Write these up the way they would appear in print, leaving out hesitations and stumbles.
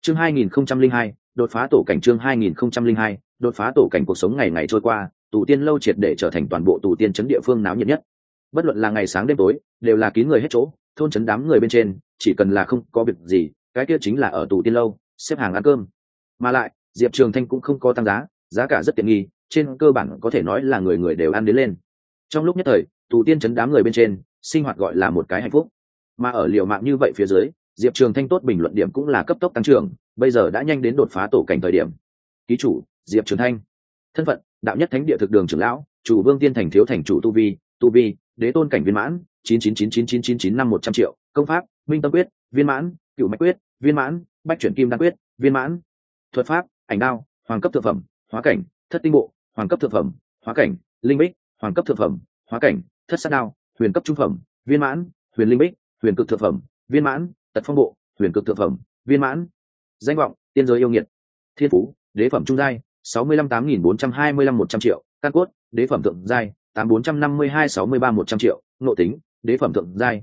Chương 2002, đột phá tổ cảnh. Chương 2002, đột phá tổ cảnh. Cuộc sống ngày ngày trôi qua, tù tiên lâu triệt để trở thành toàn bộ tù tiên trấn địa phương náo nhiệt nhất. Bất luận là ngày sáng đêm tối, đều là kín người hết chỗ. Thôn trấn đám người bên trên, chỉ cần là không có việc gì, cái kia chính là ở tù tiên lâu xếp hàng ăn cơm. Mà lại, Diệp Trường Thanh cũng không có tăng giá, giá cả rất tiện nghi, trên cơ bản có thể nói là người người đều ăn đến lên. Trong lúc nhất thời, tù tiên trấn đám người bên trên, sinh hoạt gọi là một cái hạnh phúc. Mà ở liều mạng như vậy phía dưới, Diệp Trường Thanh tốt bình luận điểm cũng là cấp tốc tăng trưởng, bây giờ đã nhanh đến đột phá tổ cảnh thời điểm. Ký chủ: Diệp Trường Thanh. Thân phận: đạo nhất thánh địa thực đường trưởng lão, chủ vương tiên thành thiếu thành chủ. Tu vi: đế tôn cảnh viên mãn. 9999999 triệu. Công pháp: Minh Tâm Quyết viên mãn, Cửu Mạch Quyết viên mãn, Bách Chuyển Kim Đan Quyết viên mãn. Thuật pháp: Ảnh đao, hoàng cấp thượng phẩm, hóa cảnh, Thất Tinh Bộ, hoàng cấp thượng phẩm, hóa cảnh, Linh Bích, hoàng cấp thượng phẩm, hóa cảnh, Thất Sát Đao, huyền cấp trung phẩm, viên mãn, Huyền Linh Bích, huyền cực thượng phẩm, viên mãn, Tật Phong Bộ, huyền cực thượng phẩm, viên mãn. Danh vọng: tiên giới yêu nghiệt. Thiên phú: đế phẩm trung giai, 658425 triệu. Căn cốt: đế phẩm thượng giai, 845263 triệu. Nội tính: đế phẩm thượng giai,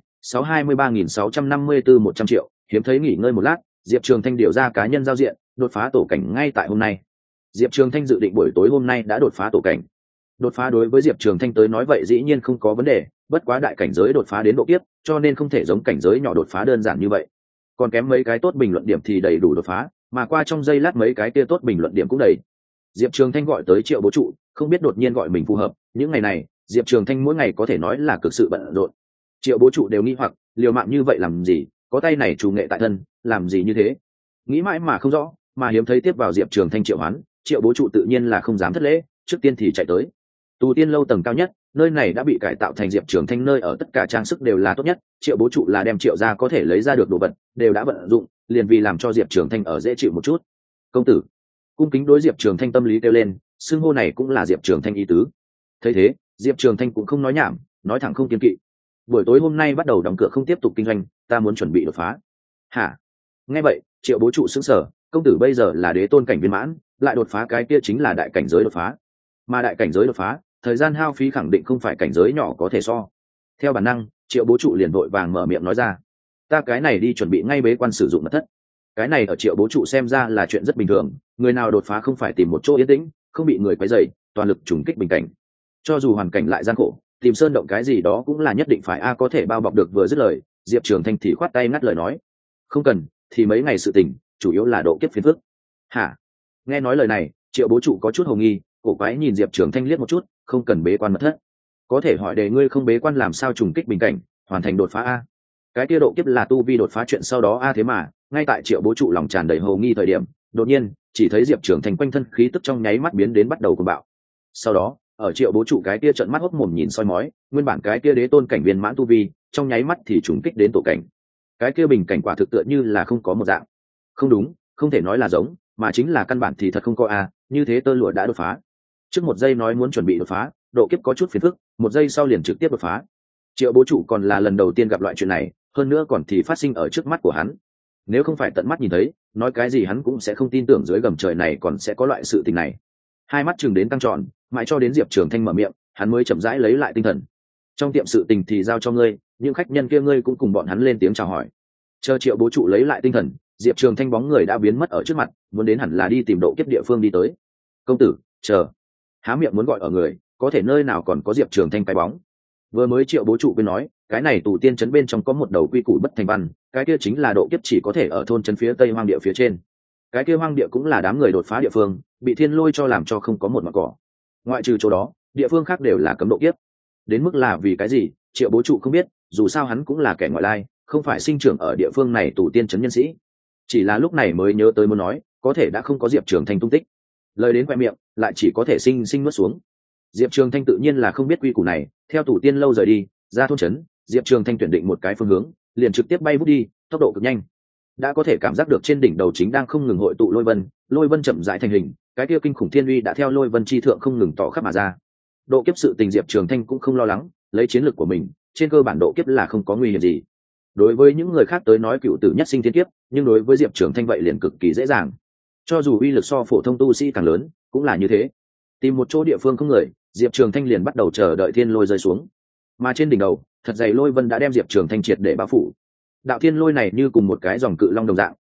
623654 triệu. Hiếm thấy nghỉ ngơi một lát, Diệp Trường Thanh điều ra cá nhân giao diện, đột phá tổ cảnh ngay tại hôm nay. Diệp Trường Thanh dự định buổi tối hôm nay đã đột phá tổ cảnh. Đột phá đối với Diệp Trường Thanh tới nói vậy dĩ nhiên không có vấn đề, bất quá đại cảnh giới đột phá đến độ kiếp, cho nên không thể giống cảnh giới nhỏ đột phá đơn giản như vậy. Còn kém mấy cái tốt bình luận điểm thì đầy đủ đột phá, mà qua trong giây lát mấy cái kia tốt bình luận điểm cũng đầy. Diệp Trường Thanh gọi tới Triệu Bố Trụ, không biết đột nhiên gọi mình phù hợp, những ngày này, Diệp Trường Thanh mỗi ngày có thể nói là cực sự bận rộn. Triệu Bố Trụ đều nghi hoặc, liều mạng như vậy làm gì, có tay này chủ nghệ tại thân, làm gì như thế? Nghĩ mãi mà không rõ, mà hiếm thấy tiếp vào Diệp Trường Thanh triệu hoán, Triệu Bố Trụ tự nhiên là không dám thất lễ, trước tiên thì chạy tới. Tù tiên lâu tầng cao nhất, nơi này đã bị cải tạo thành Diệp Trường Thanh nơi ở, tất cả trang sức đều là tốt nhất, Triệu Bố Trụ là đem Triệu gia có thể lấy ra được đồ vật, đều đã vận dụng, liền vì làm cho Diệp Trường Thanh ở dễ chịu một chút. Công tử. Cung kính đối Diệp Trường Thanh tâm lý kêu lên, xưng hô này cũng là Diệp Trường Thanh ý tứ. Thấy thế, Diệp Trường Thanh cũng không nói nhảm, nói thẳng không kiêng kỵ. Buổi tối hôm nay bắt đầu đóng cửa không tiếp tục kinh doanh, ta muốn chuẩn bị đột phá. Hả? Nghe vậy, Triệu Bố Trụ sững sờ, công tử bây giờ là đế tôn cảnh viên mãn, lại đột phá cái kia chính là đại cảnh giới đột phá. Mà đại cảnh giới đột phá, thời gian hao phí khẳng định không phải cảnh giới nhỏ có thể so. Theo bản năng, Triệu Bố Trụ liền vội vàng mở miệng nói ra, ta cái này đi chuẩn bị ngay bế quan sử dụng mật thất. Cái này ở Triệu Bố Trụ xem ra là chuyện rất bình thường, người nào đột phá không phải tìm một chỗ yên tĩnh, không bị người quấy rầy, toàn lực trùng kích bình cảnh. Cho dù hoàn cảnh lại gian khổ, tìm sơn động cái gì đó cũng là nhất định phải có thể bao bọc được. Vừa dứt lời, Diệp Trường Thanh thì khoát tay ngắt lời nói, không cần, thì mấy ngày sự tình, chủ yếu là độ kiếp phiền phức. Hả? Nghe nói lời này, Triệu Bố Trụ có chút hồ nghi, cổ quái nhìn Diệp Trường Thanh liếc một chút, không cần bế quan mật thất, có thể hỏi đề ngươi không bế quan làm sao trùng kích bình cảnh, hoàn thành đột phá a? Cái kia độ kiếp là tu vi đột phá chuyện sau đó a? Thế mà ngay tại Triệu Bố Trụ lòng tràn đầy hồ nghi thời điểm, đột nhiên chỉ thấy Diệp Trường Thanh quanh thân khí tức trong nháy mắt biến đến bắt đầu cuồng bạo. Sau đó, ở Triệu Bố Trụ cái kia trợn mắt hốc mồm nhìn soi mói, nguyên bản cái kia đế tôn cảnh viên mãn tu vi, trong nháy mắt thì trùng kích đến tổ cảnh. Cái kia bình cảnh quả thực tựa như là không có một dạng. Không đúng, không thể nói là giống, mà chính là căn bản thì thật không có a, như thế tơ lụa đã đột phá. Trước một giây nói muốn chuẩn bị đột phá, độ kiếp có chút phiền phức, một giây sau liền trực tiếp đột phá. Triệu Bố Trụ còn là lần đầu tiên gặp loại chuyện này, hơn nữa còn thì phát sinh ở trước mắt của hắn. Nếu không phải tận mắt nhìn thấy, nói cái gì hắn cũng sẽ không tin tưởng dưới gầm trời này còn sẽ có loại sự tình này. Hai mắt chừng đến tăng tròn, mãi cho đến Diệp Trường Thanh mở miệng, hắn mới chậm rãi lấy lại tinh thần. Trong tiệm sự tình thì giao cho ngươi, những khách nhân kia ngươi cũng cùng bọn hắn lên tiếng chào hỏi. Chờ Triệu Bố Trụ lấy lại tinh thần, Diệp Trường Thanh bóng người đã biến mất ở trước mặt, muốn đến hẳn là đi tìm độ kiếp địa phương đi tới. Công tử, chờ. Há miệng muốn gọi ở người, có thể nơi nào còn có Diệp Trường Thanh cái bóng. Vừa mới Triệu Bố Trụ bên nói, cái này tù tiên trấn bên trong có một đầu quy củ bất thành văn, cái kia chính là độ kiếp chỉ có thể ở thôn trấn phía tây hoang địa phía trên. Cái kia hoang địa cũng là đám người đột phá địa phương, bị thiên lôi cho làm cho không có một mảng cỏ. Ngoại trừ chỗ đó, địa phương khác đều là cấm độ kiếp. Đến mức là vì cái gì, Triệu Bố Trụ không biết, dù sao hắn cũng là kẻ ngoại lai, không phải sinh trưởng ở địa phương này tù tiên trấn nhân sĩ. Chỉ là lúc này mới nhớ tới muốn nói, có thể đã không có Diệp Trường Thanh tung tích. Lời đến khoe miệng, lại chỉ có thể sinh nuốt xuống. Diệp Trường Thanh tự nhiên là không biết quy củ này, theo tù tiên lâu rời đi, ra thôn trấn, Diệp Trường Thanh tuyển định một cái phương hướng, liền trực tiếp bay vút đi, tốc độ cực nhanh. Đã có thể cảm giác được trên đỉnh đầu chính đang không ngừng hội tụ lôi vân chậm rãi thành hình, cái kia kinh khủng thiên uy đã theo lôi vân chi thượng không ngừng tỏ khắp mà ra. Độ kiếp sự tình Diệp Trường Thanh cũng không lo lắng, lấy chiến lược của mình, trên cơ bản độ kiếp là không có nguy hiểm gì. Đối với những người khác tới nói cựu tử nhất sinh thiên kiếp, nhưng đối với Diệp Trường Thanh vậy liền cực kỳ dễ dàng. Cho dù uy lực so phổ thông tu sĩ càng lớn, cũng là như thế. Tìm một chỗ địa phương không người, Diệp Trường Thanh liền bắt đầu chờ đợi thiên lôi rơi xuống. Mà trên đỉnh đầu, thật dày lôi vân đã đem Diệp Trường Thanh triệt để bao phủ. Đạo thiên lôi này như cùng một cái dòng cự long đồng dạng,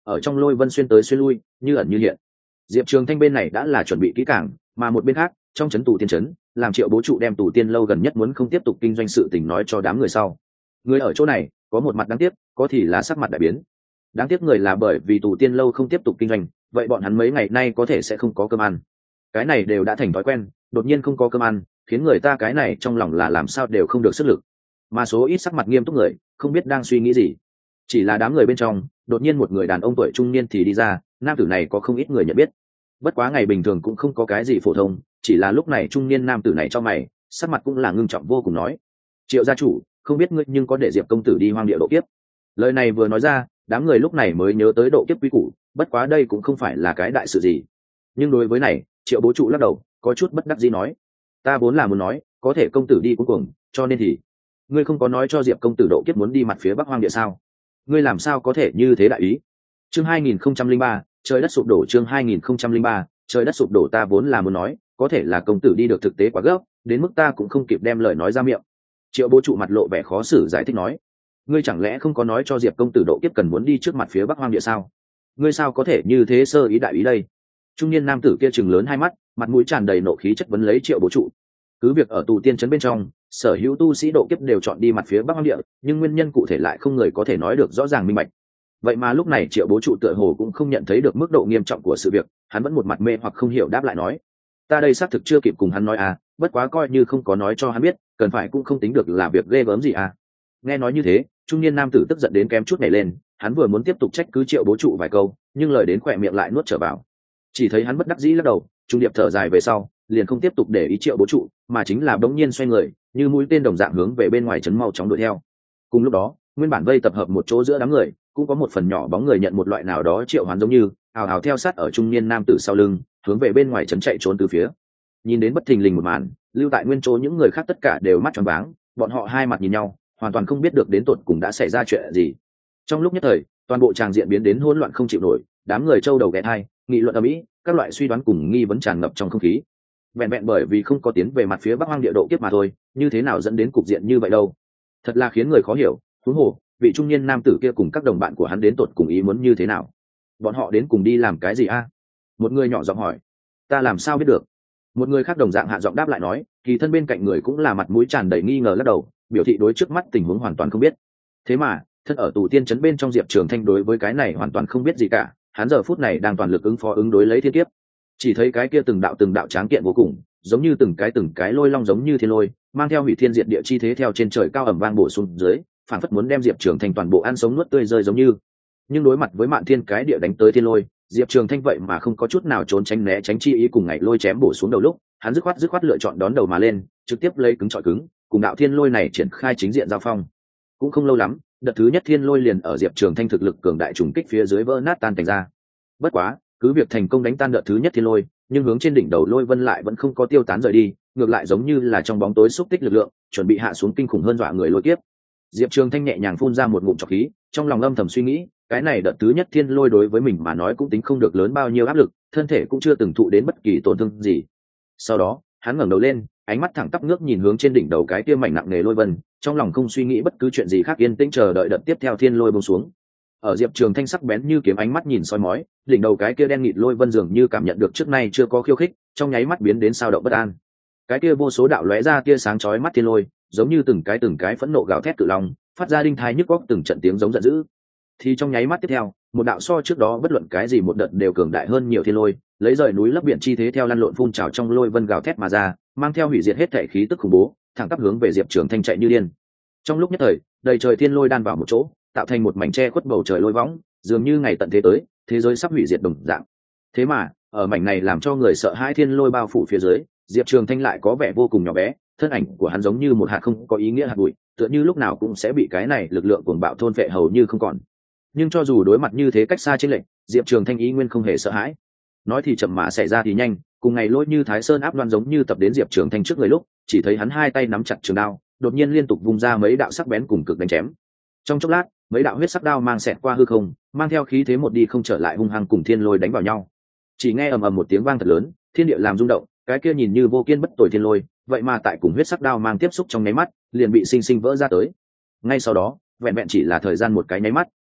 ở trong lôi vân xuyên tới xuyên lui, như ẩn như hiện. Diệp Trường Thanh bên này đã là chuẩn bị kỹ càng, mà một bên khác, trong trấn tù tiên trấn, làm Triệu Bố Trụ đem tù tiên lâu gần nhất muốn không tiếp tục kinh doanh sự tình nói cho đám người sau. Người ở chỗ này, có một mặt đáng tiếc, có thì là sắc mặt đại biến. Đáng tiếc người là bởi vì tù tiên lâu không tiếp tục kinh doanh, vậy bọn hắn mấy ngày nay có thể sẽ không có cơm ăn. Cái này đều đã thành thói quen, đột nhiên không có cơm ăn, khiến người ta cái này trong lòng là làm sao đều không được sức lực. Mà số ít sắc mặt nghiêm túc người, không biết đang suy nghĩ gì. Chỉ là đám người bên trong, đột nhiên một người đàn ông tuổi trung niên thì đi ra, nam tử này có không ít người nhận biết. Bất quá ngày bình thường cũng không có cái gì phổ thông, chỉ là lúc này trung niên nam tử này cho mày, sắc mặt cũng là ngưng trọng vô cùng nói: Triệu gia chủ, không biết ngươi nhưng có để Diệp công tử đi hoang địa độ kiếp. Lời này vừa nói ra, đám người lúc này mới nhớ tới độ kiếp quý củ, bất quá đây cũng không phải là cái đại sự gì. Nhưng đối với này, Triệu Bố Trụ lắc đầu, có chút bất đắc dĩ nói: ta vốn là muốn nói, có thể công tử đi cuối cùng, cho nên thì ngươi không có nói cho Diệp công tử độ kiếp muốn đi mặt phía bắc hoang địa sao? Ngươi làm sao có thể như thế đại ý? Chương 2003, trời đất sụp đổ. Chương 2003, trời đất sụp đổ. Ta vốn là muốn nói, có thể là công tử đi được thực tế quá gấp, đến mức ta cũng không kịp đem lời nói ra miệng. Triệu Bố Trụ mặt lộ vẻ khó xử giải thích nói: ngươi chẳng lẽ không có nói cho Diệp công tử độ kiếp cần muốn đi trước mặt phía bắc hoang địa sao? Ngươi sao có thể như thế sơ ý đại ý đây? Trung niên nam tử kia trừng lớn hai mắt, mặt mũi tràn đầy nộ khí chất vấn lấy Triệu Bố Trụ. Cứ việc ở tù tiên trấn bên trong, sở hữu tu sĩ độ kiếp đều chọn đi mặt phía bắc hoang địa, nhưng nguyên nhân cụ thể lại không người có thể nói được rõ ràng minh bạch. Vậy mà lúc này Triệu Bố Trụ tựa hồ cũng không nhận thấy được mức độ nghiêm trọng của sự việc, hắn vẫn một mặt mê hoặc không hiểu đáp lại nói: ta đây xác thực chưa kịp cùng hắn nói à, bất quá coi như không có nói cho hắn biết, cần phải cũng không tính được là việc ghê gớm gì à. Nghe nói như thế, trung niên nam tử tức giận đến kém chút nhảy lên, hắn vừa muốn tiếp tục trách cứ Triệu Bố Trụ vài câu, nhưng lời đến khỏe miệng lại nuốt trở vào. Chỉ thấy hắn bất đắc dĩ lắc đầu, trung điệp thở dài về sau, liền không tiếp tục để ý Triệu Bố Trụ, mà chính là bỗng nhiên xoay người, như mũi tên đồng dạng hướng về bên ngoài trấn mau chóng đuổi theo. Cùng lúc đó, nguyên bản vây tập hợp một chỗ giữa đám người, cũng có một phần nhỏ bóng người nhận một loại nào đó triệu hoán giống như, hào hào theo sát ở trung niên nam tử sau lưng, hướng về bên ngoài trấn chạy trốn từ phía. Nhìn đến bất thình lình một màn, lưu tại nguyên chỗ những người khác tất cả đều mắt tròn váng, bọn họ hai mặt nhìn nhau, hoàn toàn không biết được đến tột cùng đã xảy ra chuyện gì. Trong lúc nhất thời, toàn bộ tràng diện biến đến hỗn loạn không chịu nổi, đám người trâu đầu ghé thai, nghị luận ầm ĩ, các loại suy đoán cùng nghi vấn tràn ngập trong không khí. Vẹn vẹn bởi vì không có tiến về mặt phía bắc hoang địa độ kiếp mà thôi, như thế nào dẫn đến cục diện như vậy đâu? Thật là khiến người khó hiểu. Huống hồ, vị trung niên nam tử kia cùng các đồng bạn của hắn đến tột cùng ý muốn như thế nào? Bọn họ đến cùng đi làm cái gì a? Một người nhỏ giọng hỏi. Ta làm sao biết được? Một người khác đồng dạng hạ giọng đáp lại nói, kỳ thân bên cạnh người cũng là mặt mũi tràn đầy nghi ngờ lắc đầu, biểu thị đối trước mắt tình huống hoàn toàn không biết. Thế mà, thân ở tù tiên trấn bên trong Diệp Trường Thanh đối với cái này hoàn toàn không biết gì cả, hắn giờ phút này đang toàn lực ứng phó ứng đối lấy thiên kiếp. Chỉ thấy cái kia từng đạo tráng kiện vô cùng, giống như từng cái lôi long giống như thiên lôi, mang theo hủy thiên diệt địa chi thế theo trên trời cao ầm vang bổ xuống dưới, phản phất muốn đem Diệp Trường Thanh toàn bộ ăn sống nuốt tươi rơi giống như. Nhưng đối mặt với mạn thiên cái địa đánh tới thiên lôi, Diệp Trường Thanh vậy mà không có chút nào trốn tránh né tránh chi ý, cùng ngày lôi chém bổ xuống đầu lúc, hắn dứt khoát lựa chọn đón đầu mà lên, trực tiếp lấy cứng chọi cứng, cùng đạo thiên lôi này triển khai chính diện giao phong. Cũng không lâu lắm, đợt thứ nhất thiên lôi liền ở Diệp Trường Thanh thực lực cường đại trùng kích phía dưới vỡ nát tan thành ra. Bất quá, cứ việc thành công đánh tan đợt thứ nhất thiên lôi, nhưng hướng trên đỉnh đầu lôi vân lại vẫn không có tiêu tán rời đi, ngược lại giống như là trong bóng tối xúc tích lực lượng, chuẩn bị hạ xuống kinh khủng hơn dọa người lôi kiếp. Diệp Trường Thanh nhẹ nhàng phun ra một ngụm trọc khí, trong lòng âm thầm suy nghĩ, cái này đợt thứ nhất thiên lôi đối với mình mà nói cũng tính không được lớn bao nhiêu áp lực, thân thể cũng chưa từng thụ đến bất kỳ tổn thương gì. Sau đó, hắn ngẩng đầu lên, ánh mắt thẳng tắp ngước nhìn hướng trên đỉnh đầu cái kia mảnh nặng nề lôi vân, trong lòng không suy nghĩ bất cứ chuyện gì khác, yên tĩnh chờ đợi đợt tiếp theo thiên lôi buông xuống. Ở Diệp Trường Thanh sắc bén như kiếm ánh mắt nhìn soi mói, đỉnh đầu cái kia đen nghịt lôi vân dường như cảm nhận được trước nay chưa có khiêu khích, trong nháy mắt biến đến sao động bất an. Cái kia vô số đạo lóe ra tia sáng chói mắt thiên lôi, giống như từng cái phẫn nộ gào thét cự long, phát ra đinh thai nhức óc từng trận tiếng giống giận dữ. Thì trong nháy mắt tiếp theo, một đạo so trước đó bất luận cái gì một đợt đều cường đại hơn nhiều thiên lôi, lấy rời núi lấp biển chi thế theo lăn lộn phun trào trong lôi vân gào thét mà ra, mang theo hủy diệt hết thể khí tức khủng bố, thẳng tắp hướng về Diệp Trường Thanh chạy như điên. Trong lúc nhất thời, đầy trời thiên lôi đan vào một chỗ, tạo thành một mảnh che khuất bầu trời lôi võng, dường như ngày tận thế tới, thế giới sắp hủy diệt đồng dạng. Thế mà, ở mảnh này làm cho người sợ hãi thiên lôi bao phủ phía dưới, Diệp Trường Thanh lại có vẻ vô cùng nhỏ bé, thân ảnh của hắn giống như một hạt không có ý nghĩa hạt bụi, tựa như lúc nào cũng sẽ bị cái này lực lượng cuồng bạo thôn phệ hầu như không còn. Nhưng cho dù đối mặt như thế cách xa chênh lệch, Diệp Trường Thanh ý nguyên không hề sợ hãi. Nói thì chậm mà xảy ra thì nhanh, cùng ngày lôi như Thái Sơn áp đoan giống như tập đến Diệp Trường Thanh trước người lúc, chỉ thấy hắn hai tay nắm chặt trường đao, đột nhiên liên tục vung ra mấy đạo sắc bén cùng cực đánh chém. Trong chốc lát, mấy đạo huyết sắc đao mang xẹt qua hư không, mang theo khí thế một đi không trở lại hung hăng cùng thiên lôi đánh vào nhau. Chỉ nghe ầm ầm một tiếng vang thật lớn, thiên địa làm rung động, cái kia nhìn như vô kiên bất tồi thiên lôi, vậy mà tại cùng huyết sắc đao mang tiếp xúc trong nháy mắt, liền bị sinh sinh vỡ ra tới. Ngay sau đó, vẹn vẹn chỉ là thời gian một cái nháy mắt,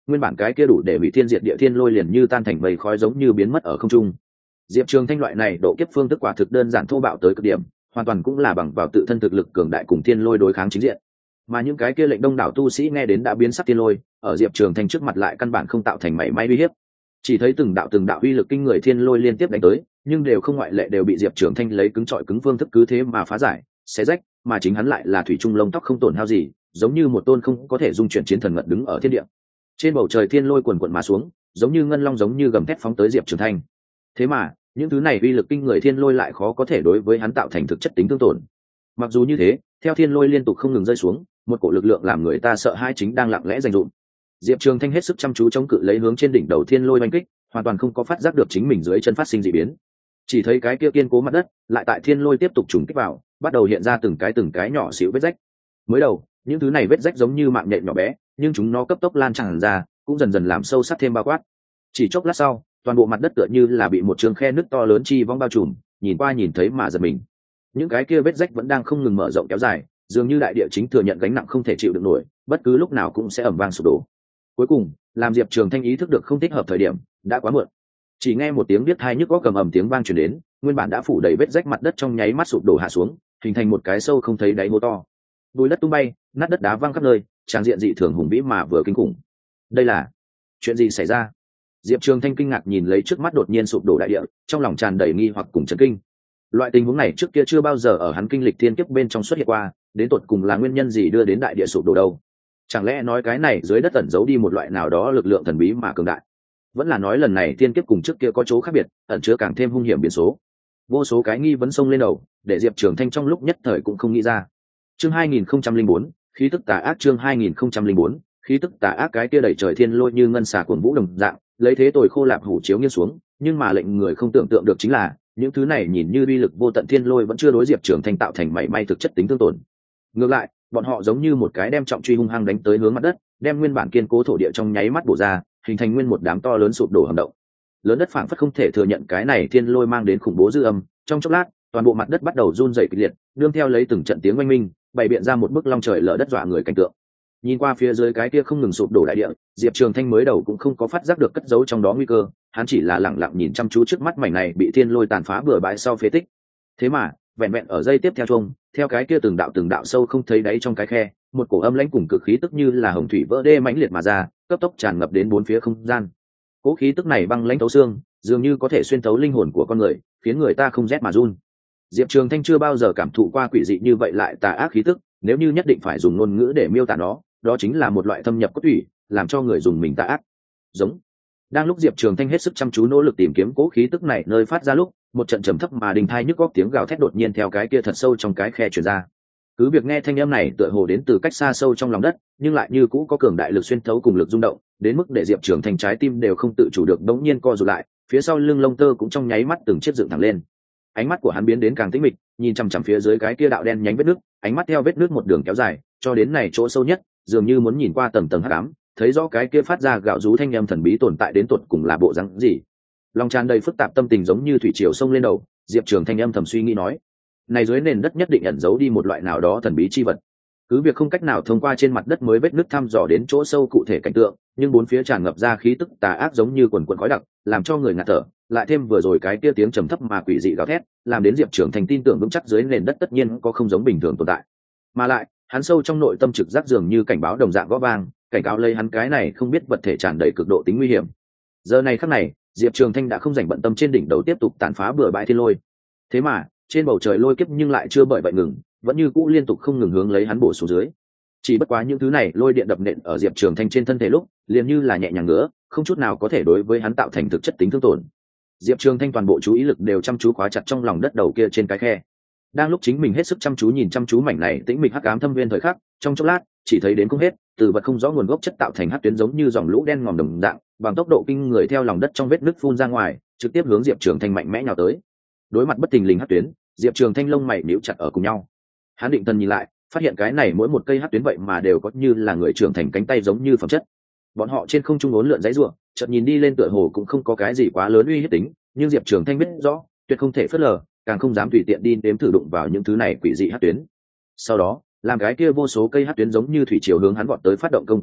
nguyên bản cái kia đủ để hủy thiên diệt địa thiên lôi liền như tan thành mây khói, giống như biến mất ở không trung. Diệp Trường Thanh loại này độ kiếp phương thức quả thực đơn giản thô bạo tới cực điểm, hoàn toàn cũng là bằng vào tự thân thực lực cường đại cùng thiên lôi đối kháng chính diện. Mà những cái kia lệnh đông đảo tu sĩ nghe đến đã biến sắc thiên lôi, ở Diệp Trường Thanh trước mặt lại căn bản không tạo thành mảy may uy hiếp. Chỉ thấy từng đạo uy lực kinh người thiên lôi liên tiếp đánh tới, nhưng đều không ngoại lệ đều bị Diệp Trường Thanh lấy cứng trọi cứng phương thức cứ thế mà phá giải, xé rách, mà chính hắn lại là thủy trung lông tóc không tổn hao gì, giống như một tôn không có thể dung chuyển chiến thần ngật đứng ở thiên địa. Trên bầu trời thiên lôi quần quần mà xuống, giống như ngân long, giống như gầm thét phóng tới Diệp Trường Thanh. Thế mà, những thứ này uy lực kinh người thiên lôi lại khó có thể đối với hắn tạo thành thực chất tính thương tổn. Mặc dù như thế, theo thiên lôi liên tục không ngừng rơi xuống, một cổ lực lượng làm người ta sợ hãi chính đang lặng lẽ dành dụm. Diệp Trường Thanh hết sức chăm chú chống cự lấy hướng trên đỉnh đầu thiên lôi oanh kích, hoàn toàn không có phát giác được chính mình dưới chân phát sinh dị biến. Chỉ thấy cái kia kiên cố mặt đất lại tại thiên lôi tiếp tục trùng kích vào, bắt đầu hiện ra từng cái nhỏ xíu vết rách. Mới đầu, những thứ này vết rách giống như mạng nhện nhỏ bé, nhưng chúng nó cấp tốc lan tràn ra, cũng dần dần làm sâu sắc thêm bao quát. Chỉ chốc lát sau, toàn bộ mặt đất tựa như là bị một trường khe nứt to lớn chi vong bao trùm, nhìn qua nhìn thấy mà giật mình. Những cái kia vết rách vẫn đang không ngừng mở rộng kéo dài, dường như đại địa chính thừa nhận gánh nặng không thể chịu được nổi, bất cứ lúc nào cũng sẽ ầm vang sụp đổ. Cuối cùng, làm Diệp Trường Thanh ý thức được không thích hợp thời điểm, đã quá muộn. Chỉ nghe một tiếng biết tai nhức có cầm ầm tiếng vang truyền đến, nguyên bản đã phủ đầy vết rách mặt đất trong nháy mắt sụp đổ hạ xuống, hình thành một cái sâu không thấy đáy hố to. Bùi đất tung bay, nát đất đá văng khắp nơi, tràng diện dị thường hùng vĩ mà vừa kinh khủng. Đây là chuyện gì xảy ra? Diệp Trường Thanh kinh ngạc nhìn lấy trước mắt đột nhiên sụp đổ đại địa, trong lòng tràn đầy nghi hoặc cùng chấn kinh. Loại tình huống này trước kia chưa bao giờ ở hắn kinh lịch thiên kiếp bên trong xuất hiện qua, đến tột cùng là nguyên nhân gì đưa đến đại địa sụp đổ đâu? Chẳng lẽ nói cái này dưới đất ẩn giấu đi một loại nào đó lực lượng thần bí mà cường đại? Vẫn là nói lần này thiên kiếp cùng trước kia có chỗ khác biệt, ẩn chứa càng thêm hung hiểm biến số? Vô số cái nghi vấn xông lên đầu, để Diệp Trường Thanh trong lúc nhất thời cũng không nghĩ ra. Chương 2004, khí tức tà ác. Chương 2004, khí tức tà ác. Cái kia đẩy trời thiên lôi như ngân xà cuồng vũ đồng dạng, lấy thế tồi khô lạp hủ chiếu nghiêng xuống, nhưng mà lệnh người không tưởng tượng được chính là, những thứ này nhìn như uy lực vô tận thiên lôi vẫn chưa đối Diệp Trường Thanh tạo thành mảy may thực chất tính thương tổn. Ngược lại, bọn họ giống như một cái đem trọng truy hung hăng đánh tới hướng mặt đất, đem nguyên bản kiên cố thổ địa trong nháy mắt bổ ra, hình thành nguyên một đám to lớn sụp đổ hầm động. Lớn đất phảng phất không thể thừa nhận cái này thiên lôi mang đến khủng bố dư âm, trong chốc lát, toàn bộ mặt đất bắt đầu run rẩy kịch liệt, nương theo lấy từng trận tiếng oanh minh, bày biện ra một bức long trời lở đất dọa người cảnh tượng. Nhìn qua phía dưới cái kia không ngừng sụp đổ đại địa, Diệp Trường Thanh mới đầu cũng không có phát giác được cất giấu trong đó nguy cơ, hắn chỉ là lặng lặng nhìn chăm chú trước mắt mảnh này bị thiên lôi tàn phá bừa bãi sau phế tích. Thế mà, vẹn vẹn ở giây tiếp theo chung, theo cái kia từng đạo sâu không thấy đáy trong cái khe, một cổ âm lãnh cùng cực khí tức như là hồng thủy vỡ đê mãnh liệt mà ra, cấp tốc tràn ngập đến bốn phía không gian. Cố khí tức này băng lãnh thấu xương, dường như có thể xuyên thấu linh hồn của con người, khiến người ta không rét mà run. Diệp Trường Thanh chưa bao giờ cảm thụ qua quỷ dị như vậy lại tà ác khí tức, nếu như nhất định phải dùng ngôn ngữ để miêu tả nó, đó chính là một loại thâm nhập cốt thủy, làm cho người dùng mình tà ác. Giống. Đang lúc Diệp Trường Thanh hết sức chăm chú nỗ lực tìm kiếm cố khí tức này nơi phát ra lúc, một trận trầm thấp mà đình thai nhức góc tiếng gào thét đột nhiên theo cái kia thật sâu trong cái khe truyền ra. Cứ việc nghe thanh âm này tựa hồ đến từ cách xa sâu trong lòng đất, nhưng lại như cũ có cường đại lực xuyên thấu cùng lực rung động, đến mức để Diệp Trường Thanh trái tim đều không tự chủ được đống nhiên co rụt lại, phía sau lưng lông tơ cũng trong nháy mắt từng chiếc dựng thẳng lên. Ánh mắt của hắn biến đến càng tĩnh mịch, nhìn chằm chằm phía dưới cái kia đạo đen nhánh vết nước, ánh mắt theo vết nước một đường kéo dài, cho đến này chỗ sâu nhất, dường như muốn nhìn qua tầng tầng hắc ám, thấy rõ cái kia phát ra gạo rú thanh âm thần bí tồn tại đến tột cùng là bộ dáng gì. Lòng tràn đầy phức tạp tâm tình giống như thủy triều sông lên đầu, Diệp Trường Thanh âm thầm suy nghĩ nói, này dưới nền đất nhất định ẩn giấu đi một loại nào đó thần bí chi vật. Cứ việc không cách nào thông qua trên mặt đất mới vết nứt thăm dò đến chỗ sâu cụ thể cảnh tượng, nhưng bốn phía tràn ngập ra khí tức tà ác giống như quần quần khói đặc, làm cho người ngạt thở, lại thêm vừa rồi cái kia tiếng trầm thấp mà quỷ dị gào thét, làm đến Diệp Trường Thanh tin tưởng vững chắc dưới nền đất tất nhiên có không giống bình thường tồn tại. Mà lại, hắn sâu trong nội tâm trực giác dường như cảnh báo đồng dạng gõ vang, cảnh cáo lấy hắn cái này không biết vật thể tràn đầy cực độ tính nguy hiểm. Giờ này khắc này, Diệp Trường Thanh đã không dành bận tâm trên đỉnh đầu tiếp tục tàn phá bừa bãi thiên lôi. Thế mà, trên bầu trời lôi kiếp nhưng lại chưa bởi vậy ngừng, vẫn như cũ liên tục không ngừng hướng lấy hắn bổ xuống dưới. Chỉ bất quá những thứ này lôi điện đập nện ở Diệp Trường Thanh trên thân thể lúc, liền như là nhẹ nhàng ngứa, không chút nào có thể đối với hắn tạo thành thực chất tính thương tổn. Diệp Trường Thanh toàn bộ chú ý lực đều chăm chú khóa chặt trong lòng đất đầu kia trên cái khe. Đang lúc chính mình hết sức chăm chú nhìn chăm chú mảnh này tĩnh mịch hắc ám thâm viên thời khắc, trong chốc lát, chỉ thấy đến không hết, từ vật không rõ nguồn gốc chất tạo thành hắc tuyến giống như dòng lũ đen ngòm đồng dạng, bằng tốc độ kinh người theo lòng đất trong vết nứt phun ra ngoài, trực tiếp hướng Diệp Trường Thanh mạnh mẽ nhào tới. Đối mặt bất thình lình hắc tuyến, Diệp Trường Thanh lông mày nhíu chặt ở cùng nhau. Hắn định thần nhìn lại, phát hiện cái này mỗi một cây hắc tuyến vậy mà đều có như là người trưởng thành cánh tay giống như phẩm chất. Bọn họ trên không trung uốn lượn dãy rủa, chợt nhìn đi lên tựa hồ cũng không có cái gì quá lớn uy hiếp tính, nhưng Diệp Trường Thanh biết rõ, tuyệt không thể phớt lờ, càng không dám tùy tiện đi nếm thử đụng vào những thứ này quỷ dị hắc tuyến. Sau đó, làm cái kia vô số cây hắc tuyến giống như thủy triều hướng hắn vọt tới phát động công kích lúc,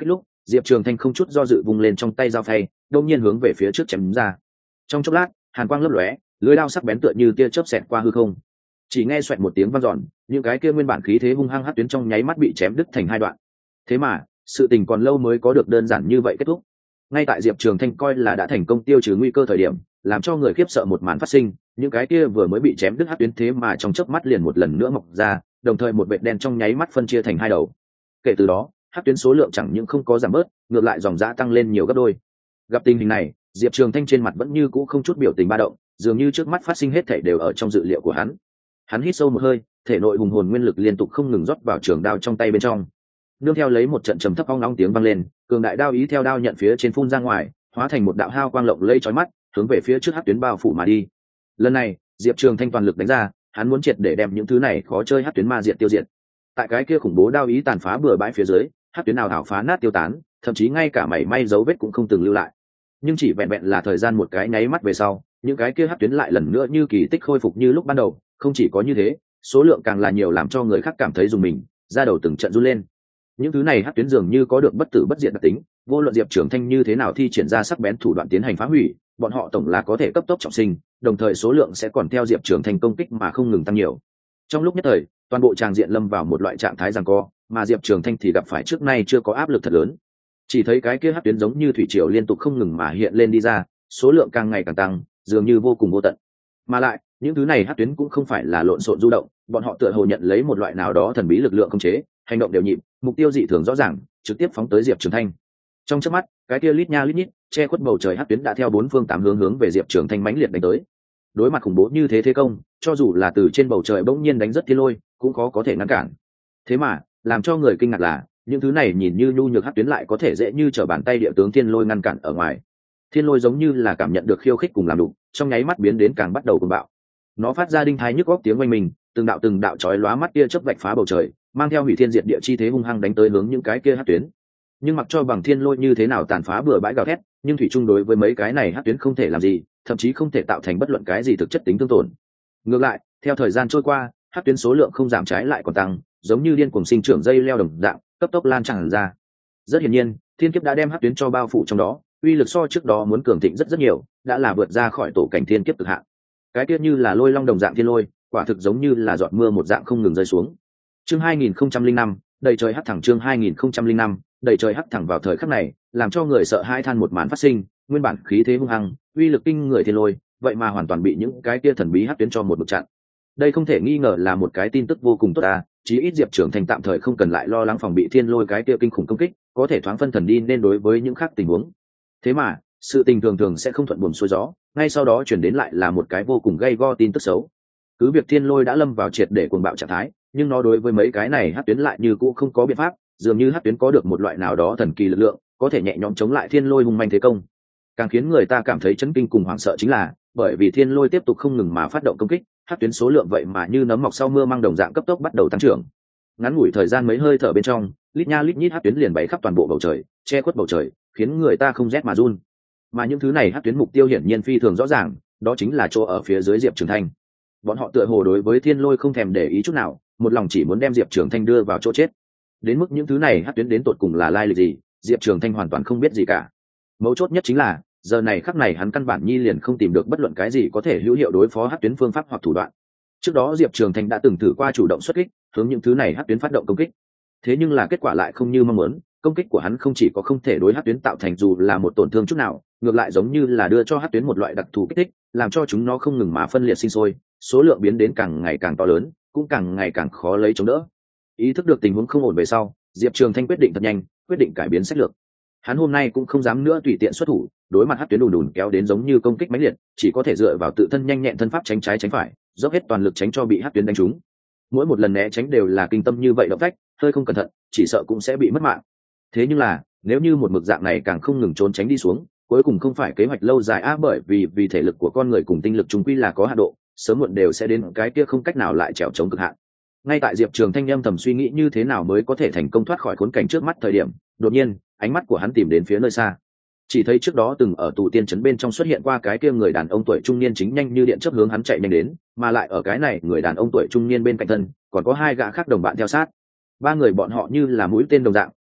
Diệp Trường Thanh không chút do dự vung lên trong tay dao phay, đột nhiên hướng về phía trước chém ra. Trong chốc lát, hàn quang lấp lóe, lưỡi dao sắc bén tựa như tia chớp xẹt qua hư không. Chỉ nghe xoẹt một tiếng vang dọn, những cái kia nguyên bản khí thế hung hăng hất tuyến trong nháy mắt bị chém đứt thành hai đoạn. Thế mà, sự tình còn lâu mới có được đơn giản như vậy kết thúc. Ngay tại Diệp Trường Thanh coi là đã thành công tiêu trừ nguy cơ thời điểm, làm cho người khiếp sợ một màn phát sinh, những cái kia vừa mới bị chém đứt hất tuyến thế mà trong chớp mắt liền một lần nữa mọc ra, đồng thời một vệt đen trong nháy mắt phân chia thành hai đầu. Kể từ đó, hất tuyến số lượng chẳng những không có giảm bớt, ngược lại dòng dã tăng lên nhiều gấp đôi. Gặp tình hình này, Diệp Trường Thanh trên mặt vẫn như cũ không chút biểu tình ba động, dường như trước mắt phát sinh hết thảy đều ở trong dự liệu của hắn. Hắn hít sâu một hơi, thể nội hùng hồn nguyên lực liên tục không ngừng rót vào trường đao trong tay bên trong. Nương theo lấy một trận trầm thấp ong ong tiếng vang lên, cường đại đao ý theo đao nhận phía trên phun ra ngoài, hóa thành một đạo hao quang lộng lẫy chói mắt, hướng về phía trước hắc tuyến bao phủ mà đi. Lần này, Diệp Trường Thanh toàn lực đánh ra, hắn muốn triệt để đem những thứ này khó chơi hắc tuyến ma diệt tiêu diệt. Tại cái kia khủng bố đao ý tàn phá bừa bãi phía dưới, hắc tuyến nào thảo phá nát tiêu tán, thậm chí ngay cả mảy may dấu vết cũng không từng lưu lại. Nhưng chỉ vẹn vẹn là thời gian một cái nháy mắt về sau, những cái kia hắc tuyến lại lần nữa như kỳ tích khôi phục như lúc ban đầu. Không chỉ có như thế, số lượng càng là nhiều làm cho người khác cảm thấy rùng mình, da đầu từng trận run lên. Những thứ này hắc tuyến dường như có được bất tử bất diệt đặc tính, vô luận Diệp Trường Thanh như thế nào thi triển ra sắc bén thủ đoạn tiến hành phá hủy, bọn họ tổng là có thể cấp tốc trọng sinh, đồng thời số lượng sẽ còn theo Diệp Trường Thanh công kích mà không ngừng tăng nhiều. Trong lúc nhất thời, toàn bộ tràng diện lâm vào một loại trạng thái giằng co, mà Diệp Trường Thanh thì gặp phải trước nay chưa có áp lực thật lớn. Chỉ thấy cái kia hắc tuyến giống như thủy triều liên tục không ngừng mà hiện lên đi ra, số lượng càng ngày càng tăng, dường như vô cùng vô tận. Mà lại, những thứ này hắc tuyến cũng không phải là lộn xộn du động, bọn họ tựa hồ nhận lấy một loại nào đó thần bí lực lượng khống chế, hành động đều nhịp, mục tiêu dị thường rõ ràng, trực tiếp phóng tới Diệp Trường Thanh. Trong chớp mắt, cái kia lít nha lít nhít, che khuất bầu trời hắc tuyến đã theo bốn phương tám hướng về Diệp Trường Thanh mãnh liệt đánh tới. Đối mặt khủng bố như thế thế công, cho dù là từ trên bầu trời bỗng nhiên đánh rất thiên lôi, cũng khó có thể ngăn cản. Thế mà, làm cho người kinh ngạc là, những thứ này nhìn như nhu nhược hắc tuyến lại có thể dễ như trở bàn tay địa tướng thiên lôi ngăn cản ở ngoài. Thiên lôi giống như là cảm nhận được khiêu khích cùng làm đủ, trong nháy mắt biến đến càng bắt đầu cuồng bạo. Nó phát ra đinh thái nhức góc tiếng oanh mình, từng đạo chói lóa mắt tia chớp vạch phá bầu trời, mang theo hủy thiên diệt địa chi thế hung hăng đánh tới hướng những cái kia hắc tuyến. Nhưng mặc cho bằng thiên lôi như thế nào tàn phá bừa bãi gào thét, nhưng thủy chung đối với mấy cái này hắc tuyến không thể làm gì, thậm chí không thể tạo thành bất luận cái gì thực chất tính thương tổn. Ngược lại, theo thời gian trôi qua, hắc tuyến số lượng không giảm trái lại còn tăng, giống như điên cuồng sinh trưởng dây leo đồng dạng, cấp tốc lan tràn ra. Rất hiển nhiên, thiên kiếp đã đem hắc tuyến cho bao phủ trong đó, uy lực so trước đó muốn cường thịnh rất nhiều, đã là vượt ra khỏi tổ cảnh thiên kiếp cực hạn. Cái tiết như là lôi long đồng dạng thiên lôi, quả thực giống như là giọt mưa một dạng không ngừng rơi xuống. Chương 2005, đầy trời hắc thẳng. Chương 2005, đầy trời hắc thẳng. Vào thời khắc này, làm cho người sợ hãi than một màn phát sinh, nguyên bản khí thế hung hăng, uy lực kinh người thiên lôi, vậy mà hoàn toàn bị những cái kia thần bí hắc tuyến cho một bực chặn. Đây không thể nghi ngờ là một cái tin tức vô cùng tốt à, chí ít Diệp Trường Thanh tạm thời không cần lại lo lắng phòng bị thiên lôi cái kia kinh khủng công kích, có thể thoáng phân thần đi nên đối với những khác tình huống. Thế mà, sự tình thường sẽ không thuận buồm xuôi gió, ngay sau đó chuyển đến lại là một cái vô cùng gay go tin tức xấu. Cứ việc thiên lôi đã lâm vào triệt để cuồng bạo trạng thái, nhưng nó đối với mấy cái này hắc tuyến lại như cũ không có biện pháp, dường như hắc tuyến có được một loại nào đó thần kỳ lực lượng, có thể nhẹ nhõm chống lại thiên lôi hung manh thế công. Càng khiến người ta cảm thấy chấn kinh cùng hoảng sợ chính là, bởi vì thiên lôi tiếp tục không ngừng mà phát động công kích, hắc tuyến số lượng vậy mà như nấm mọc sau mưa mang đồng dạng cấp tốc bắt đầu tăng trưởng. Ngắn ngủi thời gian mấy hơi thở bên trong, lít nha lít nhít hắc tuyến liền bay khắp toàn bộ bầu trời, che khuất bầu trời, khiến người ta không rét mà run. Mà những thứ này hắc tuyến mục tiêu hiển nhiên phi thường rõ ràng, đó chính là chỗ ở phía dưới Diệp Trường Thanh. Bọn họ tựa hồ đối với thiên lôi không thèm để ý chút nào, một lòng chỉ muốn đem Diệp Trường Thanh đưa vào chỗ chết. Đến mức những thứ này hắc tuyến đến tột cùng là lai lịch gì, Diệp Trường Thanh hoàn toàn không biết gì cả. Mấu chốt nhất chính là, giờ này khắc này hắn căn bản nhi liền không tìm được bất luận cái gì có thể hữu hiệu đối phó hắc tuyến phương pháp hoặc thủ đoạn. Trước đó Diệp Trường Thanh đã từng thử qua chủ động xuất kích, hướng những thứ này hắc tuyến phát động công kích. Thế nhưng là kết quả lại không như mong muốn, công kích của hắn không chỉ có không thể đối hắc tuyến tạo thành dù là một tổn thương chút nào, ngược lại giống như là đưa cho hắc tuyến một loại đặc thù kích thích, làm cho chúng nó không ngừng mà phân liệt sinh sôi, số lượng biến đến càng ngày càng to lớn, cũng càng ngày càng khó lấy chống đỡ. Ý thức được tình huống không ổn về sau, Diệp Trường Thanh quyết định thật nhanh, quyết định cải biến sách lược. Hắn hôm nay cũng không dám nữa tùy tiện xuất thủ, đối mặt hắc tuyến đùn kéo đến giống như công kích mãnh liệt, chỉ có thể dựa vào tự thân nhanh nhẹn thân pháp tránh trái tránh phải, dốc hết toàn lực tránh cho bị hắc tuyến đánh trúng. Mỗi một lần né tránh đều là kinh tâm như vậy động phách, hơi không cẩn thận, chỉ sợ cũng sẽ bị mất mạng. Thế nhưng là, nếu như một mực dạng này càng không ngừng trốn tránh đi xuống, cuối cùng không phải kế hoạch lâu dài bởi vì thể lực của con người cùng tinh lực chúng quy là có hạn độ, sớm muộn đều sẽ đến cái kia không cách nào lại trèo chống cực hạn. Ngay tại Diệp Trường Thanh âm thầm suy nghĩ như thế nào mới có thể thành công thoát khỏi khốn cảnh trước mắt thời điểm, đột nhiên, ánh mắt của hắn tìm đến phía nơi xa. Chỉ thấy trước đó từng ở tù tiên trấn bên trong xuất hiện qua cái kia người đàn ông tuổi trung niên chính nhanh như điện chớp hướng hắn chạy nhanh đến, mà lại ở cái này người đàn ông tuổi trung niên bên cạnh thân, còn có hai gã khác đồng bạn theo sát. Ba người bọn họ như là mũi tên đồng dạng,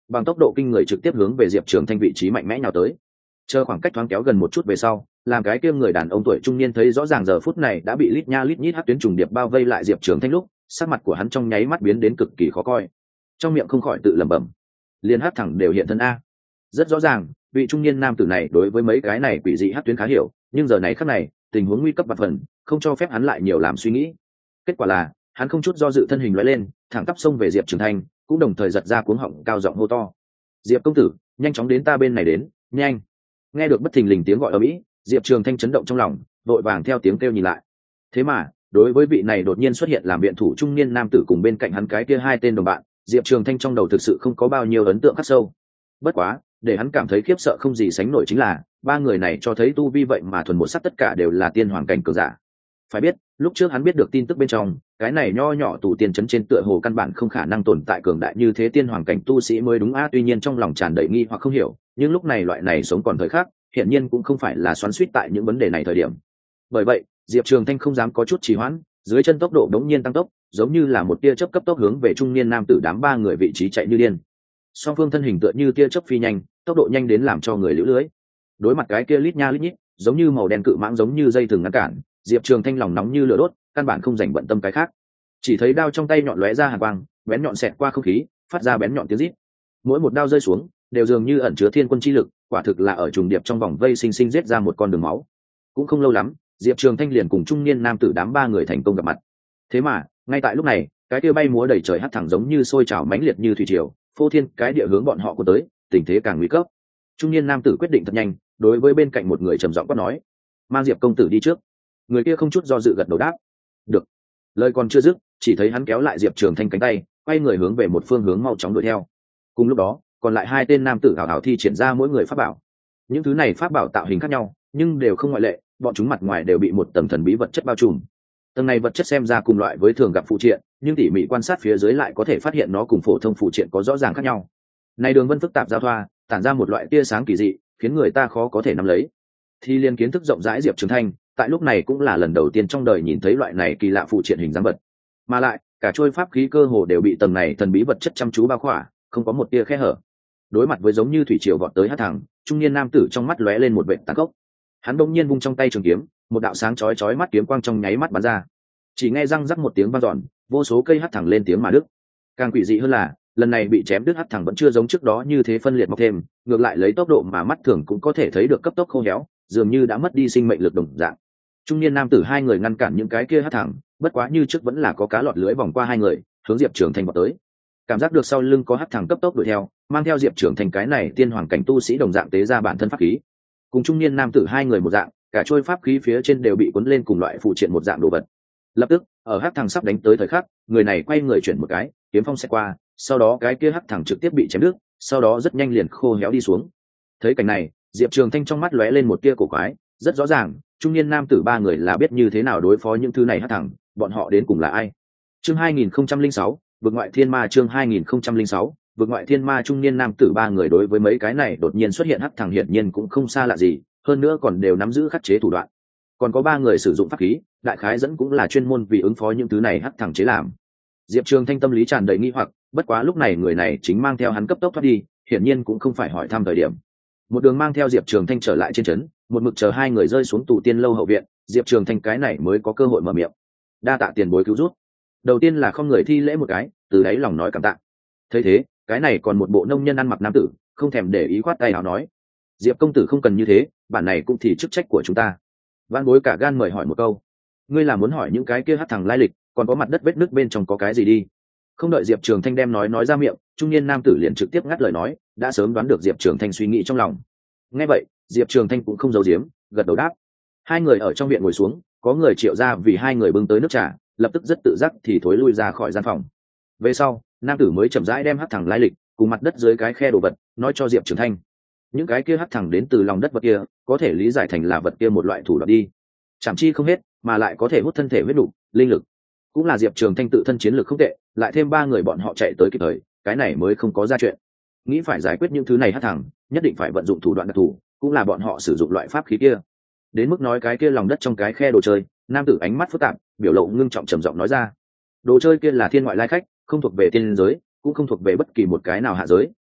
bằng tốc độ kinh người trực tiếp hướng về Diệp Trường Thanh vị trí mạnh mẽ nhào tới. Chờ khoảng cách thoáng kéo gần một chút về sau, làm cái kia người đàn ông tuổi trung niên thấy rõ ràng giờ phút này đã bị lít nha lít nhít hắc tuyến trùng điệp bao vây lại Diệp Trường Thanh lúc, sắc mặt của hắn trong nháy mắt biến đến cực kỳ khó coi, trong miệng không khỏi tự lẩm bẩm, liên hắc thẳng đều hiện thân a. Rất rõ ràng, vị trung niên nam tử này đối với mấy cái này quỷ dị hắc tuyến khá hiểu, nhưng giờ này khắc này, tình huống nguy cấp vạn phần, không cho phép hắn lại nhiều làm suy nghĩ. Kết quả là, hắn không chút do dự thân hình lóe lên, thẳng tắp xông về Diệp Trường Thanh, cũng đồng thời giật ra cuống họng cao giọng hô to: "Diệp công tử, nhanh chóng đến ta bên này đến, nhanh!" Nghe được bất thình lình tiếng gọi ầm ĩ, Diệp Trường Thanh chấn động trong lòng, vội vàng theo tiếng kêu nhìn lại. Thế mà, đối với vị này đột nhiên xuất hiện làm viện thủ trung niên nam tử cùng bên cạnh hắn cái kia hai tên đồng bạn, Diệp Trường Thanh trong đầu thực sự không có bao nhiêu ấn tượng khắc sâu. Bất quá, để hắn cảm thấy khiếp sợ không gì sánh nổi chính là, ba người này cho thấy tu vi vậy mà thuần một sắc tất cả đều là tiên hoàng cảnh cường giả. Phải biết, lúc trước hắn biết được tin tức bên trong, cái này nho nhỏ tù tiên trấn trên tựa hồ căn bản không khả năng tồn tại cường đại như thế tiên hoàng cảnh tu sĩ mới đúng a. Tuy nhiên trong lòng tràn đầy nghi hoặc không hiểu, nhưng lúc này loại này sống còn thời khắc, hiện nhiên cũng không phải là xoắn xuýt tại những vấn đề này thời điểm. Bởi vậy, Diệp Trường Thanh không dám có chút trì hoãn, dưới chân tốc độ đống nhiên tăng tốc, giống như là một tia chớp cấp tốc hướng về trung niên nam tử đám ba người vị trí chạy như điên. Song phương thân hình tựa như tia chớp phi nhanh, tốc độ nhanh đến làm cho người liễu lưới. Đối mặt cái kia lít nha lít nhít, giống như màu đen cự mãng giống như dây thừng ngăn cản, Diệp Trường Thanh lòng nóng như lửa đốt, căn bản không dành bận tâm cái khác. Chỉ thấy đao trong tay nhọn lóe ra hàn quang, bén nhọn xẹt qua không khí, phát ra bén nhọn tiếng rít. Mỗi một đao rơi xuống, đều dường như ẩn chứa thiên quân chi lực, quả thực là ở trùng điệp trong vòng vây sinh sinh giết ra một con đường máu. Cũng không lâu lắm, Diệp Trường Thanh liền cùng trung niên nam tử đám ba người thành công gặp mặt. Thế mà, ngay tại lúc này, cái kia bay múa đầy trời hắt thẳng giống như sôi trào mãnh liệt như thủy triều, phô thiên cái địa hướng bọn họ cuốn tới, tình thế càng nguy cấp. Trung niên nam tử quyết định thật nhanh, đối với bên cạnh một người trầm giọng quát nói: "Mang Diệp công tử đi trước." Người kia không chút do dự gật đầu đáp: "Được." Lời còn chưa dứt, chỉ thấy hắn kéo lại Diệp Trường Thanh cánh tay, quay người hướng về một phương hướng mau chóng đuổi theo. Cùng lúc đó, còn lại hai tên nam tử hào hào thi triển ra mỗi người pháp bảo. Những thứ này pháp bảo tạo hình khác nhau, nhưng đều không ngoại lệ, bọn chúng mặt ngoài đều bị một tầng thần bí vật chất bao trùm. Tầng này vật chất xem ra cùng loại với thường gặp phụ triện, nhưng tỉ mỉ quan sát phía dưới lại có thể phát hiện nó cùng phổ thông phụ triện có rõ ràng khác nhau. Này đường vân phức tạp giao thoa, tản ra một loại tia sáng kỳ dị, khiến người ta khó có thể nắm lấy. Thì liên kiến thức rộng rãi Diệp Trường Thanh, tại lúc này cũng là lần đầu tiên trong đời nhìn thấy loại này kỳ lạ phụ triện hình dáng vật. Mà lại, cả trôi pháp khí cơ hồ đều bị tầng này thần bí vật chất chăm chú bao khỏa, không có một tia khe hở. Đối mặt với giống như thủy triều vọt tới hất thẳng, trung niên nam tử trong mắt lóe lên một vệt tàn khốc. Hắn đột nhiên vung trong tay trường kiếm, một đạo sáng chói chói mắt kiếm quang trong nháy mắt bắn ra. Chỉ nghe răng rắc một tiếng vang dọn, vô số cây hất thẳng lên tiếng mà đứt. Càng quỷ dị hơn là, lần này bị chém đứt hất thẳng vẫn chưa giống trước đó như thế phân liệt mọc thêm, ngược lại lấy tốc độ mà mắt thường cũng có thể thấy được cấp tốc khô héo, dường như đã mất đi sinh mệnh lực đồng dạng. Trung niên nam tử hai người ngăn cản những cái kia hất thẳng, bất quá như trước vẫn là có cá lọt lưới vòng qua hai người, hướng Diệp Trường Thanh vọt tới. Cảm giác được sau lưng có hất thẳng cấp tốc đuổi theo, mang theo Diệp Trường Thanh cái này tiên hoàng cảnh tu sĩ đồng dạng tế ra bản thân pháp khí. Cùng trung niên nam tử hai người một dạng, cả trôi pháp khí phía trên đều bị cuốn lên cùng loại phụ triện một dạng đồ vật. Lập tức, ở hắc thẳng sắp đánh tới thời khắc, người này quay người chuyển một cái, kiếm phong sẽ qua, sau đó cái kia hắc thẳng trực tiếp bị chém đứt, sau đó rất nhanh liền khô héo đi xuống. Thấy cảnh này, Diệp Trường Thanh trong mắt lóe lên một tia cổ quái, rất rõ ràng, trung niên nam tử ba người là biết như thế nào đối phó những thứ này hắc thẳng, bọn họ đến cùng là ai? Chương 2006, vực ngoại thiên ma. Chương 2006, vực ngoại thiên ma. Trung niên nam tử ba người đối với mấy cái này đột nhiên xuất hiện hắc thẳng hiển nhiên cũng không xa lạ gì, hơn nữa còn đều nắm giữ khắc chế thủ đoạn. Còn có ba người sử dụng pháp khí, đại khái dẫn cũng là chuyên môn vì ứng phó những thứ này hắc thẳng chế làm. Diệp Trường Thanh tâm lý tràn đầy nghi hoặc, bất quá lúc này người này chính mang theo hắn cấp tốc thoát đi, hiển nhiên cũng không phải hỏi thăm thời điểm. Một đường mang theo Diệp Trường Thanh trở lại trên trấn, một mực chờ hai người rơi xuống tù tiên lâu hậu viện, Diệp Trường Thanh cái này mới có cơ hội mở miệng. Đa tạ tiền bối cứu giúp. Đầu tiên là không người thi lễ một cái, từ đáy lòng nói cảm tạ. Thấy thế, cái này còn một bộ nông nhân ăn mặc nam tử, không thèm để ý khoát tay áo nói: Diệp công tử không cần như thế, bản này cũng thì chức trách của chúng ta. Vạn bối cả gan mời hỏi một câu, ngươi là muốn hỏi những cái kia hắc thẳng lai lịch, còn có mặt đất vết nứt bên trong có cái gì đi? Không đợi Diệp Trường Thanh đem nói ra miệng, trung niên nam tử liền trực tiếp ngắt lời nói, đã sớm đoán được Diệp Trường Thanh suy nghĩ trong lòng. Nghe vậy, Diệp Trường Thanh cũng không giấu giếm, gật đầu đáp. Hai người ở trong viện ngồi xuống, có người triệu ra vì hai người bưng tới nước trà, lập tức rất tự giác thì thối lui ra khỏi gian phòng. Về sau, nam tử mới chậm rãi đem hắc thẳng lai lịch cùng mặt đất dưới cái khe đồ vật nói cho Diệp Trường Thanh. Những cái kia hắc thẳng đến từ lòng đất vật kia, có thể lý giải thành là vật kia một loại thủ đoạn đi. Chảm chi không hết, mà lại có thể hút thân thể huyết đủ, linh lực. Cũng là Diệp Trường Thanh tự thân chiến lược không tệ, lại thêm ba người bọn họ chạy tới kịp thời, cái này mới không có ra chuyện. Nghĩ phải giải quyết những thứ này hắc thẳng, nhất định phải vận dụng thủ đoạn đặc thù, cũng là bọn họ sử dụng loại pháp khí kia. Đến mức nói cái kia lòng đất trong cái khe đồ chơi, nam tử ánh mắt phức tạp, biểu lộ ngưng trọng trầm giọng nói ra. Đồ chơi kia là thiên ngoại lai khách, không thuộc về tiên giới, cũng không thuộc về bất kỳ một cái nào hạ giới,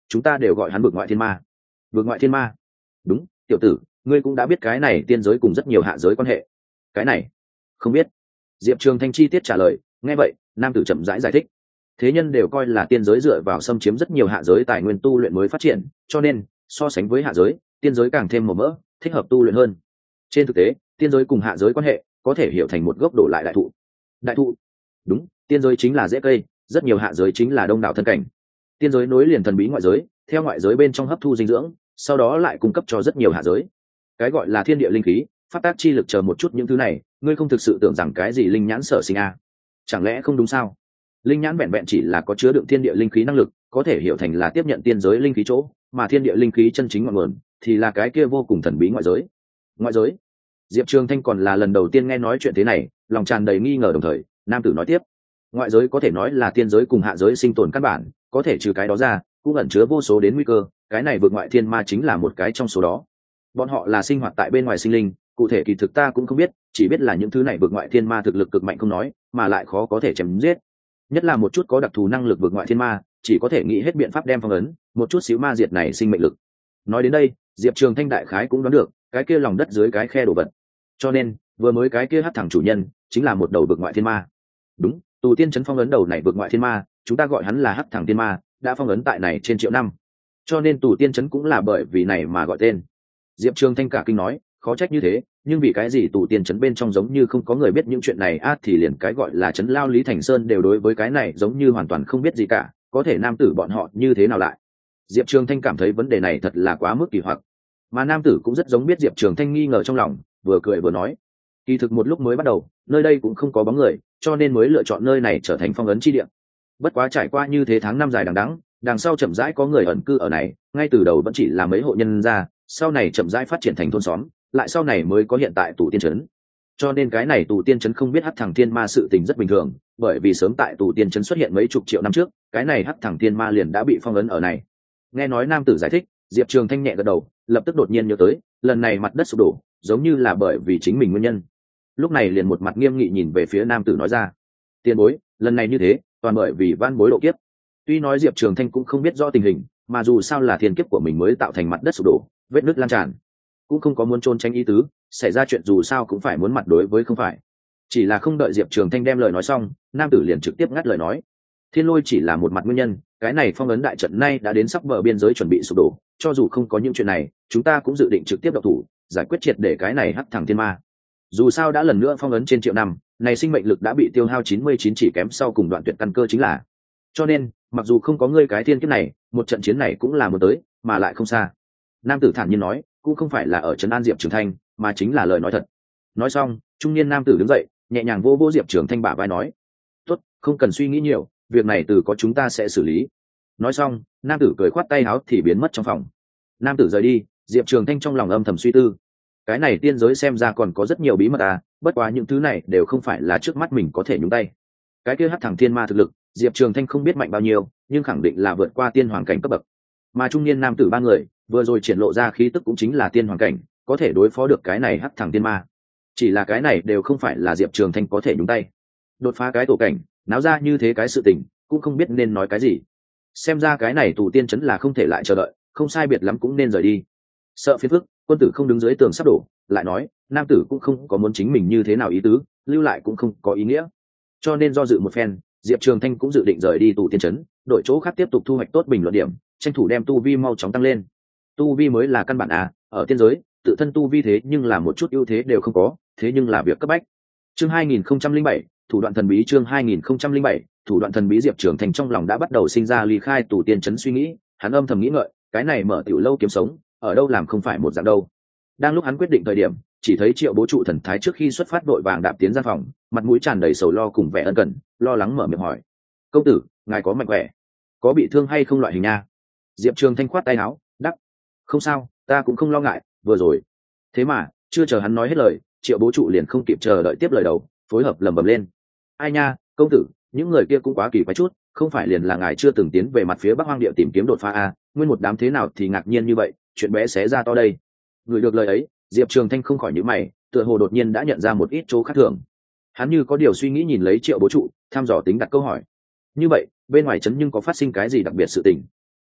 chúng ta đều gọi hắn vực ngoại thiên ma. Vực ngoại thiên ma? Đúng, tiểu tử, ngươi cũng đã biết cái này tiên giới cùng rất nhiều hạ giới quan hệ. Cái này không biết. Diệp Trường Thanh chi tiết trả lời. Nghe vậy, nam tử chậm rãi giải thích. Thế nhân đều coi là tiên giới dựa vào xâm chiếm rất nhiều hạ giới tài nguyên tu luyện mới phát triển, cho nên so sánh với hạ giới, tiên giới càng thêm màu mỡ, thích hợp tu luyện hơn. Trên thực tế, tiên giới cùng hạ giới quan hệ có thể hiểu thành một gốc đổ lại đại thụ. Đại thụ? Đúng, tiên giới chính là rễ cây, rất nhiều hạ giới chính là đông đảo thân cảnh. Tiên giới nối liền thần bí ngoại giới, theo ngoại giới bên trong hấp thu dinh dưỡng, sau đó lại cung cấp cho rất nhiều hạ giới. Cái gọi là thiên địa linh khí, phát tác chi lực chờ một chút những thứ này, ngươi không thực sự tưởng rằng cái gì linh nhãn sở sinh a? Chẳng lẽ không đúng sao? Linh nhãn vẹn vẹn chỉ là có chứa đựng thiên địa linh khí năng lực, có thể hiểu thành là tiếp nhận tiên giới linh khí chỗ, mà thiên địa linh khí chân chính ngọn nguồn thì là cái kia vô cùng thần bí ngoại giới. Ngoại giới? Diệp Trường Thanh còn là lần đầu tiên nghe nói chuyện thế này, lòng tràn đầy nghi ngờ. Đồng thời, nam tử nói tiếp, ngoại giới có thể nói là tiên giới cùng hạ giới sinh tồn căn bản, có thể trừ cái đó ra, cũng ẩn chứa vô số đến nguy cơ, cái này vượt ngoại thiên ma chính là một cái trong số đó. Bọn họ là sinh hoạt tại bên ngoài sinh linh, cụ thể kỳ thực ta cũng không biết, chỉ biết là những thứ này vượt ngoại thiên ma thực lực cực mạnh không nói, mà lại khó có thể chém giết. Nhất là một chút có đặc thù năng lực vượt ngoại thiên ma, chỉ có thể nghĩ hết biện pháp đem phong ấn một chút xíu ma diệt này sinh mệnh lực. Nói đến đây, Diệp Trường Thanh đại khái cũng đoán được cái kia lòng đất dưới cái khe đồ vật, cho nên vừa mới cái kia hắc thẳng chủ nhân chính là một đầu vượt ngoại thiên ma. Đúng, tù tiên trấn phong ấn đầu này vượt ngoại thiên ma, chúng ta gọi hắn là hắc thẳng thiên ma, đã phong ấn tại này trên triệu năm, cho nên tù tiên trấn cũng là bởi vì này mà gọi tên. Diệp Trường Thanh cả kinh nói, khó trách như thế, nhưng vì cái gì tù tiên trấn bên trong giống như không có người biết những chuyện này thì liền cái gọi là trấn lao Lý Thành Sơn đều đối với cái này giống như hoàn toàn không biết gì cả, có thể nam tử bọn họ như thế nào lại? Diệp Trường Thanh cảm thấy vấn đề này thật là quá mức kỳ hoặc, mà nam tử cũng rất giống biết Diệp Trường Thanh nghi ngờ trong lòng, vừa cười vừa nói, kỳ thực một lúc mới bắt đầu, nơi đây cũng không có bóng người, cho nên mới lựa chọn nơi này trở thành phong ấn chi địa. Bất quá trải qua như thế tháng năm dài đằng đẵng, đằng sau chậm rãi có người ẩn cư ở này, ngay từ đầu vẫn chỉ là mấy hộ nhân gia, sau này chậm rãi phát triển thành thôn xóm, lại sau này mới có hiện tại tù tiên trấn. Cho nên cái này tù tiên trấn không biết hắc thẳng thiên ma sự tình rất bình thường, bởi vì sớm tại tù tiên trấn xuất hiện mấy chục triệu năm trước, cái này hắc thẳng thiên ma liền đã bị phong ấn ở này. Nghe nói nam tử giải thích, Diệp Trường Thanh nhẹ gật đầu, lập tức đột nhiên nhớ tới, lần này mặt đất sụp đổ, giống như là bởi vì chính mình nguyên nhân. Lúc này liền một mặt nghiêm nghị nhìn về phía nam tử nói ra, tiền bối, lần này như thế, toàn bởi vì van bối độ kiếp. Tuy nói Diệp Trường Thanh cũng không biết rõ tình hình, mà dù sao là thiên kiếp của mình mới tạo thành mặt đất sụp đổ, vết nứt lan tràn, cũng không có muốn trốn tránh ý tứ, xảy ra chuyện dù sao cũng phải muốn mặt đối với không phải. Chỉ là không đợi Diệp Trường Thanh đem lời nói xong, nam tử liền trực tiếp ngắt lời nói, thiên lôi chỉ là một mặt nguyên nhân, cái này phong ấn đại trận nay đã đến sắp bờ biên giới chuẩn bị sụp đổ, cho dù không có những chuyện này, chúng ta cũng dự định trực tiếp độc thủ, giải quyết triệt để cái này hắc thẳng thiên ma. Dù sao đã lần nữa phong ấn trên triệu năm, này sinh mệnh lực đã bị tiêu hao 99, chỉ kém sau cùng đoạn tuyệt căn cơ chính là. Cho nên, mặc dù không có ngươi cái thiên kiếp này, một trận chiến này cũng là một tới, mà lại không xa. Nam tử thản nhiên nói, cũng không phải là ở trấn an Diệp Trường Thanh, mà chính là lời nói thật. Nói xong, trung niên nam tử đứng dậy, nhẹ nhàng vô vô Diệp Trường Thanh bả vai nói, tốt, không cần suy nghĩ nhiều, việc này từ có chúng ta sẽ xử lý. Nói xong, nam tử cười khoát tay áo thì biến mất trong phòng. Nam tử rời đi, Diệp Trường Thanh trong lòng âm thầm suy tư, cái này tiên giới xem ra còn có rất nhiều bí mật bất quá những thứ này đều không phải là trước mắt mình có thể nhúng tay. Cái kia hắc thẳng thiên ma thực lực, Diệp Trường Thanh không biết mạnh bao nhiêu, nhưng khẳng định là vượt qua tiên hoàng cảnh cấp bậc. Mà trung niên nam tử ba người vừa rồi triển lộ ra khí tức cũng chính là tiên hoàng cảnh, có thể đối phó được cái này hắc thẳng thiên ma. Chỉ là cái này đều không phải là Diệp Trường Thanh có thể nhúng tay. Đột phá cái tổ cảnh, náo ra như thế cái sự tình, cũng không biết nên nói cái gì. Xem ra cái này tù tiên trấn là không thể lại chờ đợi, không sai biệt lắm cũng nên rời đi. Sợ phiền phức, quân tử không đứng dưới tường sắp đổ, lại nói, nam tử cũng không có muốn chính mình như thế nào ý tứ, lưu lại cũng không có ý nghĩa. Cho nên do dự một phen, Diệp Trường Thanh cũng dự định rời đi tù tiên trấn, đổi chỗ khác tiếp tục thu hoạch tốt bình luận điểm, tranh thủ đem tu vi mau chóng tăng lên. Tu vi mới là căn bản ở tiên giới, tự thân tu vi thế nhưng là một chút ưu thế đều không có, thế nhưng là việc cấp bách. Chương 2007, thủ đoạn thần bí. Chương 2007, thủ đoạn thần bí. Diệp Trường Thanh trong lòng đã bắt đầu sinh ra ly khai tù tiên trấn suy nghĩ, hắn âm thầm nghĩ ngợi, cái này mở tiểu lâu kiếm sống, ở đâu làm không phải một dạng đâu. Đang lúc hắn quyết định thời điểm, chỉ thấy Triệu Bố Trụ thần thái trước khi xuất phát đội vàng đạp tiến ra phòng, mặt mũi tràn đầy sầu lo cùng vẻ ân cần, lo lắng mở miệng hỏi, công tử, ngài có mạnh khỏe, có bị thương hay không loại hình nha? Diệp Trường Thanh khoát tay áo, đáp, không sao, ta cũng không lo ngại, vừa rồi. Thế mà chưa chờ hắn nói hết lời, Triệu Bố Trụ liền không kịp chờ đợi tiếp lời đầu, phối hợp lẩm bẩm lên, ai nha, công tử, những người kia cũng quá kỳ quái chút, không phải liền là ngài chưa từng tiến về mặt phía Bắc Hoang Địa tìm kiếm đột phá nguyên một đám thế nào thì ngạc nhiên như vậy, chuyện bé xé ra to đây. Gửi được lời ấy, Diệp Trường Thanh không khỏi nhíu mày, tựa hồ đột nhiên đã nhận ra một ít chỗ khác thường. Hắn như có điều suy nghĩ nhìn lấy Triệu Bố Trụ, thăm dò tính đặt câu hỏi, như vậy bên ngoài trấn nhưng có phát sinh cái gì đặc biệt sự tình?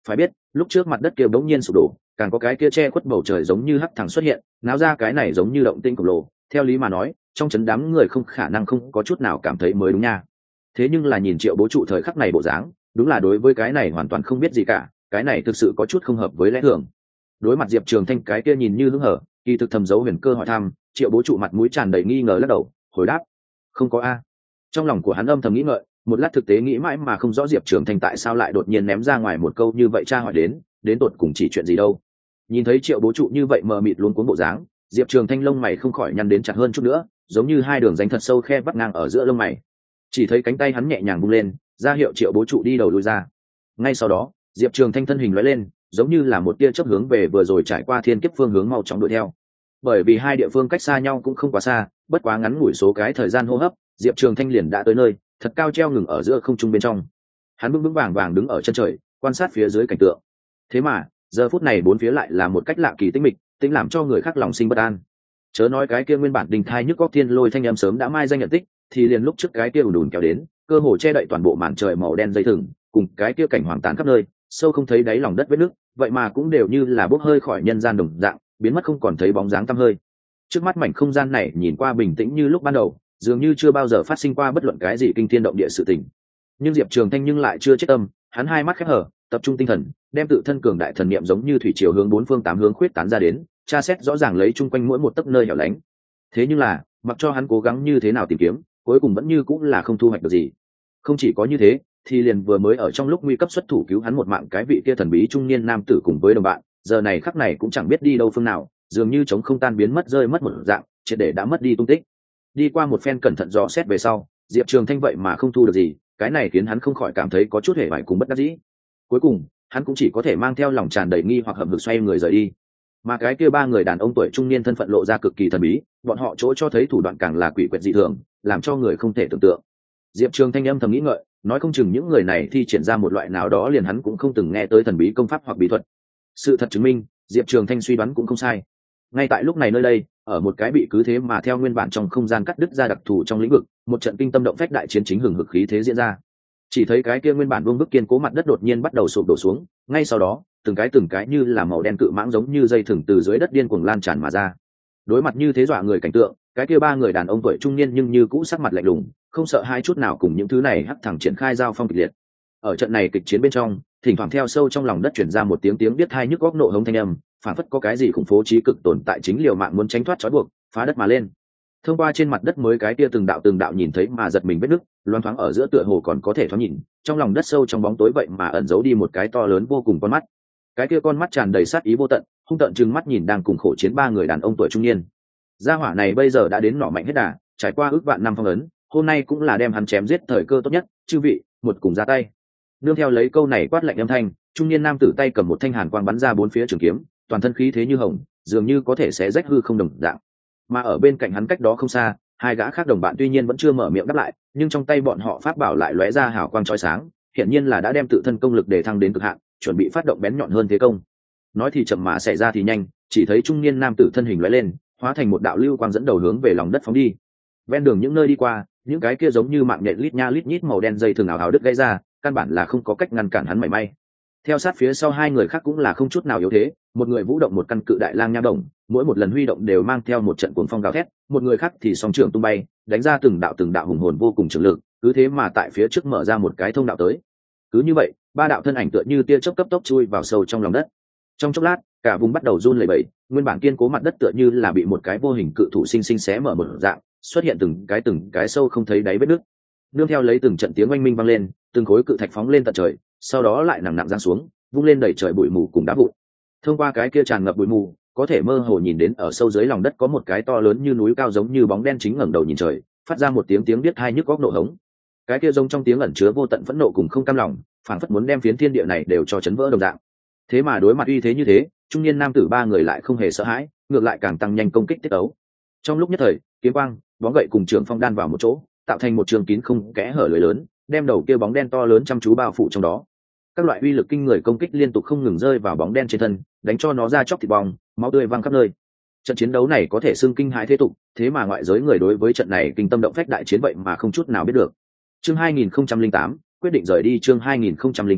phải biết lúc trước mặt đất kia bỗng nhiên sụp đổ, càng có cái kia che khuất bầu trời giống như hắc thẳng xuất hiện, náo ra cái này giống như động tĩnh khổng lồ. Theo lý mà nói trong chấn đám người không khả năng không có chút nào cảm thấy mới đúng nha. Thế nhưng là nhìn Triệu Bố Trụ thời khắc này bộ dáng, đúng là đối với cái này hoàn toàn không biết gì cả, cái này thực sự có chút không hợp với lẽ thường. Đối mặt Diệp Trường Thanh cái kia nhìn như hứng hở, kỳ thực thầm giấu huyền cơ hỏi thăm, Triệu Bố Trụ mặt mũi tràn đầy nghi ngờ lắc đầu, hồi đáp: "Không có a." Trong lòng của hắn âm thầm nghĩ ngợi, một lát thực tế nghĩ mãi mà không rõ Diệp Trường Thanh tại sao lại đột nhiên ném ra ngoài một câu như vậy tra hỏi đến tột cùng chỉ chuyện gì đâu. Nhìn thấy Triệu Bố Trụ như vậy mờ mịt luống cuống bộ dáng, Diệp Trường Thanh lông mày không khỏi nhăn đến chặt hơn chút nữa, giống như hai đường rãnh thật sâu khe vắt ngang ở giữa lông mày. Chỉ thấy cánh tay hắn nhẹ nhàng vung lên, ra hiệu Triệu Bố Trụ đi đầu lui ra. Ngay sau đó Diệp Trường Thanh thân hình lóe lên, giống như là một tia chớp hướng về vừa rồi trải qua thiên kiếp phương hướng mau chóng đuổi theo. Bởi vì hai địa phương cách xa nhau cũng không quá xa, bất quá ngắn ngủi số cái thời gian hô hấp, Diệp Trường Thanh liền đã tới nơi, thật cao treo ngừng ở giữa không trung bên trong. Hắn vững vững vàng vàng đứng ở chân trời, quan sát phía dưới cảnh tượng. Thế mà giờ phút này bốn phía lại là một cách lạ kỳ tĩnh mịch, tĩnh làm cho người khác lòng sinh bất an. Chớ nói cái kia nguyên bản đình thai nhức góc thiên lôi thanh âm sớm đã mai danh nhận tích, thì liền lúc trước cái kia ùn ùn kéo đến, cơ hồ che đậy toàn bộ màn trời màu đen dây thừng, cùng cái kia cảnh hoàng tàn khắp nơi, sâu không thấy đáy lòng đất vết nước, vậy mà cũng đều như là bốc hơi khỏi nhân gian đồng dạng, biến mất không còn thấy bóng dáng tăm hơi. Trước mắt mảnh không gian này nhìn qua bình tĩnh như lúc ban đầu, dường như chưa bao giờ phát sinh qua bất luận cái gì kinh thiên động địa sự tình. Nhưng Diệp Trường Thanh nhưng lại chưa chết tâm, hắn hai mắt khép hờ, tập trung tinh thần, đem tự thân cường đại thần niệm giống như thủy triều hướng bốn phương tám hướng khuyết tán ra đến, tra xét rõ ràng lấy chung quanh mỗi một tấc nơi hẻo lánh. Thế nhưng là, mặc cho hắn cố gắng như thế nào tìm kiếm, cuối cùng vẫn như cũng là không thu hoạch được gì. Không chỉ có như thế, thì liền vừa mới ở trong lúc nguy cấp xuất thủ cứu hắn một mạng cái vị kia thần bí trung niên nam tử cùng với đồng bạn, giờ này khắc này cũng chẳng biết đi đâu phương nào, dường như chống không tan biến mất rơi mất một dạng, triệt để đã mất đi tung tích. Đi qua một phen cẩn thận dò xét về sau, Diệp Trường Thanh vậy mà không thu được gì, cái này khiến hắn không khỏi cảm thấy có chút hề bại cùng bất đắc dĩ. Cuối cùng hắn cũng chỉ có thể mang theo lòng tràn đầy nghi hoặc hậm hực xoay người rời đi. Mà cái kia ba người đàn ông tuổi trung niên thân phận lộ ra cực kỳ thần bí, bọn họ chỗ cho thấy thủ đoạn càng là quỷ quyệt dị thường, làm cho người không thể tưởng tượng. Diệp Trường Thanh âm thầm nghĩ ngợi, nói không chừng những người này thi triển ra một loại nào đó liền hắn cũng không từng nghe tới thần bí công pháp hoặc bí thuật. Sự thật chứng minh, Diệp Trường Thanh suy đoán cũng không sai. Ngay tại lúc này nơi đây, ở một cái bị cứ thế mà theo nguyên bản trong không gian cắt đứt ra đặc thù trong lĩnh vực, một trận kinh tâm động phách đại chiến chính hừng hực khí thế diễn ra. Chỉ thấy cái kia nguyên bản vương bức kiên cố mặt đất đột nhiên bắt đầu sụp đổ xuống, ngay sau đó từng cái như là màu đen cự mãng giống như dây thừng từ dưới đất điên cuồng lan tràn mà ra. Đối mặt như thế dọa người cảnh tượng, cái kia ba người đàn ông tuổi trung niên nhưng như cũ sắc mặt lạnh lùng, không sợ hai chút nào cùng những thứ này hắc thẳng triển khai giao phong kịch liệt. Ở trận này kịch chiến bên trong, thỉnh thoảng theo sâu trong lòng đất truyền ra một tiếng biết thai nhức góc nộ hống thanh âm, phản phất có cái gì khủng phố trí cực tồn tại chính liều mạng muốn tránh thoát trói buộc, phá đất mà lên. Thông qua trên mặt đất mới cái kia từng đạo nhìn thấy mà giật mình vết nứt, loáng thoáng ở giữa tựa hồ còn có thể thoáng nhìn, trong lòng đất sâu trong bóng tối vậy mà ẩn giấu đi một cái to lớn vô cùng con mắt. Cái kia con mắt tràn đầy sát ý vô tận, hung tợn trừng mắt nhìn đang cùng khổ chiến ba người đàn ông tuổi trung niên. Gia hỏa này bây giờ đã đến nỏ mạnh hết đà, trải qua ước vạn năm phong ấn, hôm nay cũng là đem hắn chém giết thời cơ tốt nhất, chư vị, một cùng ra tay. Nương theo lấy câu này quát lạnh âm thanh, trung niên nam tử tay cầm một thanh hàn quang bắn ra bốn phía trường kiếm, toàn thân khí thế như hồng, dường như có thể xé rách hư không đồng dạng. Mà ở bên cạnh hắn cách đó không xa, hai gã khác đồng bạn tuy nhiên vẫn chưa mở miệng đáp lại, nhưng trong tay bọn họ pháp bảo lại lóe ra hào quang chói sáng, hiển nhiên là đã đem tự thân công lực để thăng đến cực hạn, chuẩn bị phát động bén nhọn hơn thế công. Nói thì chậm mà xảy ra thì nhanh, chỉ thấy trung niên nam tử thân hình lóe lên, hóa thành một đạo lưu quang dẫn đầu hướng về lòng đất phóng đi. Ven đường những nơi đi qua, những cái kia giống như mạng nhện lít nha lít nhít màu đen dây thường ảo ảo đứt gãy ra, căn bản là không có cách ngăn cản hắn mảy may. Theo sát phía sau hai người khác cũng là không chút nào yếu thế, một người vũ động một căn cự đại lang nha đồng, mỗi một lần huy động đều mang theo một trận cuồng phong gào thét, một người khác thì song trường tung bay, đánh ra từng đạo hùng hồn vô cùng trường lực, cứ thế mà tại phía trước mở ra một cái thông đạo tới. Cứ như vậy, ba đạo thân ảnh tựa như tia chớp cấp tốc chui vào sâu trong lòng đất. Trong chốc lát, cả vùng bắt đầu run lẩy bẩy, nguyên bản kiên cố mặt đất tựa như là bị một cái vô hình cự thủ sinh sinh xé mở một dạng, xuất hiện từng cái sâu không thấy đáy vết nứt. Nương theo lấy từng trận tiếng oanh minh vang lên, từng khối cự thạch phóng lên tận trời, sau đó lại nặng giáng xuống, vung lên đẩy trời bụi mù cùng đá vụn. Thông qua cái kia tràn ngập bụi mù, có thể mơ hồ nhìn đến ở sâu dưới lòng đất có một cái to lớn như núi cao giống như bóng đen chính ngẩng đầu nhìn trời, phát ra một tiếng biết hai nhức góc nộ hống. Cái kia giống trong tiếng ẩn chứa vô tận phẫn nộ cùng không cam lòng, phảng phất muốn đem phiến thiên địa này đều cho chấn vỡ đồng dạng. Thế mà đối mặt uy thế như thế, trung niên nam tử ba người lại không hề sợ hãi, ngược lại càng tăng nhanh công kích tiết ấu. Trong lúc nhất thời, kiếm quang, bóng gậy cùng trường phong đan vào một chỗ, tạo thành một trường kín không kẽ hở lưới lớn, đem đầu kia bóng đen to lớn chăm chú bao phủ trong đó. Các loại uy lực kinh người công kích liên tục không ngừng rơi vào bóng đen trên thân, đánh cho nó ra chóc thịt bong, máu tươi văng khắp nơi. Trận chiến đấu này có thể xưng kinh hãi thế tục, thế mà ngoại giới người đối với trận này kinh tâm động phách đại chiến vậy mà không chút nào biết được. Chương 2008, quyết định rời đi. Chương 2008,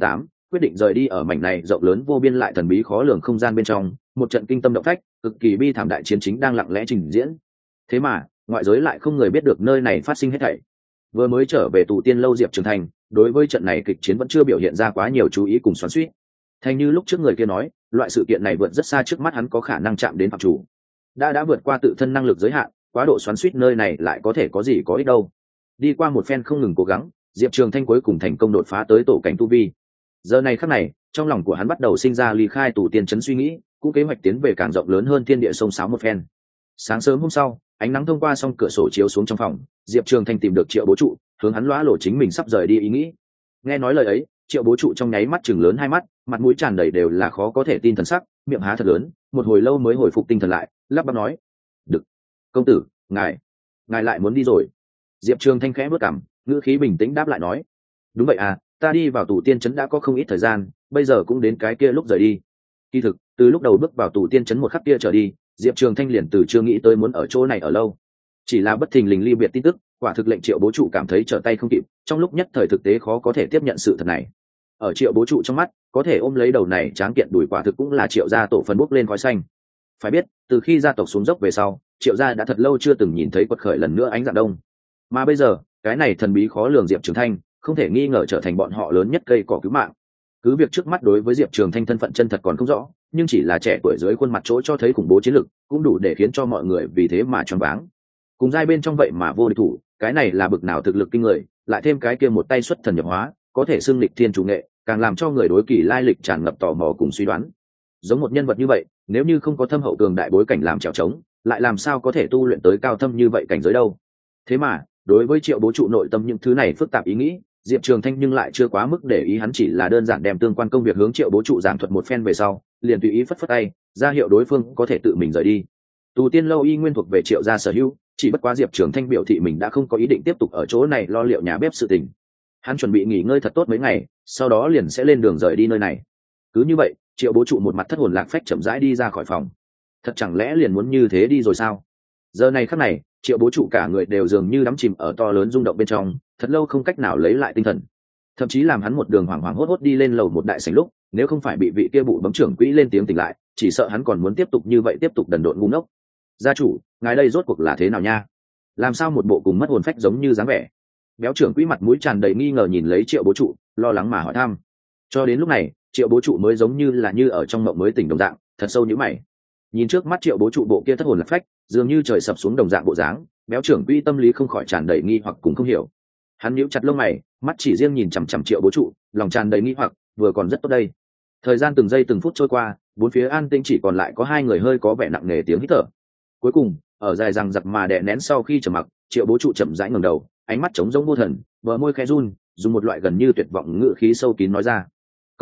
quyết định rời đi ở mảnh này rộng lớn vô biên lại thần bí khó lường không gian bên trong. Một trận kinh tâm động phách, cực kỳ bi thảm đại chiến chính đang lặng lẽ trình diễn. Thế mà ngoại giới lại không người biết được nơi này phát sinh hết thảy. Vừa mới trở về tù tiên lâu Diệp Trường Thanh đối với trận này kịch chiến vẫn chưa biểu hiện ra quá nhiều chú ý cùng xoắn xuýt. Thành như lúc trước người kia nói, loại sự kiện này vượt rất xa trước mắt hắn có khả năng chạm đến phạm chủ, đã vượt qua tự thân năng lực giới hạn, quá độ xoắn xuýt nơi này lại có thể có gì có ích đâu. Đi qua một phen không ngừng cố gắng, Diệp Trường Thanh cuối cùng thành công đột phá tới tổ cảnh tu vi. Giờ này khắc này, trong lòng của hắn bắt đầu sinh ra ly khai tù tiên trấn suy nghĩ, cũng kế hoạch tiến về càng rộng lớn hơn thiên địa sông sáo một phen. Sáng sớm hôm sau, ánh nắng thông qua song cửa sổ chiếu xuống trong phòng, Diệp Trường Thanh tìm được Triệu Bố Trụ, hướng hắn lóa lộ chính mình sắp rời đi ý nghĩ. Nghe nói lời ấy, Triệu Bố Trụ trong nháy mắt chừng lớn hai mắt, mặt mũi tràn đầy đều là khó có thể tin thần sắc, miệng há thật lớn, một hồi lâu mới hồi phục tinh thần lại, lắp bắp nói: "Được, công tử, ngài lại muốn đi rồi?" Diệp Trường Thanh khẽ bước cằm, ngữ khí bình tĩnh đáp lại nói: "Đúng vậy à, ta đi vào tù tiên trấn đã có không ít thời gian, bây giờ cũng đến cái kia lúc rời đi." Kỳ thực, từ lúc đầu bước vào tù tiên trấn một khắc kia trở đi, Diệp Trường Thanh liền từ chưa nghĩ tới muốn ở chỗ này ở lâu. Chỉ là bất thình lình ly biệt tin tức, quả thực lệnh Triệu Bố Trụ cảm thấy trở tay không kịp, trong lúc nhất thời thực tế khó có thể tiếp nhận sự thật này. Ở Triệu Bố Trụ trong mắt, có thể ôm lấy đầu này tráng kiện đùi quả thực cũng là Triệu gia tổ phần bốc lên khói xanh. Phải biết, từ khi gia tộc xuống dốc về sau, Triệu gia đã thật lâu chưa từng nhìn thấy quật khởi lần nữa ánh dạng đông. Mà bây giờ, cái này thần bí khó lường Diệp Trường Thanh, không thể nghi ngờ trở thành bọn họ lớn nhất cây cỏ cứu mạng. Cứ việc trước mắt đối với Diệp Trường Thanh thân phận chân thật còn không rõ, nhưng chỉ là trẻ tuổi dưới khuôn mặt chỗ cho thấy khủng bố chiến lực, cũng đủ để khiến cho mọi người vì thế mà choáng váng. Cùng giai bên trong vậy mà vô địch thủ, cái này là bực nào thực lực kinh người, lại thêm cái kia một tay xuất thần nhập hóa, có thể xưng lịch thiên chủ nghệ, càng làm cho người đối kỳ lai lịch tràn ngập tò mò cùng suy đoán. Giống một nhân vật như vậy, nếu như không có thâm hậu cường đại bối cảnh làm trèo trống, lại làm sao có thể tu luyện tới cao thâm như vậy cảnh giới đâu. Thế mà, đối với Triệu Bố Trụ nội tâm những thứ này phức tạp ý nghĩ, Diệp Trường Thanh nhưng lại chưa quá mức để ý, hắn chỉ là đơn giản đem tương quan công việc hướng Triệu Bố Trụ giảng thuật một phen về sau, liền tùy ý phất phất tay, ra hiệu đối phương có thể tự mình rời đi. Tù tiên lâu y nguyên thuộc về Triệu gia sở hữu, chỉ bất quá Diệp Trường Thanh biểu thị mình đã không có ý định tiếp tục ở chỗ này lo liệu nhà bếp sự tình. Hắn chuẩn bị nghỉ ngơi thật tốt mấy ngày, sau đó liền sẽ lên đường rời đi nơi này. Cứ như vậy, Triệu Bố Trụ một mặt thất hồn lạc phách chậm rãi đi ra khỏi phòng. Thật chẳng lẽ liền muốn như thế đi rồi sao? Giờ này khắc này, Triệu Bố Trụ cả người đều dường như đắm chìm ở to lớn rung động bên trong, thật lâu không cách nào lấy lại tinh thần. Thậm chí làm hắn một đường hoảng hoảng hốt hốt đi lên lầu một đại sảnh lúc, nếu không phải bị vị kia bụ bấm trưởng quỹ lên tiếng tỉnh lại, chỉ sợ hắn còn muốn tiếp tục như vậy tiếp tục đần độn ngu ngốc. "Gia chủ, ngài đây rốt cuộc là thế nào nha? Làm sao một bộ cùng mất hồn phách giống như dáng vẻ?" Béo trưởng quỹ mặt mũi tràn đầy nghi ngờ nhìn lấy Triệu Bố Trụ, lo lắng mà hỏi thăm. Cho đến lúc này, Triệu Bố Trụ mới giống như là như ở trong mộng mới tỉnh đồng dạng, thật sâu nhíu mày. Nhìn trước mắt Triệu Bố Trụ bộ kia thất hồn lạc phách, dường như trời sập xuống đồng dạng bộ dáng, béo trưởng quỹ tâm lý không khỏi tràn đầy nghi hoặc cùng không hiểu. Hắn nhíu chặt lông mày, mắt chỉ riêng nhìn chằm chằm Triệu Bố Trụ, lòng tràn đầy nghi hoặc, vừa còn rất tốt đây. Thời gian từng giây từng phút trôi qua, bốn phía an tĩnh chỉ còn lại có hai người hơi có vẻ nặng nề tiếng hít thở. Cuối cùng, ở dài rằng giặc mà đè nén sau khi trầm mặc, Triệu Bố Trụ chậm rãi ngẩng đầu, ánh mắt trống rỗng vô thần, bờ môi khẽ run, dùng một loại gần như tuyệt vọng ngữ khí sâu kín nói ra: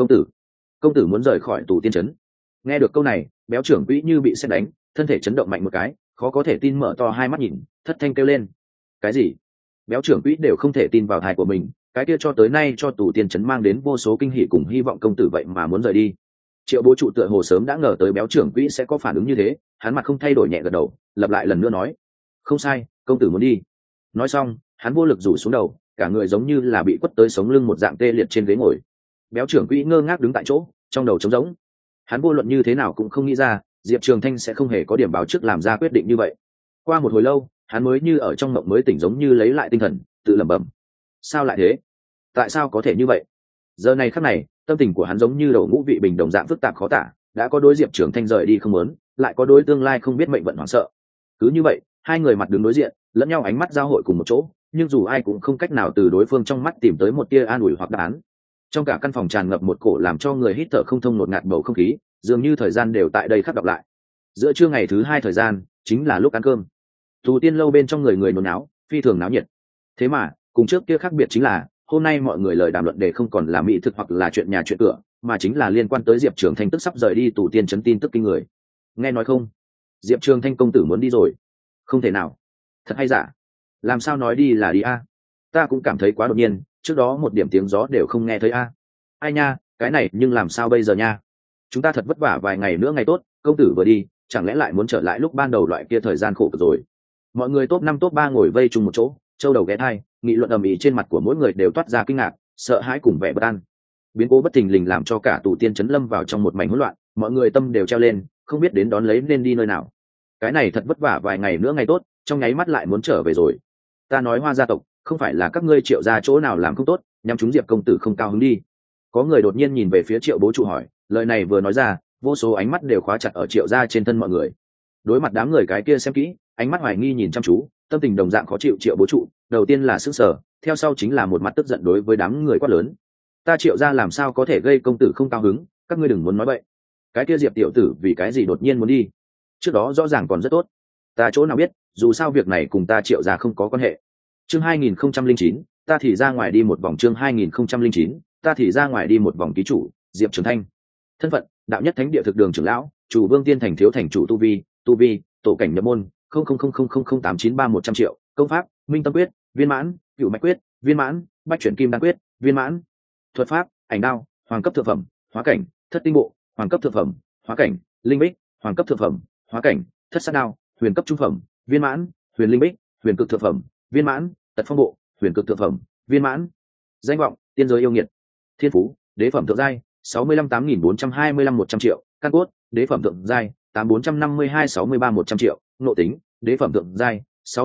công tử muốn rời khỏi tù tiên trấn." Nghe được câu này, béo trưởng quỹ như bị sét đánh, thân thể chấn động mạnh một cái, khó có thể tin mở to hai mắt nhìn, thất thanh kêu lên: "Cái gì?" Béo trưởng quỹ đều không thể tin vào tai của mình, cái kia cho tới nay cho tù tiên trấn mang đến vô số kinh hỉ cùng hy vọng công tử vậy mà muốn rời đi. Triệu Bố Trụ tựa hồ sớm đã ngờ tới béo trưởng quỹ sẽ có phản ứng như thế, hắn mặt không thay đổi nhẹ gật đầu, lặp lại lần nữa nói: "Không sai, công tử muốn đi." Nói xong, hắn vô lực rủ xuống đầu, cả người giống như là bị quất tới sống lưng một dạng tê liệt trên ghế ngồi. Béo trưởng quỹ ngơ ngác đứng tại chỗ, trong đầu trống rỗng. Hắn vô luận như thế nào cũng không nghĩ ra, Diệp Trường Thanh sẽ không hề có điểm báo trước làm ra quyết định như vậy. Qua một hồi lâu, hắn mới như ở trong mộng mới tỉnh, giống như lấy lại tinh thần, tự lẩm bẩm: "Sao lại thế? Tại sao có thể như vậy?" Giờ này khắc này, tâm tình của hắn giống như đầu ngũ vị bình đồng dạng phức tạp khó tả, đã có đối Diệp Trường Thanh rời đi không muốn, lại có đối tương lai không biết mệnh vận hoảng sợ. Cứ như vậy, hai người mặt đứng đối diện, lẫn nhau ánh mắt giao hội cùng một chỗ, nhưng dù ai cũng không cách nào từ đối phương trong mắt tìm tới một tia an ủi hoặc đáp án. Trong cả căn phòng tràn ngập một cổ làm cho người hít thở không thông ngột ngạt bầu không khí, dường như thời gian đều tại đây khắc đọc lại. Giữa trưa ngày thứ hai thời gian, chính là lúc ăn cơm. Tù tiên lâu bên trong người người nôn náo, phi thường náo nhiệt. Thế mà, cùng trước kia khác biệt chính là, hôm nay mọi người lời đàm luận để không còn là mỹ thực hoặc là chuyện nhà chuyện cửa, mà chính là liên quan tới Diệp Trường Thanh tức sắp rời đi tù tiên trấn tin tức kinh người. Nghe nói không? Diệp Trường Thanh công tử muốn đi rồi. Không thể nào. Thật hay giả? Làm sao nói đi là đi a? Ta cũng cảm thấy quá đột nhiên, trước đó một điểm tiếng gió đều không nghe thấy a. Ai nha, cái này nhưng làm sao bây giờ nha? Chúng ta thật vất vả vài ngày nữa ngày tốt, công tử vừa đi, chẳng lẽ lại muốn trở lại lúc ban đầu loại kia thời gian khổ cực rồi? Mọi người top 5 top 3 ngồi vây chung một chỗ, châu đầu ghé thai, nghị luận ầm ĩ, trên mặt của mỗi người đều toát ra kinh ngạc, sợ hãi cùng vẻ bất an. biến cố bất thình lình làm cho cả tù tiên trấn lâm vào trong một mảnh hỗn loạn, mọi người tâm đều treo lên, không biết đến đón lấy nên đi nơi nào. Cái này thật vất vả vài ngày nữa ngày tốt, trong nháy mắt lại muốn trở về rồi. Ta nói Hoa gia tộc, không phải là các ngươi Triệu gia chỗ nào làm không tốt, nhằm chúng Diệp công tử không cao hứng đi. Có người đột nhiên nhìn về phía Triệu bố trụ hỏi, lời này vừa nói ra, vô số ánh mắt đều khóa chặt ở Triệu gia trên thân mọi người. Đối mặt đám người cái kia xem kỹ, ánh mắt hoài nghi nhìn chăm chú, tâm tình đồng dạng khó chịu. Triệu bố trụ đầu tiên là sững sờ, theo sau chính là một mặt tức giận đối với đám người quát lớn: ta Triệu gia làm sao có thể gây công tử không cao hứng, các ngươi đừng muốn nói bậy. Cái kia Diệp tiểu tử vì cái gì đột nhiên muốn đi? Trước đó rõ ràng còn rất tốt. Ta chỗ nào biết, dù sao việc này cùng ta Triệu gia không có quan hệ. Chương 2009, ta thì ra ngoài đi một vòng. Chương 2009, ta thì ra ngoài đi một vòng. Ký chủ Diệp Trường Thanh, thân phận đạo nhất thánh địa thực đường trưởng lão, chủ Vương Tiên thành thiếu thành chủ, tu vi tổ cảnh nhập môn 0000893 triệu, công pháp Minh Tâm Quyết viên mãn, Cửu Mạch Quyết viên mãn, Bách Chuyển Kim Đan Quyết viên mãn, thuật pháp Ảnh Đao hoàng cấp thượng phẩm, hóa cảnh Thất Tinh Bộ hoàng cấp thượng phẩm, hóa cảnh Linh Bích hoàng cấp thượng phẩm, hóa cảnh Thất Sát Đao huyền cấp trung phẩm viên mãn, Huyền Linh Bích huyền cực thượng phẩm viên mãn, Tật Phong Bộ huyền cực thượng phẩm viên mãn. Danh vọng tiên giới yêu nghiệt. Thiên phú đế phẩm thượng giai 658425 100 triệu. Căn cốt đế phẩm thượng giai 845263 100 triệu. Nội tính đế phẩm thượng giai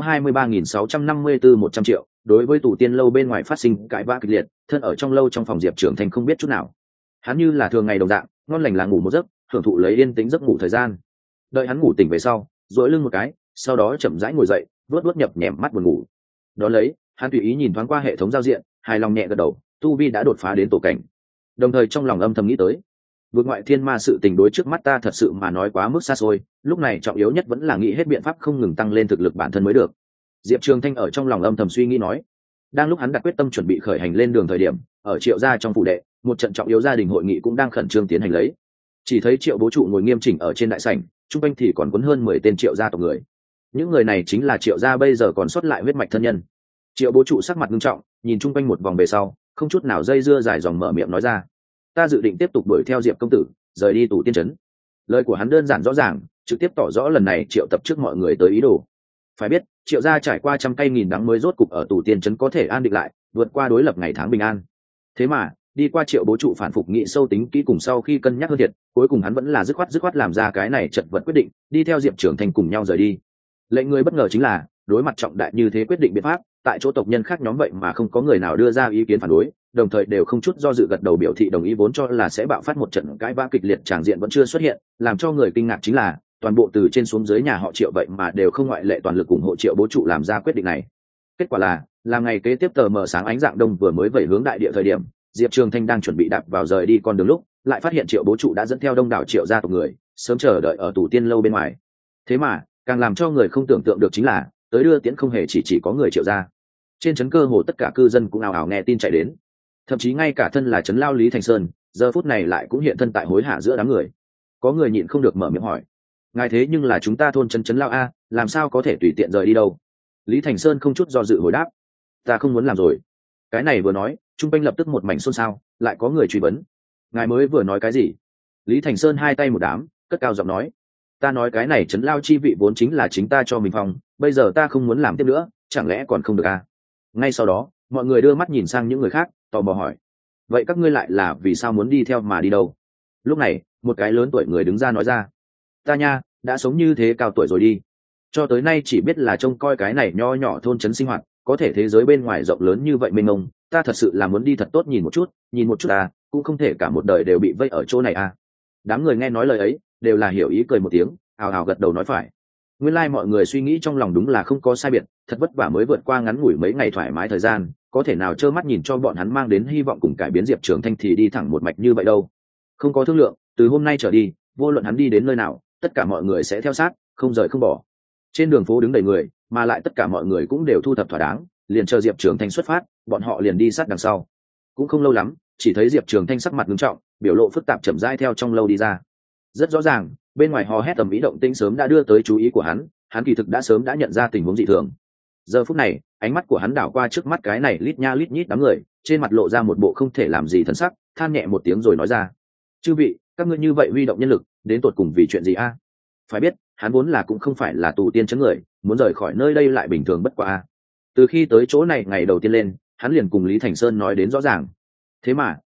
623654 100 triệu. Đối với tù tiên lâu bên ngoài phát sinh cãi vã kịch liệt, thân ở trong lâu trong phòng Diệp Trường Thanh không biết chút nào. Hắn như là thường ngày đồng dạng, ngon lành là ngủ một giấc, hưởng thụ lấy yên tĩnh giấc ngủ thời gian. Đợi hắn ngủ tỉnh về sau, duỗi lưng một cái, sau đó chậm rãi ngồi dậy, vuốt nhập nhèm mắt buồn ngủ. Đó lấy, hắn tùy ý nhìn thoáng qua hệ thống giao diện, hài lòng nhẹ gật đầu, tu vi đã đột phá đến tổ cảnh. Đồng thời trong lòng âm thầm nghĩ tới, vượt ngoại thiên ma sự tình đối trước mắt ta thật sự mà nói quá mức xa xôi, lúc này trọng yếu nhất vẫn là nghĩ hết biện pháp không ngừng tăng lên thực lực bản thân mới được. Diệp Trường Thanh ở trong lòng âm thầm suy nghĩ nói. Đang lúc hắn đặt quyết tâm chuẩn bị khởi hành lên đường thời điểm, ở Triệu gia trong phủ đệ, một trận trọng yếu gia đình hội nghị cũng đang khẩn trương tiến hành lấy. Chỉ thấy Triệu bố trụ ngồi nghiêm chỉnh ở trên đại sảnh, trung quanh thì còn quấn hơn 10 tên Triệu gia tộc người. Những người này chính là Triệu gia bây giờ còn sót lại huyết mạch thân nhân. Triệu bố trụ sắc mặt nghiêm trọng, nhìn trung quanh một vòng về sau, không chút nào dây dưa dài dòng mở miệng nói ra: ta dự định tiếp tục đuổi theo Diệp công tử, rời đi tù tiên trấn. Lời của hắn đơn giản rõ ràng, trực tiếp tỏ rõ lần này Triệu tập trước mọi người tới ý đồ. Phải biết, Triệu gia trải qua trăm cây nghìn đắng mới rốt cục ở tù tiên trấn có thể an định lại, vượt qua đối lập ngày tháng bình an. Thế mà, đi qua Triệu bố trụ phản phục nghị sâu tính kỹ cùng sau khi cân nhắc hơn thiệt, cuối cùng hắn vẫn là dứt khoát làm ra cái này chật vật quyết định, đi theo Diệp Trường Thanh cùng nhau rời đi. Lệnh người bất ngờ chính là, đối mặt trọng đại như thế quyết định biện pháp, tại chỗ tộc nhân khác nhóm vậy mà không có người nào đưa ra ý kiến phản đối, đồng thời đều không chút do dự gật đầu biểu thị đồng ý, vốn cho là sẽ bạo phát một trận cãi vã kịch liệt tràng diện vẫn chưa xuất hiện, làm cho người kinh ngạc chính là toàn bộ từ trên xuống dưới nhà họ Triệu vậy mà đều không ngoại lệ toàn lực ủng hộ Triệu bố trụ làm ra quyết định này. Kết quả là ngày kế tiếp tờ mờ sáng ánh dạng đông vừa mới vẩy hướng đại địa thời điểm, Diệp Trường Thanh đang chuẩn bị đạp vào rời đi con đường lúc, lại phát hiện Triệu bố trụ đã dẫn theo đông đảo Triệu gia tộc người, sớm chờ đợi ở tù tiên lâu bên ngoài. Thế mà, càng làm cho người không tưởng tượng được chính là, tới đưa tiễn không hề chỉ có người Triệu gia. Trên trấn cơ hồ tất cả cư dân cũng ào ào nghe tin chạy đến. Thậm chí ngay cả thân là trấn lao Lý Thành Sơn, giờ phút này lại cũng hiện thân tại hối hả giữa đám người. Có người nhịn không được mở miệng hỏi: ngài thế nhưng là chúng ta thôn trấn lao a, làm sao có thể tùy tiện rời đi đâu? Lý Thành Sơn không chút do dự hồi đáp: ta không muốn làm rồi. Cái này vừa nói, trung quanh lập tức một mảnh xôn xao, lại có người truy vấn: ngài mới vừa nói cái gì? Lý Thành Sơn hai tay một đám, cất cao giọng nói: ta nói cái này trấn lao chi vị vốn chính là chính ta cho mình phòng, bây giờ ta không muốn làm tiếp nữa, chẳng lẽ còn không được a? Ngay sau đó, mọi người đưa mắt nhìn sang những người khác, tò mò hỏi: vậy các ngươi lại là vì sao muốn đi theo mà đi đâu? Lúc này, một cái lớn tuổi người đứng ra nói ra: ta nha, đã sống như thế cao tuổi rồi đi, cho tới nay chỉ biết là trông coi cái này nho nhỏ thôn trấn sinh hoạt, có thể thế giới bên ngoài rộng lớn như vậy mênh mông, ta thật sự là muốn đi thật tốt nhìn một chút à, cũng không thể cả một đời đều bị vây ở chỗ này à. Đám người nghe nói lời ấy đều là hiểu ý cười một tiếng, ào ào gật đầu nói phải. Nguyên lai mọi người suy nghĩ trong lòng đúng là không có sai biệt, thật vất vả mới vượt qua ngắn ngủi mấy ngày thoải mái thời gian, có thể nào trơ mắt nhìn cho bọn hắn mang đến hy vọng cùng cải biến Diệp Trường Thanh thì đi thẳng một mạch như vậy đâu. Không có thương lượng, từ hôm nay trở đi, vô luận hắn đi đến nơi nào, tất cả mọi người sẽ theo sát, không rời không bỏ. Trên đường phố đứng đầy người, mà lại tất cả mọi người cũng đều thu thập thỏa đáng, liền chờ Diệp Trường Thanh xuất phát, bọn họ liền đi sát đằng sau. Cũng không lâu lắm, chỉ thấy Diệp Trường Thanh sắc mặt nghiêm trọng, biểu lộ phức tạp chậm rãi theo trong lâu đi ra. Rất rõ ràng, bên ngoài hò hét tầm ý động tĩnh sớm đã đưa tới chú ý của hắn kỳ thực đã sớm đã nhận ra tình huống dị thường. Giờ phút này, ánh mắt của hắn đảo qua trước mắt cái này lít nha lít nhít đám người, trên mặt lộ ra một bộ không thể làm gì thần sắc, than nhẹ một tiếng rồi nói ra: chư vị, các ngươi như vậy huy động nhân lực, đến tột cùng vì chuyện gì a? Phải biết, hắn vốn là cũng không phải là tù tiên chấn người, muốn rời khỏi nơi đây lại bình thường bất quá a. Từ khi tới chỗ này ngày đầu tiên lên, hắn liền cùng Lý Thành Sơn nói đến rõ ràng. Thế mà,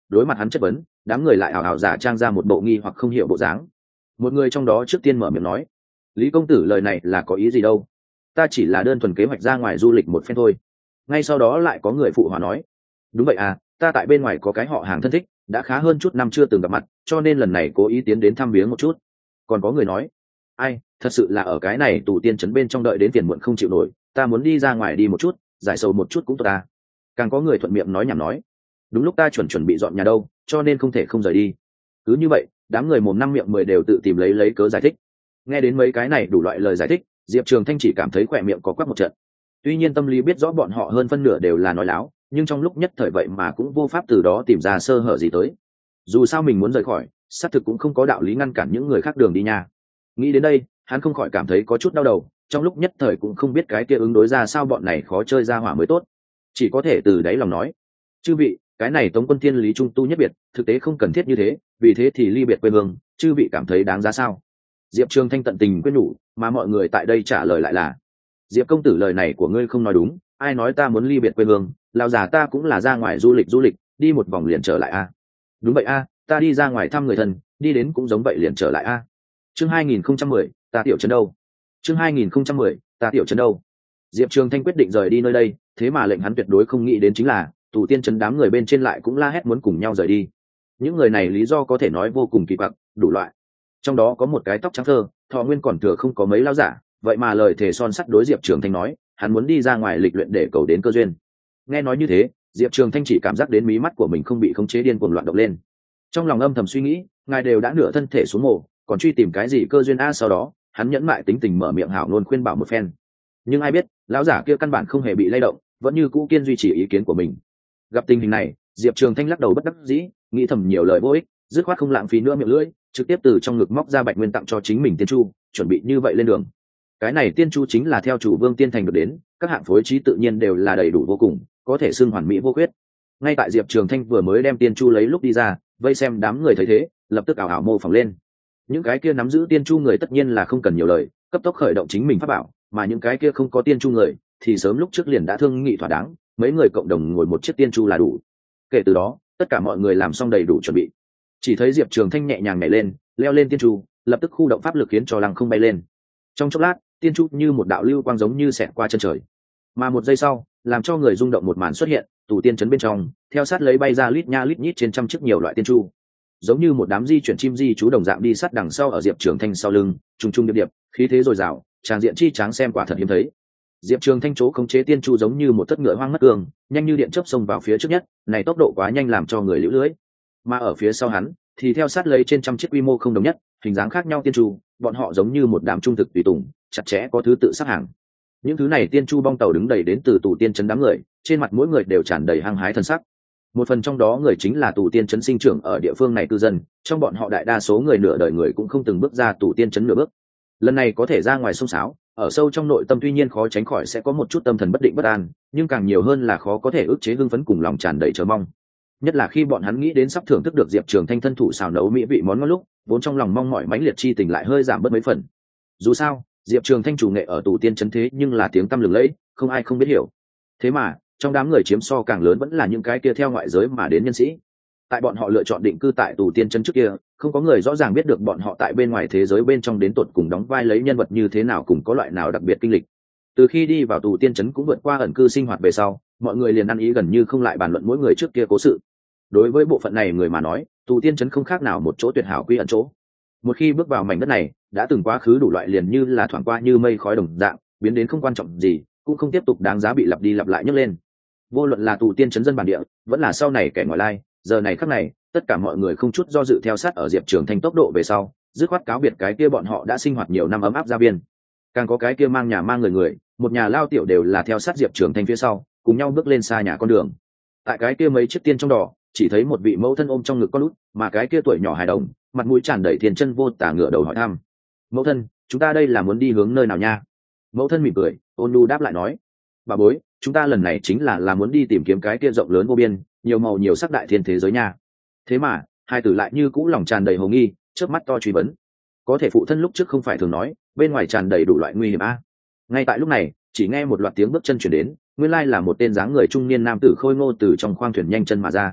đối mặt hắn chất vấn, đám người lại ảo ảo giả trang ra một bộ nghi hoặc không hiểu bộ dáng. Một người trong đó trước tiên mở miệng nói: Lý công tử lời này là có ý gì đâu, ta chỉ là đơn thuần kế hoạch ra ngoài du lịch một phen thôi. Ngay sau đó lại có người phụ hòa nói: đúng vậy à, ta tại bên ngoài có cái họ hàng thân thích, đã khá hơn chút năm chưa từng gặp mặt, cho nên lần này cố ý tiến đến thăm viếng một chút. Còn có người nói: ai, thật sự là ở cái này tù tiên trấn bên trong đợi đến phiền muộn không chịu nổi, ta muốn đi ra ngoài đi một chút, giải sầu một chút cũng tốt ta. Càng có người thuận miệng nói nhảm nói: đúng lúc ta chuẩn bị dọn nhà đâu, cho nên không thể không rời đi. Cứ như vậy, đám người mồm năm miệng mười đều tự tìm lấy cớ giải thích. Nghe đến mấy cái này đủ loại lời giải thích, Diệp Trường Thanh chỉ cảm thấy khỏe miệng có quắc một trận. Tuy nhiên tâm lý biết rõ bọn họ hơn phân nửa đều là nói láo, nhưng trong lúc nhất thời vậy mà cũng vô pháp từ đó tìm ra sơ hở gì tới. Dù sao mình muốn rời khỏi, xác thực cũng không có đạo lý ngăn cản những người khác đường đi nha. Nghĩ đến đây, hắn không khỏi cảm thấy có chút đau đầu, trong lúc nhất thời cũng không biết cái kia ứng đối ra sao bọn này khó chơi ra hỏa mới tốt. Chỉ có thể từ đáy lòng nói: chư vị, cái này Tống Quân Thiên lý trung tu nhất biệt, thực tế không cần thiết như thế, vì thế thì ly biệt quê hương, chư vị cảm thấy đáng giá sao? Diệp Trường Thanh tận tình quyết nhủ, mà mọi người tại đây trả lời lại là: Diệp công tử lời này của ngươi không nói đúng, ai nói ta muốn ly biệt quê hương, lão già ta cũng là ra ngoài du lịch, đi một vòng liền trở lại a. Đúng vậy a, ta đi ra ngoài thăm người thân, đi đến cũng giống vậy liền trở lại a. Chương 2010, ta tiểu trấn đâu? Chương 2010, ta tiểu trấn đâu? Diệp Trường Thanh quyết định rời đi nơi đây, thế mà lệnh hắn tuyệt đối không nghĩ đến chính là, tù tiên trấn đám người bên trên lại cũng la hét muốn cùng nhau rời đi. Những người này lý do có thể nói vô cùng kỳ quặc, đủ loại. Trong đó có một cái tóc trắng thơ, thọ nguyên còn thừa không có mấy lão giả, vậy mà lời thề son sắt đối Diệp Trường Thanh nói, hắn muốn đi ra ngoài lịch luyện để cầu đến cơ duyên. Nghe nói như thế, Diệp Trường Thanh chỉ cảm giác đến mí mắt của mình không bị khống chế điên cuồng loạn động lên. Trong lòng âm thầm suy nghĩ, ngài đều đã nửa thân thể xuống mồ, còn truy tìm cái gì cơ duyên a? Sau đó, hắn nhẫn mại tính tình mở miệng hảo luôn khuyên bảo một phen. Nhưng ai biết, lão giả kia căn bản không hề bị lay động, vẫn như cũ kiên duy trì ý kiến của mình. Gặp tình hình này, Diệp Trường Thanh lắc đầu bất đắc dĩ, nghĩ thầm nhiều lời vô ích, dứt khoát không lãng phí nữa miệng lưỡi, trực tiếp từ trong ngực móc ra bạch nguyên tặng cho chính mình tiên chu, chuẩn bị như vậy lên đường. Cái này tiên chu chính là theo chủ vương tiên thành được đến, các hạng phối trí tự nhiên đều là đầy đủ vô cùng, có thể xưng hoàn mỹ vô khuyết. Ngay tại Diệp Trường Thanh vừa mới đem tiên chu lấy lúc đi ra, vây xem đám người thấy thế, lập tức ảo ảo mô phỏng lên. Những cái kia nắm giữ tiên chu người tất nhiên là không cần nhiều lời, cấp tốc khởi động chính mình pháp bảo, mà những cái kia không có tiên chu người thì sớm lúc trước liền đã thương nghị thỏa đáng, mấy người cộng đồng ngồi một chiếc tiên chu là đủ. Kể từ đó, tất cả mọi người làm xong đầy đủ chuẩn bị. Chỉ thấy Diệp Trường Thanh nhẹ nhàng nhảy lên, leo lên tiên chu, lập tức khu động pháp lực khiến cho lăng không bay lên. Trong chốc lát, tiên chu như một đạo lưu quang giống như xẹt qua chân trời. Mà một giây sau, làm cho người rung động một màn xuất hiện, tù tiên trấn bên trong, theo sát lấy bay ra lít nha lít nhít trên trăm chiếc nhiều loại tiên chu. Giống như một đám di chuyển chim di trú đồng dạng đi sát đằng sau ở Diệp Trường Thanh sau lưng, trùng trùng điệp điệp, khí thế dồi dào, tràng diện chi tráng xem quả thật hiếm thấy. Diệp Trường Thanh chỗ khống chế tiên chu giống như một thất ngựa hoang mất cường, nhanh như điện chớp xông vào phía trước nhất, này tốc độ quá nhanh làm cho người liễu lưỡi. Mà ở phía sau hắn, thì theo sát lấy trên trăm chiếc quy mô không đồng nhất, hình dáng khác nhau tiên chu, bọn họ giống như một đám trung thực tùy tùng, chặt chẽ có thứ tự sắp hàng. Những thứ này tiên chu bong tàu đứng đầy đến từ tù tiên trấn đám người, trên mặt mỗi người đều tràn đầy hăng hái thân sắc. Một phần trong đó người chính là tù tiên trấn sinh trưởng ở địa phương này cư dân, trong bọn họ đại đa số người nửa đời người cũng không từng bước ra tù tiên trấn nửa bước. Lần này có thể ra ngoài sông sáo, ở sâu trong nội tâm tuy nhiên khó tránh khỏi sẽ có một chút tâm thần bất định bất an, nhưng càng nhiều hơn là khó có thể ức chế hưng phấn cùng lòng tràn đầy chờ mong. Nhất là khi bọn hắn nghĩ đến sắp thưởng thức được Diệp Trường Thanh thân thủ xào nấu mỹ vị món ngon lúc, vốn trong lòng mong mỏi mãnh liệt chi tình lại hơi giảm bớt mấy phần. Dù sao, Diệp Trường Thanh chủ nghệ ở tù tiên trấn thế nhưng là tiếng tăm lừng lẫy, không ai không biết hiểu. Thế mà, trong đám người chiếm so càng lớn vẫn là những cái kia theo ngoại giới mà đến nhân sĩ. Tại bọn họ lựa chọn định cư tại tù tiên trấn trước kia, không có người rõ ràng biết được bọn họ tại bên ngoài thế giới bên trong đến tột cùng đóng vai lấy nhân vật như thế nào, cùng có loại nào đặc biệt kinh lịch. Từ khi đi vào tù tiên trấn cũng vượt qua ẩn cư sinh hoạt về sau, mọi người liền ăn ý gần như không lại bàn luận mỗi người trước kia cố sự. Đối với bộ phận này người mà nói, tù tiên trấn không khác nào một chỗ tuyệt hảo quy ẩn chỗ. Một khi bước vào mảnh đất này, đã từng quá khứ đủ loại liền như là thoảng qua như mây khói đồng dạng, biến đến không quan trọng gì, cũng không tiếp tục đáng giá bị lặp đi lặp lại nhấc lên. Vô luận là tù tiên trấn dân bản địa, vẫn là sau này kẻ ngoại lai, giờ này khắc này, tất cả mọi người không chút do dự theo sát ở Diệp Trường Thanh tốc độ về sau, dứt khoát cáo biệt cái kia bọn họ đã sinh hoạt nhiều năm ấm áp gia viên. Càng có cái kia mang nhà mang người, một nhà lao tiểu đều là theo sát Diệp Trường Thanh phía sau, cùng nhau bước lên xa nhà con đường. Tại cái kia mấy chiếc tiên trong đỏ, chỉ thấy một vị mẫu thân ôm trong ngực con lút, mà cái kia tuổi nhỏ hài đồng, mặt mũi tràn đầy thiên chân vô tả ngửa đầu hỏi thăm: "Mẫu thân, chúng ta đây là muốn đi hướng nơi nào nha?" Mẫu thân mỉm cười, ôn nhu đáp lại nói: "Bà bối, chúng ta lần này chính là muốn đi tìm kiếm cái kia rộng lớn vô biên, nhiều màu nhiều sắc đại thiên thế giới nha." Thế mà, hai tử lại như cũ lòng tràn đầy hồ nghi, chớp mắt to truy vấn: "Có thể phụ thân lúc trước không phải thường nói, bên ngoài tràn đầy đủ loại nguy hiểm a?" Ngay tại lúc này, chỉ nghe một loạt tiếng bước chân chuyển đến, nguyên lai là một tên dáng người trung niên nam tử khôi ngô từ trong khoang thuyền nhanh chân mà ra.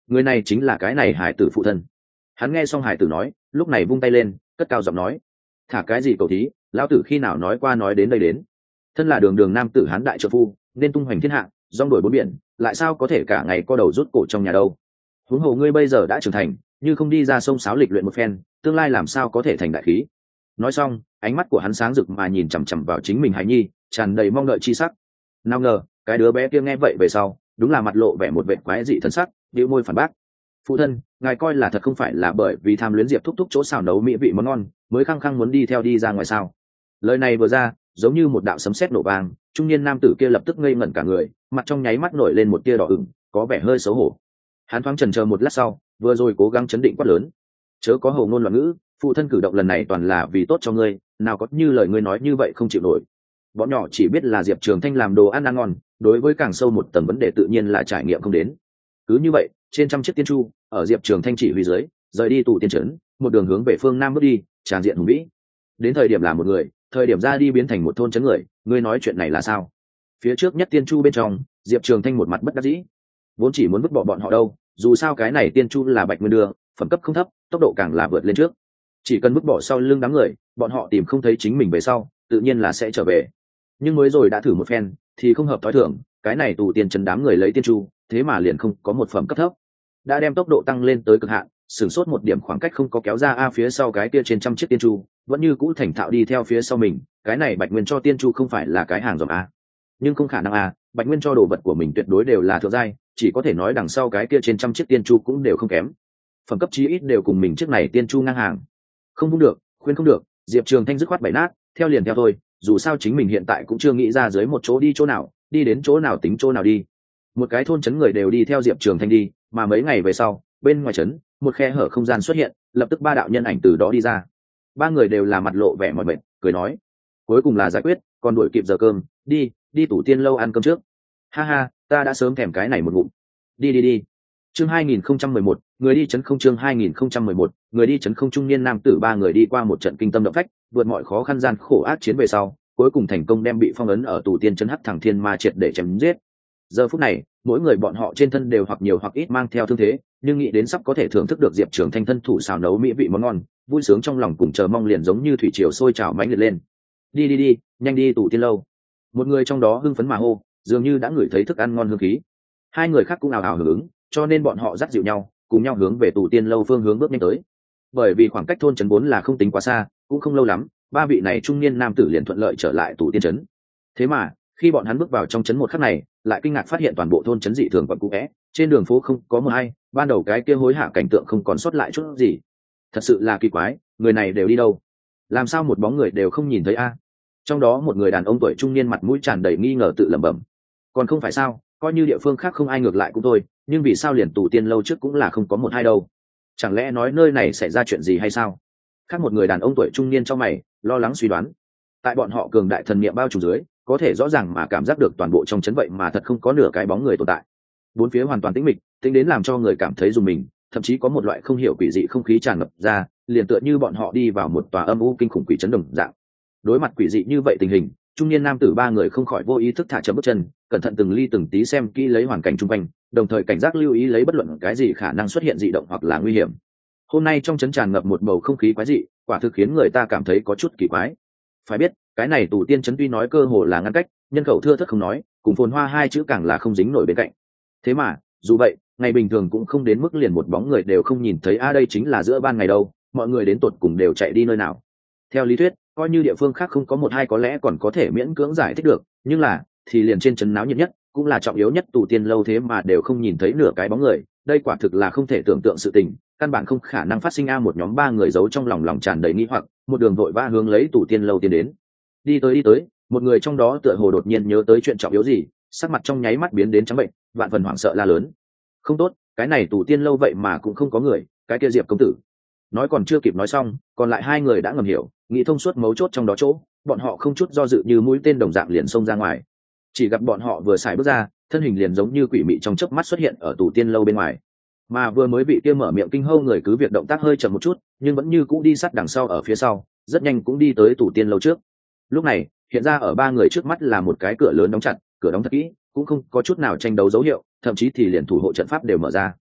người này chính là cái này hải tử phụ thân. Hắn nghe xong hải tử nói, lúc này vung tay lên, cất cao giọng nói: thả cái gì cầu thí, lão tử khi nào nói qua nói đến đây đến. Thân là đường đường nam tử hán đại trợ phu, nên tung hoành thiên hạ, rong đổi bốn biển, lại sao có thể cả ngày co đầu rút cổ trong nhà đâu. Huống hồ ngươi bây giờ đã trưởng thành, như không đi ra sông sáo lịch luyện một phen, tương lai làm sao có thể thành đại khí. Nói xong, ánh mắt của hắn sáng rực mà nhìn chằm chằm vào chính mình hài nhi, tràn đầy mong đợi chi sắc. Nào ngờ cái đứa bé kia nghe vậy về sau, đúng là mặt lộ vẻ một vệt quái dị thần sắc, bĩu môi phản bác: phụ thân, ngài coi là thật không phải là bởi vì tham luyến Diệp thúc thúc chỗ xào nấu mỹ vị món ngon mới khăng khăng muốn đi theo đi ra ngoài sao? Lời này vừa ra, giống như một đạo sấm sét nổ vang, trung niên nam tử kia lập tức ngây ngẩn cả người, mặt trong nháy mắt nổi lên một tia đỏ ửng, có vẻ hơi xấu hổ. Hắn thoáng chần chờ một lát sau, vừa rồi cố gắng chấn định quát lớn: chớ có hồ ngôn loạn ngữ, phụ thân cử động lần này toàn là vì tốt cho ngươi, nào có như lời ngươi nói như vậy không chịu nổi. Bọn nhỏ chỉ biết là Diệp Trường Thanh làm đồ ăn ngon, đối với càng sâu một tầng vấn đề tự nhiên là trải nghiệm không đến. Cứ như vậy, trên trăm chiếc tiên chu ở Diệp Trường Thanh chỉ huy dưới, rời đi tù tiên trấn, một đường hướng về phương nam bước đi, tràn diện hùng vĩ. Đến thời điểm là một người, thời điểm ra đi biến thành một thôn trấn người, ngươi nói chuyện này là sao? Phía trước nhất tiên chu bên trong, Diệp Trường Thanh một mặt bất đắc dĩ, vốn chỉ muốn vứt bỏ bọn họ đâu, dù sao cái này tiên chu là Bạch Nguyên đưa, phẩm cấp không thấp, tốc độ càng là vượt lên trước. Chỉ cần vứt bỏ sau lưng đám người, bọn họ tìm không thấy chính mình về sau, tự nhiên là sẽ trở về. Nhưng mới rồi đã thử một phen, thì không hợp thói thường, cái này tù tiên trấn đám người lấy tiên chu, thế mà liền không có một phẩm cấp thấp, đã đem tốc độ tăng lên tới cực hạn, sửng sốt một điểm khoảng cách không có kéo ra a phía sau cái kia trên trăm chiếc tiên chu, vẫn như cũ thành thạo đi theo phía sau mình, cái này Bạch Nguyên cho tiên chu không phải là cái hàng rộng a. Nhưng không khả năng a, Bạch Nguyên cho đồ vật của mình tuyệt đối đều là thượng giai, chỉ có thể nói đằng sau cái kia trên trăm chiếc tiên chu cũng đều không kém. Phẩm cấp chí ít đều cùng mình chiếc này tiên chu ngang hàng. Không vung được, khuyên không được, Diệp Trường Thanh dứt khoát bày nát, theo liền theo thôi, dù sao chính mình hiện tại cũng chưa nghĩ ra dưới một chỗ đi chỗ nào, đi đến chỗ nào tính chỗ nào đi. Một cái thôn trấn người đều đi theo Diệp Trường Thanh đi, mà mấy ngày về sau, bên ngoài trấn, một khe hở không gian xuất hiện, lập tức ba đạo nhân ảnh từ đó đi ra. Ba người đều là mặt lộ vẻ mỏi mệt, cười nói: cuối cùng là giải quyết, còn đuổi kịp giờ cơm, đi tủ tiên lâu ăn cơm trước. Ha ha, ta đã sớm thèm cái này một ngụm. Đi. Chương 2011, người đi trấn không. Chương 2011, người đi trấn không. Trung niên nam tử ba người đi qua một trận kinh tâm động phách, vượt mọi khó khăn gian khổ ác chiến về sau, cuối cùng thành công đem bị phong ấn ở tù tiên trấn Hắc Thẳng Thiên Ma triệt để chém giết. Giờ phút này, mỗi người bọn họ trên thân đều hoặc nhiều hoặc ít mang theo thương thế, nhưng nghĩ đến sắp có thể thưởng thức được Diệp Trường Thanh thân thủ xào nấu mỹ vị món ngon, vui sướng trong lòng cùng chờ mong liền giống như thủy triều sôi trào mãnh liệt lên. Đi, nhanh đi tù tiên lâu. Một người trong đó hưng phấn mà hô, dường như đã ngửi thấy thức ăn ngon hương khí. Hai người khác cũng ào ào hưởng ứng, cho nên bọn họ dắt dịu nhau, cùng nhau hướng về tù tiên lâu phương hướng bước nhanh tới. Bởi vì khoảng cách thôn trấn vốn là không tính quá xa, cũng không lâu lắm, ba vị này trung niên nam tử liền thuận lợi trở lại tù tiên trấn. Thế mà, khi bọn hắn bước vào trong trấn một khắc này, lại kinh ngạc phát hiện toàn bộ thôn trấn dị thường quặn cũ vẽ, trên đường phố không có một ai, ban đầu cái kia hối hả cảnh tượng không còn sót lại chút gì. Thật sự là kỳ quái, người này đều đi đâu? Làm sao một bóng người đều không nhìn thấy a? Trong đó một người đàn ông tuổi trung niên mặt mũi tràn đầy nghi ngờ tự lẩm bẩm. Còn không phải sao, coi như địa phương khác không ai ngược lại cũng thôi, nhưng vì sao liền tù tiên lâu trước cũng là không có một hai đâu? Chẳng lẽ nói nơi này xảy ra chuyện gì hay sao? Khác một người đàn ông tuổi trung niên trong mày, lo lắng suy đoán. Tại bọn họ cường đại thần niệm bao trùm dưới, có thể rõ ràng mà cảm giác được toàn bộ trong trấn vậy mà thật không có nửa cái bóng người tồn tại. Bốn phía hoàn toàn tĩnh mịch, tính đến làm cho người cảm thấy rùng mình, thậm chí có một loại không hiểu quỷ dị không khí tràn ngập ra, liền tựa như bọn họ đi vào một tòa âm u kinh khủng quỷ trấn đồng dạng. Đối mặt quỷ dị như vậy tình hình, trung niên nam tử ba người không khỏi vô ý thức thả chậm bước chân, cẩn thận từng ly từng tí xem kỹ lấy hoàn cảnh xung quanh, đồng thời cảnh giác lưu ý lấy bất luận cái gì khả năng xuất hiện dị động hoặc là nguy hiểm. Hôm nay trong trấn tràn ngập một bầu không khí quái dị, quả thực khiến người ta cảm thấy có chút kỳ quái. Phải biết, cái này tù tiên trấn tuy nói cơ hồ là ngăn cách, nhân khẩu thưa thớt không nói, cùng phồn hoa hai chữ càng là không dính nổi bên cạnh. Thế mà, dù vậy, ngày bình thường cũng không đến mức liền một bóng người đều không nhìn thấy, đây chính là giữa ban ngày đâu, mọi người đến tột cùng đều chạy đi nơi nào? Theo lý thuyết, coi như địa phương khác không có một hai có lẽ còn có thể miễn cưỡng giải thích được, nhưng là, thì liền trên trấn náo nhiệt nhất, cũng là trọng yếu nhất tù tiên lâu thế mà đều không nhìn thấy nửa cái bóng người, đây quả thực là không thể tưởng tượng sự tình, căn bản không khả năng phát sinh. Một nhóm ba người giấu trong lòng tràn đầy nghi hoặc, một đường vội vã hướng lấy tù tiên lâu tiến đến. Đi tới, một người trong đó tựa hồ đột nhiên nhớ tới chuyện trọng yếu gì, sắc mặt trong nháy mắt biến đến trắng bệnh, vạn phần hoảng sợ la lớn: không tốt, cái này tù tiên lâu vậy mà cũng không có người, cái kia Diệp công tử. Nói còn chưa kịp nói xong, còn lại hai người đã ngầm hiểu, nghĩ thông suốt mấu chốt trong đó chỗ, bọn họ không chút do dự như mũi tên đồng dạng liền xông ra ngoài. Chỉ gặp bọn họ vừa xài bước ra, thân hình liền giống như quỷ mị trong chớp mắt xuất hiện ở tù tiên lâu bên ngoài. Mà vừa mới bị kia mở miệng kinh hâu người cứ việc động tác hơi chậm một chút, nhưng vẫn như cũ đi sát đằng sau ở phía sau, rất nhanh cũng đi tới tù tiên lâu trước. Lúc này, hiện ra ở ba người trước mắt là một cái cửa lớn đóng chặt, cửa đóng thật kỹ, cũng không có chút nào tranh đấu dấu hiệu, thậm chí thì liền thủ hộ trận pháp đều mở ra.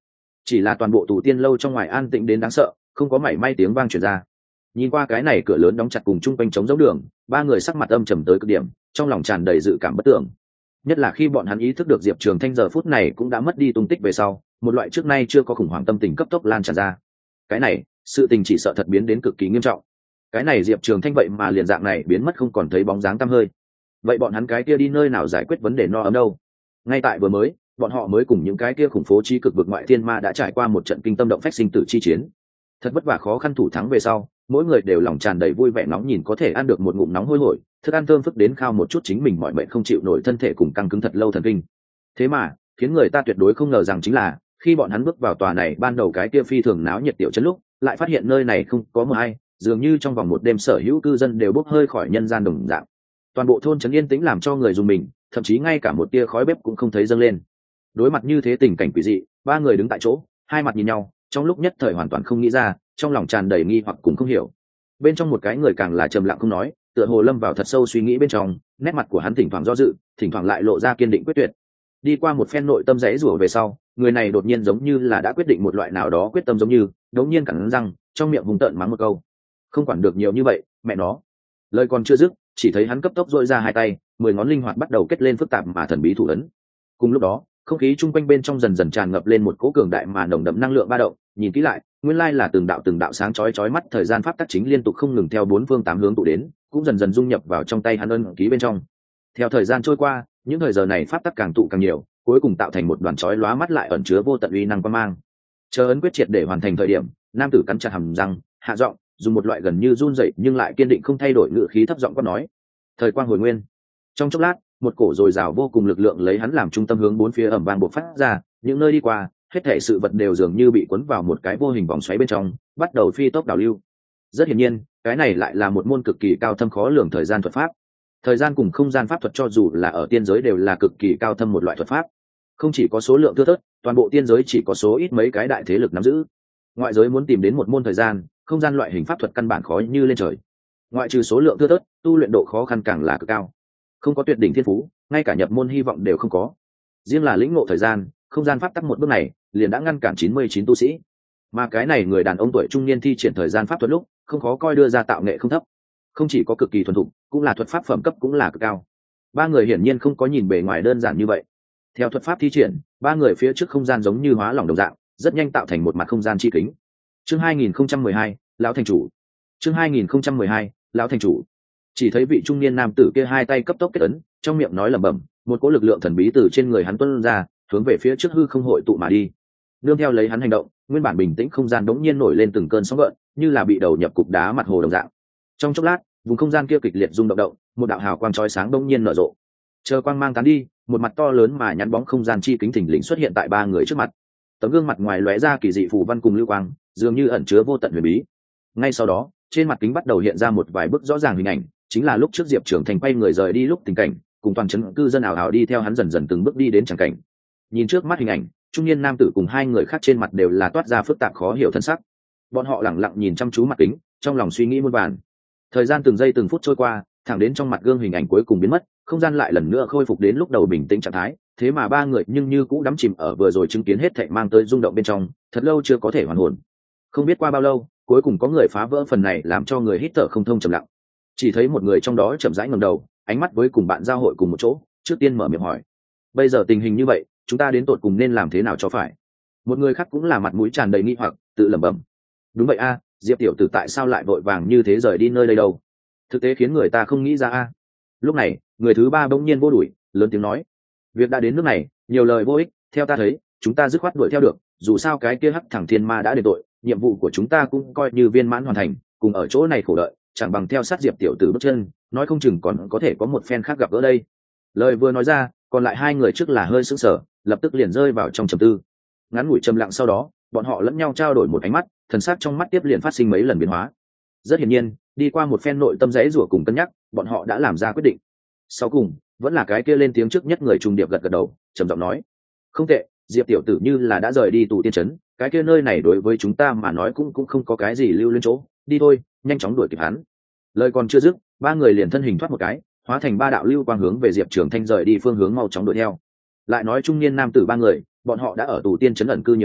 chỉ là toàn bộ tù tiên lâu trong ngoài an tĩnh đến đáng sợ, không có mảy may tiếng vang truyền ra. Nhìn qua cái này cửa lớn đóng chặt cùng chung quanh trống giống đường, ba người sắc mặt âm trầm tới cực điểm, trong lòng tràn đầy dự cảm bất tưởng. Nhất là khi bọn hắn ý thức được Diệp Trường Thanh giờ phút này cũng đã mất đi tung tích về sau, một loại trước nay chưa có khủng hoảng tâm tình cấp tốc lan tràn ra. Cái này, sự tình chỉ sợ thật biến đến cực kỳ nghiêm trọng. Cái này Diệp Trường Thanh vậy mà liền dạng này biến mất không còn thấy bóng dáng tăm hơi. Vậy bọn hắn cái kia đi nơi nào giải quyết vấn đề no ấm đâu? Ngay tại vừa mới, bọn họ mới cùng những cái kia khủng phố chi cực vực ngoại thiên ma đã trải qua một trận kinh tâm động phách sinh tử chi chiến. Thật vất vả khó khăn thủ thắng về sau, mỗi người đều lòng tràn đầy vui vẻ nóng nhìn có thể ăn được một ngụm nóng hôi hổi, thức ăn thơm phức đến khao một chút chính mình mọi mệnh không chịu nổi thân thể cùng căng cứng thật lâu thần kinh. Thế mà, khiến người ta tuyệt đối không ngờ rằng chính là, khi bọn hắn bước vào tòa này ban đầu cái kia phi thường náo nhiệt tiểu trấn lúc, lại phát hiện nơi này không có một ai, dường như trong vòng một đêm sở hữu cư dân đều bốc hơi khỏi nhân gian đồng dạng. Toàn bộ thôn trấn yên tĩnh làm cho người dùng mình, thậm chí ngay cả một tia khói bếp cũng không thấy dâng lên. Đối mặt như thế tình cảnh quỷ dị, ba người đứng tại chỗ, hai mặt nhìn nhau, trong lúc nhất thời hoàn toàn không nghĩ ra, trong lòng tràn đầy nghi hoặc cũng không hiểu. Bên trong một cái người càng là trầm lặng không nói, tựa hồ lâm vào thật sâu suy nghĩ bên trong, nét mặt của hắn thỉnh thoảng do dự, thỉnh thoảng lại lộ ra kiên định quyết tuyệt. Đi qua một phen nội tâm rẽ rủa về sau, người này đột nhiên giống như là đã quyết định một loại nào đó quyết tâm giống như, đống nhiên cắn răng, trong miệng hung tợn mắng một câu. Không quản được nhiều như vậy, mẹ nó. Lời còn chưa dứt, chỉ thấy hắn cấp tốc dội ra hai tay, 10 ngón linh hoạt bắt đầu kết lên phức tạp mà thần bí thủ ấn. Cùng lúc đó, không khí chung quanh bên trong dần dần tràn ngập lên một cỗ cường đại mà nồng đậm năng lượng ba động, nhìn kỹ lại, nguyên lai là từng đạo sáng chói mắt thời gian pháp tắc chính liên tục không ngừng theo bốn phương tám hướng tụ đến, cũng dần dần dung nhập vào trong tay hắn ân ký bên trong. Theo thời gian trôi qua, những thời giờ này pháp tắc càng tụ càng nhiều, cuối cùng tạo thành một đoàn chói lóa mắt lại ẩn chứa vô tận uy năng quang mang. Chờ ấn quyết triệt để hoàn thành thời điểm, nam tử cắn chặt hàm răng, hạ giọng, dùng một loại gần như run rẩy nhưng lại kiên định không thay đổi ngữ khí thấp giọng quát nói: "Thời quang hồi nguyên." Trong chốc lát, một cổ dồi dào vô cùng lực lượng lấy hắn làm trung tâm hướng bốn phía ầm vang bộc phát ra, những nơi đi qua, hết thảy sự vật đều dường như bị cuốn vào một cái vô hình vòng xoáy bên trong, bắt đầu phi tốc đảo lưu. Rất hiển nhiên, cái này lại là một môn cực kỳ cao thâm khó lường thời gian thuật pháp. Thời gian cùng không gian pháp thuật cho dù là ở tiên giới đều là cực kỳ cao thâm một loại thuật pháp. Không chỉ có số lượng thưa thớt, toàn bộ tiên giới chỉ có số ít mấy cái đại thế lực nắm giữ. Ngoại giới muốn tìm đến một môn thời gian, không gian loại hình pháp thuật căn bản khó như lên trời. Ngoại trừ số lượng thưa thớt, tu luyện độ khó khăn càng là cực cao. Không có tuyệt đỉnh thiên phú, ngay cả nhập môn hy vọng đều không có. Riêng là lĩnh ngộ thời gian, không gian pháp tắc một bước này, liền đã ngăn cản 99 tu sĩ. Mà cái này người đàn ông tuổi trung niên thi triển thời gian pháp thuật lúc, không khó coi đưa ra tạo nghệ không thấp. Không chỉ có cực kỳ thuần thục, cũng là thuật pháp phẩm cấp cũng là cực cao. Ba người hiển nhiên không có nhìn bề ngoài đơn giản như vậy. Theo thuật pháp thi triển, ba người phía trước không gian giống như hóa lỏng đồng dạng, rất nhanh tạo thành một mặt không gian chi kính. Chương 2012, lão thành chủ. Chương 2012, lão thành chủ. Chỉ thấy vị trung niên nam tử kia hai tay cấp tốc kết ấn, trong miệng nói lẩm bẩm, một cỗ lực lượng thần bí từ trên người hắn tuôn ra, hướng về phía trước hư không hội tụ mà đi. Nương theo lấy hắn hành động, nguyên bản bình tĩnh không gian đống nhiên nổi lên từng cơn sóng gợn, như là bị đầu nhập cục đá mặt hồ đồng dạng. Trong chốc lát, vùng không gian kia kịch liệt rung động, một đạo hào quang chói sáng đống nhiên nở rộ. Chờ quang mang tán đi, một mặt to lớn mà nhắn bóng không gian chi kính thình lình xuất hiện tại ba người trước mặt. Tấm gương mặt ngoài lóe ra kỳ dị phù văn cùng lưu quang, dường như ẩn chứa vô tận huyền bí. Ngay sau đó, trên mặt kính bắt đầu hiện ra một vài bức rõ ràng hình ảnh, chính là lúc trước Diệp Trường Thành quay người rời đi lúc tình cảnh, cùng toàn trấn cư dân ảo ảo đi theo hắn dần dần từng bước đi đến chẳng cảnh. Nhìn trước mắt hình ảnh, trung niên nam tử cùng hai người khác trên mặt đều là toát ra phức tạp khó hiểu thân sắc. Bọn họ lẳng lặng nhìn chăm chú mặt kính, trong lòng suy nghĩ muôn vàn. Thời gian từng giây từng phút trôi qua, thẳng đến trong mặt gương hình ảnh cuối cùng biến mất, không gian lại lần nữa khôi phục đến lúc đầu bình tĩnh trạng thái. Thế mà ba người nhưng như cũ đắm chìm ở vừa rồi chứng kiến hết thảy mang tới rung động bên trong, thật lâu chưa có thể hoàn hồn. Không biết qua bao lâu, cuối cùng có người phá vỡ phần này làm cho người hít thở không thông trầm lặng. Chỉ thấy một người trong đó chậm rãi ngẩng đầu, ánh mắt với cùng bạn giao hội cùng một chỗ, trước tiên mở miệng hỏi: "Bây giờ tình hình như vậy, chúng ta đến tột cùng nên làm thế nào cho phải?" Một người khác cũng là mặt mũi tràn đầy nghi hoặc, tự lẩm bẩm: "Đúng vậy a, Diệp tiểu tử tại sao lại vội vàng như thế rời đi nơi đây đâu? Thực tế khiến người ta không nghĩ ra a." Lúc này, người thứ ba bỗng nhiên vô đuổi, lớn tiếng nói: "Việc đã đến nước này, nhiều lời vô ích, theo ta thấy, chúng ta dứt khoát đuổi theo được, dù sao cái kia hắc thẳng thiên ma đã đền tội, nhiệm vụ của chúng ta cũng coi như viên mãn hoàn thành, cùng ở chỗ này khổ đợi, chẳng bằng theo sát Diệp tiểu tử bước chân, nói không chừng còn có thể có một phen khác gặp gỡ đây." Lời vừa nói ra, còn lại hai người trước là hơi sững sờ, lập tức liền rơi vào trong trầm tư. Ngắn ngủi trầm lặng sau đó, bọn họ lẫn nhau trao đổi một ánh mắt, thần sắc trong mắt tiếp liền phát sinh mấy lần biến hóa. Rất hiển nhiên, đi qua một phen nội tâm rẽ rủa cùng cân nhắc, bọn họ đã làm ra quyết định. Sau cùng, vẫn là cái kia lên tiếng trước nhất người trùng điệp gật gật đầu, trầm giọng nói: "Không tệ, Diệp tiểu tử như là đã rời đi tù tiên trấn, cái kia nơi này đối với chúng ta mà nói cũng không có cái gì lưu luyến chỗ, đi thôi, nhanh chóng đuổi kịp hắn." Lời còn chưa dứt, ba người liền thân hình thoát một cái, hóa thành ba đạo lưu quang hướng về Diệp Trường Thanh rời đi phương hướng mau chóng đuổi theo. Lại nói trung niên nam tử ba người, bọn họ đã ở tù tiên trấn ẩn cư nhiều năm,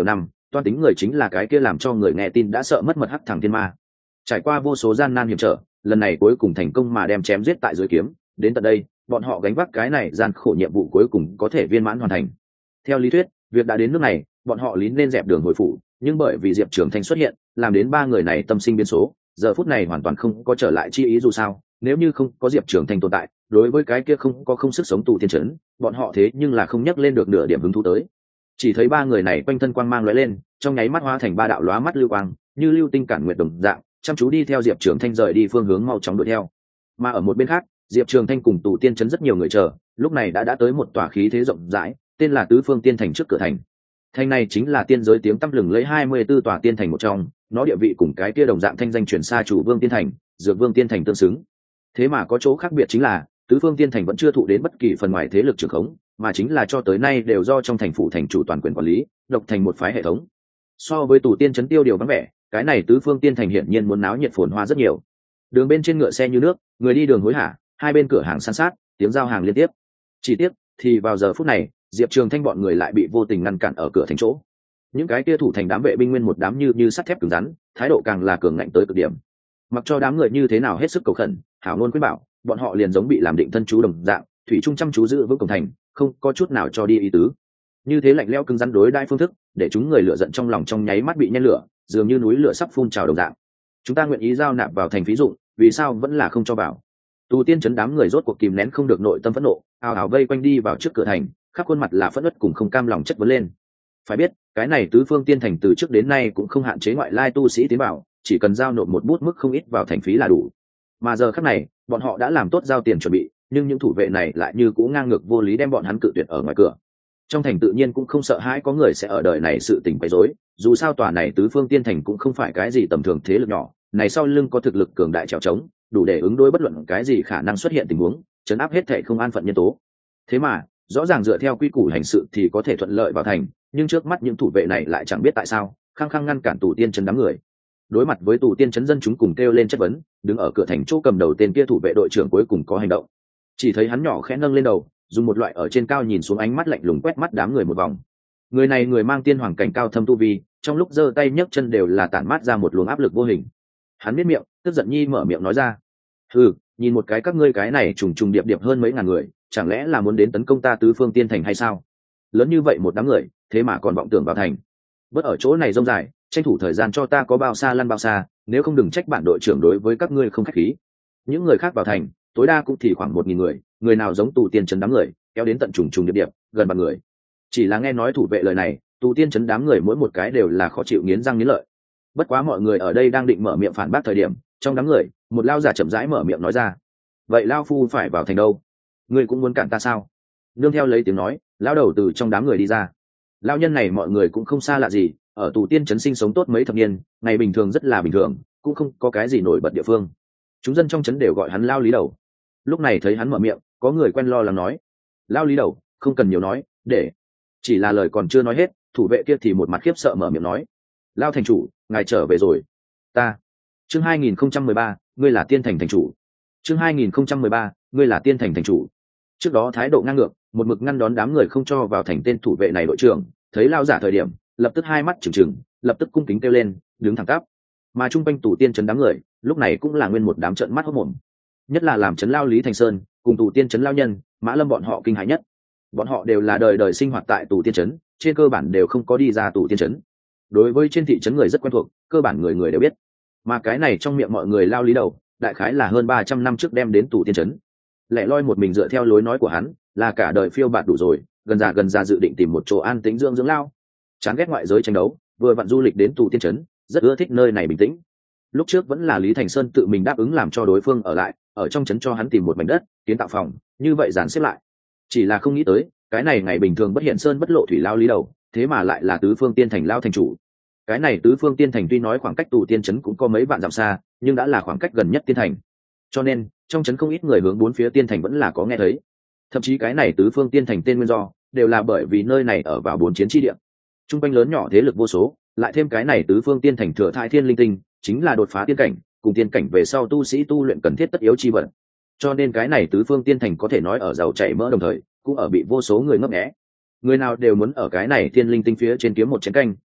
toan tính người chính là cái kia làm cho người nghe tin đã sợ mất mật hắc thẳng thiên ma. Trải qua vô số gian nan hiểm trở, lần này cuối cùng thành công mà đem chém giết tại dưới kiếm, đến tận đây bọn họ gánh vác cái này gian khổ nhiệm vụ cuối cùng có thể viên mãn hoàn thành. Theo lý thuyết, việc đã đến nước này, bọn họ lín lên dẹp đường hồi phủ, nhưng bởi vì Diệp Trường Thanh xuất hiện, làm đến ba người này tâm sinh biến số, giờ phút này hoàn toàn không có trở lại chi ý. Dù sao, nếu như không có Diệp Trường Thanh tồn tại, đối với cái kia không sức sống tù tiên trấn, bọn họ thế nhưng là không nhắc lên được nửa điểm hứng thú tới. Chỉ thấy ba người này quanh thân quang mang lóe lên, trong nháy mắt hóa thành ba đạo lóa mắt lưu quang, như lưu tinh cản nguyệt đồng dạng, chăm chú đi theo Diệp Trường Thanh rời đi phương hướng mau chóng đuổi theo. Mà ở một bên khác, Diệp Trường Thanh cùng tù tiên trấn rất nhiều người chờ, lúc này đã tới một tòa khí thế rộng rãi, tên là Tứ Phương Tiên Thành trước cửa thành. Thành này chính là tiên giới tiếng tăm lừng lẫy 24 tòa tiên thành một trong, nó địa vị cùng cái kia đồng dạng thanh danh truyền xa Chủ Vương Tiên Thành, Dược Vương Tiên Thành tương xứng. Thế mà có chỗ khác biệt chính là, Tứ Phương Tiên Thành vẫn chưa thụ đến bất kỳ phần ngoài thế lực trưởng khống, mà chính là cho tới nay đều do trong thành phủ thành chủ toàn quyền quản lý, độc thành một phái hệ thống. So với tù tiên trấn tiêu điều vắng vẻ, cái này Tứ Phương Tiên Thành hiển nhiên muốn náo nhiệt phồn hoa rất nhiều. Đường bên trên ngựa xe như nước, người đi đường hối hả, hai bên cửa hàng san sát, tiếng giao hàng liên tiếp. Chỉ tiếc thì vào giờ phút này, Diệp Trường Thanh bọn người lại bị vô tình ngăn cản ở cửa thành chỗ. Những cái kia thủ thành đám vệ binh nguyên một đám như sắt thép cứng rắn, thái độ càng là cường ngạnh tới cực điểm. Mặc cho đám người như thế nào hết sức cầu khẩn, hảo luôn quyết bảo, bọn họ liền giống bị làm định thân chú đồng dạng, thủy chung chăm chú giữ vững cổng thành, không có chút nào cho đi ý tứ. Như thế lạnh lẽo cứng rắn đối đãi phương thức, để chúng người lửa giận trong lòng trong nháy mắt bị nhen lửa, dường như núi lửa sắp phun trào đồng dạng. Chúng ta nguyện ý giao nạp vào thành phí dụng, vì sao vẫn là không cho vào? Tù tiên trấn đám người rốt cuộc kìm nén không được nội tâm phẫn nộ, ào ào vây quanh đi vào trước cửa thành, khắp khuôn mặt là phẫn uất cùng không cam lòng chất vấn lên. Phải biết, cái này Tứ Phương Tiên Thành từ trước đến nay cũng không hạn chế ngoại lai tu sĩ tiến vào, chỉ cần giao nộp một bút mức không ít vào thành phí là đủ. Mà giờ khắc này, bọn họ đã làm tốt giao tiền chuẩn bị, nhưng những thủ vệ này lại như cũ ngang ngược vô lý đem bọn hắn cự tuyệt ở ngoài cửa. Trong thành tự nhiên cũng không sợ hãi có người sẽ ở đời này sự tình quấy rối, dù sao tòa này Tứ Phương Tiên Thành cũng không phải cái gì tầm thường thế lực nhỏ, này sau lưng có thực lực cường đại trèo trống, đủ để ứng đối bất luận cái gì khả năng xuất hiện tình huống, chấn áp hết thảy không an phận nhân tố. Thế mà, rõ ràng dựa theo quy củ hành sự thì có thể thuận lợi vào thành, nhưng trước mắt những thủ vệ này lại chẳng biết tại sao khăng khăng ngăn cản tù tiên trấn đám người. Đối mặt với tù tiên trấn dân chúng cùng kêu lên chất vấn, đứng ở cửa thành chỗ cầm đầu tên kia thủ vệ đội trưởng cuối cùng có hành động. Chỉ thấy hắn nhỏ khẽ nâng lên đầu, dùng một loại ở trên cao nhìn xuống ánh mắt lạnh lùng quét mắt đám người một vòng. Người này người mang tiên hoàng cảnh cao thâm tu vi, trong lúc giơ tay nhấc chân đều là tản mát ra một luồng áp lực vô hình. Hắn biết miệng, tức giận nhi mở miệng nói ra: "Hừ, nhìn một cái các ngươi cái này trùng trùng điệp điệp hơn mấy ngàn người, chẳng lẽ là muốn đến tấn công ta Tứ Phương Tiên Thành hay sao? Lớn như vậy một đám người, thế mà còn vọng tưởng vào thành. Bất ở chỗ này rông dài, tranh thủ thời gian cho ta có bao xa lăn bao xa, nếu không đừng trách bản đội trưởng đối với các ngươi không khách khí." Những người khác vào thành, tối đa cũng thì khoảng 1000 người, người nào giống tù tiên trấn đám người, kéo đến tận trùng trùng điệp điệp, gần bằng người. Chỉ là nghe nói thủ vệ lời này, tù tiên trấn đám người mỗi một cái đều là khó chịu nghiến răng nghiến lợi. Bất quá mọi người ở đây đang định mở miệng phản bác thời điểm, trong đám người, một lao giả chậm rãi mở miệng nói ra: "Vậy lao phu phải vào thành đâu? Ngươi cũng muốn cản ta sao?" Nương theo lấy tiếng nói, lao đầu từ trong đám người đi ra. Lao nhân này mọi người cũng không xa lạ gì, ở tù tiên trấn sinh sống tốt mấy thập niên, ngày bình thường rất là bình thường, cũng không có cái gì nổi bật địa phương. Chúng dân trong trấn đều gọi hắn Lao Lý Đầu. Lúc này thấy hắn mở miệng, có người quen lo lắng nói: "Lao Lý Đầu, không cần nhiều nói, để..." Chỉ là lời còn chưa nói hết, thủ vệ kia thì một mặt khiếp sợ mở miệng nói: "Lao thành chủ, ngài trở về rồi." Ta. Chương 2013, ngươi là tiên thành thành chủ. Chương 2013, ngươi là tiên thành thành chủ. Trước đó thái độ ngang ngược, một mực ngăn đón đám người không cho vào thành tên thủ vệ này đội trưởng, thấy lao giả thời điểm, lập tức hai mắt trừng trừng, lập tức cung kính kêu lên, đứng thẳng tắp. Mà trung quanh tù tiên trấn đám người, lúc này cũng là nguyên một đám trợn mắt hốt mồm. Nhất là làm trấn lao Lý Thành Sơn, cùng tù tiên trấn lao nhân, Mã Lâm bọn họ kinh hãi nhất. Bọn họ đều là đời đời sinh hoạt tại tù tiên trấn, trên cơ bản đều không có đi ra tù tiên trấn. Đối với trên thị trấn người rất quen thuộc, cơ bản người người đều biết. Mà cái này trong miệng mọi người Lao Lý Đầu, đại khái là hơn 300 năm trước đem đến tù tiên trấn. Lẻ loi một mình dựa theo lối nói của hắn, là cả đời phiêu bạt đủ rồi, gần già dự định tìm một chỗ an tĩnh dưỡng lao. Chán ghét ngoại giới tranh đấu, vừa vặn du lịch đến tù tiên trấn, rất ưa thích nơi này bình tĩnh. Lúc trước vẫn là Lý Thành Sơn tự mình đáp ứng làm cho đối phương ở lại, ở trong trấn cho hắn tìm một mảnh đất, kiến tạo phòng, như vậy dàn xếp lại. Chỉ là không nghĩ tới, cái này ngày bình thường bất hiện sơn bất lộ thủy Lao Lý Đầu, thế mà lại là Tứ Phương Tiên Thành Lao thành chủ. Cái này Tứ Phương Tiên Thành tuy nói khoảng cách tù tiên trấn cũng có mấy vạn dặm xa, nhưng đã là khoảng cách gần nhất tiên thành. Cho nên, trong trấn không ít người hướng bốn phía tiên thành vẫn là có nghe thấy. Thậm chí cái này Tứ Phương Tiên Thành tên nguyên do, đều là bởi vì nơi này ở vào 4 chiến chi địa. Trung quanh lớn nhỏ thế lực vô số, lại thêm cái này Tứ Phương Tiên Thành thừa thai thiên linh tinh, chính là đột phá tiên cảnh, cùng tiên cảnh về sau tu sĩ tu luyện cần thiết tất yếu chi vật. Cho nên cái này Tứ Phương Tiên Thành có thể nói ở giàu chảy mỡ đồng thời, cũng ở bị vô số người ngấp nghé. Người nào đều muốn ở cái này thiên linh tinh phía trên kiếm một chén canh,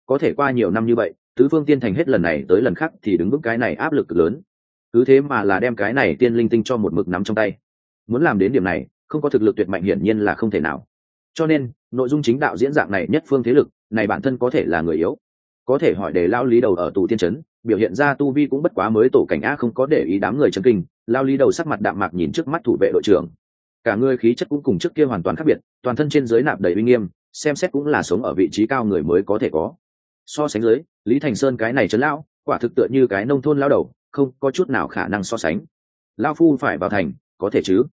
có thể qua nhiều năm như vậy tứ phương tiên thành hết lần này tới lần khác thì đứng vững cái này áp lực cực lớn, cứ thế mà là đem cái này tiên linh tinh cho một mực nắm trong tay. Muốn làm đến điểm này không có thực lực tuyệt mạnh hiển nhiên là không thể nào, cho nên nội dung chính đạo diễn dạng này nhất phương thế lực này bản thân có thể là người yếu. Có thể hỏi để lao lý đầu ở tù tiên trấn biểu hiện ra tu vi cũng bất quá mới tổ cảnh a, không có để ý đám người chấn kinh. Lao lý đầu sắc mặt đạm mạc nhìn trước mắt thủ vệ đội trưởng, cả người khí chất cũng cùng trước kia hoàn toàn khác biệt, toàn thân trên dưới nạp đầy uy nghiêm, xem xét cũng là sống ở vị trí cao người mới có thể có. So sánh dưới Lý Thành Sơn cái này trấn lão quả thực tựa như cái nông thôn lao đầu, không có chút nào khả năng so sánh. Lao phu phải vào thành có thể chứ?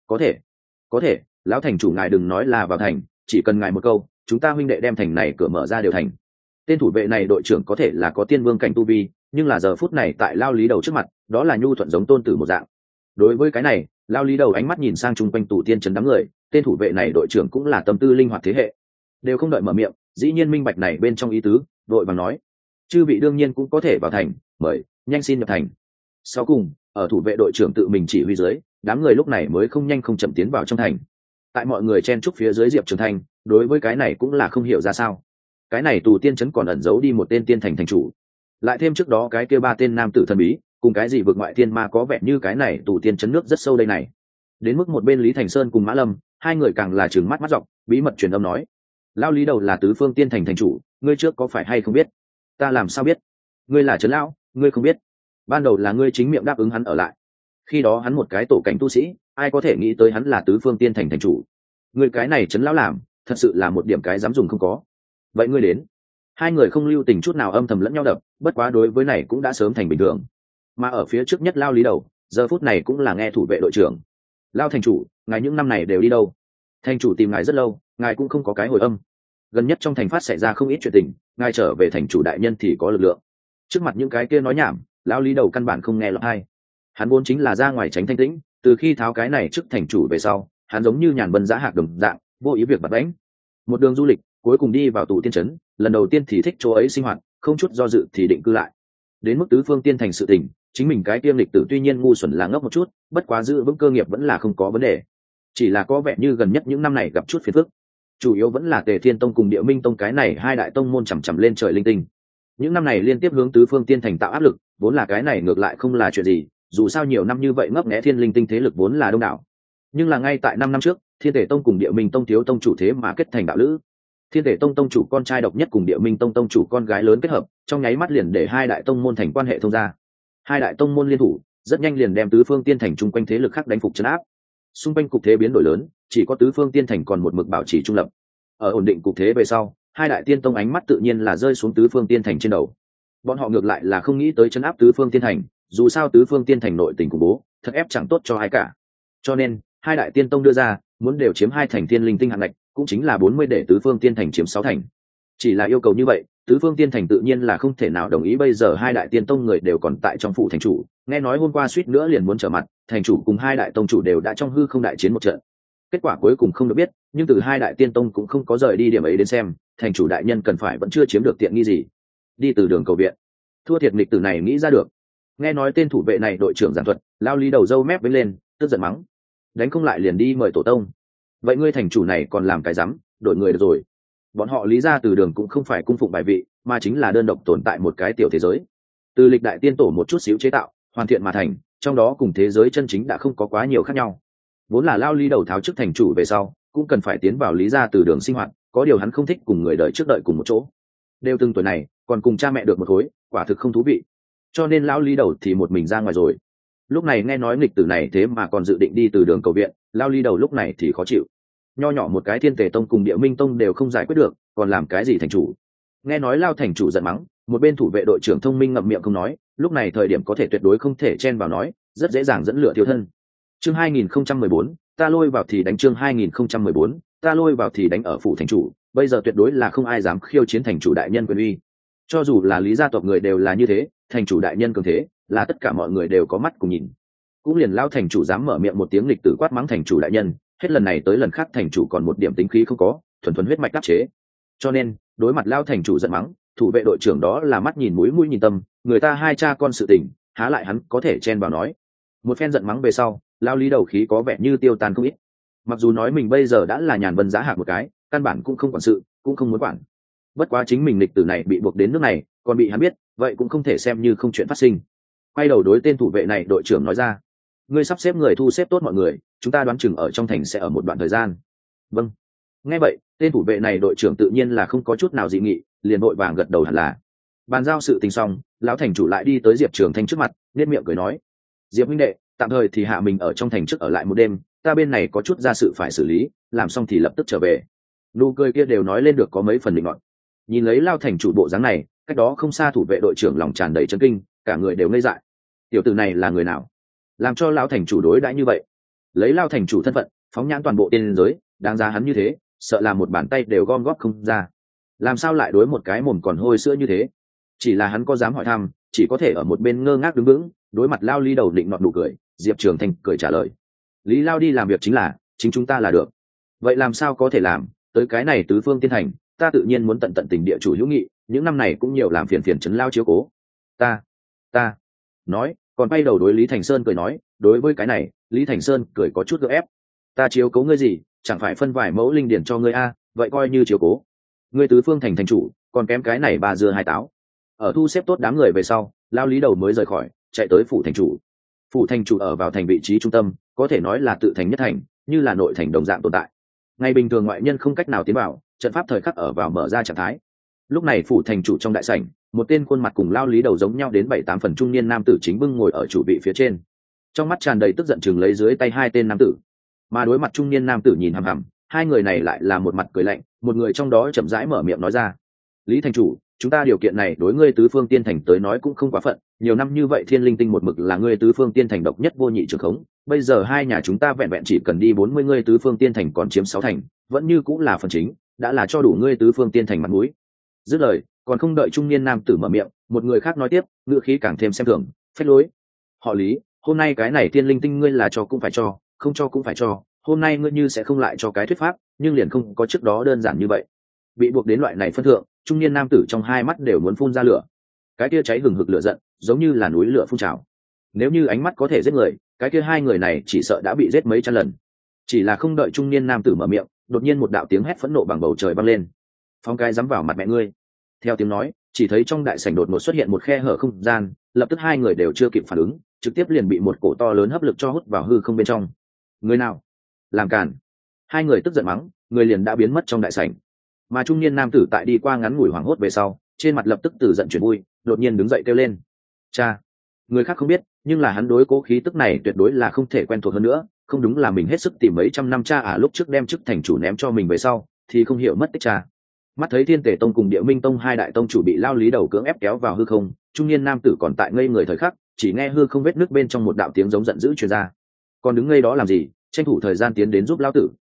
Có thể lão thành chủ ngài đừng nói là vào thành, chỉ cần ngài một câu chúng ta huynh đệ đem thành này cửa mở ra đều thành. Tên thủ vệ này đội trưởng có thể là có tiên vương cảnh tu vi, nhưng là giờ phút này tại lao lý đầu trước mặt đó là nhu thuận giống tôn tử một dạng. Đối với cái này lao lý đầu ánh mắt nhìn sang chung quanh tù tiên trấn đám người, tên thủ vệ này đội trưởng cũng là tâm tư linh hoạt thế hệ, đều không đợi mở miệng dĩ nhiên minh bạch này bên trong ý tứ, đội bằng nói chư vị đương nhiên cũng có thể vào thành, mời nhanh xin nhập thành. Sau cùng ở thủ vệ đội trưởng tự mình chỉ huy dưới, đám người lúc này mới không nhanh không chậm tiến vào trong thành. Tại mọi người chen chúc phía dưới Diệp Trường Thanh đối với cái này cũng là không hiểu ra sao. Cái này tù tiên trấn còn ẩn giấu đi một tên tiên thành thành chủ, lại thêm trước đó cái kia ba tên nam tử thần bí cùng cái gì vượt ngoại thiên ma, có vẻ như cái này tù tiên trấn nước rất sâu đây này. Đến mức một bên Lý Thành Sơn cùng Mã Lâm, hai người càng là trừng mắt mắt dọc bí mật truyền âm nói: lao lý đầu là tứ phương tiên thành thành chủ, ngươi trước có phải hay không biết? Ta làm sao biết? Ngươi là trấn lão, ngươi không biết? Ban đầu là ngươi chính miệng đáp ứng hắn ở lại, khi đó hắn một cái tổ cảnh tu sĩ, ai có thể nghĩ tới hắn là tứ phương tiên thành thành chủ? Ngươi cái này trấn lão làm thật sự là một điểm cái dám dùng không có. Vậy ngươi đến. Hai người không lưu tình chút nào âm thầm lẫn nhau đập, bất quá đối với này cũng đã sớm thành bình thường. Mà ở phía trước nhất lao lý đầu giờ phút này cũng là nghe thủ vệ đội trưởng: lao thành chủ, ngài những năm này đều đi đâu? Thành chủ tìm ngài rất lâu, ngài cũng không có cái hồi âm. Gần nhất trong thành phát xảy ra không ít chuyện tình, ngài trở về thành chủ đại nhân thì có lực lượng. Trước mặt những cái kia nói nhảm, lao lý đầu căn bản không nghe lọt tai. Hắn vốn chính là ra ngoài tránh thanh tĩnh, từ khi tháo cái này trước thành chủ về sau, hắn giống như nhàn vân dã hạc đồng dạng, vô ý việc bật bánh. Một đường du lịch cuối cùng đi vào tù tiên trấn, lần đầu tiên thì thích chỗ ấy sinh hoạt, không chút do dự thì định cư lại. Đến mức tứ phương tiên thành sự tình, chính mình cái tiêm lịch tử tuy nhiên ngu xuẩn là ngốc một chút, bất quá giữ vững cơ nghiệp vẫn là không có vấn đề, chỉ là có vẻ như gần nhất những năm này gặp chút phiền phức. Chủ yếu vẫn là Tề Thiên Tông cùng Địa Minh Tông cái này hai đại tông môn chằm chằm lên trời linh tinh. Những năm này liên tiếp hướng tứ phương tiên thành tạo áp lực, vốn là cái này ngược lại không là chuyện gì, dù sao nhiều năm như vậy ngấp nghé thiên linh tinh thế lực vốn là đông đảo. Nhưng là ngay tại 5 năm trước, Thiên Tề Tông cùng Địa Minh Tông thiếu tông chủ thế mà kết thành đạo lữ. Thiên Tề Tông tông chủ con trai độc nhất cùng Địa Minh Tông tông chủ con gái lớn kết hợp, trong nháy mắt liền để hai đại tông môn thành quan hệ thông gia. Hai đại tông môn liên thủ, rất nhanh liền đem tứ phương tiên thành chung quanh thế lực khác đánh phục trấn áp. Xung quanh cục thế biến đổi lớn, chỉ có tứ phương tiên thành còn một mực bảo trì trung lập. Ở ổn định cục thế về sau, hai đại tiên tông ánh mắt tự nhiên là rơi xuống tứ phương tiên thành trên đầu. Bọn họ ngược lại là không nghĩ tới trấn áp tứ phương tiên thành, dù sao tứ phương tiên thành nội tình khủng bố, thật ép chẳng tốt cho ai cả. Cho nên hai đại tiên tông đưa ra muốn đều chiếm 2 thành tiên linh tinh hạng ngạch, cũng chính là 40 để tứ phương tiên thành chiếm 6 thành. Chỉ là yêu cầu như vậy, tứ phương tiên thành tự nhiên là không thể nào đồng ý. Bây giờ hai đại tiên tông người đều còn tại trong phủ thành chủ, nghe nói hôm qua suýt nữa liền muốn trở mặt, thành chủ cùng hai đại tông chủ đều đã trong hư không đại chiến một trận. Kết quả cuối cùng không được biết, nhưng từ hai đại tiên tông cũng không có rời đi điểm ấy đến xem, thành chủ đại nhân cần phải vẫn chưa chiếm được tiện nghi gì. Đi từ đường cầu viện, thua thiệt nghịch tử này nghĩ ra được. Nghe nói tên thủ vệ này đội trưởng giảng thuật, lao lý đầu râu mép vén lên, tức giận mắng: đánh không lại liền đi mời tổ tông. Vậy ngươi thành chủ này còn làm cái rắm, đổi người được rồi. Bọn họ lý ra từ đường cũng không phải cung phụng bài vị, mà chính là đơn độc tồn tại một cái tiểu thế giới, từ lịch đại tiên tổ một chút xíu chế tạo hoàn thiện mà thành, trong đó cùng thế giới chân chính đã không có quá nhiều khác nhau. Vốn là lao lý đầu tháo chức thành chủ về sau cũng cần phải tiến vào lý ra từ đường sinh hoạt, có điều hắn không thích cùng người đời trước đợi cùng một chỗ, đều từng tuổi này còn cùng cha mẹ được một khối, quả thực không thú vị, cho nên lão lý đầu thì một mình ra ngoài rồi. Lúc này nghe nói nghịch tử này thế mà còn dự định đi từ đường cầu viện, lao lý đầu lúc này thì khó chịu. Nho nhỏ một cái Thiên Tề Tông cùng Địa Minh Tông đều không giải quyết được, còn làm cái gì thành chủ? Nghe nói lao thành chủ giận mắng, một bên thủ vệ đội trưởng thông minh ngậm miệng không nói, lúc này thời điểm có thể tuyệt đối không thể chen vào nói, rất dễ dàng dẫn lửa thiêu thân. Chương 2014, ta lôi vào thì đánh. Chương 2014, ta lôi vào thì đánh. Ở phủ thành chủ, bây giờ tuyệt đối là không ai dám khiêu chiến thành chủ đại nhân quyền uy. Cho dù là lý gia tộc người đều là như thế, thành chủ đại nhân cường thế, là tất cả mọi người đều có mắt cùng nhìn. Cũng liền lao thành chủ dám mở miệng một tiếng lịch tử quát mắng thành chủ đại nhân, hết lần này tới lần khác thành chủ còn một điểm tính khí không có, thuần thuần huyết mạch đắc chế. Cho nên đối mặt lao thành chủ giận mắng, thủ vệ đội trưởng đó là mắt nhìn mũi mũi nhìn tâm, người ta hai cha con sự tình, há lại hắn có thể chen vào nói. Một phen giận mắng về sau, lao lý đầu khí có vẻ như tiêu tan không ít. Mặc dù nói mình bây giờ đã là nhàn vân giá hạc một cái, căn bản cũng không quản sự, cũng không muốn quản. Bất quá chính mình lịch tử này bị buộc đến nước này còn bị hắn biết, vậy cũng không thể xem như không chuyện phát sinh. Quay đầu đối tên thủ vệ này đội trưởng nói ra, ngươi sắp xếp người thu xếp tốt mọi người, chúng ta đoán chừng ở trong thành sẽ ở một đoạn thời gian. Vâng. Nghe vậy tên thủ vệ này đội trưởng tự nhiên là không có chút nào dị nghị, liền vội vàng gật đầu hẳn là. Bàn giao sự tình xong, lão thành chủ lại đi tới Diệp Trường Thanh trước mặt, nét miệng cười nói, Diệp huynh đệ, tạm thời thì hạ mình ở trong thành trước ở lại một đêm, ta bên này có chút gia sự phải xử lý, làm xong thì lập tức trở về. Nụ cười kia đều nói lên được có mấy phần định ngọn. Nhìn lấy lao thành chủ bộ dáng này, cách đó không xa thủ vệ đội trưởng lòng tràn đầy chấn kinh, cả người đều ngây dại. Tiểu tử này là người nào, làm cho lão thành chủ đối đãi như vậy? Lấy lao thành chủ thân phận, phóng nhãn toàn bộ tiên giới, đáng giá hắn như thế, sợ là một bàn tay đều gom góp không ra. Làm sao lại đối một cái mồm còn hôi sữa như thế? Chỉ là hắn có dám hỏi thăm, chỉ có thể ở một bên ngơ ngác đứng vững, đối mặt lao lý đầu định nọt nụ cười. Diệp Trường Thanh cười trả lời, lý lao đi làm việc chính là chính chúng ta là được. Vậy làm sao có thể làm, tới cái này tứ phương tiên thành, ta tự nhiên muốn tận tận tình địa chủ hữu nghị, những năm này cũng nhiều làm phiền phiền trấn lao chiếu cố. Ta nói, còn bay đầu đối Lý Thành Sơn cười nói, đối với cái này Lý Thành Sơn cười có chút gượng ép, ta chiếu cố ngươi gì, chẳng phải phân vài mẫu linh điển cho ngươi a, vậy coi như chiếu cố. Ngươi tứ phương thành thành chủ còn kém cái này ba dưa hai táo. Ở thu xếp tốt đám người về sau, lao lý đầu mới rời khỏi, chạy tới phủ thành chủ. Phủ thành chủ ở vào thành vị trí trung tâm, có thể nói là tự thành nhất thành, như là nội thành đồng dạng tồn tại. Ngày bình thường ngoại nhân không cách nào tiến vào, trận pháp thời khắc ở vào mở ra trạng thái. Lúc này phủ thành chủ trong đại sảnh, một tên khuôn mặt cùng lao lý đầu giống nhau đến 7-8 phần trung niên nam tử chính bưng ngồi ở chủ vị phía trên, trong mắt tràn đầy tức giận chừng lấy dưới tay hai tên nam tử. Mà đối mặt trung niên nam tử nhìn hằm hằm, hai người này lại là một mặt cười lạnh, một người trong đó chậm rãi mở miệng nói ra, Lý thành chủ, chúng ta điều kiện này đối ngươi tứ phương tiên thành tới nói cũng không quá phận, nhiều năm như vậy thiên linh tinh một mực là ngươi tứ phương tiên thành độc nhất vô nhị trường khống, bây giờ hai nhà chúng ta vẹn vẹn chỉ cần đi 40 ngươi tứ phương tiên thành còn chiếm 6 thành, vẫn như cũng là phần chính, đã là cho đủ ngươi tứ phương tiên thành mặt mũi. Dứt lời, còn không đợi trung niên nam tử mở miệng, một người khác nói tiếp, ngữ khí càng thêm xem thường, phách lối. Họ Lý, hôm nay cái này thiên linh tinh ngươi là cho cũng phải cho, không cho cũng phải cho, hôm nay ngươi như sẽ không lại cho cái thuyết pháp, nhưng liền không có trước đó đơn giản như vậy. Bị buộc đến loại này phân thượng, trung niên nam tử trong hai mắt đều muốn phun ra lửa. Cái kia cháy hừng hực lửa giận, giống như là núi lửa phun trào. Nếu như ánh mắt có thể giết người, cái kia hai người này chỉ sợ đã bị giết mấy trăm lần. Chỉ là không đợi trung niên nam tử mở miệng, đột nhiên một đạo tiếng hét phẫn nộ bằng bầu trời vang lên. Phong cái dám vào mặt mẹ ngươi. Theo tiếng nói, chỉ thấy trong đại sảnh đột ngột xuất hiện một khe hở không gian, lập tức hai người đều chưa kịp phản ứng, trực tiếp liền bị một cổ to lớn hấp lực cho hút vào hư không bên trong. Người nào làm cản? Hai người tức giận mắng, người liền đã biến mất trong đại sảnh. Mà trung niên nam tử tại đi qua ngắn ngủi hoảng hốt về sau, trên mặt lập tức từ giận chuyển vui, đột nhiên đứng dậy kêu lên, cha. Người khác không biết, nhưng là hắn đối cố khí tức này tuyệt đối là không thể quen thuộc hơn nữa, không đúng là mình hết sức tìm mấy trăm năm cha lúc trước đem chức thành chủ ném cho mình về sau thì không hiểu mất tích cha. Mắt thấy Thiên Tề Tông cùng Địa Minh Tông hai đại tông chủ bị lao lý đầu cưỡng ép kéo vào hư không, trung niên nam tử còn tại ngây người thời khắc, chỉ nghe hư không vết nước bên trong một đạo tiếng giống giận dữ truyền ra. Còn đứng ngây đó làm gì, tranh thủ thời gian tiến đến giúp lao tử.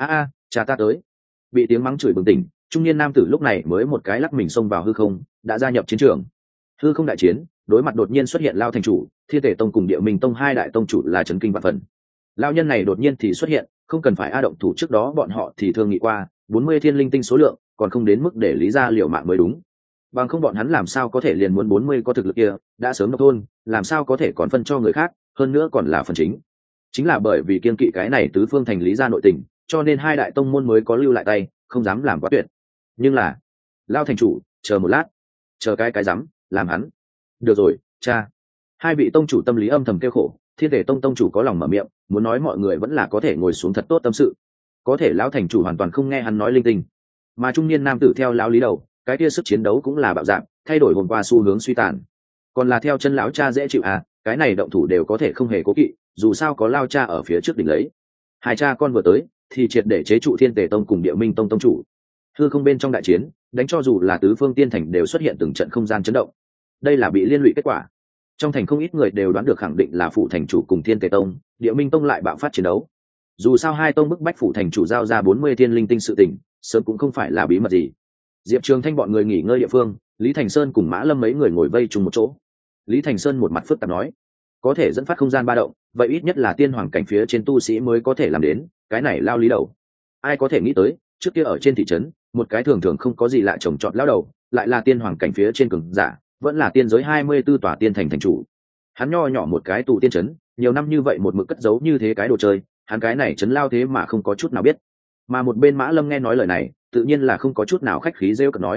Cha ta tới. Bị tiếng mắng chửi bừng tỉnh, trung niên nam tử lúc này mới một cái lắc mình xông vào hư không, đã gia nhập chiến trường. Hư không đại chiến, đối mặt đột nhiên xuất hiện lao thành chủ, Thiên Tề Tông cùng Địa Minh Tông hai đại tông chủ là chấn kinh vạn phần. Lao nhân này đột nhiên thì xuất hiện, không cần phải động thủ trước đó bọn họ thì thương nghị qua, 40 thiên linh tinh số lượng, còn không đến mức để lý ra liều mạng mới đúng. Bằng không bọn hắn làm sao có thể liền muốn 40 có thực lực kia, đã sớm độc thôn, làm sao có thể còn phân cho người khác, hơn nữa còn là phần chính. Chính là bởi vì kiên kỵ cái này tứ phương thành lý ra nội tình, cho nên hai đại tông môn mới có lưu lại tay, không dám làm quá tuyệt. Nhưng là, lao thành chủ, chờ một lát. Chờ cái rắm, làm hắn. Được rồi, cha. Hai vị tông chủ tâm lý âm thầm kêu khổ, Thiên Tề Tông tông chủ có lòng mở miệng, muốn nói mọi người vẫn là có thể ngồi xuống thật tốt tâm sự. Có thể lão thành chủ hoàn toàn không nghe hắn nói linh tinh. Mà trung niên nam tử theo lão lý đầu, cái kia sức chiến đấu cũng là bạo dạng, thay đổi hôm qua xu hướng suy tàn. Còn là theo chân lão cha dễ chịu cái này động thủ đều có thể không hề cố kỵ, dù sao có lao cha ở phía trước đỉnh lấy. Hai cha con vừa tới, thì triệt để chế trụ Thiên Tề Tông cùng Địa Minh Tông tông chủ. Hư không bên trong đại chiến, đánh cho dù là tứ phương tiên thành đều xuất hiện từng trận không gian chấn động. Đây là bị liên lụy kết quả. Trong thành không ít người đều đoán được khẳng định là phủ thành chủ cùng Thiên Tề Tông, Địa Minh Tông lại bạo phát chiến đấu. Dù sao hai tông bức bách phủ thành chủ giao ra 40 thiên linh tinh sự tình, sớm cũng không phải là bí mật gì. Diệp Trường Thanh bọn người nghỉ ngơi địa phương, Lý Thành Sơn cùng Mã Lâm mấy người ngồi vây chung một chỗ. Lý Thành Sơn một mặt phức tạp nói, có thể dẫn phát không gian ba động, vậy ít nhất là tiên hoàng cảnh phía trên tu sĩ mới có thể làm đến, cái này lao lý đầu. Ai có thể nghĩ tới, trước kia ở trên thị trấn, một cái thường thường không có gì lạ trồng trọt lao đầu, lại là tiên hoàng cảnh phía trên cường giả, vẫn là tiên giới 24 tòa tiên thành thành chủ. Hắn nho nhỏ một cái tù tiên trấn, nhiều năm như vậy một mực cất giấu như thế cái đồ chơi, hắn cái này trấn lao thế mà không có chút nào biết. Mà một bên Mã Lâm nghe nói lời này, tự nhiên là không có chút nào khách khí rêu cợt nói,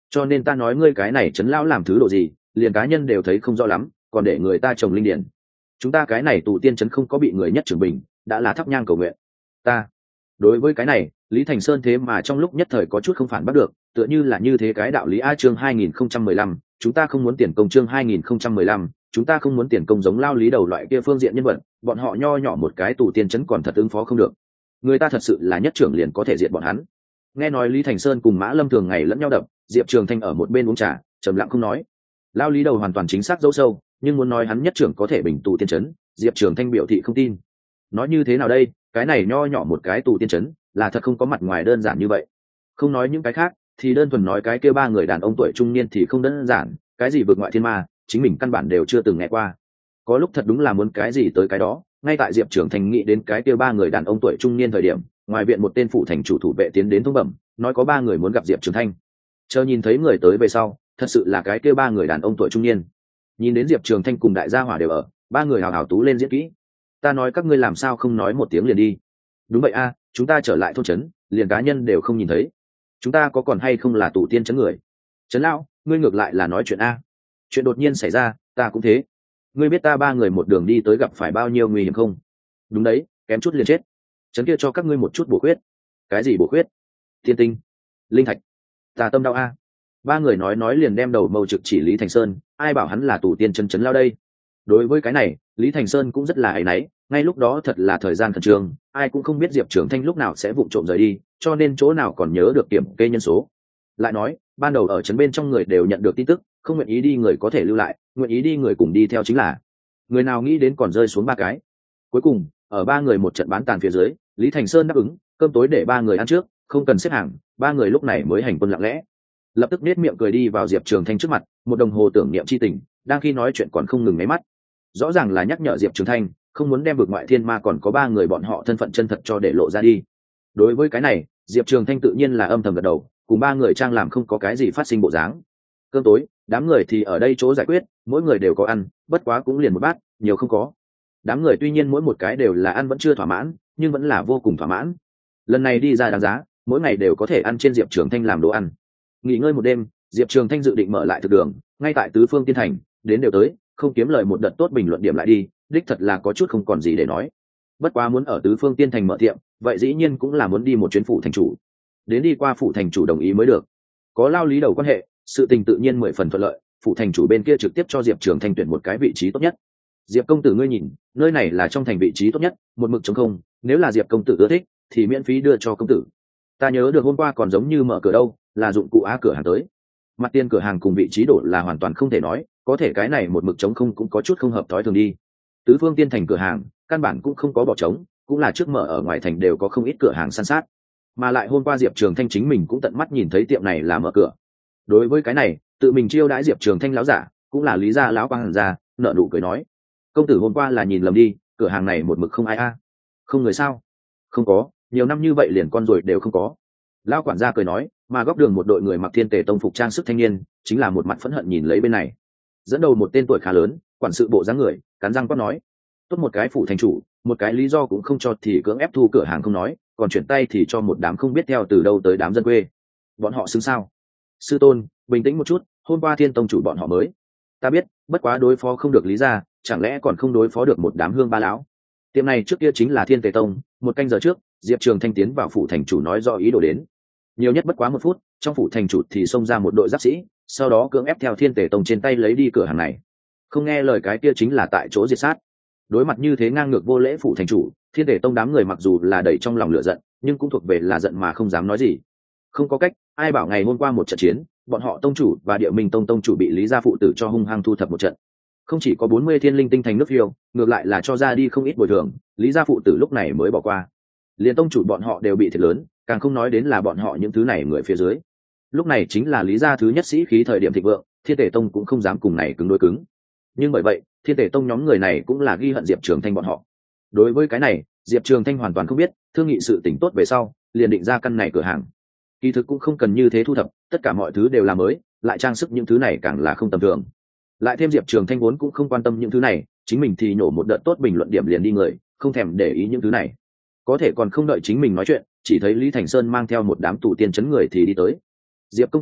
cho nên ta nói ngươi cái này trấn lão làm thứ độ gì, liền cá nhân đều thấy không rõ lắm, còn để người ta trồng linh điển. Chúng ta cái này tụ tiên trấn không có bị người nhất trưởng bình, đã là thắp nhang cầu nguyện. Ta đối với cái này, Lý Thành Sơn thế mà trong lúc nhất thời có chút không phản bắt được, tựa như là như thế cái đạo lý. A chương 2015, chúng ta không muốn tiền công. Chương 2015, chúng ta không muốn tiền công. Giống lao lý đầu loại kia phương diện nhân vật, bọn họ nho nhỏ một cái tù tiên trấn còn thật ứng phó không được, người ta thật sự là nhất trưởng liền có thể diệt bọn hắn. Nghe nói Lý Thành Sơn cùng Mã Lâm thường ngày lẫn nhau đập, Diệp Trường Thanh ở một bên uống trà trầm lặng không nói. Lao lý đầu hoàn toàn chính xác dấu sâu, nhưng muốn nói hắn nhất trưởng có thể bình tù tiên trấn, Diệp Trường Thanh biểu thị không tin. Nói như thế nào đây, cái này nho nhỏ một cái tù tiên trấn là thật không có mặt ngoài đơn giản như vậy. Không nói những cái khác, thì đơn thuần nói cái kia ba người đàn ông tuổi trung niên thì không đơn giản, cái gì vượt ngoại thiên ma, chính mình căn bản đều chưa từng nghe qua. Có lúc thật đúng là muốn cái gì tới cái đó. Ngay tại Diệp Trường Thanh nghĩ đến cái kia ba người đàn ông tuổi trung niên thời điểm, ngoài viện một tên phụ thành chủ thủ vệ tiến đến thông bẩm, nói có ba người muốn gặp Diệp Trường Thanh. Chờ nhìn thấy người tới về sau, thật sự là cái kia ba người đàn ông tuổi trung niên. Nhìn đến Diệp Trường Thanh cùng đại gia hỏa đều ở, ba người hào hào tú lên diễn kỹ. Ta nói các ngươi làm sao không nói một tiếng liền đi? Đúng vậy a, chúng ta trở lại thôn trấn, liền cá nhân đều không nhìn thấy. Chúng ta có còn hay không là tụ tiên trấn người? Trấn lão, ngươi ngược lại là nói chuyện a. Chuyện đột nhiên xảy ra, ta cũng thế. Ngươi biết ta ba người một đường đi tới gặp phải bao nhiêu nguy hiểm không? Đúng đấy, kém chút liền chết. Trấn kia cho các ngươi một chút bổ khuyết. Cái gì bổ khuyết? Thiên tinh, linh thạch. Ta tâm đau a. Ba người nói liền đem đầu mâu trực chỉ Lý Thành Sơn, ai bảo hắn là tụ tiên trấn lao đây? Đối với cái này, Lý Thành Sơn cũng rất là áy náy, ngay lúc đó thật là thời gian khẩn trương, ai cũng không biết Diệp Trường Thanh lúc nào sẽ vụng trộm rời đi, cho nên chỗ nào còn nhớ được kiểm kê nhân số. Lại nói, ban đầu ở trấn bên trong người đều nhận được tin tức, không nguyện ý đi người có thể lưu lại, nguyện ý đi người cùng đi theo chính là. Người nào nghĩ đến còn rơi xuống ba cái. Cuối cùng, ở ba người một trận bán tàn phía dưới, Lý Thành Sơn đáp ứng, cơm tối để ba người ăn trước, không cần xếp hàng, ba người lúc này mới hành quân lặng lẽ. Lập tức nét miệng cười đi vào Diệp Trường Thanh trước mặt, một đồng hồ tưởng niệm chi tình, đang khi nói chuyện còn không ngừng nháy mắt. Rõ ràng là nhắc nhở Diệp Trường Thanh không muốn đem vực ngoại thiên ma còn có ba người bọn họ thân phận chân thật cho để lộ ra đi. Đối với cái này, Diệp Trường Thanh tự nhiên là âm thầm gật đầu, cùng ba người trang làm không có cái gì phát sinh bộ dáng. Cơm tối, đám người thì ở đây chỗ giải quyết, mỗi người đều có ăn, bất quá cũng liền một bát, nhiều không có. Đám người tuy nhiên mỗi một cái đều là ăn vẫn chưa thỏa mãn, nhưng vẫn là vô cùng thỏa mãn. Lần này đi ra đáng giá, mỗi ngày đều có thể ăn trên Diệp Trường Thanh làm đồ ăn. Nghỉ ngơi một đêm, Diệp Trường Thanh dự định mở lại thực đường, ngay tại tứ phương tiên thành, đến đều tới, không kiếm lời một đợt tốt bình luận điểm lại đi, đích thật là có chút không còn gì để nói. Bất quá muốn ở tứ phương tiên thành mở tiệm, vậy dĩ nhiên cũng là muốn đi một chuyến phủ thành chủ. Đến đi qua phủ thành chủ đồng ý mới được. Có lao lý đầu quan hệ, sự tình tự nhiên 10 phần thuận lợi, phủ thành chủ bên kia trực tiếp cho Diệp Trường Thanh tuyển một cái vị trí tốt nhất. Diệp công tử ngươi nhìn, nơi này là trong thành vị trí tốt nhất, một mực trống không, nếu là Diệp công tử ưa thích, thì miễn phí đưa cho công tử. Ta nhớ được hôm qua còn giống như mở cửa đâu, là dụng cụ á cửa hàng tới. Mặt tiền cửa hàng cùng vị trí đổ là hoàn toàn không thể nói, có thể cái này một mực trống không cũng có chút không hợp thói thường đi. Tứ phương tiên thành cửa hàng căn bản cũng không có bỏ trống, cũng là trước mở ở ngoài thành đều có không ít cửa hàng san sát, mà lại hôm qua Diệp Trường Thanh chính mình cũng tận mắt nhìn thấy tiệm này là mở cửa. Đối với cái này, tự mình chiêu đãi Diệp Trường Thanh lão giả, cũng là lý gia lão quang hàn gia, nợ nụ cười nói: công tử hôm qua là nhìn lầm đi, cửa hàng này một mực không ai a. Không người sao? Không có, nhiều năm như vậy liền con ruồi đều không có. Lão quản gia cười nói, mà góc đường một đội người mặc Thiên Tề tông phục trang sức thanh niên, chính là một mặt phẫn hận nhìn lấy bên này. Dẫn đầu một tên tuổi khá lớn, quản sự bộ dáng người, cắn răng quát nói: tốt một cái phủ thành chủ, một cái lý do cũng không cho thì cưỡng ép thu cửa hàng không nói, còn chuyển tay thì cho một đám không biết theo từ đâu tới đám dân quê. Bọn họ xứng sao? Sư tôn, bình tĩnh một chút, hôm qua Thiên tông chủ bọn họ mới. Ta biết, bất quá đối phó không được lý ra, chẳng lẽ còn không đối phó được một đám hương ba lão? Tiệm này trước kia chính là Thiên Tề tông, một canh giờ trước, Diệp Trường Thanh tiến vào phủ thành chủ nói rõ ý đồ đến. Nhiều nhất bất quá 1 phút, trong phủ thành chủ thì xông ra một đội giáp sĩ, sau đó cưỡng ép theo Thiên Tề tông trên tay lấy đi cửa hàng này. Không nghe lời cái kia chính là tại chỗ diệt sát. Đối mặt như thế ngang ngược vô lễ phủ thành chủ, Thiên Tề tông đám người mặc dù là đầy trong lòng lửa giận, nhưng cũng thuộc về là giận mà không dám nói gì. Không có cách, ai bảo ngày hôm qua một trận chiến, bọn họ tông chủ và Địa Minh tông tông chủ bị Lý gia phụ tử cho hung hăng thu thập một trận. Không chỉ có 40 thiên linh tinh thành nước phiêu, ngược lại là cho ra đi không ít bồi thường, Lý gia phụ tử lúc này mới bỏ qua. Liên tông chủ bọn họ đều bị thiệt lớn, càng không nói đến là bọn họ những thứ này người phía dưới. Lúc này chính là Lý gia thứ nhất sĩ khí thời điểm thịnh vượng, Thiên Tề tông cũng không dám cùng này cứng đối cứng. Nhưng bởi vậy, Thiên Tề tông nhóm người này cũng là ghi hận Diệp Trường Thanh bọn họ. Đối với cái này, Diệp Trường Thanh hoàn toàn không biết, thương nghị sự tình tốt về sau, liền định ra căn này cửa hàng. Kỳ thực cũng không cần như thế thu thập, tất cả mọi thứ đều là mới, lại trang sức những thứ này càng là không tầm thường. Lại thêm Diệp Trường Thanh vốn cũng không quan tâm những thứ này, chính mình thì nhổ một đợt tốt bình luận điểm liền đi người, không thèm để ý những thứ này. Có thể còn không đợi chính mình nói chuyện, chỉ thấy Lý Thành Sơn mang theo một đám tụ tiên chấn người thì đi tới. Diệp công tử,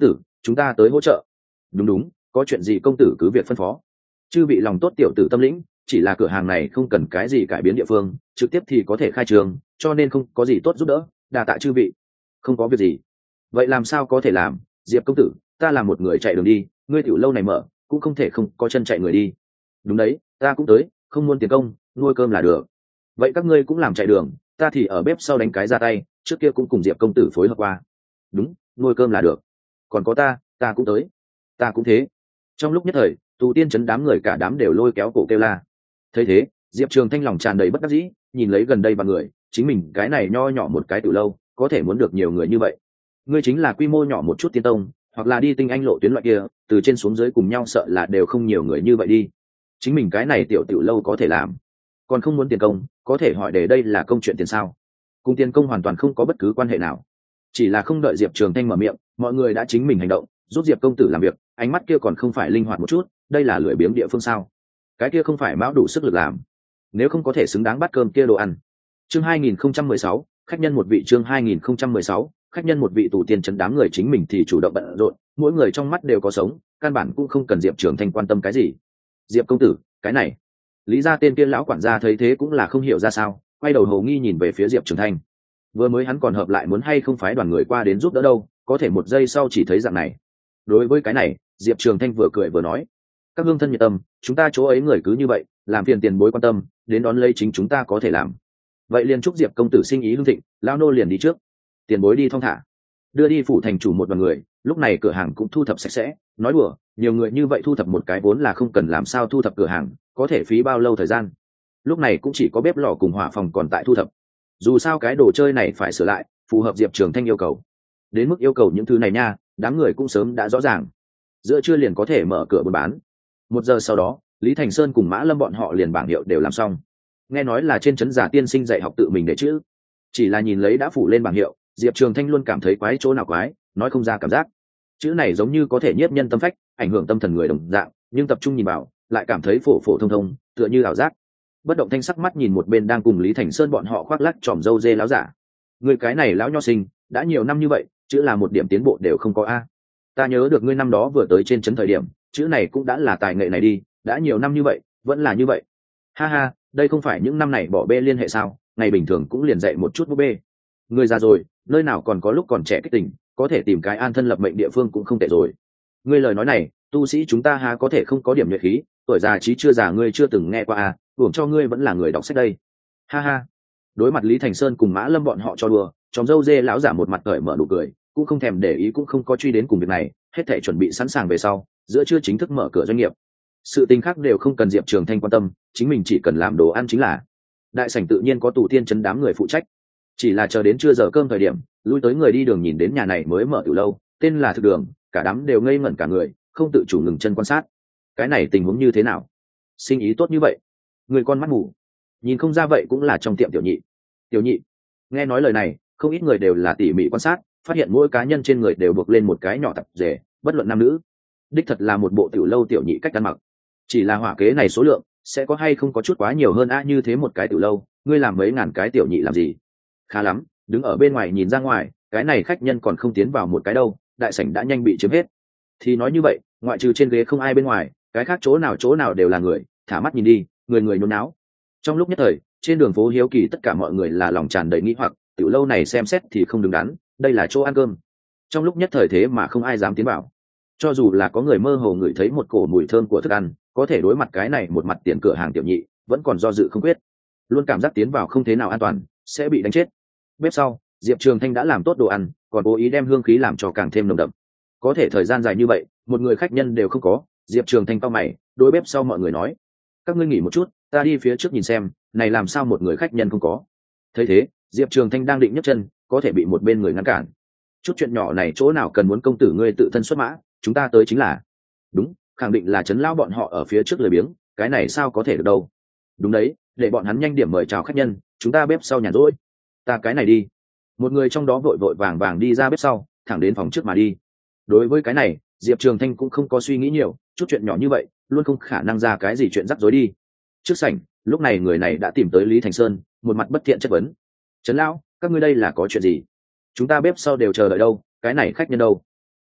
chúng ta tới hỗ trợ. Đúng đúng, có chuyện gì công tử cứ việc phân phó. Chư vị lòng tốt tiểu tử tâm lĩnh, chỉ là cửa hàng này không cần cái gì cải biến địa phương, trực tiếp thì có thể khai trường, cho nên không có gì tốt giúp đỡ, đa tạ chư vị. Không có việc gì. Vậy làm sao có thể làm, Diệp công tử, ta là một người chạy đường đi, ngươi tiểu lâu này mở cũng không thể không có chân chạy người đi. Đúng đấy, ta cũng tới, không muốn tiền công, nuôi cơm là được. Vậy các ngươi cũng làm chạy đường, ta thì ở bếp sau đánh cái ra tay, trước kia cũng cùng Diệp công tử phối hợp qua. Đúng, nuôi cơm là được. Còn có ta cũng tới. Ta cũng thế. Trong lúc nhất thời, tù tiên chấn đám người cả đám đều lôi kéo cổ kêu la. Thấy thế, Diệp Trường Thanh lòng tràn đầy bất đắc dĩ, nhìn lấy gần đây ba người, chính mình cái này nho nhỏ một cái tiểu lâu, có thể muốn được nhiều người như vậy. Ngươi chính là quy mô nhỏ một chút tiên tông, hoặc là đi tinh anh lộ tuyến loại kia, từ trên xuống dưới cùng nhau sợ là đều không nhiều người như vậy đi. Chính mình cái này tiểu lâu có thể làm, còn không muốn tiền công, có thể hỏi để đây là công chuyện tiền sao? Cùng tiền công hoàn toàn không có bất cứ quan hệ nào. Chỉ là không đợi Diệp Trường Thanh mở miệng, mọi người đã chính mình hành động, giúp Diệp công tử làm việc, ánh mắt kia còn không phải linh hoạt một chút, đây là lười biếng địa phương sao? Cái kia không phải mão đủ sức lực làm, nếu không có thể xứng đáng bát cơm kia đồ ăn. Chương 2016, khách nhân một vị. Chương 2016, khách nhân một vị. Tù tiên chấn đám người chính mình thì chủ động bận rộn, mỗi người trong mắt đều có sống, căn bản cũng không cần Diệp Trường Thanh quan tâm cái gì. Diệp công tử, cái này. Lý gia tên kia lão quản gia thấy thế cũng là không hiểu ra sao, quay đầu hồ nghi nhìn về phía Diệp Trường Thanh. Vừa mới hắn còn hợp lại muốn hay không phái đoàn người qua đến giúp đỡ đâu, có thể một giây sau chỉ thấy dạng này. Đối với cái này, Diệp Trường Thanh vừa cười vừa nói, các hương thân nhiệt tâm, chúng ta chỗ ấy người cứ như vậy, làm phiền tiền bối quan tâm, đến đón lấy chính chúng ta có thể làm. Vậy liền chúc Diệp công tử sinh ý hưng thịnh, lão nô liền đi trước. Tiền bối đi thong thả. Đưa đi phủ thành chủ một đoàn người, lúc này cửa hàng cũng thu thập sạch sẽ, nói đùa, nhiều người như vậy thu thập một cái vốn là không cần làm sao thu thập cửa hàng, có thể phí bao lâu thời gian. Lúc này cũng chỉ có bếp lò cùng hỏa phòng còn tại thu thập. Dù sao cái đồ chơi này phải sửa lại, phù hợp Diệp Trường Thanh yêu cầu. Đến mức yêu cầu những thứ này nha, đám người cũng sớm đã rõ ràng. Giữa trưa liền có thể mở cửa buôn bán. 1 giờ sau đó, Lý Thành Sơn cùng Mã Lâm bọn họ liền bảng hiệu đều làm xong. Nghe nói là trên trấn giả tiên sinh dạy học tự mình để chữ, chỉ là nhìn lấy đã phủ lên bảng hiệu, Diệp Trường Thanh luôn cảm thấy quái chỗ nào quái, nói không ra cảm giác. Chữ này giống như có thể nhiếp nhân tâm phách, ảnh hưởng tâm thần người đồng dạng, nhưng tập trung nhìn vào, lại cảm thấy phổ phổ thông thông, tựa như ảo giác. Bất động thanh sắc mắt nhìn một bên đang cùng Lý Thành Sơn bọn họ khoác lác tròm dâu dê láo giả. Người cái này lão nho sinh, đã nhiều năm như vậy, chữ là một điểm tiến bộ đều không có a. Ta nhớ được ngươi năm đó vừa tới trên trấn thời điểm, chữ này cũng đã là tài nghệ này đi, đã nhiều năm như vậy, vẫn là như vậy. Ha ha, đây không phải những năm này bỏ bê liên hệ sao, ngày bình thường cũng liền dạy một chút búp bê. Người già rồi, nơi nào còn có lúc còn trẻ kích tình, có thể tìm cái an thân lập mệnh địa phương cũng không tệ rồi. Ngươi lời nói này, tu sĩ chúng ta há có thể không có điểm nhuệ khí, tuổi già trí chưa già ngươi chưa từng nghe qua à, hưởng cho ngươi vẫn là người đọc sách đây. Ha ha. Đối mặt Lý Thành Sơn cùng Mã Lâm bọn họ cho đùa, chóm dâu dê lão giả một mặt cởi mở nụ cười, cũng không thèm để ý cũng không có truy đến cùng việc này, hết thảy chuẩn bị sẵn sàng về sau, giữa trưa chính thức mở cửa doanh nghiệp. Sự tình khác đều không cần Diệp Trường Thanh quan tâm, chính mình chỉ cần làm đồ ăn chính là. Đại sảnh tự nhiên có tù tiên chấn đám người phụ trách, chỉ là chờ đến trưa giờ cơm thời điểm, lui tới người đi đường nhìn đến nhà này mới mở từ lâu, tên là Thực Đường, cả đám đều ngây ngẩn cả người, không tự chủ ngừng chân quan sát. Cái này tình huống như thế nào? Sinh ý tốt như vậy, người con mắt mù, nhìn không ra vậy cũng là trong tiệm tiểu nhị. Tiểu nhị? Nghe nói lời này, không ít người đều là tỉ mỉ quan sát, phát hiện mỗi cá nhân trên người đều buộc lên một cái nhỏ tạp dề, bất luận nam nữ. Đích thật là một bộ tiểu lâu tiểu nhị cách ăn mặc. Chỉ là hỏa kế này số lượng sẽ có hay không có chút quá nhiều hơn a, như thế một cái tiểu lâu, ngươi làm mấy ngàn cái tiểu nhị làm gì? Khá lắm, đứng ở bên ngoài nhìn ra ngoài, cái này khách nhân còn không tiến vào một cái đâu, đại sảnh đã nhanh bị chiếm hết. Thì nói như vậy, ngoại trừ trên ghế không ai bên ngoài, cái khác chỗ nào đều là người, thả mắt nhìn đi, người người nôn náo. Trong lúc nhất thời, trên đường phố hiếu kỳ tất cả mọi người là lòng tràn đầy nghi hoặc, tiểu lâu này xem xét thì không đứng đắn, đây là chỗ ăn cơm. Trong lúc nhất thời thế mà không ai dám tiến vào. Cho dù là có người mơ hồ ngửi thấy một cổ mùi thơm của thức ăn, có thể đối mặt cái này một mặt tiền cửa hàng tiểu nhị, vẫn còn do dự không quyết, luôn cảm giác tiến vào không thế nào an toàn, sẽ bị đánh chết. Bếp sau, Diệp Trường Thanh đã làm tốt đồ ăn, còn cố ý đem hương khí làm cho càng thêm nồng đậm. Có thể thời gian dài như vậy, một người khách nhân đều không có, Diệp Trường Thanh cau mày, đối bếp sau mọi người nói: "Các ngươi nghỉ một chút, ta đi phía trước nhìn xem, này làm sao một người khách nhân không có?" Thấy thế, Diệp Trường Thanh đang định nhấc chân, có thể bị một bên người ngăn cản. "Chút chuyện nhỏ này chỗ nào cần muốn công tử ngươi tự thân xuất mã, chúng ta tới chính là." "Đúng, khẳng định là trấn lão bọn họ ở phía trước lười biếng, cái này sao có thể được đâu." "Đúng đấy, để bọn hắn nhanh điểm mời chào khách nhân, chúng ta bếp sau nhàn rỗi." "Ta cái này đi." Một người trong đó vội vội vàng vàng đi ra bếp sau, thẳng đến phòng trước mà đi. Đối với cái này, Diệp Trường Thanh cũng không có suy nghĩ nhiều, chút chuyện nhỏ như vậy, luôn không khả năng ra cái gì chuyện rắc rối đi. Trước sảnh, lúc này người này đã tìm tới Lý Thành Sơn, một mặt bất thiện chất vấn: "Trấn lão, các ngươi đây là có chuyện gì? Chúng ta bếp sau đều chờ đợi đâu, cái này khách nhân đâu?"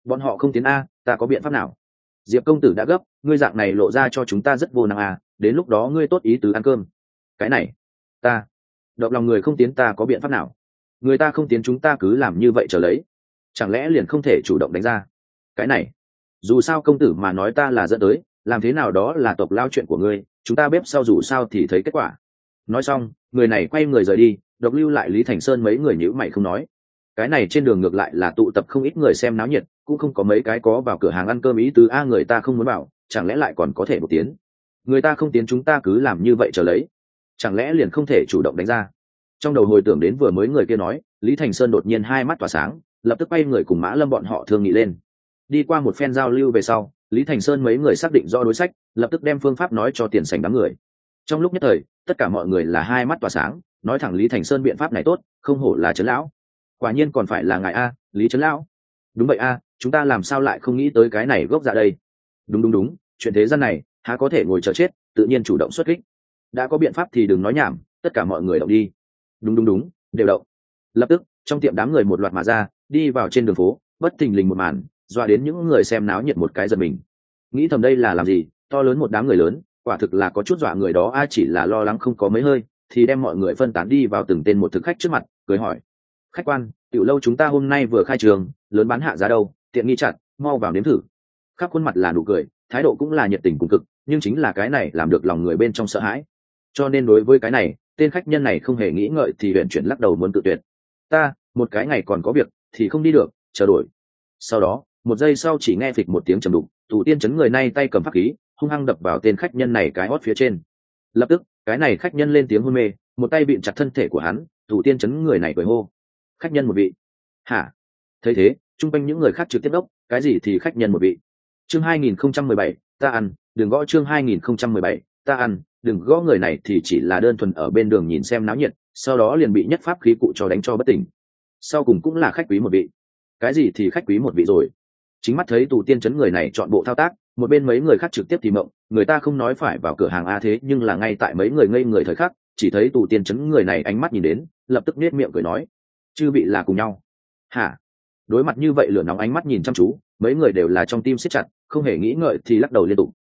bọn họ không tiến a, ta có biện pháp nào? Diệp công tử đã gấp, ngươi dạng này lộ ra cho chúng ta rất vô năng a, đến lúc đó ngươi tốt ý tứ ăn cơm. Cái này, ta động lòng người không tiến, ta có biện pháp nào? Người ta không tiến chúng ta cứ làm như vậy trở lấy, chẳng lẽ liền không thể chủ động đánh ra? Cái này, dù sao công tử mà nói ta là dẫn tới, làm thế nào đó là tộc lao chuyện của ngươi, chúng ta bếp sau dù sao thì thấy kết quả. Nói xong, người này quay người rời đi, độc lưu lại Lý Thành Sơn mấy người nhíu mày không nói. Cái này trên đường ngược lại là tụ tập không ít người xem náo nhiệt, cũng không có mấy cái có vào cửa hàng ăn cơm ý tứ a, người ta không muốn bảo, chẳng lẽ lại còn có thể một tiến? Người ta không tiến chúng ta cứ làm như vậy trở lấy, chẳng lẽ liền không thể chủ động đánh ra? Trong đầu hồi tưởng đến vừa mới người kia nói, Lý Thành Sơn đột nhiên hai mắt tỏa sáng, lập tức quay người cùng Mã Lâm bọn họ thương nghị lên. Đi qua một phen giao lưu về sau, Lý Thành Sơn mấy người xác định rõ đối sách, lập tức đem phương pháp nói cho Tiền Sảnh đám người. Trong lúc nhất thời, tất cả mọi người là hai mắt tỏa sáng, nói thẳng Lý Thành Sơn biện pháp này tốt, không hổ là Trấn lão. Quả nhiên còn phải là ngài a, Lý Trấn lão. Đúng vậy a, chúng ta làm sao lại không nghĩ tới cái này gốc dạ đây? Đúng, chuyện thế gian này, há có thể ngồi chờ chết, tự nhiên chủ động xuất kích. Đã có biện pháp thì đừng nói nhảm, tất cả mọi người động đi. Đúng, đều động. Lập tức, trong tiệm đám người một loạt mà ra, đi vào trên đường phố, bất thình lình một màn, dọa đến những người xem náo nhiệt một cái giật mình. Nghĩ thầm đây là làm gì, to lớn một đám người lớn, quả thực là có chút dọa người đó, ai chỉ là lo lắng không có mấy hơi, thì đem mọi người phân tán đi vào từng tên một thực khách trước mặt, cười hỏi: khách quan, tiểu lâu chúng ta hôm nay vừa khai trường, lớn bán hạ giá đâu, tiện nghi chặt, mau vào nếm thử. Khắp khuôn mặt là nụ cười, thái độ cũng là nhiệt tình cùng cực, nhưng chính là cái này làm được lòng người bên trong sợ hãi. Cho nên đối với cái này, tên khách nhân này không hề nghĩ ngợi thì huyền chuyển lắc đầu muốn tự tuyệt. Ta, một cái ngày còn có việc, thì không đi được, chờ đổi. Sau đó, một giây sau chỉ nghe phịch một tiếng trầm đục, Thủ Tiên Chấn người nay tay cầm pháp khí, hung hăng đập vào tên khách nhân này cái hót phía trên. Lập tức, cái này khách nhân lên tiếng hôn mê, một tay bịn chặt thân thể của hắn, Thủ Tiên Chấn người này cười hô: khách nhân một vị. Hả? Thấy thế, chung quanh những người khác trực tiếp đốc, cái gì thì khách nhân một vị. Chương 2017, ta ăn, đừng gõ chương 2017, ta ăn, đừng gõ. Người này thì chỉ là đơn thuần ở bên đường nhìn xem náo nhiệt, sau đó liền bị nhất pháp khí cụ cho đánh cho bất tỉnh. Sau cùng cũng là khách quý một vị. Cái gì thì khách quý một vị rồi? Chính mắt thấy Tù Tiên Chấn người này chọn bộ thao tác, một bên mấy người khác trực tiếp thì mộng, người ta không nói phải vào cửa hàng a, thế nhưng là ngay tại mấy người ngây người thời khắc, chỉ thấy Tù Tiên Chấn người này ánh mắt nhìn đến, lập tức nết miệng cười nói: chư vị là cùng nhau. Hả? Đối mặt như vậy lửa nóng ánh mắt nhìn chăm chú, mấy người đều là trong tim siết chặt, không hề nghĩ ngợi thì lắc đầu liên tục: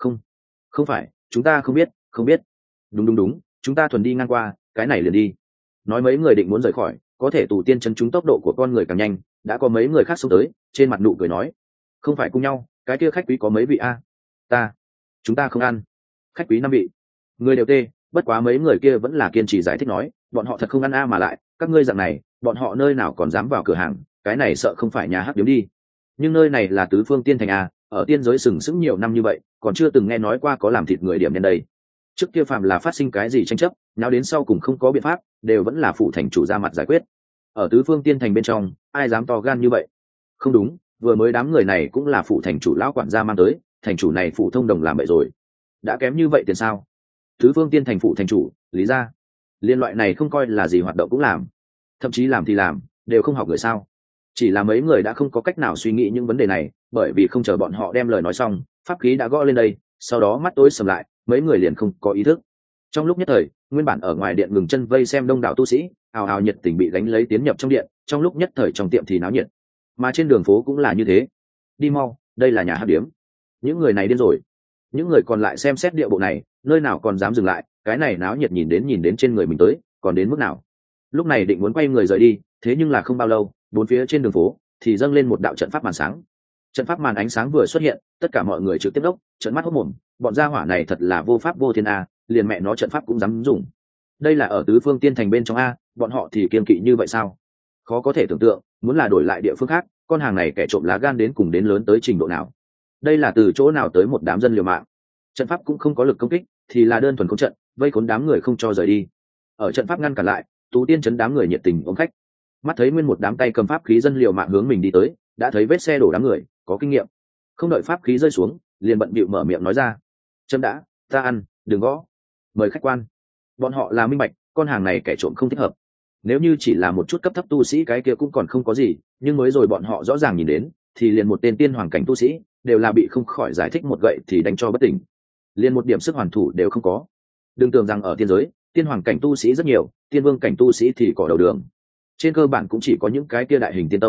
không phải, chúng ta không biết. Đúng, chúng ta thuần đi ngang qua, cái này liền đi. Nói mấy người định muốn rời khỏi, có thể Tù Tiên Chấn chúng tốc độ của con người càng nhanh, đã có mấy người khác xông tới, trên mặt nụ cười nói: không phải cùng nhau, cái kia khách quý có mấy vị a? Chúng ta không ăn. Khách quý 5 vị. Người đều tê, bất quá mấy người kia vẫn là kiên trì giải thích nói: bọn họ thật không ăn a, mà lại các ngươi dạng này, bọn họ nơi nào còn dám vào cửa hàng, cái này sợ không phải nhà hắc điếm đi. Nhưng nơi này là tứ phương tiên thành a, ở tiên giới sừng sững nhiều năm như vậy, còn chưa từng nghe nói qua có làm thịt người điểm đến đây. Trước kia phàm là phát sinh cái gì tranh chấp, nào đến sau cùng không có biện pháp, đều vẫn là phụ thành chủ ra mặt giải quyết. Ở tứ phương tiên thành bên trong, ai dám to gan như vậy? Không đúng, vừa mới đám người này cũng là phụ thành chủ lão quản gia mang tới, thành chủ này phụ thông đồng làm vậy rồi, đã kém như vậy tiền sao? Tứ phương tiên thành phụ thành chủ, lý ra liên loại này không coi là gì hoạt động cũng làm, thậm chí làm thì làm, đều không học người sao? Chỉ là mấy người đã không có cách nào suy nghĩ những vấn đề này, bởi vì không chờ bọn họ đem lời nói xong, pháp khí đã gõ lên đây, sau đó mắt tối sầm lại, mấy người liền không có ý thức. Trong lúc nhất thời, nguyên bản ở ngoài điện ngừng chân vây xem đông đảo tu sĩ, ào ào nhiệt tình bị đánh lấy tiến nhập trong điện, trong lúc nhất thời trong tiệm thì náo nhiệt, mà trên đường phố cũng là như thế. Đi mau, đây là nhà hắc điếm. Những người này điên rồi. Những người còn lại xem xét địa bộ này, nơi nào còn dám dừng lại, cái này náo nhiệt nhìn đến trên người mình tới, còn đến mức nào? Lúc này định muốn quay người rời đi, thế nhưng là không bao lâu, bốn phía trên đường phố thì dâng lên một đạo trận pháp màn sáng. Trận pháp màn ánh sáng vừa xuất hiện, tất cả mọi người trực tiếp đốc, trợn mắt hốt mồm, bọn gia hỏa này thật là vô pháp vô thiên a, liền mẹ nó trận pháp cũng dám dùng. Đây là ở tứ phương tiên thành bên trong a, bọn họ thì kiên kỵ như vậy sao? Khó có thể tưởng tượng, muốn là đổi lại địa phương khác, con hàng này kẻ trộm lá gan đến cùng đến lớn tới trình độ nào? Đây là từ chỗ nào tới một đám dân liều mạng? Trận pháp cũng không có lực công kích, thì là đơn thuần khống trận, vây khốn đám người không cho rời đi. Ở trận pháp ngăn cản lại, Tú Tiên Chấn đám người nhiệt tình ôm khách. Mắt thấy nguyên một đám tay cầm pháp khí dân liều mạng hướng mình đi tới, đã thấy vết xe đổ đám người, có kinh nghiệm, không đợi pháp khí rơi xuống, liền bận bịu mở miệng nói ra: chấm đã, ta ăn, đừng gõ. Mời khách quan. Bọn họ là minh bạch, con hàng này kẻ trộm không thích hợp. Nếu như chỉ là một chút cấp thấp tu sĩ cái kia cũng còn không có gì, nhưng mới rồi bọn họ rõ ràng nhìn đến, thì liền một tên tiên hoàng cảnh tu sĩ đều là bị không khỏi giải thích một gậy thì đánh cho bất tỉnh, liền một điểm sức hoàn thủ đều không có. Đừng tưởng rằng ở tiên giới, tiên hoàng cảnh tu sĩ rất nhiều, tiên vương cảnh tu sĩ thì cỏ đầu đường. Trên cơ bản cũng chỉ có những cái kia đại hình tiên tông,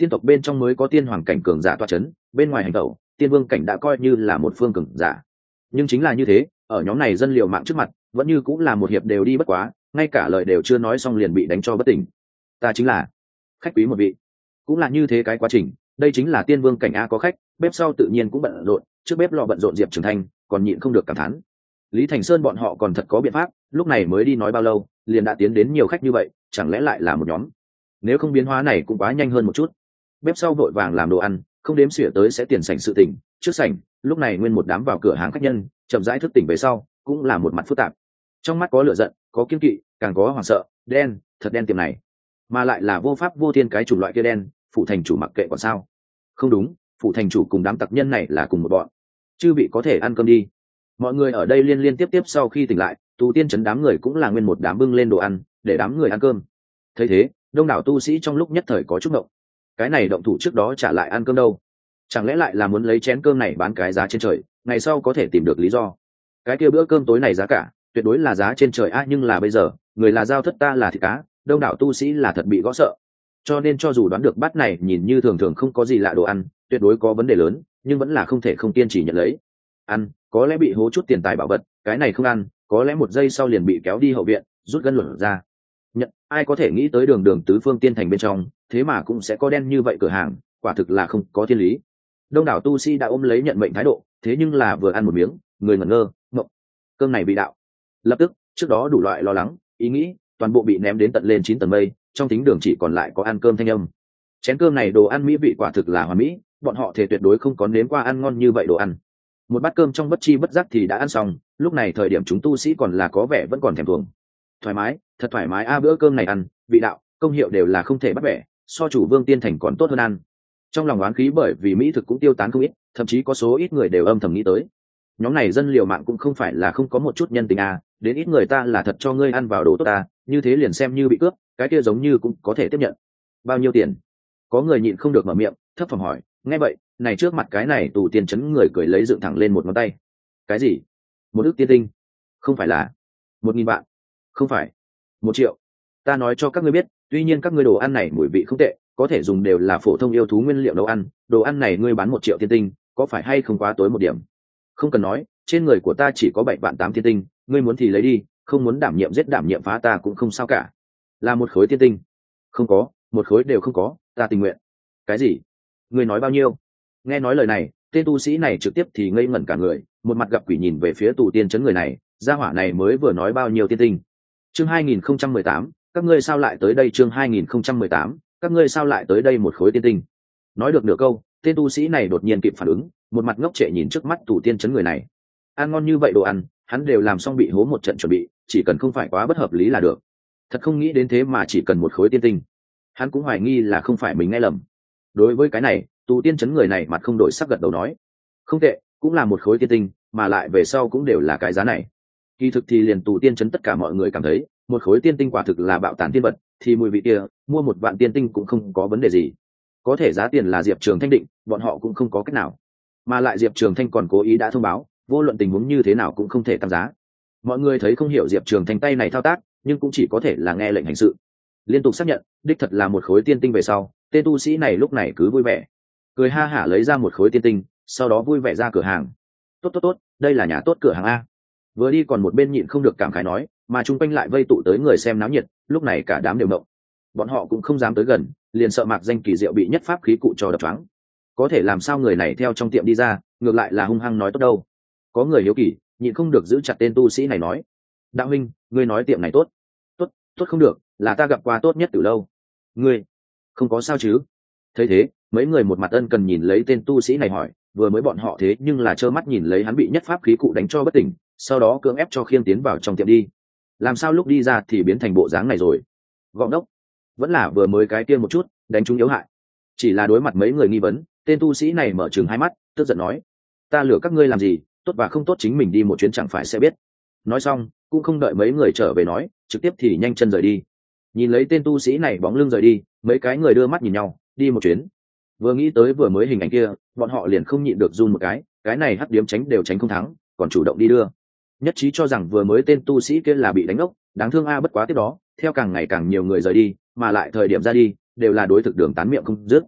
tiên tộc bên trong mới có tiên hoàng cảnh cường giả toa c h ấ n bên ngoài hành tẩu tiên vương cảnh đã coi như là một phương cường giả. Nhưng chính là như thế, ở nhóm này dân liều mạng trước mặt vẫn như cũng là một hiệp đều đi bất quá, ngay cả lời đều chưa nói xong liền bị đánh cho bất tỉnh. Ta chính là khách quý một vị. Cũng là như thế cái quá trình, đây chính là tiên vương cảnh a có khách, bếp sau tự nhiên cũng bận rộn, trước bếp lò bận rộn Diệp Trường Thanh còn nhịn không được cảm thán. Lý Thành Sơn bọn họ còn thật có biện pháp, lúc này mới đi nói bao lâu liền đã tiến đến nhiều khách như vậy, chẳng lẽ lại là một nhóm? Nếu không biến hóa này cũng quá nhanh hơn một chút. Bếp sau vội vàng làm đồ ăn, không đếm xỉa tới sẽ tiền sảnh sự tỉnh, trước sảnh lúc này nguyên một đám vào cửa hàng khách nhân chậm rãi thức tỉnh về sau cũng là một mặt phức tạp, trong mắt có lửa giận, có kiên kỵ, càng có hoảng sợ. Đen, thật đen tiệm này, mà lại là vô pháp vô thiên cái chủng loại kia đen. Phụ thành chủ mặc kệ còn sao? Không đúng, phụ thành chủ cùng đám tặc nhân này là cùng một bọn. Chư vị có thể ăn cơm đi. Mọi người ở đây liên tiếp sau khi tỉnh lại, tu tiên trấn đám người cũng là nguyên một đám bưng lên đồ ăn để đám người ăn cơm. Thấy thế, đông đảo tu sĩ trong lúc nhất thời có chút động. Cái này động thủ trước đó trả lại ăn cơm đâu? Chẳng lẽ lại là muốn lấy chén cơm này bán cái giá trên trời, ngày sau có thể tìm được lý do? Cái kia bữa cơm tối này giá cả tuyệt đối là giá trên trời a, nhưng là bây giờ người là dao thất, ta là thịt cá, đông đảo tu sĩ là thật bị gõ sợ. Cho nên cho dù đoán được bát này nhìn như thường thường không có gì lạ đồ ăn tuyệt đối có vấn đề lớn, nhưng vẫn là không thể không kiên trì nhận lấy. Ăn có lẽ bị hố chút tiền tài bảo vật, cái này không ăn có lẽ một giây sau liền bị kéo đi hậu viện rút gân luận ra. Nhận, ai có thể nghĩ tới đường đường tứ phương tiên thành bên trong thế mà cũng sẽ có đen như vậy cửa hàng, quả thực là không có thiên lý. Đông đảo tu sĩ đã ôm lấy nhận mệnh thái độ, thế nhưng là vừa ăn một miếng người ngẩn ngơ ngộng, cơm này bị đạo. Lập tức trước đó đủ loại lo lắng ý nghĩ toàn bộ bị ném đến tận lên 9 tầng mây, trong thính đường chỉ còn lại có ăn cơm thanh âm. Chén cơm này đồ ăn mỹ vị quả thực là hoàn mỹ, bọn họ thể tuyệt đối không có nếm qua ăn ngon như vậy đồ ăn. Một bát cơm trong bất chi bất giác thì đã ăn xong, lúc này thời điểm chúng tu sĩ còn là có vẻ vẫn còn thèm thuồng. Thoải mái, thật thoải mái a, bữa cơm này ăn vị đạo công hiệu đều là không thể bắt bẻ, so chủ vương tiên thành còn tốt hơn ăn. Trong lòng oán khí bởi vì mỹ thực cũng tiêu tán không ít, thậm chí có số ít người đều âm thầm nghĩ tới, nhóm này dân liều mạng cũng không phải là không có một chút nhân tình à, đến ít người ta là thật cho ngươi ăn vào đồ tốt ta, như thế liền xem như bị cướp, cái kia giống như cũng có thể tiếp nhận. Bao nhiêu tiền? Có người nhịn không được mở miệng thấp phẩm hỏi. Nghe vậy này trước mặt cái này tù tiên chấn người cười lấy dựng thẳng lên một ngón tay. Cái gì? 1 ức tiên tinh? Không phải là 1.000 vạn? Không phải 1 triệu? Ta nói cho các ngươi biết, tuy nhiên các ngươi đồ ăn này mùi vị không tệ, có thể dùng đều là phổ thông yêu thú nguyên liệu nấu ăn, đồ ăn này ngươi bán 1 triệu tiên tinh có phải hay không quá tối một điểm? Không cần nói, trên người của ta chỉ có 7 vạn 8 tiên tinh, ngươi muốn thì lấy đi, không muốn đảm nhiệm giết đảm nhiệm phá ta cũng không sao cả. Là 1 khối tiên tinh? Không có, 1 khối đều không có, ta tình nguyện. Cái gì? Ngươi nói bao nhiêu? Nghe nói lời này, tên tu sĩ này trực tiếp thì ngây ngẩn cả người, một mặt gặp quỷ nhìn về phía tù tiên chấn người này, gia hỏa này mới vừa nói bao nhiêu tiên tinh? Chương 2018, các ngươi sao lại tới đây? Chương 2018, các ngươi sao lại tới đây? 1 khối tiên tinh? Nói được nửa câu, tên tu sĩ này đột nhiên kịp phản ứng, một mặt ngốc trệ nhìn trước mắt tù tiên chấn người này. Ăn ngon như vậy đồ ăn, hắn đều làm xong bị hố một trận chuẩn bị, chỉ cần không phải quá bất hợp lý là được. Thật không nghĩ đến thế mà chỉ cần 1 khối tiên tinh. Hắn cũng hoài nghi là không phải mình nghe lầm. Đối với cái này, tù tiên chấn người này mặt không đổi sắc gật đầu nói, không tệ, cũng là 1 khối tiên tinh, mà lại về sau cũng đều là cái giá này. Kỳ thực thì liền tù tiên chấn tất cả mọi người cảm thấy 1 khối tiên tinh quả thực là bạo tán tiên vật, thì mùi vị kia mua 1 vạn tiên tinh cũng không có vấn đề gì. Có thể giá tiền là Diệp Trường Thanh định, bọn họ cũng không có cách nào. Mà lại Diệp Trường Thanh còn cố ý đã thông báo, vô luận tình huống như thế nào cũng không thể tăng giá. Mọi người thấy không hiểu Diệp Trường Thanh tay này thao tác, nhưng cũng chỉ có thể là nghe lệnh hành sự. Liên tục xác nhận đích thật là 1 khối tiên tinh về sau, tên tu sĩ này lúc này cứ vui vẻ cười ha hả lấy ra 1 khối tiên tinh, sau đó vui vẻ ra cửa hàng. Tốt, đây là nhà tốt cửa hàng a. Vừa đi còn một bên nhịn không được cảm khái nói, mà chung quanh lại vây tụ tới người xem náo nhiệt, lúc này cả đám đều động. Bọn họ cũng không dám tới gần, liền sợ mạc danh kỳ diệu bị nhất pháp khí cụ cho đập choáng. Có thể làm sao người này theo trong tiệm đi ra, ngược lại là hung hăng nói tốt đâu. Có người hiếu kỳ nhịn không được giữ chặt tên tu sĩ này nói, đạo huynh, ngươi nói tiệm này tốt không được, là ta gặp qua tốt nhất từ lâu. Ngươi không có sao chứ? Thấy thế mấy người một mặt ân cần nhìn lấy tên tu sĩ này hỏi, vừa mới bọn họ thế nhưng là trơ mắt nhìn lấy hắn bị nhất pháp khí cụ đánh cho bất tỉnh, sau đó cưỡng ép cho khiêng tiến vào trong tiệm đi, làm sao lúc đi ra thì biến thành bộ dáng này rồi? Gọng đốc, vẫn là vừa mới cái kia một chút đánh chúng yếu hại. Chỉ là đối mặt mấy người nghi vấn, tên tu sĩ này mở trừng hai mắt tức giận nói, ta lừa các ngươi làm gì, tốt và không tốt chính mình đi một chuyến chẳng phải sẽ biết. Nói xong cũng không đợi mấy người trở về nói, trực tiếp thì nhanh chân rời đi. Nhìn lấy tên tu sĩ này bóng lưng rời đi, mấy cái người đưa mắt nhìn nhau, đi một chuyến. Vừa nghĩ tới vừa mới hình ảnh kia, bọn họ liền không nhịn được run một cái này hắc điếm tránh đều tránh không thắng, còn chủ động đi đưa. Nhất trí cho rằng vừa mới tên tu sĩ kia là bị đánh ốc, đáng thương a. Bất quá tiếp đó theo càng ngày càng nhiều người rời đi, mà lại thời điểm ra đi đều là đối thực đường tán miệng không dứt.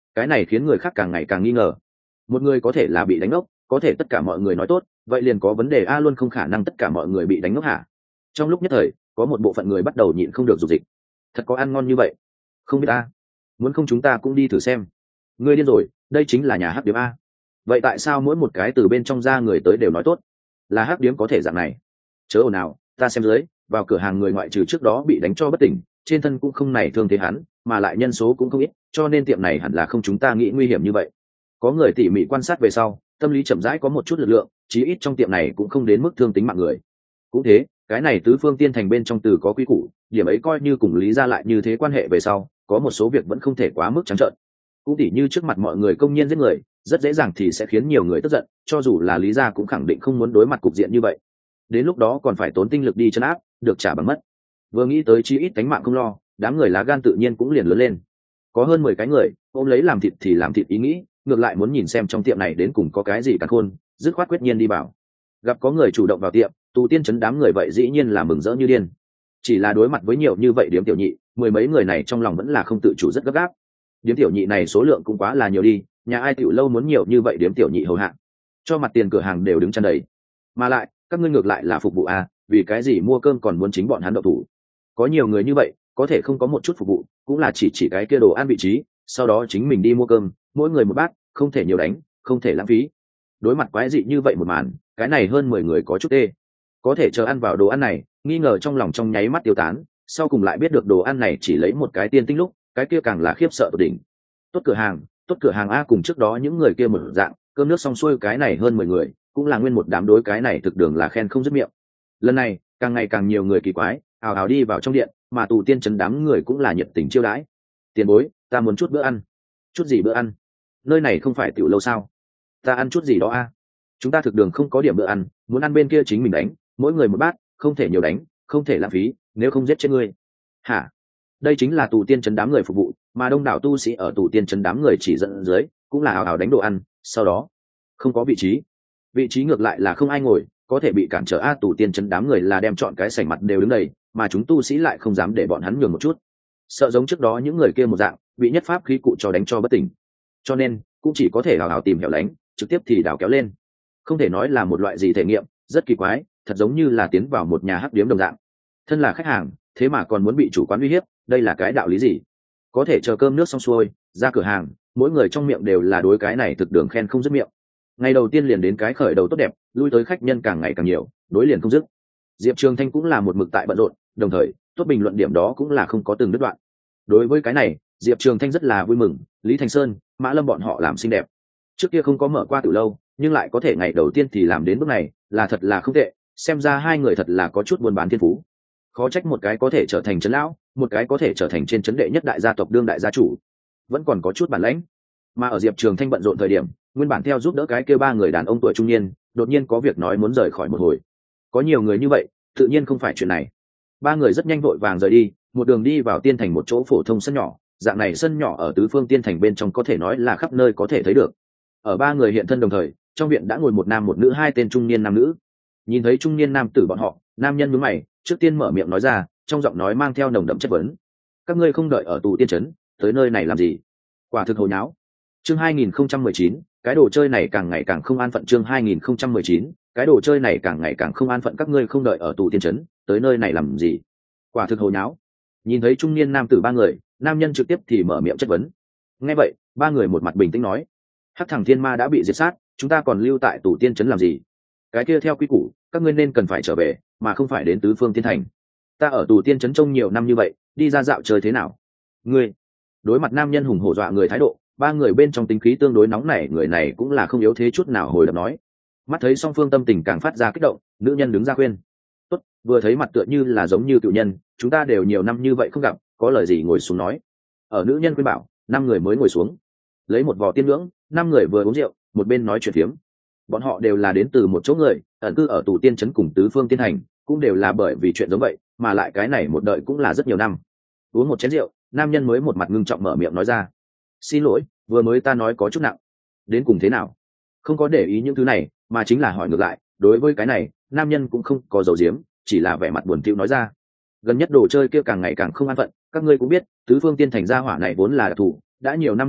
cái này khiến người khác càng ngày càng nghi ngờ. Một người có thể là bị đánh ngốc, có thể tất cả mọi người nói tốt, vậy liền có vấn đề a, luôn không khả năng tất cả mọi người bị đánh ngốc hả? Trong lúc nhất thời, có một bộ phận người bắt đầu nhịn không được dục dịch. Thật có ăn ngon như vậy? Không biết a, muốn không chúng ta cũng đi thử xem. Ngươi điên rồi, đây chính là nhà hắc điếm a. Vậy tại sao mỗi một cái từ bên trong ra người tới đều nói tốt? Là hắc điếm có thể dạng này? Chớ ồn ào, ta xem dưới, vào cửa hàng người ngoại trừ trước đó bị đánh cho bất tỉnh, trên thân cũng không này thương thế hắn, mà lại nhân số cũng không ít, cho nên tiệm này hẳn là không chúng ta nghĩ nguy hiểm như vậy. Có người tỉ mỉ quan sát về sau, tâm lý chậm rãi có một chút lực lượng, chí ít trong tiệm này cũng không đến mức thương tính mạng người. Cũng thế, cái này tứ phương tiên thành bên trong từ có quy củ, điểm ấy coi như cùng lý ra lại như thế quan hệ về sau, có một số việc vẫn không thể quá mức trắng trợn. Cũng tỉ như trước mặt mọi người công nhiên giết người, rất dễ dàng thì sẽ khiến nhiều người tức giận, cho dù là lý ra cũng khẳng định không muốn đối mặt cục diện như vậy. Đến lúc đó còn phải tốn tinh lực đi trấn áp, được trả bằng mất. Vừa nghĩ tới chí ít cánh mạng không lo, đám người lá gan tự nhiên cũng liền lớn lên. Có hơn 10 cái người ôm lấy làm thịt thì làm thịt ý nghĩ, ngược lại muốn nhìn xem trong tiệm này đến cùng có cái gì cả khôn, dứt khoát quyết nhiên đi vào. Gặp có người chủ động vào tiệm, tù tiên trấn đám người vậy dĩ nhiên là mừng rỡ như điên. Chỉ là đối mặt với nhiều như vậy điếm tiểu nhị, mười mấy người này trong lòng vẫn là không tự chủ rất gấp gáp. Điếm tiểu nhị này số lượng cũng quá là nhiều đi, nhà ai tiểu lâu muốn nhiều như vậy điếm tiểu nhị hầu hạ, cho mặt tiền cửa hàng đều đứng chăn đầy. Mà lại các ngươi ngược lại là phục vụ à, vì cái gì mua cơm còn muốn chính bọn hắn đậu thủ? Có nhiều người như vậy, có thể không có một chút phục vụ, cũng là chỉ cái kia đồ ăn vị trí, sau đó chính mình đi mua cơm, mỗi người một bát, không thể nhiều đánh, không thể lãng phí. Đối mặt quái dị như vậy một màn, cái này hơn 10 người có chút tê. Có thể chờ ăn vào đồ ăn này, nghi ngờ trong lòng trong nháy mắt tiêu tán, sau cùng lại biết được đồ ăn này chỉ lấy một cái tiên tinh lúc, cái kia càng là khiếp sợ tột đỉnh. Tốt cửa hàng a, cùng trước đó những người kia một dạng, cơm nước xong xuôi, cái này hơn 10 người, cũng là nguyên một đám đối cái này thực đường là khen không dứt miệng. Lần này, càng ngày càng nhiều người kỳ quái, ào ào đi vào trong điện, mà tù tiên trấn đám người cũng là nhiệt tình chiêu đãi. Tiền bối, ta muốn chút bữa ăn. Chút gì bữa ăn? Nơi này không phải tiểu lâu sao? Ta ăn chút gì đó a? Chúng ta thực đường không có điểm bữa ăn, muốn ăn bên kia chính mình đánh, mỗi người một bát, không thể nhiều đánh, không thể lãng phí, nếu không giết chết ngươi. Hả? Đây chính là tù tiên trấn đám người phục vụ, mà đông đảo tu sĩ ở tù tiên trấn đám người chỉ dẫn dưới, cũng là ào ào đánh đồ ăn, sau đó không có vị trí ngược lại là không ai ngồi, có thể bị cản trở a. Tù tiên trấn đám người là đem chọn cái sảnh mặt đều đứng đầy, mà chúng tu sĩ lại không dám để bọn hắn nhường một chút, sợ giống trước đó những người kia một dạng bị nhất pháp khí cụ cho đánh cho bất tỉnh, cho nên cũng chỉ có thể hào hào tìm hẻo lánh, trực tiếp thì đào kéo lên. Không thể nói là một loại gì thể nghiệm, rất kỳ quái, thật giống như là tiến vào một nhà hắc điếm đồng dạng. Thân là khách hàng, thế mà còn muốn bị chủ quán uy hiếp, đây là cái đạo lý gì? Có thể chờ cơm nước xong xuôi, ra cửa hàng, mỗi người trong miệng đều là đối cái này thực đường khen không dứt miệng. Ngày đầu tiên liền đến cái khởi đầu tốt đẹp, lui tới khách nhân càng ngày càng nhiều, đối liền không dứt. Diệp Trường Thanh cũng là một mực tại bận rộn, đồng thời tốt bình luận điểm đó cũng là không có từng đứt đoạn. Đối với cái này, Diệp Trường Thanh rất là vui mừng, Lý Thành Sơn, Mã Lâm bọn họ làm xinh đẹp. Trước kia không có mở qua từ lâu, nhưng lại có thể ngày đầu tiên thì làm đến bước này, là thật là không tệ, xem ra hai người thật là có chút buôn bán thiên phú. Khó trách một cái có thể trở thành trấn lão, một cái có thể trở thành trên trấn đệ nhất đại gia tộc đương đại gia chủ, vẫn còn có chút bản lãnh. Mà ở Diệp Trường Thanh bận rộn thời điểm, nguyên bản theo giúp đỡ cái kia ba người đàn ông tuổi trung niên, đột nhiên có việc nói muốn rời khỏi một hồi. Có nhiều người như vậy, tự nhiên không phải chuyện này. Ba người rất nhanh vội vàng rời đi, một đường đi vào tiên thành một chỗ phổ thông sân nhỏ, dạng này sân nhỏ ở tứ phương tiên thành bên trong có thể nói là khắp nơi có thể thấy được. Ở ba người hiện thân đồng thời, trong viện đã ngồi một nam một nữ, hai tên trung niên nam nữ. Nhìn thấy trung niên nam tử bọn họ, nam nhân nhướng mày, trước tiên mở miệng nói ra, trong giọng nói mang theo nồng đậm chất vấn: các ngươi không đợi ở tù tiên trấn, tới nơi này làm gì? Quả thực hồ nháo. Chương 2019, cái đồ chơi này càng ngày càng không an phận. Chương 2019, cái đồ chơi này càng ngày càng không an phận. Các ngươi không đợi ở tù tiên trấn, tới nơi này làm gì? Quả thực hồ nháo. Nhìn thấy trung niên nam tử ba người, nam nhân trực tiếp thì mở miệng chất vấn. Nghe vậy, ba người một mặt bình tĩnh nói: hắc thằng thiên ma đã bị diệt sát, chúng ta còn lưu tại tù tiên trấn làm gì? Cái kia theo quy củ, các ngươi nên cần phải trở về, mà không phải đến tứ phương tiên thành. Ta ở tù tiên trấn trông nhiều năm như vậy, đi ra dạo chơi thế nào? Ngươi. Đối mặt nam nhân hùng hổ dọa người thái độ, ba người bên trong tính khí tương đối nóng nảy, người này cũng là không yếu thế chút nào hồi đáp nói. Mắt thấy song phương tâm tình càng phát ra kích động, nữ nhân đứng ra khuyên: tốt, vừa thấy mặt tựa như là giống như cựu nhân, chúng ta đều nhiều năm như vậy không gặp, có lời gì ngồi xuống nói. Ở nữ nhân khuyên bảo, năm người mới ngồi xuống, lấy một vò tiên ngưỡng, năm người vừa uống rượu, một bên nói chuyện phiếm. Bọn họ đều là đến từ một chỗ người, ẩn cư ở tù tiên trấn cùng tứ phương tiên hành, cũng đều là bởi vì chuyện giống vậy, mà lại cái này một đợi cũng là rất nhiều năm. Uống một chén rượu, nam nhân mới một mặt ngưng trọng mở miệng nói ra: xin lỗi, vừa mới ta nói có chút nặng. Đến cùng thế nào? Không có để ý những thứ này, mà chính là hỏi ngược lại. Đối với cái này, nam nhân cũng không có giấu giếm, chỉ là vẻ mặt buồn thiu nói ra: gần nhất đồ chơi kia càng ngày càng không an phận, các ngươi cũng biết, tứ phương tiên thành gia hỏa này vốn là đặc thù, đã nhiều năm như vậy,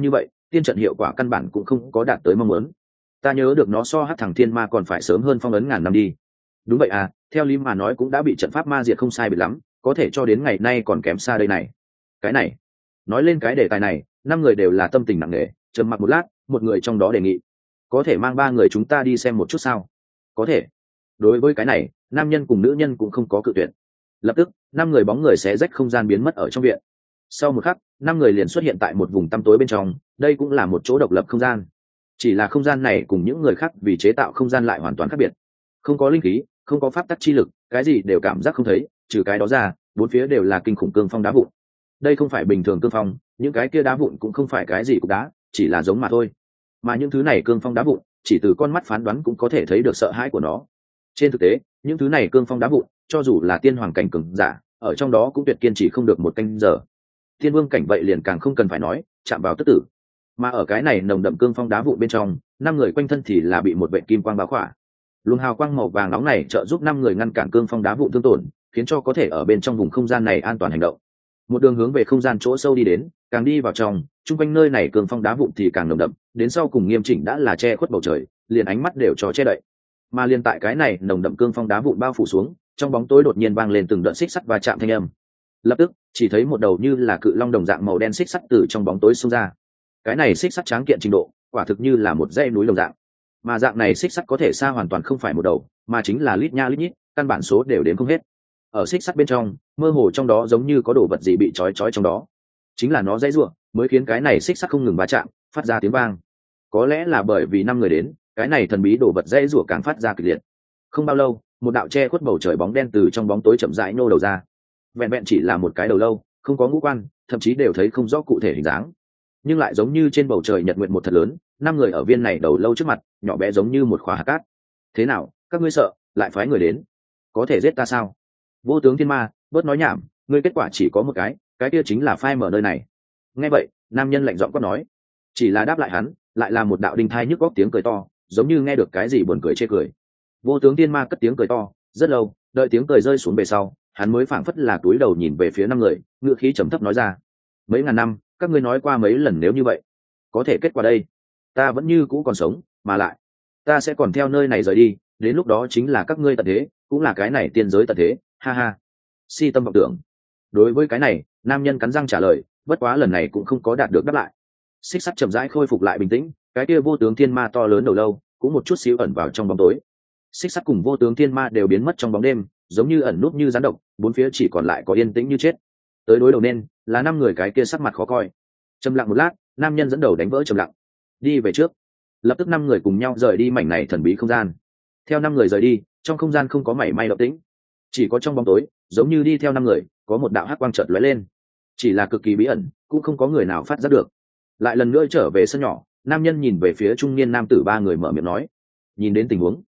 tiên trận hiệu quả căn bản cũng không có đạt tới mong muốn. Ta nhớ được nó so hắc thằng thiên ma còn phải sớm hơn phong ấn ngàn năm đi. Đúng vậy à, theo lý mà nói cũng đã bị trận pháp ma diệt không sai biệt lắm, có thể cho đến ngày nay còn kém xa đây này. Cái này, nói lên cái đề tài này, 5 người đều là tâm tình nặng nề, trầm mặc một lát, một người trong đó đề nghị, có thể mang 3 người chúng ta đi xem một chút sao? Có thể. Đối với cái này, nam nhân cùng nữ nhân cũng không có cự tuyệt. Lập tức, 5 người bóng người xé rách không gian biến mất ở trong viện. Sau một khắc, 5 người liền xuất hiện tại một vùng tăm tối bên trong, đây cũng là một chỗ độc lập không gian. Chỉ là không gian này cùng những người khác vì chế tạo không gian lại hoàn toàn khác biệt. Không có linh khí, không có pháp tắc chi lực, cái gì đều cảm giác không thấy, trừ cái đó ra, bốn phía đều là kinh khủng cương phong đá vụn. Đây không phải bình thường cương phong, những cái kia đá vụn cũng không phải cái gì cục đá, chỉ là giống mà thôi. Mà những thứ này cương phong đá vụn, chỉ từ con mắt phán đoán cũng có thể thấy được sợ hãi của nó. Trên thực tế, những thứ này cương phong đá vụn, cho dù là tiên hoàng cảnh cường giả, ở trong đó cũng tuyệt kiên trì không được một canh giờ. Tiên vương cảnh vậy liền càng không cần phải nói, chạm vào tức tử. Mà ở cái này nồng đậm cương phong đá vụn bên trong, 5 người quanh thân thì là bị một vệt kim quang bao khỏa. Luồng hào quang màu vàng nóng này trợ giúp 5 người ngăn cản cương phong đá vụn thương tổn, khiến cho có thể ở bên trong vùng không gian này an toàn hành động. Một đường hướng về không gian chỗ sâu đi đến, càng đi vào trong, chung quanh nơi này cương phong đá vụn thì càng nồng đậm, đến sau cùng nghiêm chỉnh đã là che khuất bầu trời, liền ánh mắt đều cho che đậy. Mà liền tại cái này nồng đậm cương phong đá vụn bao phủ xuống, trong bóng tối đột nhiên vang lên từng đợt xích sắt va chạm thanh âm. Lập tức, chỉ thấy một đầu như là cự long đồng dạng màu đen xích sắt từ trong bóng tối xông ra. Cái này xích sắt tráng kiện trình độ, quả thực như là một dãy núi đồng dạng. Mà dạng này xích sắt có thể xa hoàn toàn không phải một đầu, mà chính là lít nha lít nhít, căn bản số đều đếm không hết. Ở xích sắt bên trong, mơ hồ trong đó giống như có đồ vật gì bị trói trong đó. Chính là nó dãy rủa, mới khiến cái này xích sắt không ngừng va chạm, phát ra tiếng vang. Có lẽ là bởi vì 5 người đến, cái này thần bí đồ vật dãy rủa càng phát ra kịch liệt. Không bao lâu, một đạo che khuất bầu trời bóng đen từ trong bóng tối chậm rãi nô đầu ra. Vẹn vẹn chỉ là một cái đầu lâu, không có ngũ quan, thậm chí đều thấy không rõ cụ thể hình dáng, nhưng lại giống như trên bầu trời nhật nguyện một thật lớn. 5 người ở viên này đầu lâu trước mặt, nhỏ bé giống như một khóa hạt cát. Thế nào, các ngươi sợ, lại phái người đến, có thể giết ta sao? Vô tướng thiên ma, bớt nói nhảm, ngươi kết quả chỉ có một cái kia chính là phai mở nơi này. Nghe vậy, nam nhân lạnh giọng quát nói. Chỉ là đáp lại hắn, lại là một đạo đinh thai nhức góc tiếng cười to, giống như nghe được cái gì buồn cười chê cười. Vô tướng thiên ma cất tiếng cười to, rất lâu, đợi tiếng cười rơi xuống về sau, hắn mới phảng phất là túi đầu nhìn về phía 5 người, ngựa khí trầm thấp nói ra: mấy ngàn năm, các ngươi nói qua mấy lần nếu như vậy, có thể kết quả đây, ta vẫn như cũ còn sống, mà lại ta sẽ còn theo nơi này rời đi, đến lúc đó chính là các ngươi tận thế, cũng là cái này tiên giới tận thế, ha ha. Si tâm vọng tưởng. Đối với cái này, nam nhân cắn răng trả lời, bất quá lần này cũng không có đạt được đáp lại. Xích sắt chậm rãi khôi phục lại bình tĩnh, cái kia vô tướng thiên ma to lớn đầu lâu cũng một chút xíu ẩn vào trong bóng tối. Xích sắt cùng vô tướng thiên ma đều biến mất trong bóng đêm, giống như ẩn núp như rắn độc, bốn phía chỉ còn lại có yên tĩnh như chết. Tới đối đầu nên là 5 người, cái kia sắc mặt khó coi. Trầm lặng một lát, nam nhân dẫn đầu đánh vỡ trầm lặng, đi về trước. Lập tức 5 người cùng nhau rời đi mảnh này thần bí không gian. Theo 5 người rời đi, trong không gian không có mảy may động tĩnh, chỉ có trong bóng tối, giống như đi theo 5 người, có một đạo hắc quang chợt lóe lên, chỉ là cực kỳ bí ẩn, cũng không có người nào phát giác được. Lại lần nữa trở về sân nhỏ, nam nhân nhìn về phía trung niên nam tử 3 người, mở miệng nói: nhìn đến tình huống.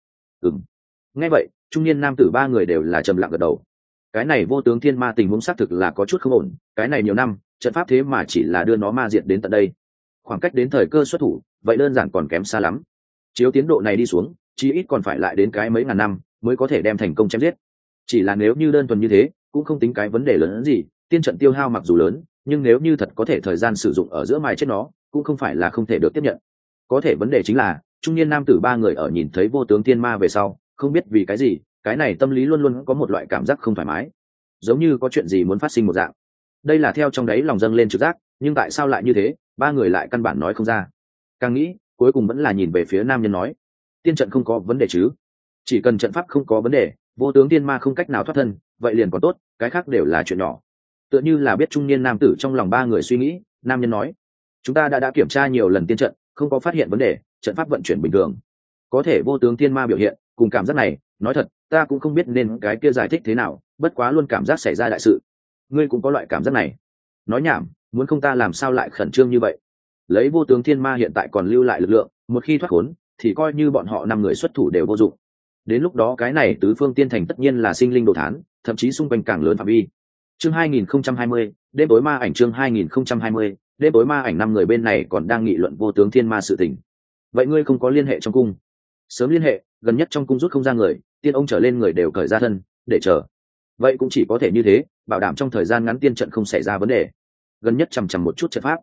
Nghe vậy, trung niên nam tử 3 người đều là trầm lặng gật đầu. Cái này vô tướng thiên ma tình huống xác thực là có chút không ổn, cái này nhiều năm trận pháp thế mà chỉ là đưa nó ma diệt đến tận đây, khoảng cách đến thời cơ xuất thủ vậy đơn giản còn kém xa lắm. Chiếu tiến độ này đi xuống, chí ít còn phải lại đến cái mấy ngàn năm mới có thể đem thành công chém giết. Chỉ là nếu như đơn thuần như thế, cũng không tính cái vấn đề lớn hơn gì, tiên trận tiêu hao mặc dù lớn, nhưng nếu như thật có thể thời gian sử dụng ở giữa mài chết nó, cũng không phải là không thể được tiếp nhận. Có thể vấn đề chính là, trung niên nam tử 3 người ở nhìn thấy vô tướng thiên ma về sau, không biết vì cái gì, cái này tâm lý luôn luôn có một loại cảm giác không thoải mái, giống như có chuyện gì muốn phát sinh một dạng. Đây là theo trong đáy lòng dâng lên trực giác, nhưng tại sao lại như thế, 3 người lại căn bản nói không ra. Càng nghĩ, cuối cùng vẫn là nhìn về phía nam nhân nói: tiên trận không có vấn đề chứ? Chỉ cần trận pháp không có vấn đề, vô tướng thiên ma không cách nào thoát thân, vậy liền còn tốt, cái khác đều là chuyện nhỏ. Tựa như là biết trung niên nam tử trong lòng 3 người suy nghĩ, nam nhân nói: chúng ta đã kiểm tra nhiều lần tiên trận, không có phát hiện vấn đề, trận pháp vận chuyển bình thường. Có thể vô tướng thiên ma biểu hiện cùng cảm giác này, nói thật, ta cũng không biết nên cái kia giải thích thế nào, bất quá luôn cảm giác xảy ra đại sự. Ngươi cũng có loại cảm giác này? Nói nhảm, muốn không ta làm sao lại khẩn trương như vậy? Lấy vô tướng thiên ma hiện tại còn lưu lại lực lượng, một khi thoát khốn, thì coi như bọn họ 5 người xuất thủ đều vô dụng. Đến lúc đó cái này tứ phương tiên thành tất nhiên là sinh linh đồ thán, thậm chí xung quanh càng lớn phạm vi. Chương 2020, đêm tối ma ảnh. Chương 2020, đêm tối ma ảnh. 5 người bên này còn đang nghị luận vô tướng thiên ma sự tình. Vậy ngươi không có liên hệ trong cung? Sớm liên hệ, gần nhất trong cung rút không ra người, tiên ông trở lên người đều cởi ra thân để chờ. Vậy cũng chỉ có thể như thế, bảo đảm trong thời gian ngắn tiên trận không xảy ra vấn đề. Gần nhất chằm chằm một chút trận pháp.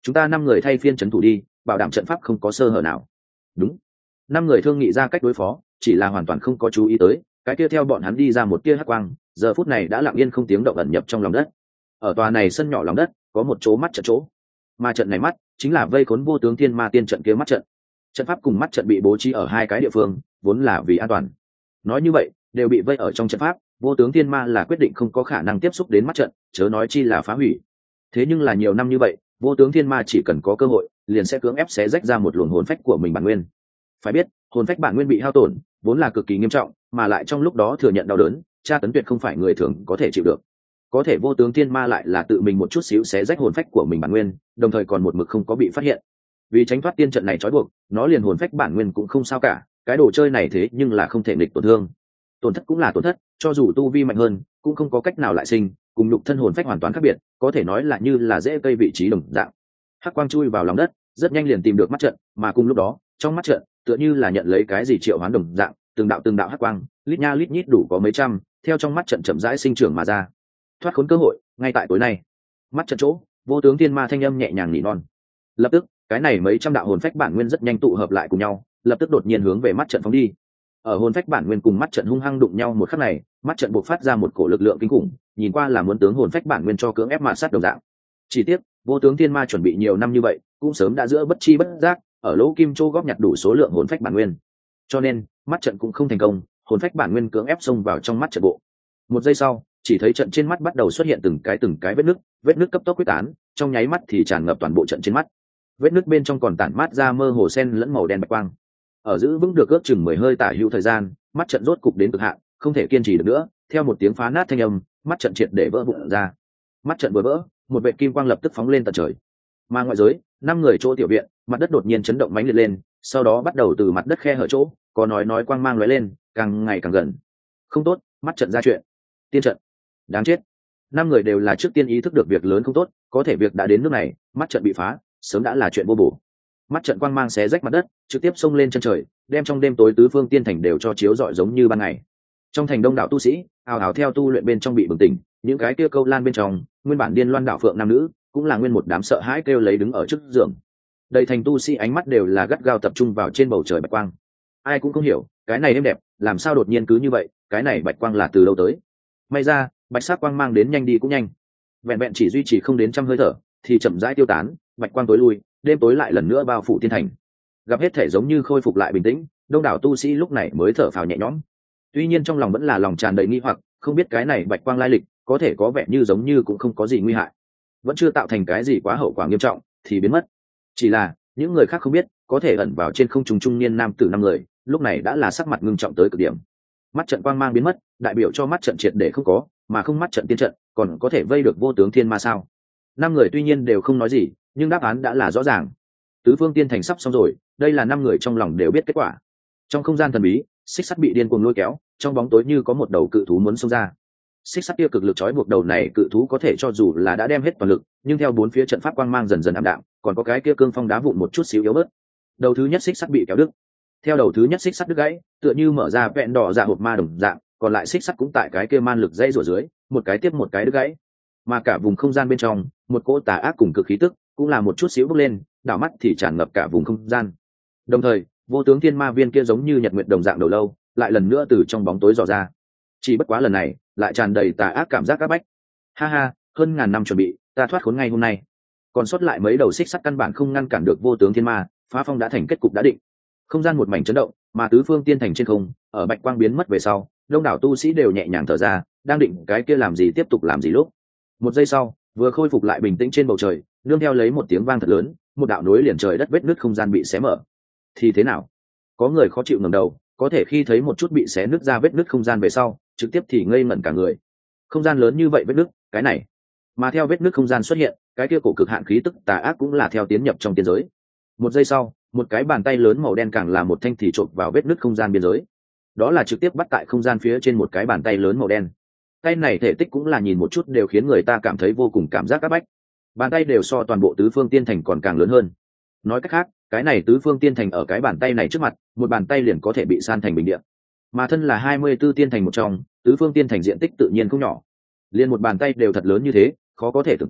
chúng ta 5 người thay phiên trấn thủ đi, bảo đảm trận pháp không có sơ hở nào. Đúng. 5 người thương nghị ra cách đối phó, chỉ là hoàn toàn không có chú ý tới cái kia theo bọn hắn đi ra một tia hắc quang, giờ phút này đã lặng yên không tiếng động ẩn nhập trong lòng đất. Ở tòa này sân nhỏ lòng đất có một chỗ mắt trận chỗ, mà trận này mắt chính là vây khốn vô tướng thiên ma tiên trận kia mắt trận. Trận pháp cùng mắt trận bị bố trí ở hai cái địa phương, vốn là vì an toàn. Nói như vậy, đều bị vây ở trong trận pháp, vô tướng thiên ma là quyết định không có khả năng tiếp xúc đến mắt trận, chớ nói chi là phá hủy. Thế nhưng là nhiều năm như vậy, vô tướng thiên ma chỉ cần có cơ hội, liền sẽ cưỡng ép xé rách ra một luồng hồn phách của mình bản nguyên. Phải biết, hồn phách bản nguyên bị hao tổn, vốn là cực kỳ nghiêm trọng, mà lại trong lúc đó thừa nhận đau đớn, tra tấn tuyệt không phải người thường có thể chịu được. Có thể vô tướng thiên ma lại là tự mình một chút xíu xé rách hồn phách của mình bản nguyên, đồng thời còn một mực không có bị phát hiện. Vì tránh thoát tiên trận này trói buộc, nó liền hồn phách bản nguyên cũng không sao cả, cái đồ chơi này thế nhưng là không thể nghịch tổn thương. Tổn thất cũng là tổn thất, cho dù tu vi mạnh hơn, cũng không có cách nào lại sinh, cùng nhục thân hồn phách hoàn toàn khác biệt, có thể nói là như là rễ cây vị trí đồng dạng. Hắc quang chui vào lòng đất, rất nhanh liền tìm được mắt trận, mà cùng lúc đó, trong mắt trận, tựa như là nhận lấy cái gì triệu hoán đồng dạng, từng đạo hắc quang, lít nha lít nhít đủ có mấy trăm, theo trong mắt trận chậm rãi sinh trưởng mà ra. Thoát khốn cơ hội, ngay tại tối nay. Mắt trận chỗ, vô tướng thiên ma thanh âm nhẹ nhàng nỉ non. Lập tức, cái này mấy trăm đạo hồn phách bản nguyên rất nhanh tụ hợp lại cùng nhau, lập tức đột nhiên hướng về mắt trận phóng đi. Ở hồn phách bản nguyên cùng mắt trận hung hăng đụng nhau một khắc này, mắt trận bộc phát ra một cổ lực lượng kinh khủng, nhìn qua là muốn tướng hồn phách bản nguyên cho cưỡng ép mạt sát đồng dạng. Chỉ tiếc, vô tướng thiên ma chuẩn bị nhiều năm như vậy, cũng sớm đã giữa bất chi bất giác, ở lỗ kim châu góp nhặt đủ số lượng hồn phách bản nguyên. Cho nên, mắt trận cũng không thành công, hồn phách bản nguyên cưỡng ép xông vào trong mắt trận bộ. Một giây sau, chỉ thấy trận trên mắt bắt đầu xuất hiện từng cái vết nứt cấp tốc quyết tán, trong nháy mắt thì tràn ngập toàn bộ trận trên mắt. Vết nứt bên trong còn tản mát ra mơ hồ sen lẫn màu đen bạch quang. Ở giữ vững được ước chừng 10 hơi tả hữu thời gian, mắt trận rốt cục đến cực hạn, không thể kiên trì được nữa, theo một tiếng phá nát thanh âm, mắt trận triệt để vỡ vụn ra. Mắt trận vừa vỡ, một vệt kim quang lập tức phóng lên tận trời. Mà ngoại giới, 5 người chỗ tiểu viện, mặt đất đột nhiên chấn động mãnh liệt lên, sau đó bắt đầu từ mặt đất khe hở chỗ, có nói quang mang lóe lên, càng ngày càng gần. Không tốt, mắt trận ra chuyện. Tiên trận. Đáng chết. 5 người đều là trước tiên ý thức được việc lớn không tốt, có thể việc đã đến nước này, mắt trận bị phá, sớm đã là chuyện vô bổ. Mắt trận quang mang xé rách mặt đất, trực tiếp xông lên chân trời, đem trong đêm tối tứ phương tiên thành đều cho chiếu rọi giống như ban ngày. Trong thành đông đảo tu sĩ, ào ào theo tu luyện bên trong bị bừng tỉnh, những cái kia câu lan bên trong, nguyên bản điên loan đảo phượng nam nữ, cũng là nguyên một đám sợ hãi kêu lấy đứng ở trước giường. Đầy thành tu sĩ ánh mắt đều là gắt gao tập trung vào trên bầu trời bạch quang. Ai cũng không hiểu, cái này êm đẹp, làm sao đột nhiên cứ như vậy, cái này bạch quang là từ đâu tới? May ra, bạch sắc quang mang đến nhanh đi cũng nhanh. Vẹn vẹn chỉ duy trì không đến trăm hơi thở, thì chậm rãi tiêu tán, bạch quang tối lui, đêm tối lại lần nữa bao phủ tiên thành. Gặp hết thể giống như khôi phục lại bình tĩnh, đông đảo tu sĩ lúc này mới thở phào nhẹ nhõm. Tuy nhiên trong lòng vẫn là lòng tràn đầy nghi hoặc, không biết cái này bạch quang lai lịch, có thể có vẻ như giống như cũng không có gì nguy hại, vẫn chưa tạo thành cái gì quá hậu quả nghiêm trọng thì biến mất. Chỉ là những người khác không biết, có thể ẩn vào trên không trung trung niên nam tử 5 người, lúc này đã là sắc mặt ngưng trọng tới cực điểm. Mắt trận quang mang biến mất, đại biểu cho mắt trận triệt để không có, mà không mắt trận tiên trận, còn có thể vây được vô tướng thiên ma sao? 5 người tuy nhiên đều không nói gì, nhưng đáp án đã là rõ ràng. Tứ phương tiên thành sắp xong rồi, đây là 5 người trong lòng đều biết kết quả. Trong không gian thần bí, xích sắt bị điên cuồng lôi kéo, trong bóng tối như có một đầu cự thú muốn xông ra. Xích sắt kia cực lực trói buộc đầu này cự thú có thể cho dù là đã đem hết toàn lực, nhưng theo bốn phía trận pháp quang mang dần dần ảm đạm, còn có cái kia cương phong đá vụn một chút xíu yếu bớt. Đầu thứ nhất xích sắt bị kéo đứt. Theo đầu thứ nhất xích sắt đứt gãy, tựa như mở ra vẹn đỏ dạ hộp ma đồng dạng, còn lại xích sắt cũng tại cái kia man lực dây rủa dưới, một cái tiếp một cái đứt gãy. Mà cả vùng không gian bên trong, một cỗ tà ác cùng cực khí tức, cũng là một chút xíu bốc lên, đảo mắt thì tràn ngập cả vùng không gian. Đồng thời, vô tướng thiên ma viên kia giống như nhật nguyệt đồng dạng đầu lâu, lại lần nữa từ trong bóng tối dò ra. Chỉ bất quá lần này, lại tràn đầy tà ác cảm giác áp bách. Ha ha, hơn ngàn năm chuẩn bị, ta thoát khốn ngay hôm nay. Còn sót lại mấy đầu xích sắt căn bản không ngăn cản được vô tướng thiên ma, phá phong đã thành kết cục đã định. Không gian một mảnh chấn động, mà tứ phương tiên thành trên không, ở bạch quang biến mất về sau, đông đảo tu sĩ đều nhẹ nhàng thở ra, đang định cái kia làm gì tiếp tục làm gì lúc. Một giây sau, vừa khôi phục lại bình tĩnh trên bầu trời, nương theo lấy một tiếng vang thật lớn, một đạo nối liền trời đất vết nứt không gian bị xé mở. Thì thế nào? Có người khó chịu ngẩng đầu, có thể khi thấy một chút bị xé nứt ra vết nứt không gian về sau, trực tiếp thì ngây ngẩn cả người. Không gian lớn như vậy vết nứt, cái này. Mà theo vết nứt không gian xuất hiện, cái kia cổ cực hạn khí tức tà ác cũng là theo tiến nhập trong tiên giới. Một giây sau, một cái bàn tay lớn màu đen càng là một thanh thì chộp vào vết nứt không gian biên giới. Đó là trực tiếp bắt tại không gian phía trên một cái bàn tay lớn màu đen. Tay này thể tích cũng là nhìn một chút đều khiến người ta cảm thấy vô cùng cảm giác áp bách. Bàn tay đều so toàn bộ tứ phương tiên thành còn càng lớn hơn. Nói cách khác, cái này tứ phương tiên thành ở cái bàn tay này trước mặt, một bàn tay liền có thể bị san thành bình địa. Mà thân là 24 tiên thành một trong, tứ phương tiên thành diện tích tự nhiên không nhỏ. Liên một bàn tay đều thật lớn như thế, khó có thể tưởng tượng,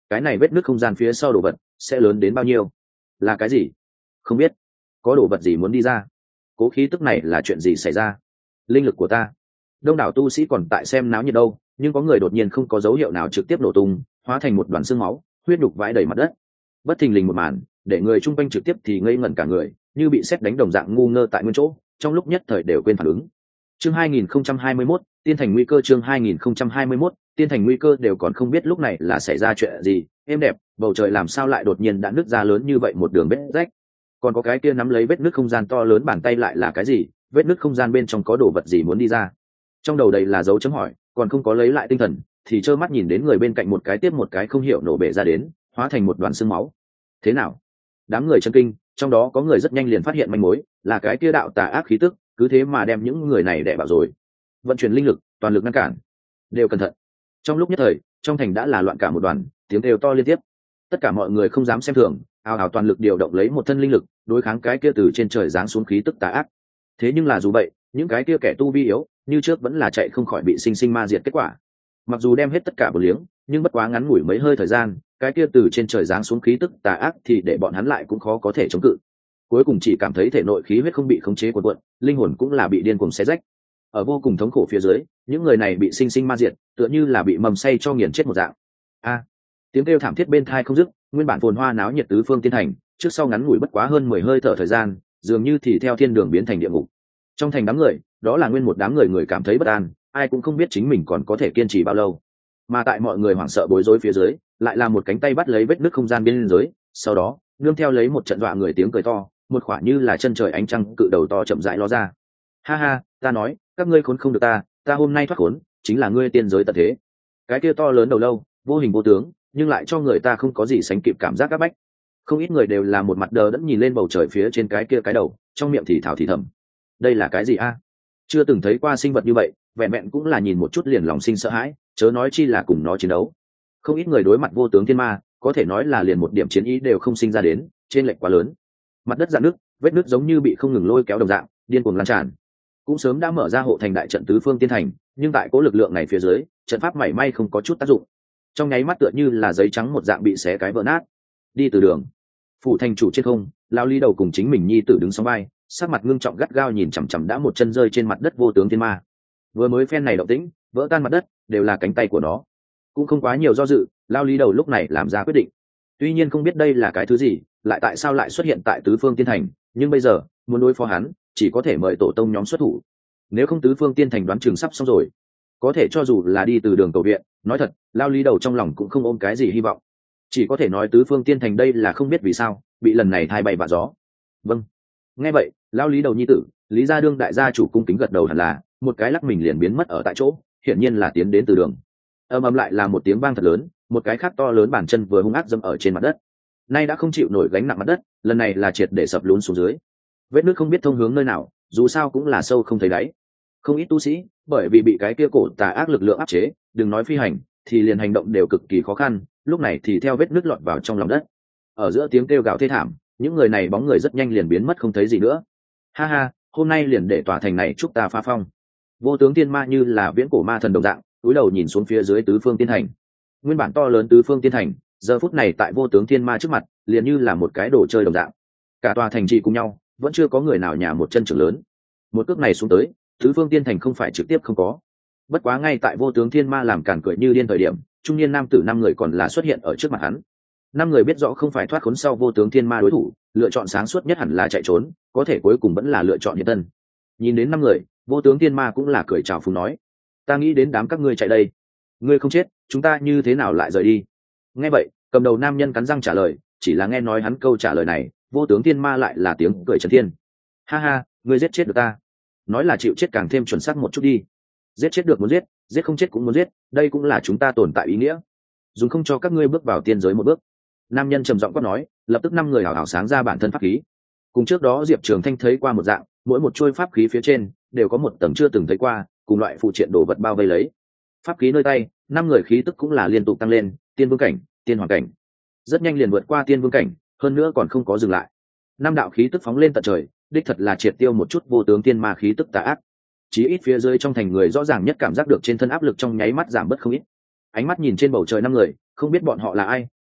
cái này vết nứt không gian phía sau đồ vật sẽ lớn đến bao nhiêu? Là cái gì? Không biết. Có đồ vật gì muốn đi ra? Cố khí tức này là chuyện gì xảy ra? Linh lực của ta. Đông đảo tu sĩ còn tại xem náo nhiệt đâu, nhưng có người đột nhiên không có dấu hiệu nào trực tiếp nổ tung, hóa thành một đoàn xương máu, huyết đục vãi đầy mặt đất. Bất thình lình một màn, để người chung quanh trực tiếp thì ngây ngẩn cả người, như bị sét đánh đồng dạng ngu ngơ tại nguyên chỗ, trong lúc nhất thời đều quên phản ứng. Chương 2021, Tiên thành nguy cơ. Chương 2021, Tiên thành nguy cơ. Đều còn không biết lúc này là xảy ra chuyện gì, êm đẹp, bầu trời làm sao lại đột nhiên đã nứt ra lớn như vậy một đường vết rách. Còn có cái kia nắm lấy vết nứt không gian to lớn bàn tay lại là cái gì? Vết nứt không gian bên trong có đồ vật gì muốn đi ra? Trong đầu đầy là dấu chấm hỏi, còn không có lấy lại tinh thần thì trơ mắt nhìn đến người bên cạnh một cái tiếp một cái không hiểu nổ bể ra đến, hóa thành một đoàn xương máu. Thế nào? Đám người chấn kinh, trong đó có người rất nhanh liền phát hiện manh mối, là cái kia đạo tà ác khí tức, cứ thế mà đem những người này đè vào rồi. Vận chuyển linh lực, toàn lực ngăn cản. Đều cẩn thận. Trong lúc nhất thời, trong thành đã là loạn cả một đoàn, tiếng kêu to liên tiếp. Tất cả mọi người không dám xem thường, ào ào toàn lực điều động lấy một thân linh lực, đối kháng cái kia từ trên trời giáng xuống khí tức tà ác. Thế nhưng là dù vậy, những cái kia kẻ tu vi yếu, như trước vẫn là chạy không khỏi bị sinh sinh ma diệt kết quả. Mặc dù đem hết tất cả bổ liếng, nhưng bất quá ngắn ngủi mấy hơi thời gian, cái kia từ trên trời giáng xuống khí tức tà ác thì để bọn hắn lại cũng khó có thể chống cự. Cuối cùng chỉ cảm thấy thể nội khí huyết không bị khống chế cuộn cuộn, linh hồn cũng là bị điên cuồng xé rách. Ở vô cùng thống khổ phía dưới, những người này bị sinh sinh ma diệt, tựa như là bị mầm say cho nghiền chết một dạng. A! Tiếng kêu thảm thiết bên tai không dứt, nguyên bản phồn hoa náo nhiệt tứ phương tiên thành, trước sau ngắn ngủi bất quá hơn 10 hơi thở thời gian, dường như thì theo thiên đường biến thành địa ngục. Trong thành đám người, đó là nguyên một đám người cảm thấy bất an, ai cũng không biết chính mình còn có thể kiên trì bao lâu. Mà tại mọi người hoảng sợ bối rối phía dưới, lại là một cánh tay bắt lấy vết nứt không gian bên dưới, sau đó nương theo lấy một trận dọa người tiếng cười to, một khỏa như là chân trời ánh trăng cự đầu to chậm rãi ló ra. Ha ha, ta nói, các ngươi khốn không được ta hôm nay thoát khốn, chính là ngươi tiên giới tận thế. Cái kia to lớn đầu lâu, vô hình vô tướng, nhưng lại cho người ta không có gì sánh kịp cảm giác áp bách. Không ít người đều là một mặt đờ đẫn nhìn lên bầu trời phía trên cái kia cái đầu, trong miệng thì thào thì thầm. Đây là cái gì a? Chưa từng thấy qua sinh vật như vậy, vẹn vẹn cũng là nhìn một chút liền lòng sinh sợ hãi, chớ nói chi là cùng nó chiến đấu. Không ít người đối mặt vô tướng thiên ma, có thể nói là liền một điểm chiến ý đều không sinh ra đến, trên lệch quá lớn. Mặt đất rạn nước, vết nước giống như bị không ngừng lôi kéo đồng dạng, điên cuồng lan tràn. Cũng sớm đã mở ra hộ thành đại trận tứ phương tiên thành, nhưng tại cố lực lượng này phía dưới, trận pháp mảy may không có chút tác dụng. Trong nháy mắt tựa như là giấy trắng một dạng bị xé cái vỡ nát. Đi từ đường, phủ thành chủ trên không, lao lý đầu cùng chính mình nhi tử đứng song vai, sắc mặt ngưng trọng gắt gao nhìn chằm chằm đã một chân rơi trên mặt đất vô tướng thiên ma. Vừa mới phen này động tĩnh, vỡ tan mặt đất, đều là cánh tay của nó. Cũng không quá nhiều do dự, lao lý đầu lúc này làm ra quyết định. Tuy nhiên không biết đây là cái thứ gì, lại tại sao lại xuất hiện tại tứ phương tiên thành, nhưng bây giờ muốn đối phó hắn, chỉ có thể mời tổ tông nhóm xuất thủ. Nếu không tứ phương tiên thành đoán chừng sắp xong rồi. Có thể cho dù là đi từ đường cầu viện, nói thật, lao lý đầu trong lòng cũng không ôm cái gì hy vọng. Chỉ có thể nói tứ phương tiên thành đây là không biết vì sao bị lần này thay bay vạ gió. Vâng. Nghe vậy, lao lý đầu nhi tử, lý gia đương đại gia chủ cung kính gật đầu, hẳn là một cái lắc mình liền biến mất ở tại chỗ, hiển nhiên là tiến đến từ đường. Ầm lại là một tiếng vang thật lớn, một cái khác to lớn bàn chân vừa hung ác dẫm ở trên mặt đất. Nay đã không chịu nổi gánh nặng mặt đất, lần này là triệt để sập lún xuống dưới. Vết nước không biết thông hướng nơi nào, dù sao cũng là sâu không thấy đáy. Không ít tu sĩ, bởi vì bị cái kia cổ tà ác lực lượng áp chế, đừng nói phi hành, thì liền hành động đều cực kỳ khó khăn, lúc này thì theo vết nước lọt vào trong lòng đất. Ở giữa tiếng kêu gào thê thảm, những người này bóng người rất nhanh liền biến mất không thấy gì nữa. Ha ha, hôm nay liền để tòa thành này chúc ta phá phong. Vô tướng tiên ma như là viễn cổ ma thần đồng dạng, cúi đầu nhìn xuống phía dưới tứ phương tiên thành. Nguyên bản to lớn tứ phương tiên thành, giờ phút này tại vô tướng tiên ma trước mặt, liền như là một cái đồ chơi đồng dạng. Cả tòa thành trì cùng nhau, vẫn chưa có người nào nhả một chân trưởng lớn. Một cước này xuống tới, tứ phương tiên thành không phải trực tiếp không có. Bất quá ngay tại vô tướng thiên ma làm càn cười như điên thời điểm, trung niên nam tử 5 người còn là xuất hiện ở trước mặt hắn. 5 người biết rõ không phải thoát khốn sau vô tướng thiên ma đối thủ, lựa chọn sáng suốt nhất hẳn là chạy trốn, có thể cuối cùng vẫn là lựa chọn hiện thân. Nhìn đến 5 người, vô tướng thiên ma cũng là cười chào phúng nói: "Ta nghĩ đến đám các ngươi chạy đây, ngươi không chết, chúng ta như thế nào lại rời đi?" Nghe vậy, cầm đầu nam nhân cắn răng trả lời, chỉ là nghe nói hắn câu trả lời này, vô tướng thiên ma lại là tiếng cười trấn thiên. "Ha ha, ngươi giết chết được ta, nói là chịu chết càng thêm chuẩn xác một chút đi. Giết chết được muốn giết, giết không chết cũng muốn giết, đây cũng là chúng ta tồn tại ý nghĩa. Dùng không cho các ngươi bước vào tiên giới một bước." Nam nhân trầm giọng quát nói, lập tức 5 người hào hào sáng ra bản thân pháp khí. Cùng trước đó Diệp Trường Thanh thấy qua một dạng, mỗi một chuôi pháp khí phía trên đều có một tầng chưa từng thấy qua, cùng loại phụ triện đồ vật bao vây lấy. Pháp khí nơi tay, 5 người khí tức cũng là liên tục tăng lên, tiên vương cảnh, tiên hoàng cảnh. Rất nhanh liền vượt qua tiên vương cảnh, hơn nữa còn không có dừng lại. 5 đạo khí tức phóng lên tận trời, đích thật là triệt tiêu một chút vô tướng tiên ma khí tức tà ác. Chí ít phía dưới trong thành người rõ ràng nhất cảm giác được trên thân áp lực trong nháy mắt giảm bớt không ít. Ánh mắt nhìn trên bầu trời 5 người, không biết bọn họ là ai,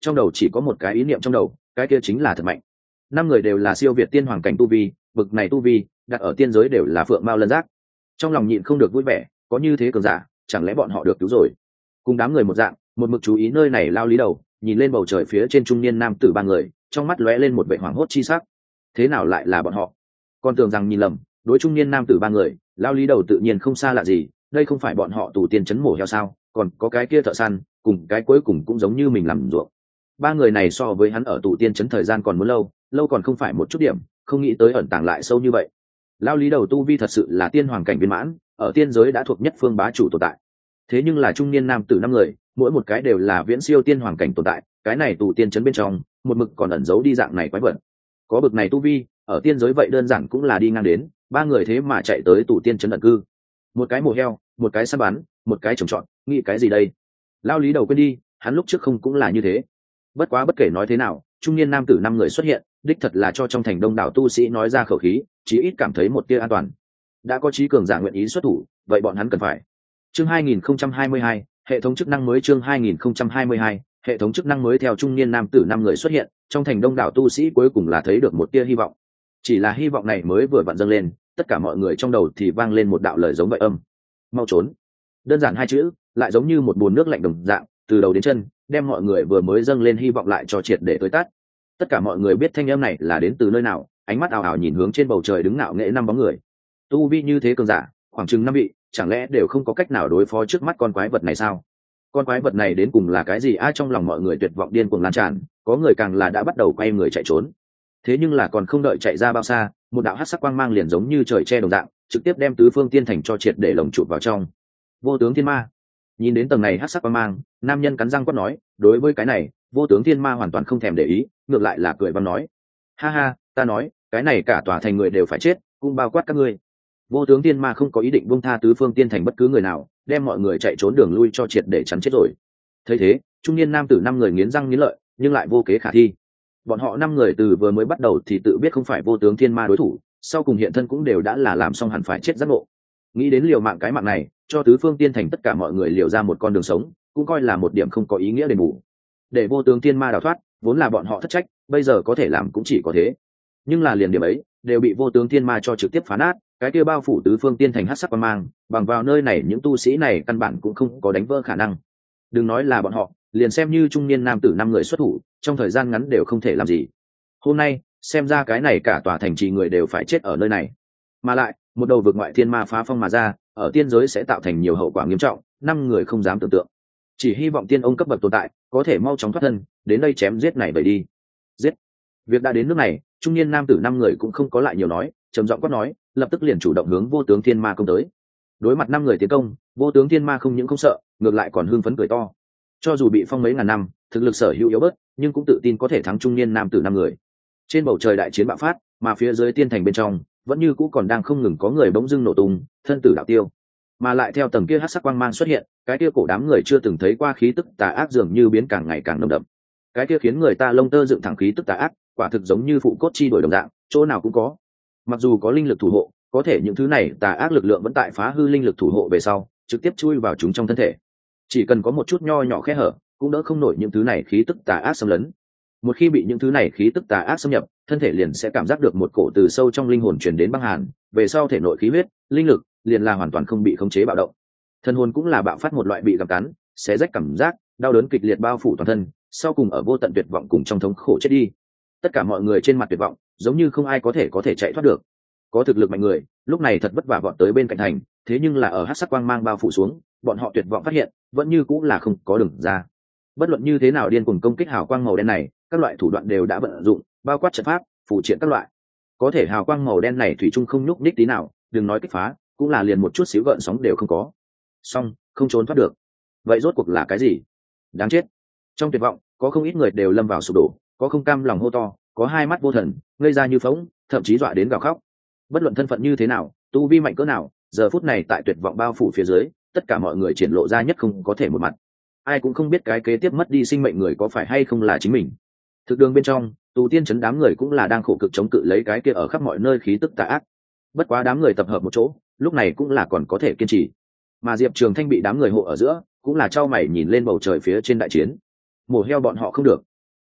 trong đầu chỉ có một cái ý niệm trong đầu, cái kia chính là thật mạnh. 5 người đều là siêu việt tiên hoàng cảnh tu vi, bực này tu vi đặt ở tiên giới đều là phượng mao lân giác. Trong lòng nhịn không được vui vẻ, có như thế cường giả, chẳng lẽ bọn họ được cứu rồi? Cùng đám người một dạng, một mực chú ý nơi này Lao Lý Đầu nhìn lên bầu trời phía trên trung niên nam tử 3 người, trong mắt lóe lên một vẻ hoảng hốt chi sắc. Thế nào lại là bọn họ? Còn tưởng rằng nhìn lầm, đối trung niên nam tử 3 người, Lao Lý Đầu tự nhiên không xa lạ gì, đây không phải bọn họ tù tiên chấn mổ heo sao? Còn có cái kia thợ săn, cùng cái cuối cùng cũng giống như mình làm ruộng. 3 người này so với hắn ở tù tiên chấn thời gian còn muốn lâu còn không phải một chút điểm, không nghĩ tới ẩn tàng lại sâu như vậy. Lao Lý Đầu tu vi thật sự là tiên hoàng cảnh viên mãn, ở tiên giới đã thuộc nhất phương bá chủ tồn tại. Thế nhưng là trung niên nam tử 5 người, mỗi một cái đều là viễn siêu tiên hoàng cảnh tồn tại, cái này tù tiên chấn bên trong, một mực còn ẩn giấu đi dạng này quái vật. Có bực này tu vi, ở tiên giới vậy đơn giản cũng là đi ngang đến, 3 người thế mà chạy tới tù tiên chấn ẩn cư. Một cái mổ heo, một cái săn bắn, một cái trồng trọt, nghĩ cái gì đây? Lao Lý Đầu quên đi, hắn lúc trước không cũng là như thế. Bất quá bất kể nói thế nào, trung niên nam tử 5 người xuất hiện, đích thật là cho trong thành đông đảo tu sĩ nói ra khẩu khí, chí ít cảm thấy một tia an toàn. Đã có trí cường giả nguyện ý xuất thủ, vậy bọn hắn cần phải. Chương 2022, hệ thống chức năng mới. Chương 2022, hệ thống chức năng mới. Theo trung niên nam tử 5 người xuất hiện, trong thành đông đảo tu sĩ cuối cùng là thấy được một tia hy vọng. Chỉ là hy vọng này mới vừa vặn dâng lên, tất cả mọi người trong đầu thì vang lên một đạo lời giống vậy âm: mau trốn. Đơn giản 2 chữ, lại giống như một bồn nước lạnh đồng dạng, từ đầu đến chân, đem mọi người vừa mới dâng lên hy vọng lại cho triệt để tối tắt. Tất cả mọi người biết thanh âm này là đến từ nơi nào, ánh mắt ảo ảo nhìn hướng trên bầu trời đứng ngạo nghễ 5 bóng người. Tu vi như thế cường giả, khoảng chừng 5 vị, chẳng lẽ đều không có cách nào đối phó trước mắt con quái vật này sao? Con quái vật này đến cùng là cái gì? Trong lòng mọi người tuyệt vọng điên cuồng lan tràn, có người càng là đã bắt đầu quay người chạy trốn. Thế nhưng là còn không đợi chạy ra bao xa, một đạo hắc sắc quang mang liền giống như trời che đồng dạng, trực tiếp đem tứ phương tiên thành cho triệt để lồng chụp vào trong. Vô tướng thiên ma. Nhìn đến tầng này hắc sắc quang mang, nam nhân cắn răng quát nói, đối với cái này, vô tướng thiên ma hoàn toàn không thèm để ý, ngược lại là cười văn nói: ha ha, ta nói, cái này cả tòa thành người đều phải chết, cũng bao quát các ngươi. Vô tướng thiên ma không có ý định buông tha tứ phương tiên thành bất cứ người nào, đem mọi người chạy trốn đường lui cho triệt để chắn chết rồi. Thấy thế, trung niên nam tử 5 người nghiến răng nghiến lợi, nhưng lại vô kế khả thi. Bọn họ 5 người từ vừa mới bắt đầu thì tự biết không phải vô tướng thiên ma đối thủ, sau cùng hiện thân cũng đều đã là làm xong hẳn phải chết giác ngộ. Nghĩ đến liều mạng cái mạng này, cho tứ phương tiên thành tất cả mọi người liều ra một con đường sống, cũng coi là một điểm không có ý nghĩa đền bù. Để vô tướng thiên ma đào thoát, vốn là bọn họ thất trách, bây giờ có thể làm cũng chỉ có thế. Nhưng là liền điểm ấy, đều bị vô tướng thiên ma cho trực tiếp phá nát, cái kia bao phủ tứ phương tiên thành hắc sắc quang mang, bằng vào nơi này những tu sĩ này căn bản cũng không có đánh vỡ khả năng. Đừng nói là bọn họ, liền xem như trung niên nam tử 5 người xuất thủ, trong thời gian ngắn đều không thể làm gì. Hôm nay, xem ra cái này cả tòa thành trì người đều phải chết ở nơi này. Mà lại, một đầu vực ngoại thiên ma phá phong mà ra, ở tiên giới sẽ tạo thành nhiều hậu quả nghiêm trọng, 5 người không dám tưởng tượng. Chỉ hy vọng tiên ông cấp bậc tồn tại, có thể mau chóng thoát thân, đến đây chém giết này vậy đi. Giết. Việc đã đến nước này, trung niên nam tử 5 người cũng không có lại nhiều nói, trầm giọng quát nói, lập tức liền chủ động hướng vô tướng thiên ma công tới. Đối mặt 5 người tiến công, vô tướng thiên ma không những không sợ, ngược lại còn hưng phấn cười to. Cho dù bị phong mấy ngàn năm, thực lực sở hữu yếu bớt, nhưng cũng tự tin có thể thắng trung niên nam tử 5 người. Trên bầu trời đại chiến bạo phát, mà phía dưới tiên thành bên trong, vẫn như cũ còn đang không ngừng có người bỗng dưng nổ tung, thân tử đạo tiêu. Mà lại theo tầng kia hắc sắc quang mang xuất hiện, cái kia cổ đám người chưa từng thấy qua khí tức tà ác dường như biến càng ngày càng nồng đậm. Cái kia khiến người ta lông tơ dựng thẳng khí tức tà ác, quả thực giống như phụ cốt chi đổi đồng dạng, chỗ nào cũng có. Mặc dù có linh lực thủ hộ, có thể những thứ này tà ác lực lượng vẫn tại phá hư linh lực thủ hộ về sau, trực tiếp chui vào chúng trong thân thể. Chỉ cần có một chút nho nhỏ khe hở, cũng đỡ không nổi những thứ này khí tức tà ác xâm lấn. Một khi bị những thứ này khí tức tà ác xâm nhập, thân thể liền sẽ cảm giác được một cổ từ sâu trong linh hồn truyền đến băng hàn, về sau thể nội khí huyết, linh lực liền là hoàn toàn không bị khống chế bạo động. Thân hồn cũng là bạo phát một loại bị gặm cắn, xé rách cảm giác, đau đớn kịch liệt bao phủ toàn thân, sau cùng ở vô tận tuyệt vọng cùng trong thống khổ chết đi. Tất cả mọi người trên mặt tuyệt vọng, giống như không ai có thể chạy thoát được. Có thực lực mạnh người, lúc này thật vất vả vọt tới bên cạnh thành, thế nhưng là ở hắc sắc quang mang bao phủ xuống, bọn họ tuyệt vọng phát hiện, vẫn như cũng là không có đường ra. Bất luận như thế nào điên cuồng công kích hào quang màu đen này, các loại thủ đoạn đều đã vận dụng, bao quát trận pháp, phụ triện các loại. Có thể hào quang màu đen này thủy chung không nhúc nhích tí nào, đừng nói kích phá, cũng là liền một chút xíu gợn sóng đều không có. Xong, không trốn thoát được. Vậy rốt cuộc là cái gì? Đáng chết. Trong tuyệt vọng, có không ít người đều lâm vào sụp đổ, có không cam lòng hô to, có hai mắt vô thần, ngây ra như phỗng, thậm chí dọa đến gào khóc. Bất luận thân phận như thế nào, tu vi mạnh cỡ nào, giờ phút này tại tuyệt vọng bao phủ phía dưới, tất cả mọi người triển lộ ra nhất không có thể một mặt. Ai cũng không biết cái kế tiếp mất đi sinh mệnh người có phải hay không là chính mình. Thực đường bên trong, tù tiên chấn đám người cũng là đang khổ cực chống cự lấy cái kia ở khắp mọi nơi khí tức tà ác. Bất quá đám người tập hợp một chỗ, lúc này cũng là còn có thể kiên trì. Mà Diệp Trường Thanh bị đám người hộ ở giữa, cũng là trao mày nhìn lên bầu trời phía trên đại chiến. Mổ heo bọn họ không được,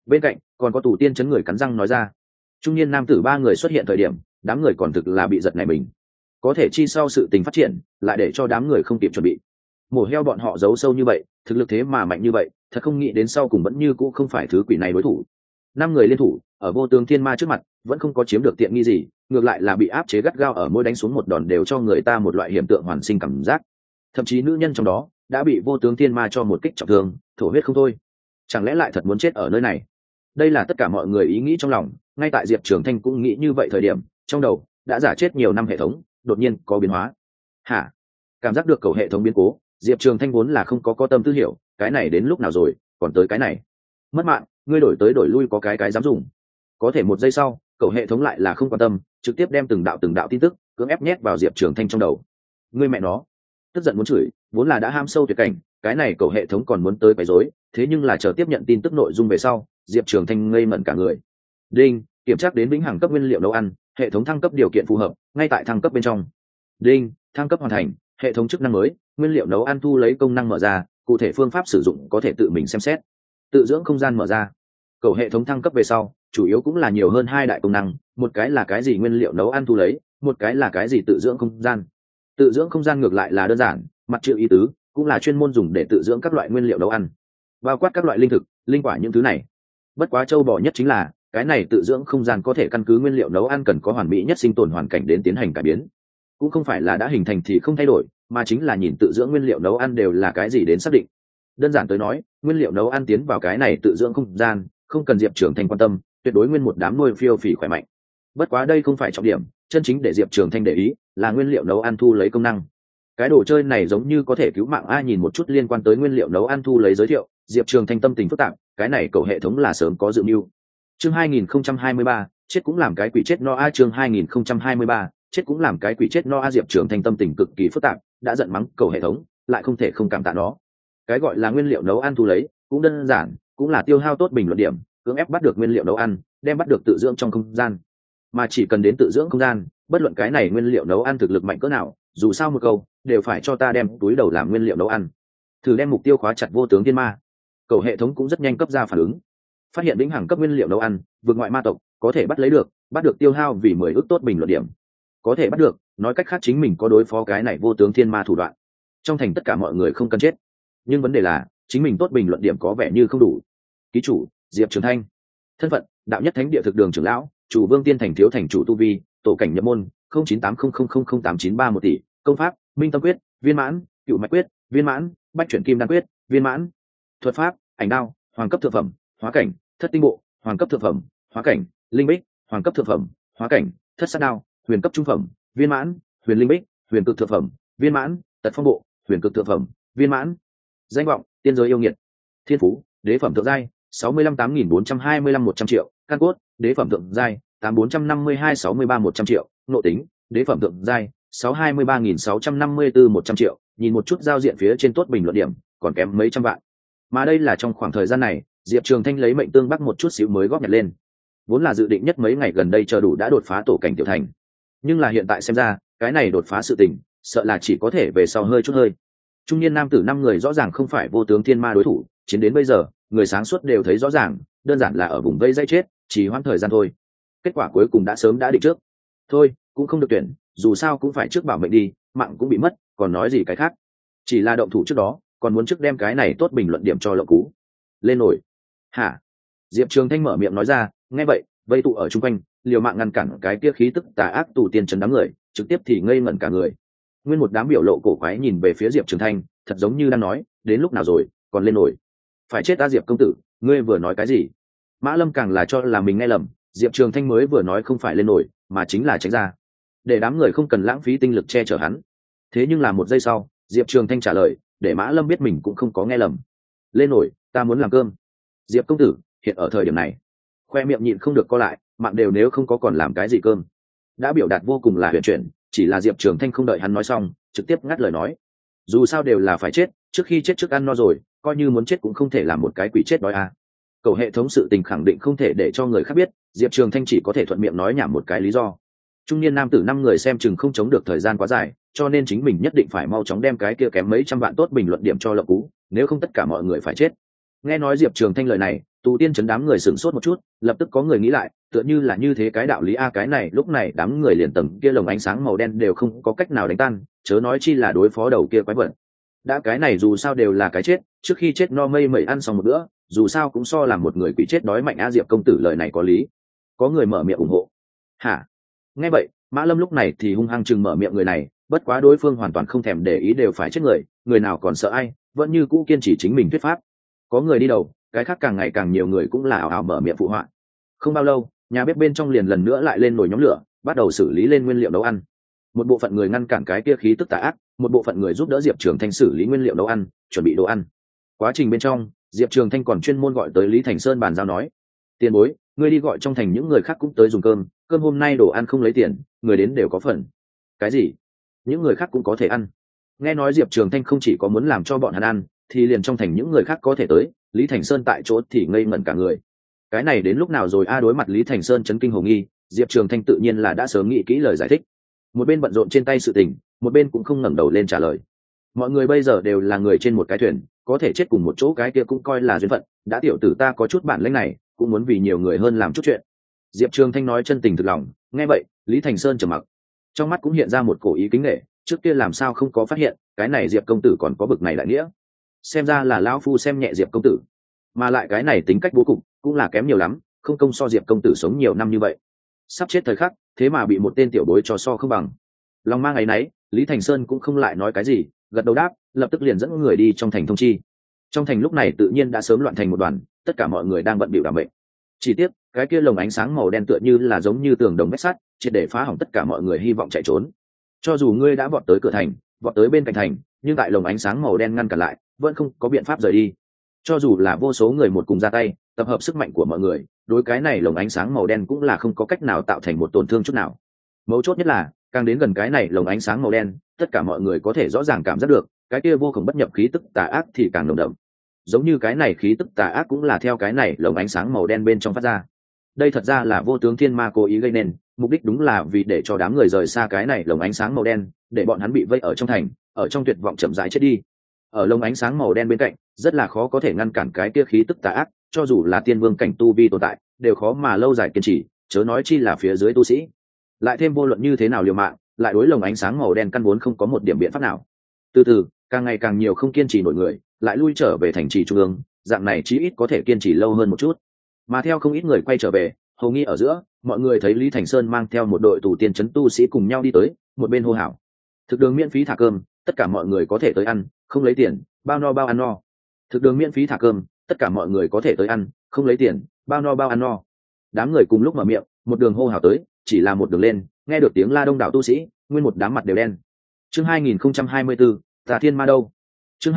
Bên cạnh còn có Tù Tiên Chấn người cắn răng nói ra. Trung niên nam tử ba người xuất hiện thời điểm, đám người còn thực là bị giật nảy mình. Có thể chi sau sự tình phát triển, lại để cho đám người không kịp chuẩn bị. Mổ heo bọn họ giấu sâu như vậy, thực lực thế mà mạnh như vậy, thật không nghĩ đến sau cùng vẫn như cũ không phải thứ quỷ này đối thủ. 5 người liên thủ, ở Vô Tướng Thiên Ma trước mặt, vẫn không có chiếm được tiện nghi gì, ngược lại là bị áp chế gắt gao, ở mỗi đánh xuống một đòn đều cho người ta một loại hiện tượng hoàn sinh cảm giác. Thậm chí nữ nhân trong đó đã bị Vô Tướng Thiên Ma cho một kích trọng thương, thổ huyết không thôi. Chẳng lẽ lại thật muốn chết ở nơi này? Đây là tất cả mọi người ý nghĩ trong lòng, ngay tại Diệp Trường Thanh cũng nghĩ như vậy thời điểm, trong đầu đã giả chết nhiều năm hệ thống đột nhiên có biến hóa. Hả? Cảm giác được cầu hệ thống biến cố, Diệp Trường Thanh vốn là không có tâm tư hiểu, cái này đến lúc nào rồi, còn tới cái này. Mất mạng, ngươi đổi tới đổi lui có cái dám dùng. Có thể một giây sau, cầu hệ thống lại là không quan tâm, trực tiếp đem từng đạo tin tức cưỡng ép nhét vào Diệp Trường Thanh trong đầu. Ngươi mẹ nó, tức giận muốn chửi, vốn là đã ham sâu tuyệt cảnh, cái này cầu hệ thống còn muốn tới quấy rối, thế nhưng là chờ tiếp nhận tin tức nội dung về sau, Diệp Trường Thanh ngây mẩn cả người. Đinh, kiểm tra đến vĩnh hằng cấp nguyên liệu nấu ăn, hệ thống thăng cấp điều kiện phù hợp, ngay tại thăng cấp bên trong. Đinh, thăng cấp hoàn thành, hệ thống chức năng mới, nguyên liệu nấu ăn thu lấy công năng mở ra, cụ thể phương pháp sử dụng có thể tự mình xem xét. Tự dưỡng không gian mở ra. Cầu hệ thống thăng cấp về sau, chủ yếu cũng là nhiều hơn 2 đại công năng, một cái là cái gì nguyên liệu nấu ăn thu lấy, một cái là cái gì tự dưỡng không gian. Tự dưỡng không gian ngược lại là đơn giản, mặt chữ ý tứ, cũng là chuyên môn dùng để tự dưỡng các loại nguyên liệu nấu ăn, bao quát các loại linh thực, linh quả những thứ này. Bất quá châu bò nhất chính là cái này tự dưỡng không gian có thể căn cứ nguyên liệu nấu ăn cần có hoàn mỹ nhất sinh tồn hoàn cảnh đến tiến hành cải biến, cũng không phải là đã hình thành thì không thay đổi, mà chính là nhìn tự dưỡng nguyên liệu nấu ăn đều là cái gì đến xác định. Đơn giản tới nói, nguyên liệu nấu ăn tiến vào cái này tự dưỡng không gian, không cần Diệp Trường Thanh quan tâm, tuyệt đối nguyên một đám nuôi phiêu phì khỏe mạnh. Bất quá đây không phải trọng điểm, chân chính để Diệp Trường Thanh để ý là nguyên liệu nấu ăn thu lấy công năng. Cái đồ chơi này giống như có thể cứu mạng a, nhìn một chút liên quan tới nguyên liệu nấu ăn thu lấy giới thiệu, Diệp Trường Thanh tâm tình phức tạp, cái này cầu hệ thống là sớm có dự mưu. Chương 2023, chết cũng làm cái quỷ chết no a, chương 2023, chết cũng làm cái quỷ chết no a. Diệp Trường Thanh tâm tình cực kỳ phức tạp, đã giận mắng cầu hệ thống, lại không thể không cảm tạ nó. Cái gọi là nguyên liệu nấu ăn thu lấy, cũng đơn giản, cũng là tiêu hao tốt bình luận điểm, cưỡng ép bắt được nguyên liệu nấu ăn, đem bắt được tự dưỡng trong không gian. Mà chỉ cần đến tự dưỡng không gian, bất luận cái này nguyên liệu nấu ăn thực lực mạnh cỡ nào, dù sao một câu đều phải cho ta đem túi đầu làm nguyên liệu nấu ăn. Thử đem mục tiêu khóa chặt Vô Tướng Thiên Ma. Cầu hệ thống cũng rất nhanh cấp ra phản ứng, phát hiện vĩnh hằng cấp nguyên liệu nấu ăn, vượt ngoại ma tộc có thể bắt được tiêu hao vì 10 ức tốt bình luận điểm. Có thể bắt được, nói cách khác chính mình có đối phó cái này Vô Tướng Thiên Ma thủ đoạn. Trong thành tất cả mọi người không cần chết, nhưng vấn đề là chính mình tốt bình luận điểm có vẻ như không đủ. Ký chủ Diệp Trường Thanh, thân phận đạo nhất thánh địa thực đường trưởng lão, chủ Vương Tiên thành thiếu thành chủ tu vi, tổ cảnh nhập môn 0980000893 1 tỷ, công pháp Minh Tâm Quyết viên mãn, Cựu Mạch Quyết viên mãn, Bách Chuyển Kim Đan Quyết viên mãn, thuật pháp Ảnh Đao hoàng cấp thượng phẩm, hóa cảnh Thất Tinh Bộ hoàng cấp thượng phẩm, hóa cảnh Linh Bích hoàng cấp thượng phẩm, hóa cảnh Thất Sát Đao huyền cấp trung phẩm viên mãn, Huyền Linh Bích huyền cực thượng phẩm viên mãn, Tật Phong Bộ huyền cực thượng phẩm viên mãn. Danh vọng tiên giới yêu nghiệt. Thiên phú đế phẩm thượng giai 658425 100 triệu, căn cốt đế phẩm thượng giai 845263 100 triệu, nội tính đế phẩm thượng giai 623654 100 triệu. Nhìn một chút giao diện phía trên tốt bình luận điểm, còn kém mấy trăm vạn. Mà đây là trong khoảng thời gian này, Diệp Trường Thanh lấy mệnh tương bắc một chút xíu mới góp nhặt lên. Vốn là dự định nhất mấy ngày gần đây chờ đủ đã đột phá tổ cảnh tiểu thành, nhưng là hiện tại xem ra, cái này đột phá sự tình, sợ là chỉ có thể về sau hơi chút hơi. Trung niên nam tử 5 người rõ ràng không phải Vô Tướng Thiên Ma đối thủ, chiến đến bây giờ, người sáng suốt đều thấy rõ ràng, đơn giản là ở vùng vây dây chết, chỉ hoãn thời gian thôi. Kết quả cuối cùng đã sớm đã định trước. Thôi, cũng không được tuyển, dù sao cũng phải trước bảo mệnh đi, mạng cũng bị mất, còn nói gì cái khác. Chỉ là động thủ trước đó, còn muốn trước đem cái này tốt bình luận điểm cho Lộng Cú. Lên nổi. Hả? Diệp Trường Thanh mở miệng nói ra, nghe vậy, vây tụ ở chung quanh, liều mạng ngăn cản cái kia khí tức tà ác tù tiên trấn đám người, trực tiếp thì ngây ngẩn cả người. Nguyên một đám biểu lộ cổ quái nhìn về phía Diệp Trường Thanh, thật giống như đang nói, đến lúc nào rồi, còn lên nổi. Phải chết ta Diệp công tử, ngươi vừa nói cái gì? Mã Lâm càng là cho là mình nghe lầm, Diệp Trường Thanh mới vừa nói không phải lên nổi, mà chính là tránh ra, để đám người không cần lãng phí tinh lực che chở hắn. Thế nhưng là một giây sau, Diệp Trường Thanh trả lời, để Mã Lâm biết mình cũng không có nghe lầm. Lên nổi, ta muốn làm cơm. Diệp công tử, hiện ở thời điểm này, khoe miệng nhịn không được co lại, mạng đều nếu không có còn làm cái gì cơm. Đã biểu đạt vô cùng là huyền chuyển, chỉ là Diệp Trường Thanh không đợi hắn nói xong, trực tiếp ngắt lời nói. Dù sao đều là phải chết, trước khi chết trước ăn no rồi, coi như muốn chết cũng không thể làm một cái quỷ chết đói à. Cầu hệ thống sự tình khẳng định không thể để cho người khác biết, Diệp Trường Thanh chỉ có thể thuận miệng nói nhảm một cái lý do. Trung niên nam tử 5 người xem chừng không chống được thời gian quá dài, cho nên chính mình nhất định phải mau chóng đem cái kia kém mấy trăm vạn tốt bình luận điểm cho Lộng Cú, nếu không tất cả mọi người phải chết. Nghe nói Diệp Trường Thanh lời này, tù tiên chấn đám người sửng sốt một chút, lập tức có người nghĩ lại, tựa như là như thế cái đạo lý a, cái này lúc này đám người liền tầng kia lồng ánh sáng màu đen đều không có cách nào đánh tan, chớ nói chi là đối phó đầu kia quái vật. Đã cái này dù sao đều là cái chết, trước khi chết no mây mẩy ăn xong một bữa, dù sao cũng so làm một người quỷ chết đói mạnh a. Diệp công tử lời này có lý. Có người mở miệng ủng hộ. Hả? Nghe vậy, Mã Lâm lúc này thì hung hăng chừng mở miệng người này, bất quá đối phương hoàn toàn không thèm để ý, đều phải chết người, người nào còn sợ ai, vẫn như cũ kiên trì chính mình thuyết pháp. Có người đi đầu, cái khác càng ngày càng nhiều người cũng là ảo ảo mở miệng phụ họa. Không bao lâu, nhà bếp bên trong liền lần nữa lại lên nồi nhóm lửa, bắt đầu xử lý lên nguyên liệu nấu ăn. Một bộ phận người ngăn cản cái kia khí tức tà ác, một bộ phận người giúp đỡ Diệp Trường Thanh xử lý nguyên liệu nấu ăn, chuẩn bị đồ ăn. Quá trình bên trong, Diệp Trường Thanh còn chuyên môn gọi tới Lý Thành Sơn bàn giao nói: "Tiền bối, ngươi đi gọi trong thành những người khác cũng tới dùng cơm, cơm hôm nay đồ ăn không lấy tiền, người đến đều có phần." Cái gì? Những người khác cũng có thể ăn? Nghe nói Diệp Trường Thanh không chỉ có muốn làm cho bọn hắn ăn, thì liền trong thành những người khác có thể tới, Lý Thành Sơn tại chỗ thì ngây ngẩn cả người. Cái này đến lúc nào rồi a? Đối mặt Lý Thành Sơn chấn kinh hồ nghi, Diệp Trường Thanh tự nhiên là đã sớm nghĩ kỹ lời giải thích. Một bên bận rộn trên tay sự tình, một bên cũng không ngẩng đầu lên trả lời. Mọi người bây giờ đều là người trên một cái thuyền, có thể chết cùng một chỗ cái kia cũng coi là duyên phận, đã tiểu tử ta có chút bản lĩnh này, cũng muốn vì nhiều người hơn làm chút chuyện. Diệp Trường Thanh nói chân tình thực lòng, nghe vậy, Lý Thành Sơn trầm mặc, trong mắt cũng hiện ra một cổ ý kính nể, trước kia làm sao không có phát hiện, cái này Diệp công tử còn có bực này đại nghĩa. Xem ra là lão phu xem nhẹ Diệp công tử, mà lại cái này tính cách bố cục cũng là kém nhiều lắm, không công so Diệp công tử sống nhiều năm như vậy, sắp chết thời khắc, thế mà bị một tên tiểu bối cho so không bằng. Lòng mang ấy nấy, Lý Thành Sơn cũng không lại nói cái gì, gật đầu đáp, lập tức liền dẫn người đi trong thành thông chi. Trong thành lúc này tự nhiên đã sớm loạn thành một đoàn, tất cả mọi người đang bận bịu đảm mệnh. Chỉ tiếc, cái kia lồng ánh sáng màu đen tựa như là giống như tường đồng vách sắt, triệt để phá hỏng tất cả mọi người hy vọng chạy trốn. Cho dù ngươi đã vọt tới cửa thành, vọt tới bên cạnh thành, nhưng tại lồng ánh sáng màu đen ngăn cản lại, vẫn không có biện pháp rời đi. Cho dù là vô số người một cùng ra tay, tập hợp sức mạnh của mọi người, đối cái này lồng ánh sáng màu đen cũng là không có cách nào tạo thành một tổn thương chút nào. Mấu chốt nhất là, càng đến gần cái này lồng ánh sáng màu đen, tất cả mọi người có thể rõ ràng cảm giác được, cái kia vô cùng bất nhập khí tức tà ác thì càng nồng đậm. Giống như cái này khí tức tà ác cũng là theo cái này lồng ánh sáng màu đen bên trong phát ra. Đây thật ra là Vô Tướng Thiên Ma cố ý gây nên, mục đích đúng là vì để cho đám người rời xa cái này lồng ánh sáng màu đen, để bọn hắn bị vây ở trong thành, ở trong tuyệt vọng chậm rãi chết đi. Ở lồng ánh sáng màu đen bên cạnh, rất là khó có thể ngăn cản cái kia khí tức tà ác, cho dù là tiên vương cảnh tu vi tồn tại, đều khó mà lâu dài kiên trì, chớ nói chi là phía dưới tu sĩ. Lại thêm vô luận như thế nào liều mạng, lại đối lồng ánh sáng màu đen căn vốn không có một điểm biện pháp nào. Từ từ, càng ngày càng nhiều không kiên trì nổi người, lại lui trở về thành trì trung ương, dạng này chí ít có thể kiên trì lâu hơn một chút. Mà theo không ít người quay trở về, hầu nghi ở giữa, mọi người thấy Lý Thành Sơn mang theo một đội tù tiên trấn tu sĩ cùng nhau đi tới, một bên hô hào: thực đường miễn phí thả cơm, tất cả mọi người có thể tới ăn, không lấy tiền, bao no bao ăn no. Thực đường miễn phí thả cơm, tất cả mọi người có thể tới ăn, không lấy tiền, bao no bao ăn no. Đám người cùng lúc mở miệng, một đường hô hào tới, chỉ là một đường lên, nghe được tiếng la đông đảo tu sĩ, nguyên một đám mặt đều đen. Chương 2024, Tà Thiên Ma đâu? Chương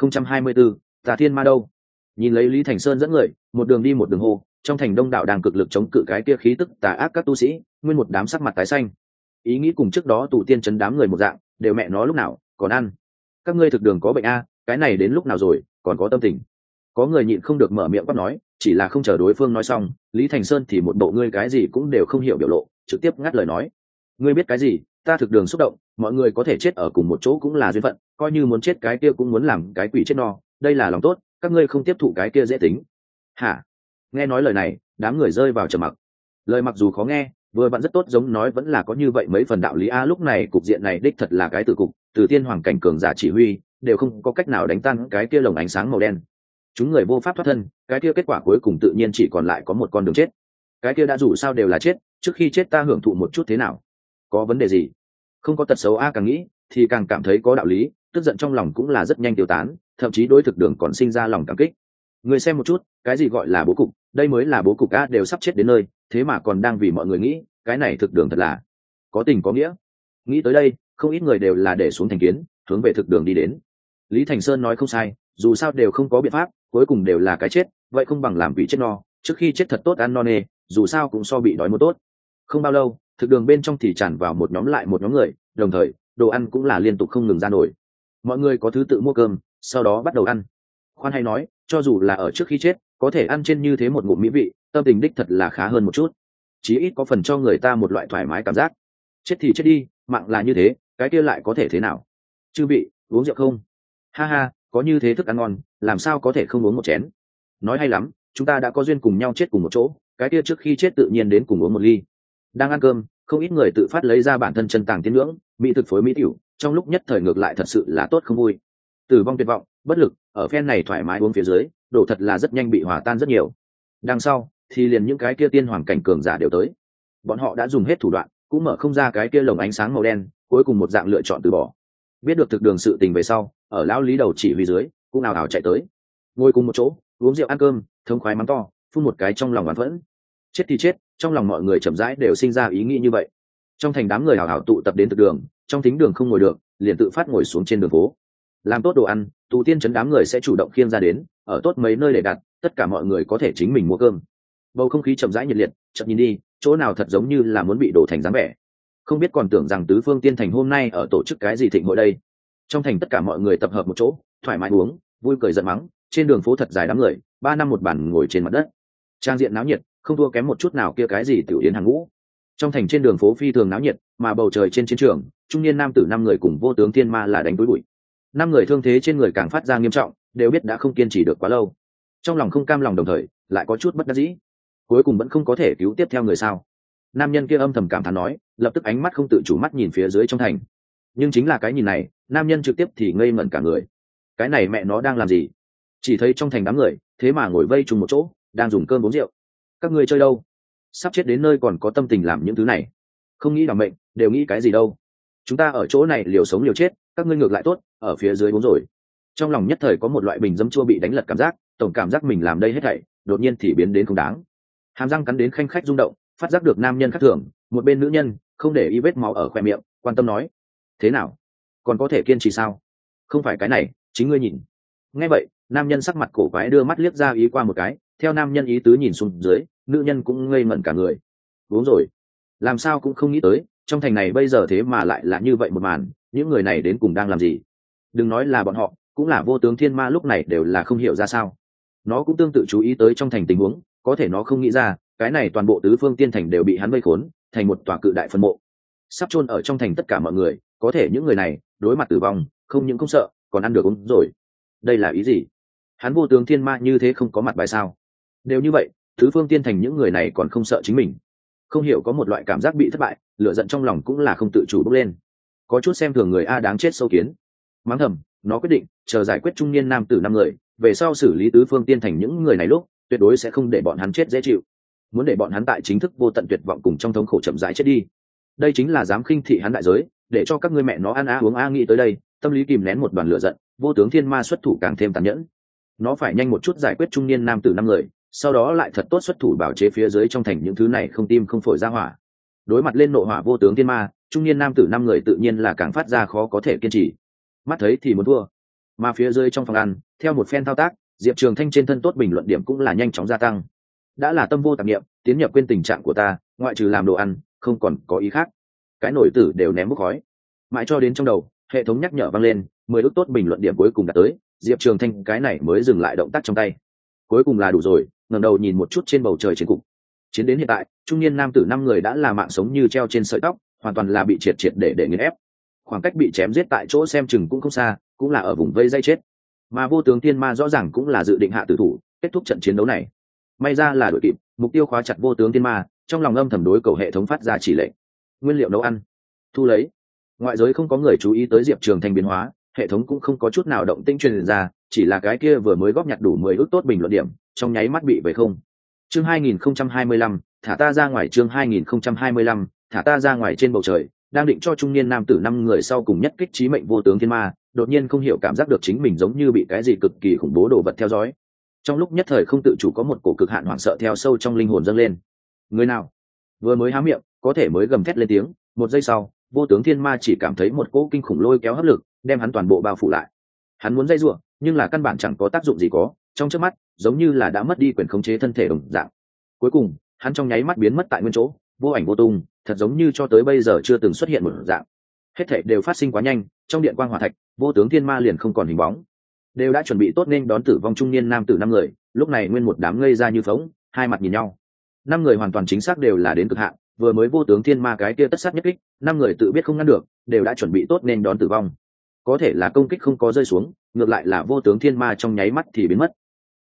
2024, Tà Thiên Ma đâu? Nhìn lấy Lý Thành Sơn dẫn người, một đường đi một đường hô, trong thành đông đảo đang cực lực chống cự cái kia khí tức tà ác các tu sĩ, nguyên một đám sắc mặt tái xanh. Ý nghĩ cùng trước đó tù tiên chấn đám người một dạng, đều mẹ nó lúc nào còn ăn. Các ngươi thực đường có bệnh a, cái này đến lúc nào rồi, còn có tâm tình. Có người nhịn không được mở miệng quát nói, chỉ là không chờ đối phương nói xong, Lý Thành Sơn thì một bộ ngươi cái gì cũng đều không hiểu biểu lộ, trực tiếp ngắt lời nói: ngươi biết cái gì, ta thực đường xúc động, mọi người có thể chết ở cùng một chỗ cũng là duyên phận, coi như muốn chết cái kia cũng muốn làm cái quỷ chết no, đây là lòng tốt, các ngươi không tiếp thụ cái kia dễ tính. Hả? Nghe nói lời này, đám người rơi vào trầm mặc. Lời mặc dù khó nghe, vừa vặn rất tốt, giống nói vẫn là có như vậy mấy phần đạo lý a. Lúc này cục diện này đích thật là cái tử cục, từ tiên hoàng cảnh cường giả chỉ huy, đều không có cách nào đánh tan cái kia lồng ánh sáng màu đen. Chúng người vô pháp thoát thân, cái kia kết quả cuối cùng tự nhiên chỉ còn lại có một con đường chết. Cái kia đã dù sao đều là chết, trước khi chết ta hưởng thụ một chút thế nào? Có vấn đề gì? Không có tật xấu a, càng nghĩ thì càng cảm thấy có đạo lý, tức giận trong lòng cũng là rất nhanh tiêu tán, thậm chí đối thực đường còn sinh ra lòng cảm kích. Người xem một chút, cái gì gọi là bố cục, đây mới là bố cục a, đều sắp chết đến nơi, thế mà còn đang vì mọi người nghĩ, cái này thực đường thật là có tình có nghĩa. Nghĩ tới đây, không ít người đều là để xuống thành kiến, hướng về thực đường đi đến. Lý Thành Sơn nói không sai, dù sao đều không có biện pháp, cuối cùng đều là cái chết, vậy không bằng làm quỷ chết no, trước khi chết thật tốt ăn no nê, dù sao cũng so bị đói một tốt. Không bao lâu, thực đường bên trong thì tràn vào một nhóm lại một nhóm người, đồng thời đồ ăn cũng là liên tục không ngừng ra nổi. Mọi người có thứ tự mua cơm, sau đó bắt đầu ăn. Khoan hay nói, cho dù là ở trước khi chết, có thể ăn trên như thế một ngụm mỹ vị, tâm tình đích thật là khá hơn một chút, chí ít có phần cho người ta một loại thoải mái cảm giác. Chết thì chết đi, mạng là như thế, cái kia lại có thể thế nào? Chư vị, uống rượu không? Ha ha, có như thế thức ăn ngon, làm sao có thể không uống một chén? nói hay lắm, chúng ta đã có duyên cùng nhau chết cùng một chỗ, cái kia trước khi chết tự nhiên đến cùng uống một ly. Đang ăn cơm, không ít người tự phát lấy ra bản thân chân tàng tiên ngưỡng mỹ thực phối mỹ tiểu, trong lúc nhất thời ngược lại thật sự là tốt không vui. Tử vong tuyệt vọng, bất lực, ở phen này thoải mái uống phía dưới, đổ thật là rất nhanh bị hòa tan rất nhiều. Đằng sau thì liền những cái kia tiên hoàng cảnh cường giả đều tới, bọn họ đã dùng hết thủ đoạn cũng mở không ra cái kia lồng ánh sáng màu đen, cuối cùng một dạng lựa chọn từ bỏ. Biết được thực đường sự tình về sau, ở lão lý đầu chỉ huy dưới cũng ào ào chạy tới, ngồi cùng một chỗ uống rượu ăn cơm, thống khoái mắng to, phun một cái trong lòng oán phẫn. Chết thì chết, trong lòng mọi người chậm rãi đều sinh ra ý nghĩ như vậy. Trong thành đám người hào hào tụ tập đến thực đường, trong thính đường không ngồi được, liền tự phát ngồi xuống trên đường phố. Làm tốt đồ ăn, tù tiên trấn đám người sẽ chủ động khiêng ra đến, ở tốt mấy nơi để đặt, tất cả mọi người có thể chính mình mua cơm. Bầu không khí chậm rãi nhiệt liệt, chậm nhìn đi, chỗ nào thật giống như là muốn bị đổ thành dáng vẻ. Không biết còn tưởng rằng tứ phương tiên thành hôm nay ở tổ chức cái gì thịnh hội đây. Trong thành tất cả mọi người tập hợp một chỗ, thoải mái uống, vui cười giận mắng, trên đường phố thật dài đám người, 3 năm một bàn ngồi trên mặt đất. Trang diện náo nhiệt, không thua kém một chút nào kia cái gì tiểu yến hàng ngũ. Trong thành trên đường phố phi thường náo nhiệt, mà bầu trời trên chiến trường, trung niên nam tử 5 người cùng vô tướng thiên ma là đánh túi bụi. 5 người thương thế trên người càng phát ra nghiêm trọng, đều biết đã không kiên trì được quá lâu. Trong lòng không cam lòng đồng thời, lại có chút bất đắc dĩ. Cuối cùng vẫn không có thể cứu tiếp theo người sao? Nam nhân kia âm thầm cảm thán nói, lập tức ánh mắt không tự chủ mắt nhìn phía dưới trong thành. Nhưng chính là cái nhìn này, nam nhân trực tiếp thì ngây ngẩn cả người. Cái này mẹ nó đang làm gì? Chỉ thấy trong thành đám người, thế mà ngồi vây trùng một chỗ, đang dùng cơm uống rượu. Các ngươi chơi đâu? Sắp chết đến nơi còn có tâm tình làm những thứ này? Không nghĩ đảm mệnh, đều nghĩ cái gì đâu? Chúng ta ở chỗ này liều sống liều chết, các ngươi ngược lại tốt, ở phía dưới uống rồi. Trong lòng nhất thời có một loại bình dấm chua bị đánh lật cảm giác, tổng cảm giác mình làm đây hết thảy, đột nhiên thì biến đến không đáng. Hàm răng cắn đến khanh khách rung động, phát giác được nam nhân khác thường, một bên nữ nhân không để ý vết máu ở khoe miệng, quan tâm nói: thế nào, còn có thể kiên trì sao? Không phải cái này, chính ngươi nhìn. Nghe vậy, nam nhân sắc mặt cổ quái đưa mắt liếc ra ý qua một cái, theo nam nhân ý tứ nhìn xuống dưới, nữ nhân cũng ngây ngẩn cả người. Uống rồi, làm sao cũng không nghĩ tới, trong thành này bây giờ thế mà lại là như vậy một màn, những người này đến cùng đang làm gì? Đừng nói là bọn họ, cũng là vô tướng thiên ma lúc này đều là không hiểu ra sao. Nó cũng tương tự chú ý tới trong thành tình huống, có thể nó không nghĩ ra, cái này toàn bộ tứ phương tiên thành đều bị hắn vây khốn, thành một tòa cự đại phân mộ, sắp chôn ở trong thành tất cả mọi người. Có thể những người này đối mặt tử vong, không những không sợ, còn ăn được uống rồi. Đây là ý gì? Hắn vô tướng thiên ma như thế không có mặt bài sao? Đều như vậy, tứ phương tiên thành những người này còn không sợ chính mình? Không hiểu, có một loại cảm giác bị thất bại, lửa giận trong lòng cũng là không tự chủ bốc lên. Có chút xem thường người a đáng chết sâu kiến. Mắng thầm, nó quyết định chờ giải quyết trung niên nam tử 5 người, về sau xử lý tứ phương tiên thành những người này lúc, tuyệt đối sẽ không để bọn hắn chết dễ chịu. Muốn để bọn hắn tại chính thức vô tận tuyệt vọng cùng trong thống khổ chậm rãi chết đi. Đây chính là dám khinh thị hắn đại giới, để cho các ngươi mẹ nó ăn uống nghĩ tới đây, tâm lý kìm nén một đoàn lửa giận, vô tướng thiên ma xuất thủ càng thêm tàn nhẫn. Nó phải nhanh một chút giải quyết trung niên nam tử 5 người, sau đó lại thật tốt xuất thủ bảo chế phía dưới trong thành những thứ này không tim không phổi ra hỏa. Đối mặt lên nộ hỏa vô tướng thiên ma, trung niên nam tử 5 người tự nhiên là càng phát ra khó có thể kiên trì. Mắt thấy thì muốn thua, mà phía dưới trong phòng ăn, theo một phen thao tác, Diệp Trường Thanh trên thân tốt bình luận điểm cũng là nhanh chóng gia tăng. Đã là tâm vô tạp niệm, tiến nhập quên tình trạng của ta, ngoại trừ làm đồ ăn, không còn có ý khác. Cái nổi tử đều ném bốc khói. Mãi cho đến trong đầu, hệ thống nhắc nhở vang lên, 10 ước tốt bình luận điểm cuối cùng đạt tới, Diệp Trường Thanh cái này mới dừng lại động tác trong tay. Cuối cùng là đủ rồi, ngẩng đầu nhìn một chút trên bầu trời trên cục. Chiến đến hiện tại, trung niên nam tử 5 người đã là mạng sống như treo trên sợi tóc, hoàn toàn là bị triệt để nghiền ép. Khoảng cách bị chém giết tại chỗ xem chừng cũng không xa, cũng là ở vùng vây dây chết. Mà vô tướng thiên ma rõ ràng cũng là dự định hạ tử thủ, kết thúc trận chiến đấu này. May ra là đội kịp, mục tiêu khóa chặt vô tướng thiên ma, trong lòng âm thầm đối cầu hệ thống phát ra chỉ lệnh. Nguyên liệu nấu ăn, thu lấy. Ngoại giới không có người chú ý tới Diệp Trường Thanh biến hóa, hệ thống cũng không có chút nào động tĩnh truyền ra, chỉ là cái kia vừa mới góp nhặt đủ 10 ước tốt bình luận điểm, trong nháy mắt bị về không. Chương 2025, thả ta ra ngoài. Chương 2025, thả ta ra ngoài. Trên bầu trời, đang định cho trung niên nam tử 5 người sau cùng nhất kích chí mệnh vô tướng thiên ma, đột nhiên không hiểu cảm giác được chính mình giống như bị cái gì cực kỳ khủng bố đồ vật theo dõi. Trong lúc nhất thời không tự chủ có một cổ cực hạn hoảng sợ theo sâu trong linh hồn dâng lên. Người nào? Vừa mới há miệng, có thể mới gầm thét lên tiếng, một giây sau, vô tướng thiên ma chỉ cảm thấy một cỗ kinh khủng lôi kéo hấp lực, đem hắn toàn bộ bao phủ lại. Hắn muốn dây rủa, nhưng là căn bản chẳng có tác dụng gì có, trong chớp mắt, giống như là đã mất đi quyền khống chế thân thể đồng dạng. Cuối cùng, hắn trong nháy mắt biến mất tại nguyên chỗ, vô ảnh vô tung, thật giống như cho tới bây giờ chưa từng xuất hiện một dạng. Hết thảy đều phát sinh quá nhanh, trong điện quang hỏa thạch, vô tướng thiên ma liền không còn hình bóng. Đều đã chuẩn bị tốt nên đón tử vong trung niên nam tử 5 người, lúc này nguyên một đám ngây ra như phỗng, hai mặt nhìn nhau. 5 người hoàn toàn chính xác đều là đến cực hạn, vừa mới vô tướng thiên ma cái kia tất sát nhất kích, 5 người tự biết không ngăn được, đều đã chuẩn bị tốt nên đón tử vong. Có thể là công kích không có rơi xuống, ngược lại là vô tướng thiên ma trong nháy mắt thì biến mất.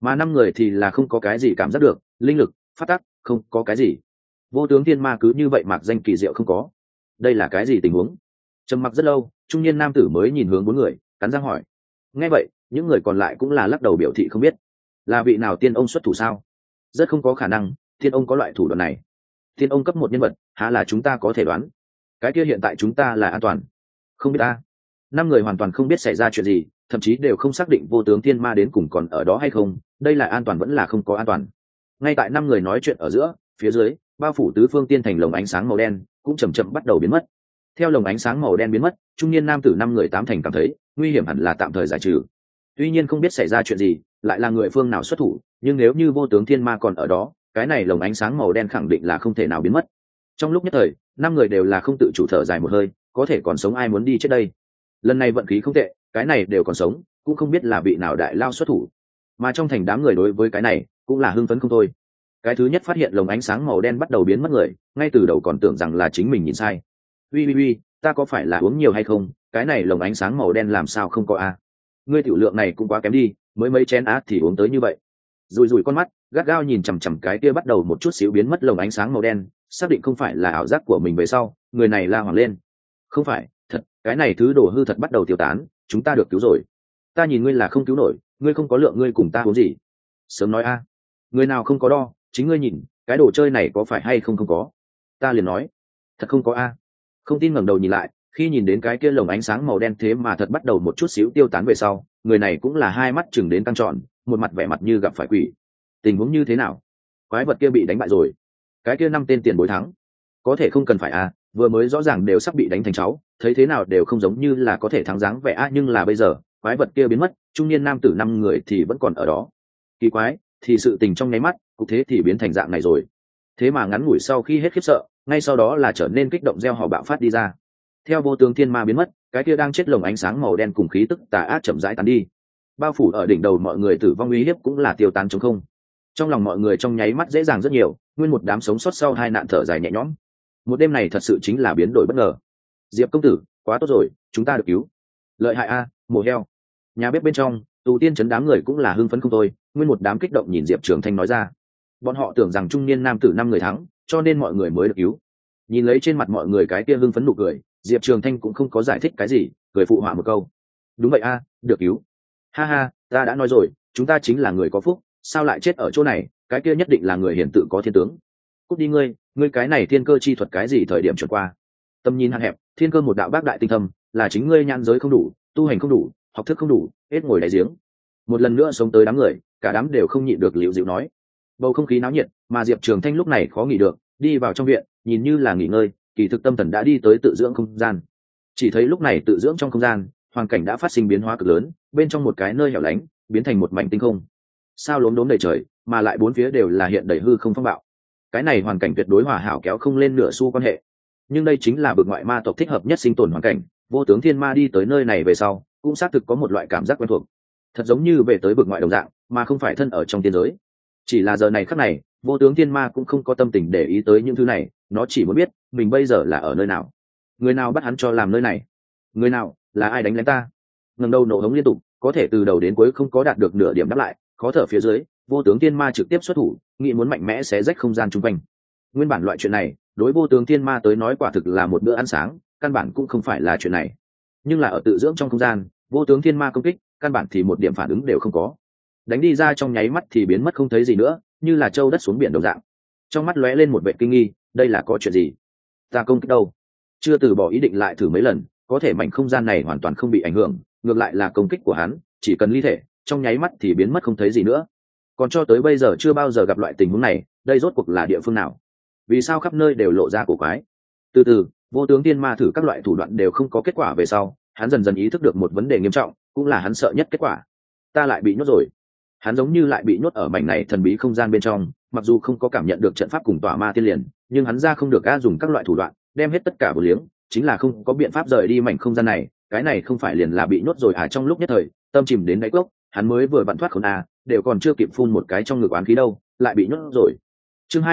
mà 5 người thì là không có cái gì cảm giác được, linh lực, phát tắc, không có cái gì. Vô tướng thiên ma cứ như vậy mạc danh kỳ diệu không có. Đây là cái gì tình huống? Trầm mặc rất lâu, trung niên nam tử mới nhìn hướng 4 người, cắn răng hỏi. Nghe vậy, những người còn lại cũng là lắc đầu biểu thị không biết. Là vị nào tiên ông xuất thủ sao? Rất không có khả năng, tiên ông có loại thủ đoạn này. Tiên ông cấp 1 nhân vật, há là chúng ta có thể đoán. Cái kia hiện tại chúng ta là an toàn. Không biết ta. 5 người hoàn toàn không biết xảy ra chuyện gì, thậm chí đều không xác định vô tướng thiên ma đến cùng còn ở đó hay không, đây là an toàn vẫn là không có an toàn. Ngay tại 5 người nói chuyện ở giữa, phía dưới, bao phủ tứ phương tiên thành lồng ánh sáng màu đen cũng chậm chậm bắt đầu biến mất. Theo lồng ánh sáng màu đen biến mất, trung niên nam tử 5 người 8 thành cảm thấy nguy hiểm hẳn là tạm thời giải trừ. Tuy nhiên không biết xảy ra chuyện gì, lại là người phương nào xuất thủ, nhưng nếu như vô tướng thiên ma còn ở đó, cái này lồng ánh sáng màu đen khẳng định là không thể nào biến mất. Trong lúc nhất thời, 5 người đều là không tự chủ thở dài một hơi, có thể còn sống ai muốn đi chết đây. Lần này vận khí không tệ, cái này đều còn sống, cũng không biết là vị nào đại lao xuất thủ. Mà trong thành đám người đối với cái này cũng là hưng phấn không thôi. Cái thứ nhất phát hiện lồng ánh sáng màu đen bắt đầu biến mất người, ngay từ đầu còn tưởng rằng là chính mình nhìn sai. Ui, ta có phải là uống nhiều hay không? Cái này lồng ánh sáng màu đen làm sao không có a? Ngươi tiểu lượng này cũng quá kém đi, mới mấy chén á thì uống tới như vậy. Rùi con mắt, gắt gao nhìn chằm chằm cái kia bắt đầu một chút xíu biến mất lồng ánh sáng màu đen, xác định không phải là ảo giác của mình về sau, người này la hoảng lên. Không phải, thật, cái này thứ đồ hư thật bắt đầu tiêu tán, chúng ta được cứu rồi. Ta nhìn ngươi là không cứu nổi, ngươi không có lượng ngươi cùng ta uống gì? Sớm nói a, người nào không có đo, chính ngươi nhìn, cái đồ chơi này có phải hay không không có? Ta liền nói, thật không có a. Không tin ngẩng đầu nhìn lại, khi nhìn đến cái kia lồng ánh sáng màu đen thế mà thật bắt đầu một chút xíu tiêu tán về sau, người này cũng là hai mắt chừng đến căng tròn, một mặt vẻ mặt như gặp phải quỷ. Tình huống như thế nào? Quái vật kia bị đánh bại rồi. Cái kia 5 tên tiền bối thắng. Có thể không cần phải a, vừa mới rõ ràng đều sắp bị đánh thành cháu, thấy thế nào đều không giống như là có thể thắng dáng vẻ a, nhưng là bây giờ, quái vật kia biến mất, trung niên nam tử 5 người thì vẫn còn ở đó. Kỳ quái, thì sự tình trong nháy mắt, cục thế thì biến thành dạng này rồi. Thế mà ngắn ngủi sau khi hết khiếp sợ, ngay sau đó là trở nên kích động gieo họ bạo phát đi ra. Theo vô tướng thiên ma biến mất, cái kia đang chết lồng ánh sáng màu đen cùng khí tức tà ác chậm rãi tán đi. Bao phủ ở đỉnh đầu mọi người tử vong uy hiếp cũng là tiêu tán trống không. Trong lòng mọi người trong nháy mắt dễ dàng rất nhiều, nguyên một đám sống sót sau 2 nạn thở dài nhẹ nhõm. Một đêm này thật sự chính là biến đổi bất ngờ. Diệp công tử, quá tốt rồi, chúng ta được cứu. Lợi hại a, mổ heo. Nhà bếp bên trong, tù tiên chấn đám người cũng là hưng phấn không thôi, nguyên một đám kích động nhìn Diệp Trường Thanh nói ra. Bọn họ tưởng rằng trung niên nam tử 5 người thắng, cho nên mọi người mới được cứu. Nhìn lấy trên mặt mọi người cái kia hưng phấn nụ cười, Diệp Trường Thanh cũng không có giải thích cái gì, cười phụ họa một câu. Đúng vậy a, được cứu. Ha ha, ta đã nói rồi, chúng ta chính là người có phúc, sao lại chết ở chỗ này, cái kia nhất định là người hiển tự có thiên tướng. Cút đi ngươi cái này thiên cơ chi thuật cái gì thời điểm chuẩn qua. Tầm nhìn hạn hẹp, thiên cơ một đạo bác đại tinh thâm, là chính ngươi nhãn giới không đủ, tu hành không đủ, học thức không đủ, hết ngồi đáy giếng. Một lần nữa sống tới đám người, cả đám đều không nhịn được liễu dịu nói. Bầu không khí náo nhiệt, mà Diệp Trường Thanh lúc này khó nghỉ được, đi vào trong viện, nhìn như là nghỉ ngơi, kỳ thực tâm thần đã đi tới tự dưỡng không gian. Chỉ thấy lúc này tự dưỡng trong không gian, hoàn cảnh đã phát sinh biến hóa cực lớn, bên trong một cái nơi hẻo lánh, biến thành một mảnh tinh không. Sao lốm đốm đầy trời, mà lại bốn phía đều là hiện đầy hư không phong bạo. Cái này hoàn cảnh tuyệt đối hòa hảo kéo không lên nửa xu quan hệ. Nhưng đây chính là bực ngoại ma tộc thích hợp nhất sinh tồn hoàn cảnh, vô tướng thiên ma đi tới nơi này về sau, cũng xác thực có một loại cảm giác quen thuộc. Thật giống như về tới bực ngoại đồng dạng, mà không phải thân ở trong tiên giới. Chỉ là giờ này khắc này, vô tướng thiên ma cũng không có tâm tình để ý tới những thứ này, nó chỉ muốn biết mình bây giờ là ở nơi nào, người nào bắt hắn cho làm nơi này, người nào là ai đánh lén ta. Ngẩng đầu nổ hống liên tục, có thể từ đầu đến cuối không có đạt được nửa điểm đáp lại, khó thở phía dưới, vô tướng thiên ma trực tiếp xuất thủ, nghĩ muốn mạnh mẽ xé rách không gian chung quanh. Nguyên bản loại chuyện này đối vô tướng thiên ma tới nói quả thực là một bữa ăn sáng, căn bản cũng không phải là chuyện này. Nhưng là ở tự dưỡng trong không gian, vô tướng thiên ma công kích căn bản thì một điểm phản ứng đều không có, đánh đi ra trong nháy mắt thì biến mất không thấy gì nữa, như là trâu đất xuống biển đồng dạng. Trong mắt lóe lên một vệ kinh nghi, đây là có chuyện gì? Ta công kích đâu? Chưa từ bỏ ý định lại thử mấy lần, có thể mảnh không gian này hoàn toàn không bị ảnh hưởng, ngược lại là công kích của hắn chỉ cần ly thể, trong nháy mắt thì biến mất không thấy gì nữa. Còn cho tới bây giờ chưa bao giờ gặp loại tình huống này, đây rốt cuộc là địa phương nào? Vì sao khắp nơi đều lộ ra cổ quái? Từ từ, vô tướng tiên ma thử các loại thủ đoạn đều không có kết quả về sau, hắn dần dần ý thức được một vấn đề nghiêm trọng, cũng là hắn sợ nhất kết quả. Ta lại bị nhốt rồi. Hắn giống như lại bị nhốt ở mảnh này thần bí không gian bên trong, mặc dù không có cảm nhận được trận pháp cùng tỏa ma tiên liền, nhưng hắn ra không được dùng các loại thủ đoạn, đem hết tất cả bổ liếng, chính là không có biện pháp rời đi mảnh không gian này. Cái này không phải liền là bị nhốt rồi trong lúc nhất thời, tâm chìm đến đáy cốc, hắn mới vừa vặn thoát khốn đều còn chưa kịp phun một cái trong ngực oán khí đâu, lại bị nhốt rồi. Chương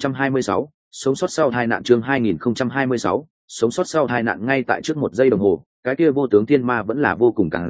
2026, sống sót sau tai nạn. Chương 2026, sống sót sau tai nạn. Ngay tại trước 1 giây đồng hồ, cái kia vô tướng thiên ma vẫn là vô cùng càn rỡ,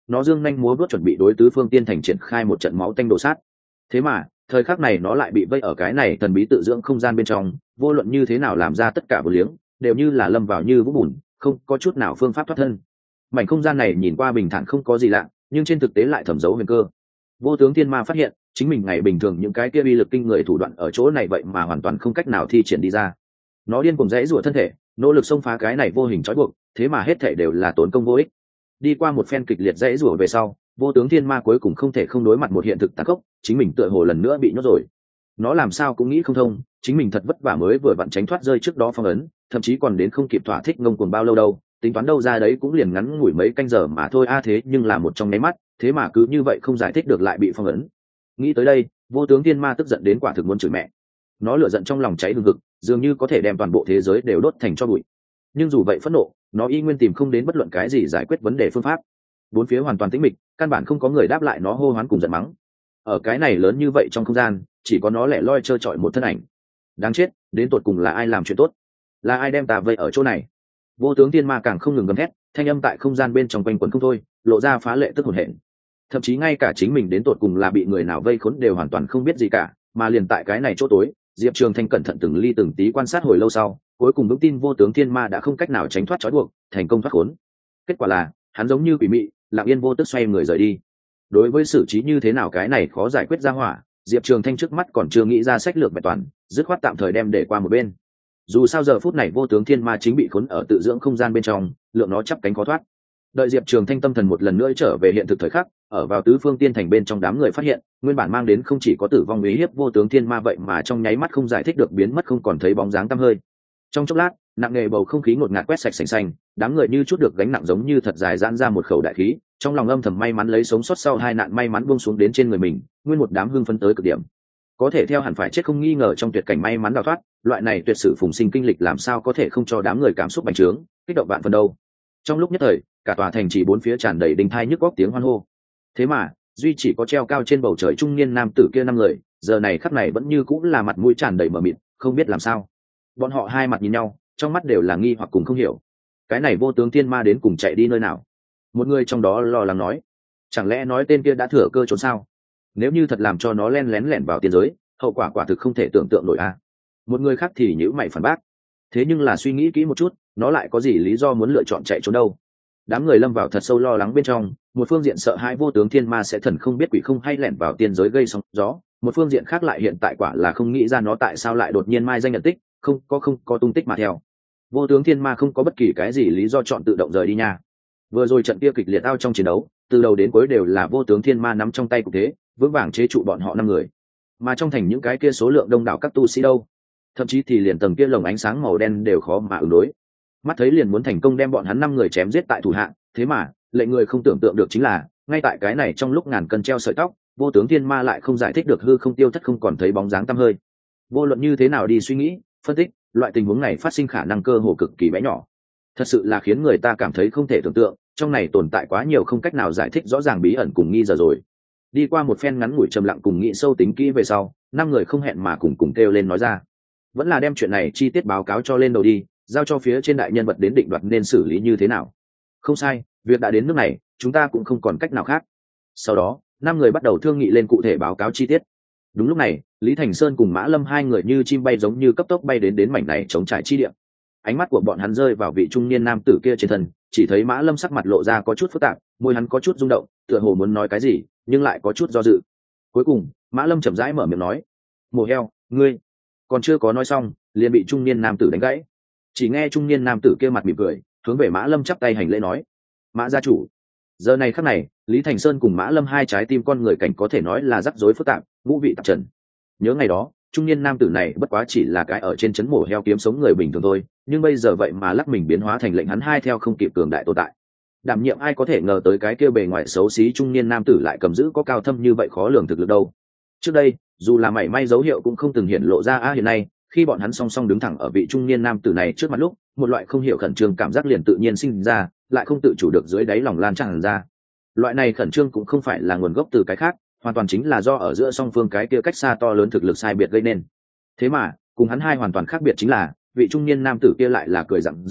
nó dương nhanh múa vuốt chuẩn bị đối tứ phương tiên thành triển khai một trận máu tanh đổ sát. Thế mà thời khắc này nó lại bị vây ở cái này thần bí tự dưỡng không gian bên trong, vô luận như thế nào làm ra tất cả vô liếng đều như là lâm vào như vũng bùn, không có chút nào phương pháp thoát thân. Mảnh không gian này nhìn qua bình thản không có gì lạ, nhưng trên thực tế lại thẩm giấu huyền cơ. Vô tướng thiên ma phát hiện chính mình ngày bình thường những cái kia uy lực kinh người thủ đoạn ở chỗ này vậy mà hoàn toàn không cách nào thi triển đi ra. Nó điên cuồng rẽ rủa thân thể, nỗ lực xông phá cái này vô hình trói buộc, thế mà hết thể đều là tốn công vô ích. Đi qua một phen kịch liệt rẽ rủa về sau, vô tướng thiên ma cuối cùng không thể không đối mặt một hiện thực tàn khốc, chính mình tựa hồ lần nữa bị nhốt rồi. Nó làm sao cũng nghĩ không thông, chính mình thật vất vả mới vừa vặn tránh thoát rơi trước đó phong ấn, thậm chí còn đến không kịp thỏa thích ngông cuồng bao lâu đâu, tính toán đâu ra đấy cũng liền ngắn ngủi mấy canh giờ mà thôi thế nhưng là một trong nháy mắt, thế mà cứ như vậy không giải thích được lại bị phong ấn. Nghĩ tới đây, vô tướng thiên ma tức giận đến quả thực muốn chửi mẹ. Nó lửa giận trong lòng cháy hừng hực, dường như có thể đem toàn bộ thế giới đều đốt thành tro bụi. Nhưng dù vậy phẫn nộ, nó y nguyên tìm không đến bất luận cái gì giải quyết vấn đề phương pháp. Bốn phía hoàn toàn tĩnh mịch, căn bản không có người đáp lại nó hô hoán cùng giận mắng. Ở cái này lớn như vậy trong không gian, chỉ có nó lẻ loi trơ trọi một thân ảnh. Đáng chết, đến tột cùng là ai làm chuyện tốt? Là ai đem ta vây ở chỗ này? Vô tướng thiên ma càng không ngừng gầm thét, thanh âm tại không gian bên trong quanh quẩn không thôi, lộ ra phá lệ tức hồn hển. Thậm chí ngay cả chính mình đến tột cùng là bị người nào vây khốn đều hoàn toàn không biết gì cả, mà liền tại cái này chỗ tối, Diệp Trường Thanh cẩn thận từng ly từng tí quan sát hồi lâu sau, cuối cùng vững tin vô tướng thiên ma đã không cách nào tránh thoát trói buộc, thành công thoát khốn. Kết quả là, hắn giống như quỷ mị, lặng yên vô tức xoay người rời đi. Đối với xử trí như thế nào cái này khó giải quyết ra hỏa, Diệp Trường Thanh trước mắt còn chưa nghĩ ra sách lược vẹn toàn, dứt khoát tạm thời đem để qua một bên. Dù sao giờ phút này vô tướng thiên ma chính bị khốn ở tự dưỡng không gian bên trong, lượng nó chắp cánh khó thoát. Đợi Diệp Trường Thanh tâm thần một lần nữa trở về hiện thực thời khắc, ở vào tứ phương tiên thành bên trong đám người phát hiện, nguyên bản mang đến không chỉ có tử vong uy hiếp vô tướng thiên ma vậy mà trong nháy mắt không giải thích được biến mất không còn thấy bóng dáng tăm hơi. Trong chốc lát, nặng nề bầu không khí ngột ngạt quét sạch sành xanh, đám người như chút được gánh nặng giống như thật dài giãn ra một khẩu đại khí, trong lòng âm thầm may mắn lấy sống sót sau hai nạn may mắn buông xuống đến trên người mình, nguyên một đám hưng phấn tới cực điểm. Có thể theo hẳn phải chết không nghi ngờ trong tuyệt cảnh may mắn đào thoát, loại này tuyệt sử phùng sinh kinh lịch làm sao có thể không cho đám người cảm xúc bành trướng, kích động vạn phần đâu. Trong lúc nhất thời, cả tòa thành chỉ bốn phía tràn đầy đinh thai nhức góc tiếng hoan hô. Thế mà, duy chỉ có treo cao trên bầu trời trung niên nam tử kia năm người, giờ này khắc này vẫn như cũng là mặt mũi tràn đầy mờ mịt, không biết làm sao. Bọn họ hai mặt nhìn nhau, trong mắt đều là nghi hoặc cùng không hiểu. Cái này vô tướng thiên ma đến cùng chạy đi nơi nào? Một người trong đó lo lắng nói, chẳng lẽ nói tên kia đã thừa cơ trốn sao? Nếu như thật làm cho nó len lén lẻn vào tiên giới, hậu quả quả thực không thể tưởng tượng nổi a. Một người khác thì nhíu mày phản bác, thế nhưng là suy nghĩ kỹ một chút, nó lại có gì lý do muốn lựa chọn chạy trốn đâu? Đám người lâm vào thật sâu lo lắng bên trong, một phương diện sợ hãi vô tướng thiên ma sẽ thần không biết quỷ không hay lẻn vào tiên giới gây sóng gió, một phương diện khác lại hiện tại quả là không nghĩ ra nó tại sao lại đột nhiên mai danh nhận tích, không có tung tích mà theo. Vô tướng thiên ma không có bất kỳ cái gì lý do chọn tự động rời đi nha. Vừa rồi trận kia kịch liệt ao trong chiến đấu, từ đầu đến cuối đều là vô tướng thiên ma nắm trong tay cục thế, vững vàng chế trụ bọn họ năm người. Mà trong thành những cái kia số lượng đông đảo các tu sĩ đâu, thậm chí thì liền tầng kia lồng ánh sáng màu đen đều khó mà ứng đối. Mắt thấy liền muốn thành công đem bọn hắn năm người chém giết tại thủ hạ, thế mà lệnh người không tưởng tượng được chính là ngay tại cái này trong lúc ngàn cân treo sợi tóc, vô tướng thiên ma lại không giải thích được hư không tiêu thất không còn thấy bóng dáng tăm hơi. Vô luận như thế nào đi suy nghĩ phân tích, loại tình huống này phát sinh khả năng cơ hồ cực kỳ bé nhỏ, thật sự là khiến người ta cảm thấy không thể tưởng tượng, trong này tồn tại quá nhiều không cách nào giải thích rõ ràng bí ẩn cùng nghi giờ rồi. Đi qua một phen ngắn ngủi trầm lặng cùng nghĩ sâu tính kỹ về sau, năm người không hẹn mà cùng kêu lên nói ra, vẫn là đem chuyện này chi tiết báo cáo cho lên đầu đi, giao cho phía trên đại nhân vật đến định đoạt nên xử lý như thế nào. Không sai, việc đã đến nước này, chúng ta cũng không còn cách nào khác. Sau đó, năm người bắt đầu thương nghị lên cụ thể báo cáo chi tiết. Đúng lúc này, Lý Thành Sơn cùng Mã Lâm hai người như chim bay giống như cấp tốc bay đến mảnh này chống trải chi địa. Ánh mắt của bọn hắn rơi vào vị trung niên nam tử kia trên thân, chỉ thấy Mã Lâm sắc mặt lộ ra có chút phức tạp, môi hắn có chút rung động, tựa hồ muốn nói cái gì, nhưng lại có chút do dự. Cuối cùng, Mã Lâm chậm rãi mở miệng nói, "Mổ heo, ngươi..." Còn chưa có nói xong, liền bị trung niên nam tử đánh gãy. Chỉ nghe trung niên nam tử kia mặt mỉm cười, hướng về Mã Lâm chắp tay hành lễ nói, "Mã gia chủ." Giờ này khắc này, Lý Thành Sơn cùng Mã Lâm hai trái tim con người cảnh có thể nói là rắc rối phức tạp, ngũ vị tạp trần. Nhớ ngày đó, trung niên nam tử này bất quá chỉ là cái ở trên trấn mổ heo kiếm sống người bình thường thôi, nhưng bây giờ vậy mà lắc mình biến hóa thành lệnh hắn hai theo không kịp cường đại tồn tại. Đảm nhiệm ai có thể ngờ tới cái kia bề ngoài xấu xí trung niên nam tử lại cầm giữ có cao thâm như vậy khó lường thực lực đâu. Trước đây, dù là mảy may dấu hiệu cũng không từng hiện lộ ra hiện nay, khi bọn hắn song song đứng thẳng ở vị trung niên nam tử này trước mặt lúc, một loại không hiểu khẩn trương cảm giác liền tự nhiên sinh ra, lại không tự chủ được dưới đáy lòng lan tràn ra. Loại này khẩn trương cũng không phải là nguồn gốc từ cái khác, hoàn toàn chính là do ở giữa song phương cái kia cách xa to lớn thực lực sai biệt gây nên. Thế mà, cùng hắn hai hoàn toàn khác biệt chính là, vị trung niên nam tử kia lại là cười rạng rỡ,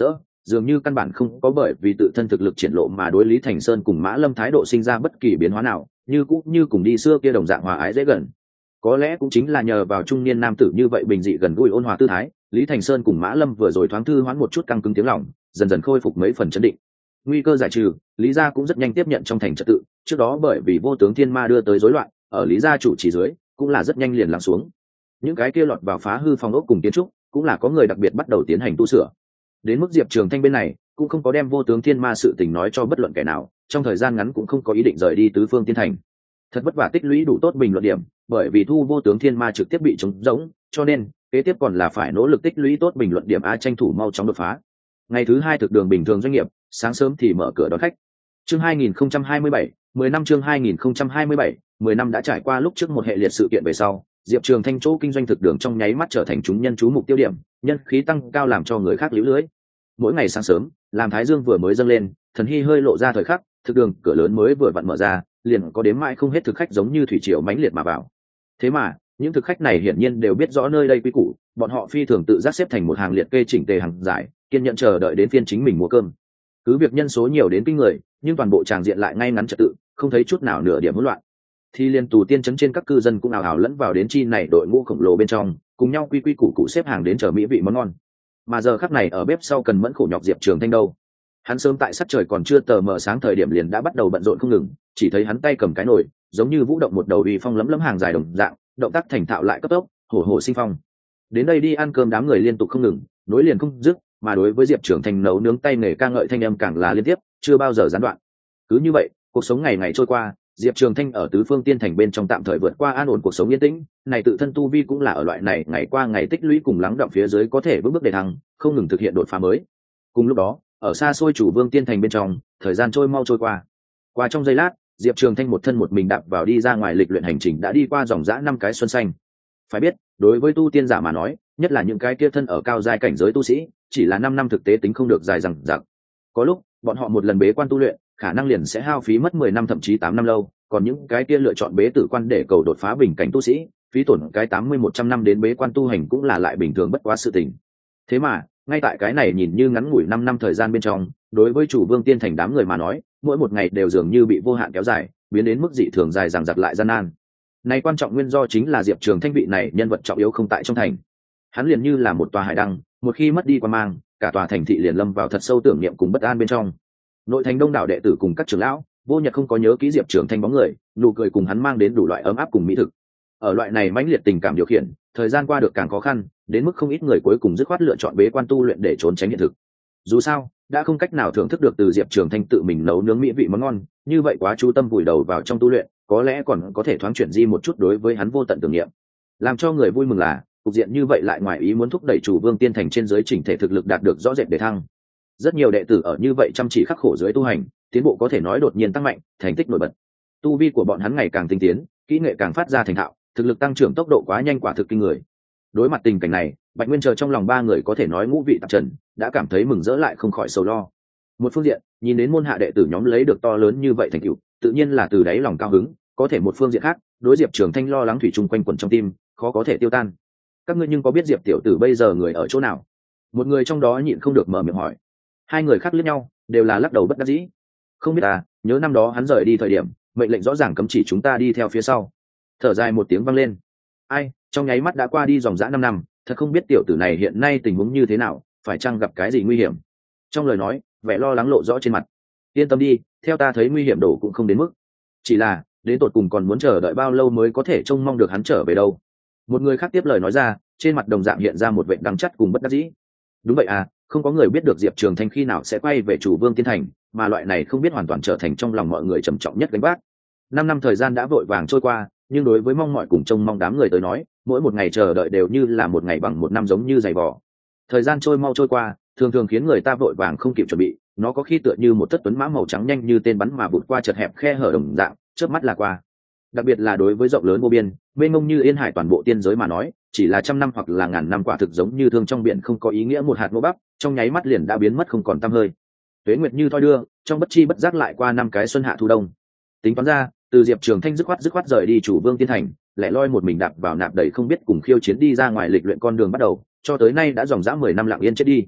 dường như căn bản không có bởi vì tự thân thực lực triển lộ mà đối Lý Thành Sơn cùng Mã Lâm thái độ sinh ra bất kỳ biến hóa nào, như cũng như cùng đi xưa kia đồng dạng hòa ái dễ gần. Có lẽ cũng chính là nhờ vào trung niên nam tử như vậy bình dị gần gũi ôn hòa tư thái, Lý Thành Sơn cùng Mã Lâm vừa rồi thoáng thư hoán một chút căng cứng tiếng lòng, dần dần khôi phục mấy phần trấn định. Nguy cơ giải trừ, Lý gia cũng rất nhanh tiếp nhận trong thành trật tự, trước đó bởi vì vô tướng thiên ma đưa tới rối loạn, ở Lý gia chủ chỉ dưới, cũng là rất nhanh liền lắng xuống. Những cái kia lọt vào phá hư phòng ốc cùng kiến trúc, cũng là có người đặc biệt bắt đầu tiến hành tu sửa. Đến mức Diệp Trường Thanh bên này, cũng không có đem vô tướng thiên ma sự tình nói cho bất luận kẻ nào, trong thời gian ngắn cũng không có ý định rời đi tứ phương tiên thành. Thật vất vả tích lũy đủ tốt bình luận điểm, bởi vì thu vô tướng thiên ma trực tiếp bị trống rỗng, cho nên kế tiếp còn là phải nỗ lực tích lũy tốt bình luận điểm a, tranh thủ mau chóng đột phá. Ngày thứ hai thực đường bình thường doanh nghiệp, sáng sớm thì mở cửa đón khách. Chương 2027, 10 năm chương 2027, 10 năm đã trải qua lúc trước một hệ liệt sự kiện về sau, Diệp Trường Thanh chỗ kinh doanh thực đường trong nháy mắt trở thành chúng nhân chú mục tiêu điểm, nhân khí tăng cao làm cho người khác liễu lưới. Mỗi ngày sáng sớm, làm thái dương vừa mới dâng lên, thần hy hơi lộ ra thời khắc, thực đường cửa lớn mới vừa vặn mở ra, liền có đếm mãi không hết thực khách giống như thủy triều mãnh liệt mà vào. Thế mà, những thực khách này hiển nhiên đều biết rõ nơi đây quy củ, bọn họ phi thường tự giác xếp thành một hàng liệt kê chỉnh tề hàng dài, kiên nhẫn chờ đợi đến phiên chính mình mua cơm. Cứ việc nhân số nhiều đến kinh người, nhưng toàn bộ tràng diện lại ngay ngắn trật tự, không thấy chút nào nửa điểm hỗn loạn. Thì liên tù tiên trấn trên các cư dân cũng ào ào lẫn vào đến chi này đội ngũ khổng lồ bên trong, cùng nhau quy quy củ củ xếp hàng đến chờ mỹ vị món ngon. Mà giờ khắc này ở bếp sau cần mẫn khổ nhọc Diệp Trường Thanh đâu. Hắn sớm tại sắc trời còn chưa tờ mờ sáng thời điểm liền đã bắt đầu bận rộn không ngừng, chỉ thấy hắn tay cầm cái nồi, giống như vũ động một đầu uy phong lấm lấm hàng dài đồng dạng, động tác thành thạo lại cấp tốc, hổ hổ sinh phong. Đến đây đi ăn cơm đám người liên tục không ngừng, nối liền không dứt, mà đối với Diệp Trường Thanh nấu nướng tay nghề ca ngợi thanh âm càng là liên tiếp, chưa bao giờ gián đoạn. Cứ như vậy, cuộc sống ngày ngày trôi qua, Diệp Trường Thanh ở tứ phương tiên thành bên trong tạm thời vượt qua an ổn cuộc sống yên tĩnh, này tự thân tu vi cũng là ở loại này ngày qua ngày tích lũy cùng lắng đọng phía dưới có thể bước bước để thăng, không ngừng thực hiện đột phá mới. Cùng lúc đó, ở xa xôi chủ vương tiên thành bên trong, thời gian trôi mau trôi qua. Qua trong giây lát, Diệp Trường Thanh một thân một mình đạp vào đi ra ngoài lịch luyện hành trình đã đi qua dòng dã 5 cái xuân xanh. Phải biết, đối với tu tiên giả mà nói, nhất là những cái kia thân ở cao giai cảnh giới tu sĩ, chỉ là 5 năm thực tế tính không được dài dằng dặc. Có lúc, bọn họ một lần bế quan tu luyện, khả năng liền sẽ hao phí mất 10 năm thậm chí 8 năm lâu, còn những cái kia lựa chọn bế tử quan để cầu đột phá bình cảnh tu sĩ, phí tổn cái 80-100 năm đến bế quan tu hành cũng là lại bình thường bất quá sự tình. Thế mà, ngay tại cái này nhìn như ngắn ngủi 5 năm thời gian bên trong, đối với chủ vương tiên thành đám người mà nói, mỗi một ngày đều dường như bị vô hạn kéo dài, biến đến mức dị thường dài dằng dặc lại gian nan. Này quan trọng nguyên do chính là Diệp Trường Thanh vị này nhân vật trọng yếu không tại trong thành. Hắn liền như là một tòa hải đăng, một khi mất đi quan mang, cả tòa thành thị liền lâm vào thật sâu tưởng niệm cùng bất an bên trong. Nội thành đông đảo đệ tử cùng các trưởng lão, vô nhật không có nhớ kỹ Diệp Trường Thanh bóng người, nụ cười cùng hắn mang đến đủ loại ấm áp cùng mỹ thực. Ở loại này mãnh liệt tình cảm điều khiển, thời gian qua được càng khó khăn, đến mức không ít người cuối cùng dứt khoát lựa chọn bế quan tu luyện để trốn tránh hiện thực. Dù sao, đã không cách nào thưởng thức được từ Diệp Trường Thanh tự mình nấu nướng mỹ vị món ngon, như vậy quá chú tâm vùi đầu vào trong tu luyện, có lẽ còn có thể thoáng chuyển di một chút đối với hắn vô tận tưởng niệm. Làm cho người vui mừng là, cục diện như vậy lại ngoài ý muốn thúc đẩy chủ vương tiên thành trên dưới chỉnh thể thực lực đạt được rõ rệt để thăng. Rất nhiều đệ tử ở như vậy chăm chỉ khắc khổ dưới tu hành, tiến bộ có thể nói đột nhiên tăng mạnh, thành tích nổi bật. Tu vi của bọn hắn ngày càng tinh tiến, kỹ nghệ càng phát ra thành thạo, thực lực tăng trưởng tốc độ quá nhanh quả thực kinh người. Đối mặt tình cảnh này, Bạch Nguyên chờ trong lòng ba người có thể nói ngũ vị tạp trần, đã cảm thấy mừng rỡ lại không khỏi sầu lo. Một phương diện, nhìn đến môn hạ đệ tử nhóm lấy được to lớn như vậy thành tựu, tự nhiên là từ đáy lòng cao hứng, có thể một phương diện khác, đối Diệp Trường Thanh lo lắng thủy chung quanh quẩn trong tim, khó có thể tiêu tan. Các ngươi nhưng có biết Diệp tiểu tử bây giờ người ở chỗ nào? Một người trong đó nhịn không được mở miệng hỏi. Hai người khác liếc nhau, đều là lắc đầu bất đắc dĩ. Không biết à, nhớ năm đó hắn rời đi thời điểm, mệnh lệnh rõ ràng cấm chỉ chúng ta đi theo phía sau. Thở dài một tiếng vang lên. Ai, trong nháy mắt đã qua đi dòng dã 5 năm, thật không biết tiểu tử này hiện nay tình huống như thế nào, phải chăng gặp cái gì nguy hiểm. Trong lời nói, vẻ lo lắng lộ rõ trên mặt. Yên tâm đi, theo ta thấy nguy hiểm đổ cũng không đến mức. Chỉ là, đến tột cùng còn muốn chờ đợi bao lâu mới có thể trông mong được hắn trở về đâu. Một người khác tiếp lời nói ra, trên mặt đồng dạng hiện ra một vẻ đắng chắt cùng bất đắc dĩ. Đúng vậy à, không có người biết được Diệp Trường Thanh khi nào sẽ quay về chủ vương tiên thành, mà loại này không biết hoàn toàn trở thành trong lòng mọi người trầm trọng nhất gánh vác. 5 năm thời gian đã vội vàng trôi qua, nhưng đối với mong mỏi cùng trông mong đám người tới nói, mỗi một ngày chờ đợi đều như là một ngày bằng một năm giống như giày vò. Thời gian trôi mau trôi qua, thường thường khiến người ta vội vàng không kịp chuẩn bị, nó có khi tựa như một thất tuấn mã màu trắng nhanh như tên bắn mà vụt qua chật hẹp khe hở đồng dạng, chớp mắt là qua. Đặc biệt là đối với rộng lớn vô biên, mênh mông như yên hải toàn bộ tiên giới mà nói, chỉ là 100 năm hoặc là ngàn năm quả thực giống như thương trong biển không có ý nghĩa một hạt mô bắp, trong nháy mắt liền đã biến mất không còn tăm hơi. Tuế nguyệt như thoi đưa, trong bất chi bất giác lại qua 5 cái xuân hạ thu đông. Tính toán ra, từ Diệp Trường Thanh dứt khoát rời đi chủ vương tiên thành, lẻ loi một mình đạp vào nạp đầy không biết cùng khiêu chiến đi ra ngoài lịch luyện con đường bắt đầu, cho tới nay đã dòng dã 10 năm lặng yên chết đi.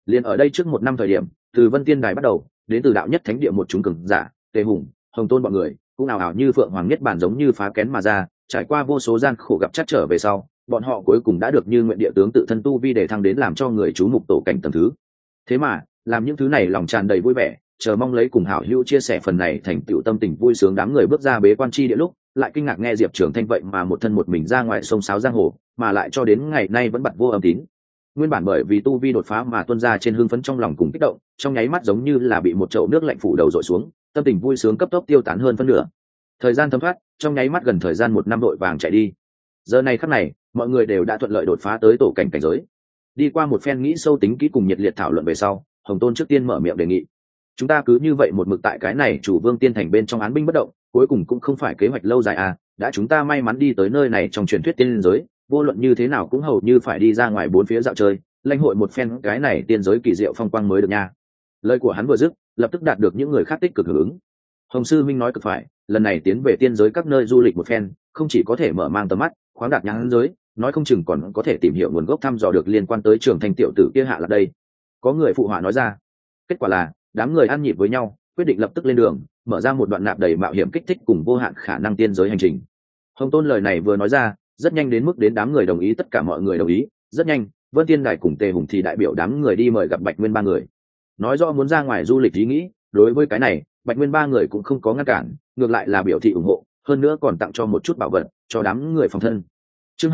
Liền ở đây trước một năm thời điểm, từ Vân Tiên Đài bắt đầu, đến từ đạo nhất thánh địa một chúng cường giả, Tề Hùng, Hồng Tôn bọn người, cũng ảo ảo như phượng hoàng nhất bản giống như phá kén mà ra, trải qua vô số gian khổ gặp chắc trở về sau, bọn họ cuối cùng đã được như nguyện địa tướng tự thân tu vi để thăng đến làm cho người chú mục tổ cảnh tầng thứ. Thế mà, làm những thứ này lòng tràn đầy vui vẻ, chờ mong lấy cùng hảo hữu chia sẻ phần này thành tựu tâm tình vui sướng, đám người bước ra bế quan chi địa lúc, lại kinh ngạc nghe Diệp Trường Thanh vậy mà một thân một mình ra ngoài sông sáo giang hồ, mà lại cho đến ngày nay vẫn bặt vô âm tín. Nguyên bản bởi vì tu vi đột phá mà tuôn ra trên hưng phấn trong lòng cùng kích động, trong nháy mắt giống như là bị một chậu nước lạnh phủ đầu dội xuống, tâm tình vui sướng cấp tốc tiêu tán hơn phân nửa. Thời gian thấm thoát, trong nháy mắt gần thời gian một năm đội vàng chạy đi. Giờ này khắc này, mọi người đều đã thuận lợi đột phá tới tổ cảnh cảnh giới. Đi qua một phen nghĩ sâu tính kỹ cùng nhiệt liệt thảo luận về sau, Hồng Tôn trước tiên mở miệng đề nghị: chúng ta cứ như vậy một mực tại cái này chủ vương tiên thành bên trong án binh bất động, cuối cùng cũng không phải kế hoạch lâu dài à? Đã chúng ta may mắn đi tới nơi này trong truyền thuyết tiên giới, vô luận như thế nào cũng hầu như phải đi ra ngoài bốn phía dạo chơi, lãnh hội một phen cái này tiên giới kỳ diệu phong quang mới được nha. Lời của hắn vừa dứt, lập tức đạt được những người khác tích cực hưởng ứng. Hồng sư minh nói cực phải, lần này tiến về tiên giới các nơi du lịch một phen, không chỉ có thể mở mang tầm mắt, khoáng đạt nhãn giới, nói không chừng còn có thể tìm hiểu nguồn gốc thăm dò được liên quan tới Trường Thanh tiểu tử kia hạ là đây. Có người phụ họa nói ra. Kết quả là, đám người ăn nhịp với nhau, quyết định lập tức lên đường, mở ra một đoạn nạp đầy mạo hiểm kích thích cùng vô hạn khả năng tiên giới hành trình. Hồng Tôn lời này vừa nói ra, rất nhanh đến mức đến đám người đồng ý, tất cả mọi người đồng ý, rất nhanh, Vân Tiên Đài cùng Tề Hùng thì đại biểu đám người đi mời gặp Bạch Nguyên ba người. Nói rõ muốn ra ngoài du lịch ý nghĩ, đối với cái này, Bạch Nguyên ba người cũng không có ngăn cản, ngược lại là biểu thị ủng hộ, hơn nữa còn tặng cho một chút bảo vật cho đám người phòng thân. Chương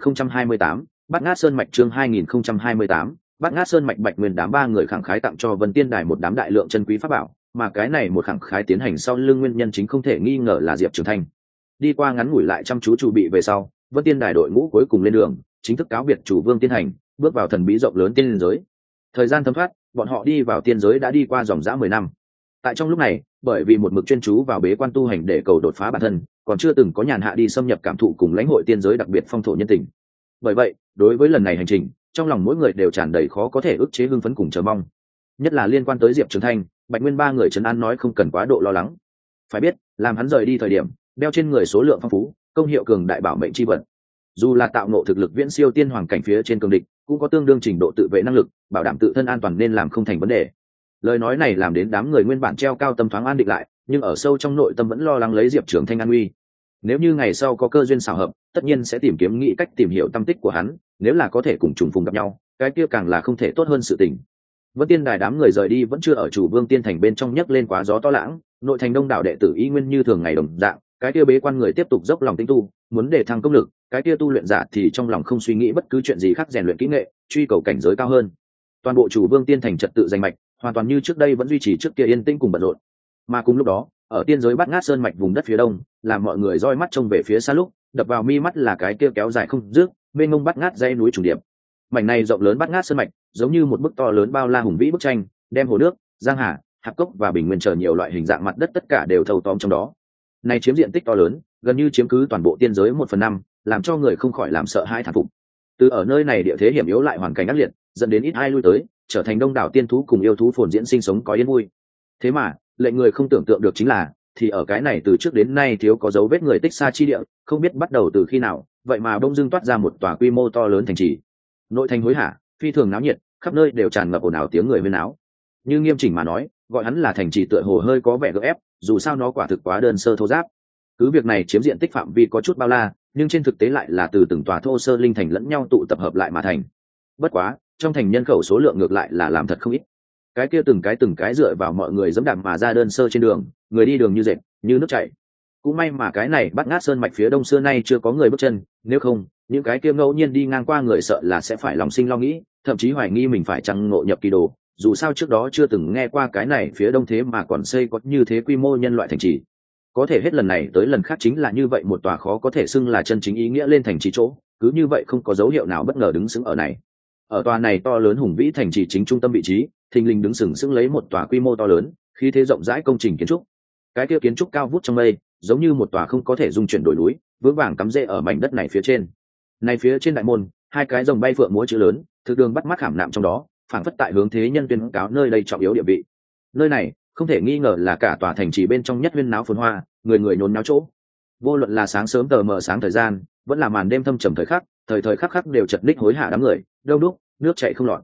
2028, Bát Ngát Sơn mạch. Chương 2028, Bát Ngát Sơn mạch. Bạch Nguyên đám ba người khẳng khái tặng cho Vân Tiên Đài một đám đại lượng chân quý pháp bảo, mà cái này một khẳng khái tiến hành sau lưng nguyên nhân chính không thể nghi ngờ là Diệp Trường Thanh. Đi qua ngắn ngủi lại chăm chú chuẩn bị về sau, Vân Tiên Đài đội ngũ cuối cùng lên đường, chính thức cáo biệt chủ vương tiên hành, bước vào thần bí rộng lớn tiên giới. Thời gian thấm thoát, bọn họ đi vào tiên giới đã đi qua dòng dã 10 năm. Tại trong lúc này, bởi vì một mực chuyên chú vào bế quan tu hành để cầu đột phá bản thân, còn chưa từng có nhàn hạ đi xâm nhập cảm thụ cùng lãnh hội tiên giới đặc biệt phong thổ nhân tình. Bởi vậy, đối với lần này hành trình, trong lòng mỗi người đều tràn đầy khó có thể ức chế hưng phấn cùng chờ mong. Nhất là liên quan tới Diệp Trường Thanh, Bạch Nguyên ba người trấn an nói không cần quá độ lo lắng. Phải biết, làm hắn rời đi thời điểm, đeo trên người số lượng phong phú, công hiệu cường đại bảo mệnh chi vật. Dù là tạo ngộ thực lực viễn siêu tiên hoàng cảnh phía trên cường địch, cũng có tương đương trình độ tự vệ năng lực, bảo đảm tự thân an toàn nên làm không thành vấn đề. Lời nói này làm đến đám người nguyên bản treo cao tâm thoáng an định lại, nhưng ở sâu trong nội tâm vẫn lo lắng lấy Diệp Trường Thanh an nguy. Nếu như ngày sau có cơ duyên xảo hợp, tất nhiên sẽ tìm kiếm nghĩ cách tìm hiểu tâm tích của hắn, nếu là có thể cùng trùng phùng gặp nhau, cái kia càng là không thể tốt hơn sự tình. Vân Tiên Đài đám người rời đi vẫn chưa ở chủ vương tiên thành bên trong nhấc lên quá gió to lãng, nội thành đông đảo đệ tử y nguyên như thường ngày đồng dạng, cái kia bế quan người tiếp tục dốc lòng tinh tu, muốn để thăng công lực, cái kia tu luyện giả thì trong lòng không suy nghĩ bất cứ chuyện gì khác, rèn luyện kỹ nghệ, truy cầu cảnh giới cao hơn. Toàn bộ chủ vương tiên thành trật tự danh mạch, hoàn toàn như trước đây vẫn duy trì trước kia yên tĩnh cùng bận rộn. Mà cùng lúc đó, ở tiên giới Bát Ngát Sơn mạch vùng đất phía đông, làm mọi người roi mắt trông về phía xa lúc, đập vào mi mắt là cái kia kéo dài không dứt, mênh mông bát ngát dãy núi trùng điệp. Mảnh này rộng lớn Bát Ngát Sơn mạch, giống như một bức to lớn bao la hùng vĩ bức tranh, đem hồ nước, giang hà, hạp cốc và bình nguyên chờ nhiều loại hình dạng mặt đất tất cả đều thâu tóm trong đó. Này chiếm diện tích to lớn, gần như chiếm cứ toàn bộ tiên giới 1/5, làm cho người không khỏi làm sợ hãi thán phục. Từ ở nơi này địa thế hiểm yếu lại hoàn cảnh ác liệt, dẫn đến ít ai lui tới, trở thành đông đảo tiên thú cùng yêu thú phồn diễn sinh sống có yên vui. Thế mà, lệnh người không tưởng tượng được chính là, thì ở cái này từ trước đến nay thiếu có dấu vết người tích xa chi địa, không biết bắt đầu từ khi nào, vậy mà bỗng dưng toát ra một tòa quy mô to lớn thành trì. Nội thành hối hả, phi thường náo nhiệt, khắp nơi đều tràn ngập ồn ào tiếng người huyên náo. Như nghiêm chỉnh mà nói, gọi hắn là thành trì tựa hồ hơi có vẻ gượng ép, dù sao nó quả thực quá đơn sơ thô ráp. Cứ việc này chiếm diện tích phạm vi có chút bao la, nhưng trên thực tế lại là từ từng tòa thô sơ linh thành lẫn nhau tụ tập hợp lại mà thành. Bất quá, trong thành nhân khẩu số lượng ngược lại là làm thật không ít. Cái kia từng cái dựa vào mọi người dẫm đạp mà ra đơn sơ trên đường, người đi đường như dệt, như nước chảy. Cũng may mà cái này Bát Ngát Sơn mạch phía đông xưa nay chưa có người bước chân, nếu không, những cái kia ngẫu nhiên đi ngang qua người sợ là sẽ phải lòng sinh lo nghĩ, thậm chí hoài nghi mình phải chăng ngộ nhập kỳ đồ. Dù sao trước đó chưa từng nghe qua cái này phía đông thế mà còn xây có như thế quy mô nhân loại thành trì. Có thể hết lần này tới lần khác chính là như vậy một tòa khó có thể xưng là chân chính ý nghĩa lên thành trì chỗ, cứ như vậy không có dấu hiệu nào bất ngờ đứng sững ở này. Ở tòa này to lớn hùng vĩ thành trì chính trung tâm vị trí, thình lình đứng sừng sững lấy một tòa quy mô to lớn, khí thế rộng rãi công trình kiến trúc. Cái kia kiến trúc cao vút trong mây, giống như một tòa không có thể dung chuyển đổi núi, vững vàng cắm rễ ở mảnh đất này phía trên. Này phía trên đại môn, hai cái rồng bay phượng múa chữ lớn, thực đường bắt mắt khảm nạm trong đó, phảng phất tại hướng thế nhân tuyên cáo nơi đây trọng yếu địa vị. Nơi này, không thể nghi ngờ là cả tòa thành trì bên trong nhất huyên náo phồn hoa, người người nhốn náo chỗ. Vô luận là sáng sớm tờ mờ sáng thời gian, vẫn là màn đêm thâm trầm thời khắc, thời khắc khắc đều chật ních hối hả đám người, đông đúc, nước chảy không lọt.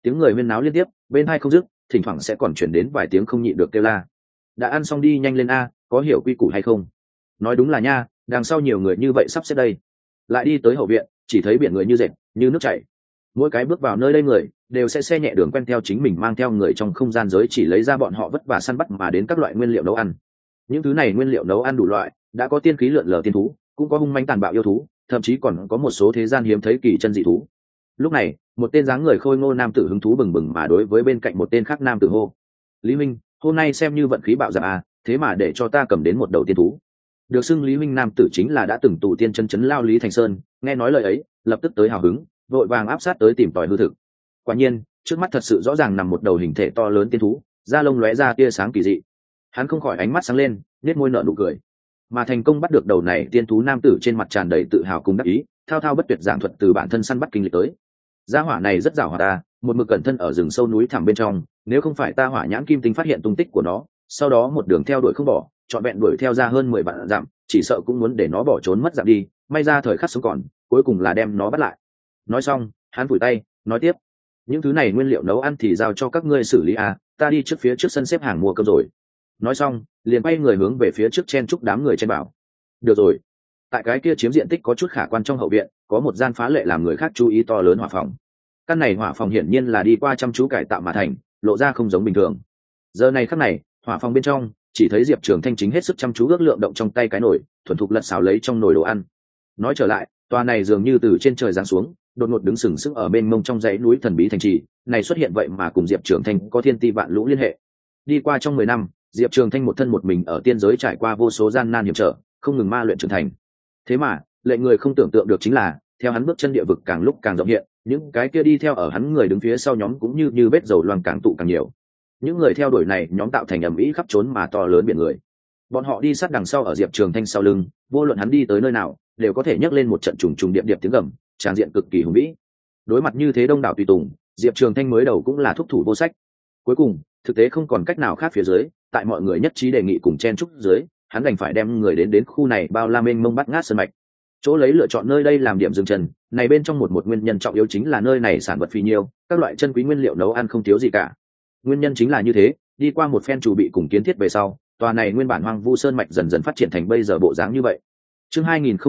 tiếng người huyên náo liên tiếp, bên hai không dứt, thỉnh thoảng sẽ còn chuyển đến vài tiếng không nhịn được kêu la. Đã ăn xong đi nhanh lên a, có hiểu quy củ hay không? Nói đúng là nha, đằng sau nhiều người như vậy sắp xếp đây. Lại đi tới hậu viện, chỉ thấy biển người như dệt, như nước chảy. Mỗi cái bước vào nơi đây người đều sẽ xe nhẹ đường quen theo chính mình mang theo người trong không gian giới chỉ lấy ra bọn họ vất vả săn bắt mà đến các loại nguyên liệu nấu ăn. Những thứ này nguyên liệu nấu ăn đủ loại, đã có tiên khí lượn lờ tiên thú, cũng có hung manh tàn bạo yêu thú, thậm chí còn có một số thế gian hiếm thấy kỳ chân dị thú. Lúc này, một tên dáng người khôi ngô nam tử hứng thú bừng bừng mà đối với bên cạnh một tên khác nam tử hô: Lý Minh, hôm nay xem như vận khí bạo dạn à, thế mà để cho ta cầm đến một đầu tiên thú. Được xưng Lý Minh nam tử chính là đã từng tù tiên chân chấn lao Lý Thành Sơn, nghe nói lời ấy, lập tức tới hào hứng, vội vàng áp sát tới tìm tòi hư thực. Quả nhiên, trước mắt thật sự rõ ràng nằm một đầu hình thể to lớn tiên thú, da lông lóe ra tia sáng kỳ dị. Hắn không khỏi ánh mắt sáng lên, nét môi nở nụ cười. Mà thành công bắt được đầu này tiên thú nam tử trên mặt tràn đầy tự hào cùng đắc ý, thao thao bất tuyệt giảng thuật từ bản thân săn bắt kinh lịch tới. Gia hỏa này rất giàu hoạt ta, một mực cẩn thân ở rừng sâu núi thẳm bên trong, nếu không phải ta Hỏa Nhãn Kim Tinh phát hiện tung tích của nó, sau đó một đường theo đuổi không bỏ, trọn vẹn đuổi theo ra hơn 10 vạn dặm, chỉ sợ cũng muốn để nó bỏ trốn mất dạng đi, may ra thời khắc sống còn, cuối cùng là đem nó bắt lại. Nói xong, hắn vùi tay, nói tiếp: những thứ này nguyên liệu nấu ăn thì giao cho các ngươi xử lý à, ta đi trước phía trước sân xếp hàng mua cơm rồi. Nói xong, liền quay người hướng về phía trước chen chúc đám người trên bảo. Được rồi. Tại cái kia chiếm diện tích có chút khả quan trong hậu viện, có một gian phá lệ làm người khác chú ý to lớn hỏa phòng. Căn này hỏa phòng hiển nhiên là đi qua chăm chú cải tạo mà thành, lộ ra không giống bình thường. Giờ này khắc này, hỏa phòng bên trong chỉ thấy Diệp Trường Thanh chính hết sức chăm chú ước lượng động trong tay cái nồi, thuần thục lật xào lấy trong nồi đồ ăn. Nói trở lại, tòa này dường như từ trên trời giáng xuống, đột ngột đứng sừng sững ở bên mông trong dãy núi thần bí thành trì này xuất hiện, vậy mà cùng Diệp Trường Thanh có thiên ti vạn lũ liên hệ. Đi qua trong 10 năm, Diệp Trường Thanh một thân một mình ở tiên giới trải qua vô số gian nan hiểm trở, không ngừng ma luyện trưởng thành. Thế mà, lệnh người không tưởng tượng được chính là, theo hắn bước chân địa vực càng lúc càng rộng hiện, những cái kia đi theo ở hắn người đứng phía sau nhóm cũng như vết dầu loang càng tụ càng nhiều. Những người theo đuổi này nhóm tạo thành ầm ĩ khắp trốn mà to lớn biển người. Bọn họ đi sát đằng sau ở Diệp Trường Thanh sau lưng, vô luận hắn đi tới nơi nào, đều có thể nhấc lên một trận trùng trùng điệp điệp tiếng gầm, tràn diện cực kỳ hùng vĩ. Đối mặt như thế đông đảo tùy tùng, Diệp Trường Thanh mới đầu cũng là thúc thủ vô sách. Cuối cùng, thực tế không còn cách nào khác phía dưới, tại mọi người nhất trí đề nghị cùng chen chúc dưới, hắn đành phải đem người đến khu này bao la mênh mông bắt ngát sơn mạch. Chỗ lấy lựa chọn nơi đây làm điểm dừng chân, này bên trong một nguyên nhân trọng yếu chính là nơi này sản vật phi nhiêu, các loại chân quý nguyên liệu nấu ăn không thiếu gì cả. Nguyên nhân chính là như thế, đi qua một phen chuẩn bị cùng kiến thiết về sau, tòa này nguyên bản hoang vu sơn mạch dần dần phát triển thành bây giờ bộ dáng như vậy. Chương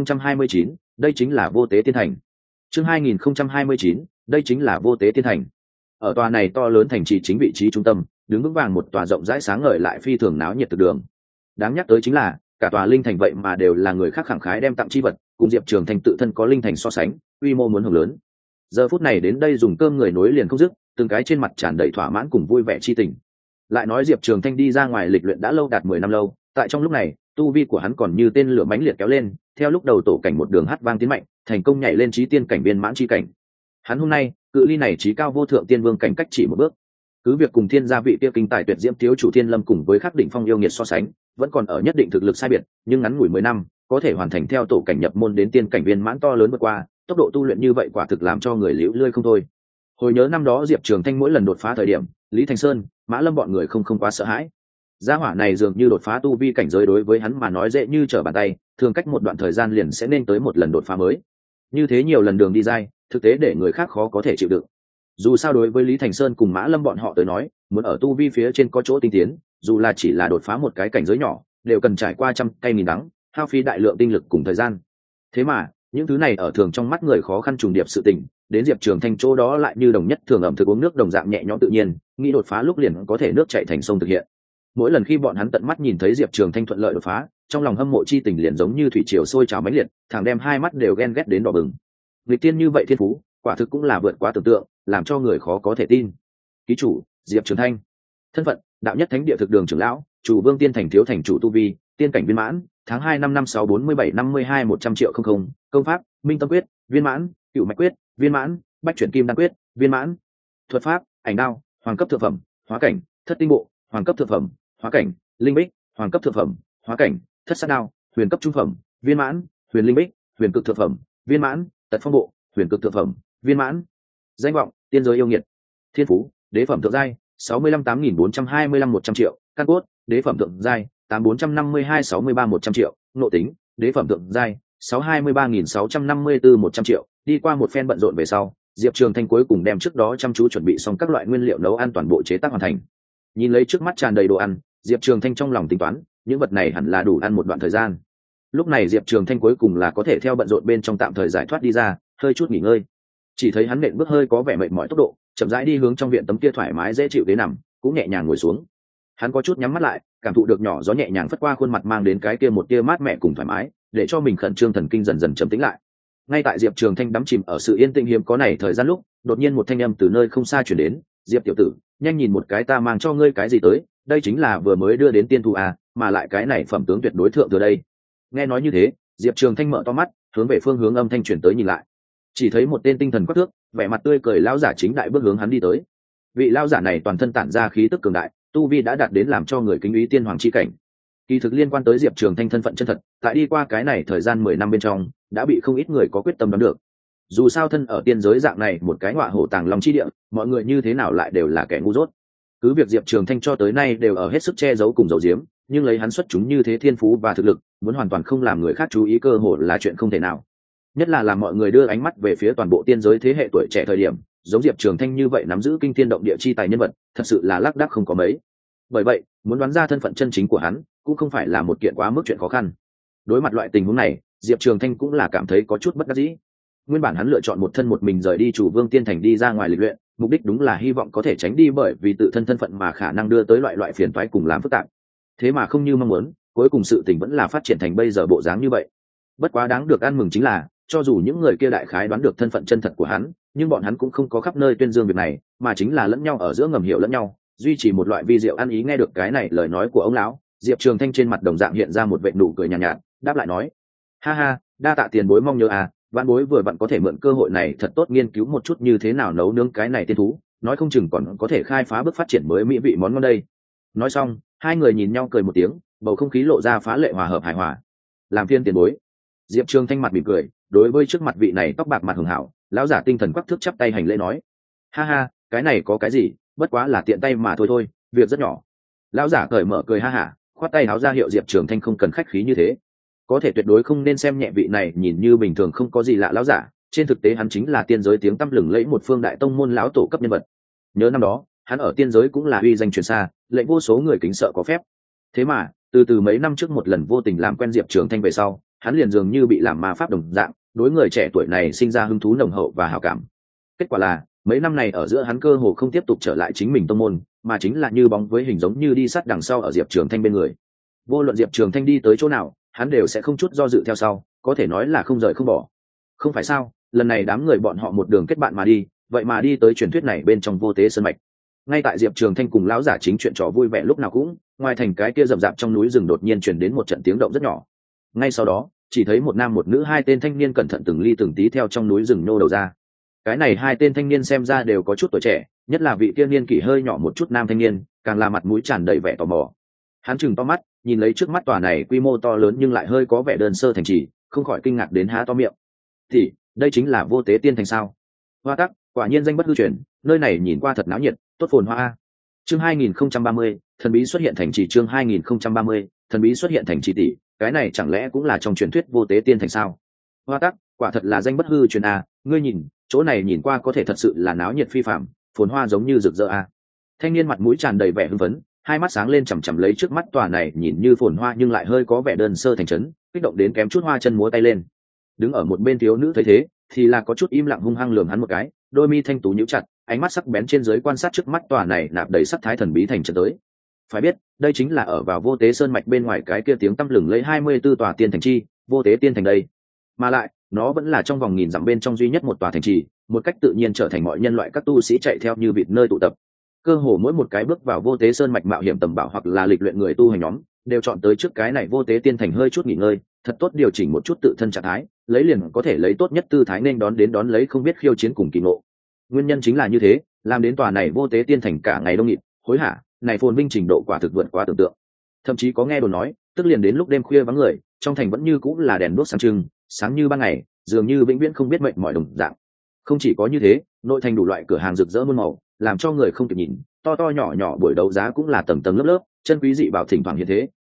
2029, đây chính là vô tế tiên thành. Chương 2029, đây chính là vô tế tiên thành. Ở tòa này to lớn thành trì chính vị trí trung tâm, đứng vững vàng một tòa rộng rãi sáng ngời lại phi thường náo nhiệt thực đường. Đáng nhắc tới chính là, cả tòa linh thành vậy mà đều là người khác khẳng khái đem tặng chi vật, cùng Diệp Trường Thanh tự thân có linh thành so sánh, quy mô muốn hùng lớn. Giờ phút này đến đây dùng cơm người nối liền không dứt, từng cái trên mặt tràn đầy thỏa mãn cùng vui vẻ chi tình. Lại nói Diệp Trường Thanh đi ra ngoài lịch luyện đã lâu, đạt 10 năm lâu, tại trong lúc này, tu vi của hắn còn như tên lửa mãnh liệt kéo lên, theo lúc đầu tổ cảnh một đường hát vang tiến mạnh, thành công nhảy lên chí tiên cảnh viên mãn chi cảnh. Hắn hôm nay, cự ly này chí cao vô thượng tiên vương cảnh cách chỉ một bước. Cứ việc cùng thiên gia vị tiêu kinh tài tuyệt diễm thiếu chủ Thiên Lâm cùng với khắc đỉnh phong yêu nghiệt so sánh, vẫn còn ở nhất định thực lực sai biệt, nhưng ngắn ngủi 10 năm, có thể hoàn thành theo tổ cảnh nhập môn đến tiên cảnh viên mãn to lớn vượt qua, tốc độ tu luyện như vậy quả thực làm cho người liễu lươi không thôi. Hồi nhớ năm đó Diệp Trường Thanh mỗi lần đột phá thời điểm, Lý Thành Sơn, Mã Lâm bọn người không quá sợ hãi. Gia hỏa này dường như đột phá tu vi cảnh giới đối với hắn mà nói dễ như trở bàn tay, thường cách một đoạn thời gian liền sẽ nên tới một lần đột phá mới. Như thế nhiều lần đường đi dai, thực tế để người khác khó có thể chịu đựng. Dù sao đối với Lý Thành Sơn cùng Mã Lâm bọn họ tới nói, muốn ở tu vi phía trên có chỗ tinh tiến, dù là chỉ là đột phá một cái cảnh giới nhỏ, đều cần trải qua trăm cây nghìn đắng, hao phí đại lượng tinh lực cùng thời gian. Thế mà, những thứ này ở thường trong mắt người khó khăn trùng điệp sự tình, đến Diệp Trường Thanh chỗ đó lại như đồng nhất thường ẩm thực uống nước đồng dạng nhẹ nhõm tự nhiên, nghĩ đột phá lúc liền có thể nước chảy thành sông thực hiện. Mỗi lần khi bọn hắn tận mắt nhìn thấy Diệp Trường Thanh thuận lợi đột phá, trong lòng hâm mộ chi tình liền giống như thủy triều sôi trào mãnh liệt, thẳng đem hai mắt đều ghen ghét đến đỏ bừng. Nghịch tiên như vậy thiên phú, quả thực cũng là vượt quá tưởng tượng, làm cho người khó có thể tin. Ký chủ, Diệp Trường Thanh. Thân phận, đạo nhất thánh địa thực đường trưởng lão, chủ vương tiên thành thiếu thành chủ tu vi, tiên cảnh viên mãn, tháng 2 năm 564752 100 triệu không không, công pháp, Minh Tâm quyết, viên mãn, Cửu Mạch quyết, viên mãn, Bách Chuyển Kim Đan quyết, viên mãn. Thuật pháp, Ảnh đao, hoàng cấp thượng phẩm, hóa cảnh, Thất tinh bộ, hoàng cấp thượng phẩm, hóa cảnh, Linh bích, hoàng cấp thượng phẩm, hóa cảnh, Thất sát đao, huyền cấp trung phẩm, viên mãn, Huyền linh bích, huyền cực thượng phẩm, viên mãn, Tật phong bộ, huyền cực thượng phẩm, viên mãn. Danh vọng, tiên giới yêu nghiệt. Thiên phú, đế phẩm thượng giai, 658425 100 triệu. Căn cốt, đế phẩm thượng giai, 845263 100 triệu. Nội tính, đế phẩm thượng giai, 623654 100 triệu. Đi qua một phen bận rộn về sau, Diệp Trường Thanh cuối cùng đem trước đó chăm chú chuẩn bị xong các loại nguyên liệu nấu ăn toàn bộ chế tác hoàn thành. Nhìn lấy trước mắt tràn đầy đồ ăn, Diệp Trường Thanh trong lòng tính toán, những vật này hẳn là đủ ăn một đoạn thời gian. Lúc này Diệp Trường Thanh cuối cùng là có thể theo bận rộn bên trong tạm thời giải thoát đi ra, hơi chút nghỉ ngơi. Chỉ thấy hắn nện bước hơi có vẻ mệt mỏi tốc độ, chậm rãi đi hướng trong viện tấm kia thoải mái dễ chịu ghế nằm, cũng nhẹ nhàng ngồi xuống. Hắn có chút nhắm mắt lại, cảm thụ được nhỏ gió nhẹ nhàng phất qua khuôn mặt mang đến cái kia một tia mát mẻ cùng thoải mái, để cho mình khẩn trương thần kinh dần dần trầm tĩnh lại. Ngay tại Diệp Trường Thanh đắm chìm ở sự yên tĩnh hiếm có này thời gian lúc, đột nhiên một thanh âm từ nơi không xa truyền đến, "Diệp tiểu tử, nhanh nhìn một cái ta mang cho ngươi cái gì tới, đây chính là vừa mới đưa đến tiên thu à, mà lại cái này phẩm tướng tuyệt đối thượng từ đây." Nghe nói như thế, Diệp Trường Thanh mở to mắt, hướng về phương hướng âm thanh truyền tới nhìn lại. Chỉ thấy một tên tinh thần quắc thước, vẻ mặt tươi cười lão giả chính đại bước hướng hắn đi tới. Vị lão giả này toàn thân tản ra khí tức cường đại, tu vi đã đạt đến làm cho người kính ý tiên hoàng chi cảnh. Kỳ thực liên quan tới Diệp Trường Thanh thân phận chân thật, tại đi qua cái này thời gian 10 năm bên trong, đã bị không ít người có quyết tâm đoán được. Dù sao thân ở tiên giới dạng này một cái ngọa hổ tàng long chi địa, mọi người như thế nào lại đều là kẻ ngu dốt. Cứ việc Diệp Trường Thanh cho tới nay đều ở hết sức che giấu cùng giấu giếm, nhưng lấy hắn xuất chúng như thế thiên phú và thực lực, muốn hoàn toàn không làm người khác chú ý cơ hội là chuyện không thể nào. Nhất là làm mọi người đưa ánh mắt về phía toàn bộ tiên giới thế hệ tuổi trẻ thời điểm, giống Diệp Trường Thanh như vậy nắm giữ kinh thiên động địa chi tài nhân vật, thật sự là lác đác không có mấy. Bởi vậy, muốn đoán ra thân phận chân chính của hắn, cũng không phải là một kiện quá mức chuyện khó khăn. Đối mặt loại tình huống này, Diệp Trường Thanh cũng là cảm thấy có chút bất đắc dĩ. Nguyên bản hắn lựa chọn một thân một mình rời đi Chủ Vương Tiên Thành đi ra ngoài lịch luyện, mục đích đúng là hy vọng có thể tránh đi bởi vì tự thân thân phận mà khả năng đưa tới loại phiền toái cùng làm phức tạp. Thế mà không như mong muốn, cuối cùng sự tình vẫn là phát triển thành bây giờ bộ dáng như vậy. Bất quá đáng được ăn mừng chính là, cho dù những người kia đại khái đoán được thân phận chân thật của hắn, nhưng bọn hắn cũng không có khắp nơi tuyên dương việc này, mà chính là lẫn nhau ở giữa ngầm hiểu lẫn nhau, duy trì một loại vi diệu ăn ý. Nghe được cái này lời nói của ông lão, Diệp Trường Thanh trên mặt đồng dạng hiện ra một vệt nụ cười nhàn nhạt, đáp lại nói: "Ha ha, đa tạ tiền bối mong nhớ à, vạn bối vừa vặn có thể mượn cơ hội này thật tốt nghiên cứu một chút như thế nào nấu nướng cái này tiên thú, nói không chừng còn có thể khai phá bước phát triển mới mỹ vị món ngon đây." Nói xong, hai người nhìn nhau cười một tiếng, bầu không khí lộ ra phá lệ hòa hợp hài hòa. "Làm phiên tiền bối." Diệp Trường Thanh mặt mỉm cười, đối với trước mặt vị này tóc bạc mặt hường hảo, lão giả tinh thần quắc thước chắp tay hành lễ nói: "Ha ha, cái này có cái gì, bất quá là tiện tay mà thôi, việc rất nhỏ." Lão giả cởi mở cười ha hả, khoát tay áo ra hiệu Diệp Trường Thanh không cần khách khí như thế. Có thể tuyệt đối không nên xem nhẹ vị này nhìn như bình thường không có gì lạ lão giả, trên thực tế hắn chính là tiên giới tiếng tăm lừng lẫy một phương đại tông môn lão tổ cấp nhân vật. Nhớ năm đó, hắn ở tiên giới cũng là uy danh truyền xa, lệnh vô số người kính sợ có phép. Thế mà, từ mấy năm trước một lần vô tình làm quen Diệp Trường Thanh về sau, hắn liền dường như bị làm ma pháp đồng dạng, đối người trẻ tuổi này sinh ra hứng thú nồng hậu và hảo cảm. Kết quả là, mấy năm này ở giữa hắn cơ hồ không tiếp tục trở lại chính mình tông môn, mà chính là như bóng với hình giống như đi sát đằng sau ở Diệp Trường Thanh bên người. Vô luận Diệp Trường Thanh đi tới chỗ nào, hắn đều sẽ không chút do dự theo sau, có thể nói là không rời không bỏ. Không phải sao, lần này đám người bọn họ một đường kết bạn mà đi, vậy mà đi tới truyền thuyết này bên trong vô tế sơn mạch. Ngay tại Diệp Trường Thanh cùng lão giả chính chuyện trò vui vẻ lúc nào cũng, ngoài thành cái kia rậm rạp trong núi rừng đột nhiên truyền đến một trận tiếng động rất nhỏ. Ngay sau đó, chỉ thấy một nam một nữ hai tên thanh niên cẩn thận từng ly từng tí theo trong núi rừng nô đầu ra. Cái này hai tên thanh niên xem ra đều có chút tuổi trẻ, nhất là vị kia niên kỷ hơi nhỏ một chút nam thanh niên, càng là mặt mũi tràn đầy vẻ tò mò. Hắn chừng to mắt, nhìn lấy trước mắt tòa này quy mô to lớn nhưng lại hơi có vẻ đơn sơ thành trì, không khỏi kinh ngạc đến há to miệng. Thì, đây chính là vô tế tiên thành sao? Hoa tắc, quả nhiên danh bất hư truyền, nơi này nhìn qua thật náo nhiệt, tốt phồn hoa. Chương 2030, thần bí xuất hiện thành trì. Chương 2030, thần bí xuất hiện thành trì tỷ, cái này chẳng lẽ cũng là trong truyền thuyết vô tế tiên thành sao? Hoa tắc, quả thật là danh bất hư truyền a, ngươi nhìn, chỗ này nhìn qua có thể thật sự là náo nhiệt phi phạm, phồn hoa giống như rực rỡ a. Thanh niên mặt mũi tràn đầy vẻ hưng phấn, hai mắt sáng lên chằm chằm lấy trước mắt tòa này nhìn như phồn hoa nhưng lại hơi có vẻ đơn sơ thành trấn, kích động đến kém chút hoa chân múa tay lên. Đứng ở một bên thiếu nữ thấy thế, thì là có chút im lặng hung hăng lườm hắn một cái, đôi mi thanh tú nhíu chặt, ánh mắt sắc bén trên dưới quan sát trước mắt tòa này nạp đầy sắc thái thần bí thành trấn tới. Phải biết, đây chính là ở vào vô tế sơn mạch bên ngoài cái kia tiếng tăm lừng lấy 24 tòa tiên thành chi, vô tế tiên thành đây. Mà lại, nó vẫn là trong vòng nghìn dặm bên trong duy nhất một tòa thành trì, một cách tự nhiên trở thành mọi nhân loại các tu sĩ chạy theo như vịt nơi tụ tập. Cơ hồ mỗi một cái bước vào vô tế sơn mạch mạo hiểm tầm bảo hoặc là lịch luyện người tu hành nhóm, đều chọn tới trước cái này vô tế tiên thành hơi chút nghỉ ngơi, thật tốt điều chỉnh một chút tự thân trạng thái, lấy liền có thể lấy tốt nhất tư thái nên đón lấy không biết khiêu chiến cùng kỳ ngộ. Nguyên nhân chính là như thế, làm đến tòa này vô tế tiên thành cả ngày đông nghịt, hối hả, này phồn vinh trình độ quả thực vượt quá tưởng tượng. Thậm chí có nghe đồn nói, tức liền đến lúc đêm khuya vắng người, trong thành vẫn như cũng là đèn đuốc sáng trưng, sáng như ban ngày, dường như vĩnh viễn không biết mệt mỏi đồng dạng. Không chỉ có như thế, nội thành đủ loại cửa hàng rực rỡ muôn màu, làm cho người không kịp nhìn, to to nhỏ nhỏ buổi đấu giá cũng là tầng tầng lớp lớp, chân quý dị bảo thỉnh thoảng hiện thế,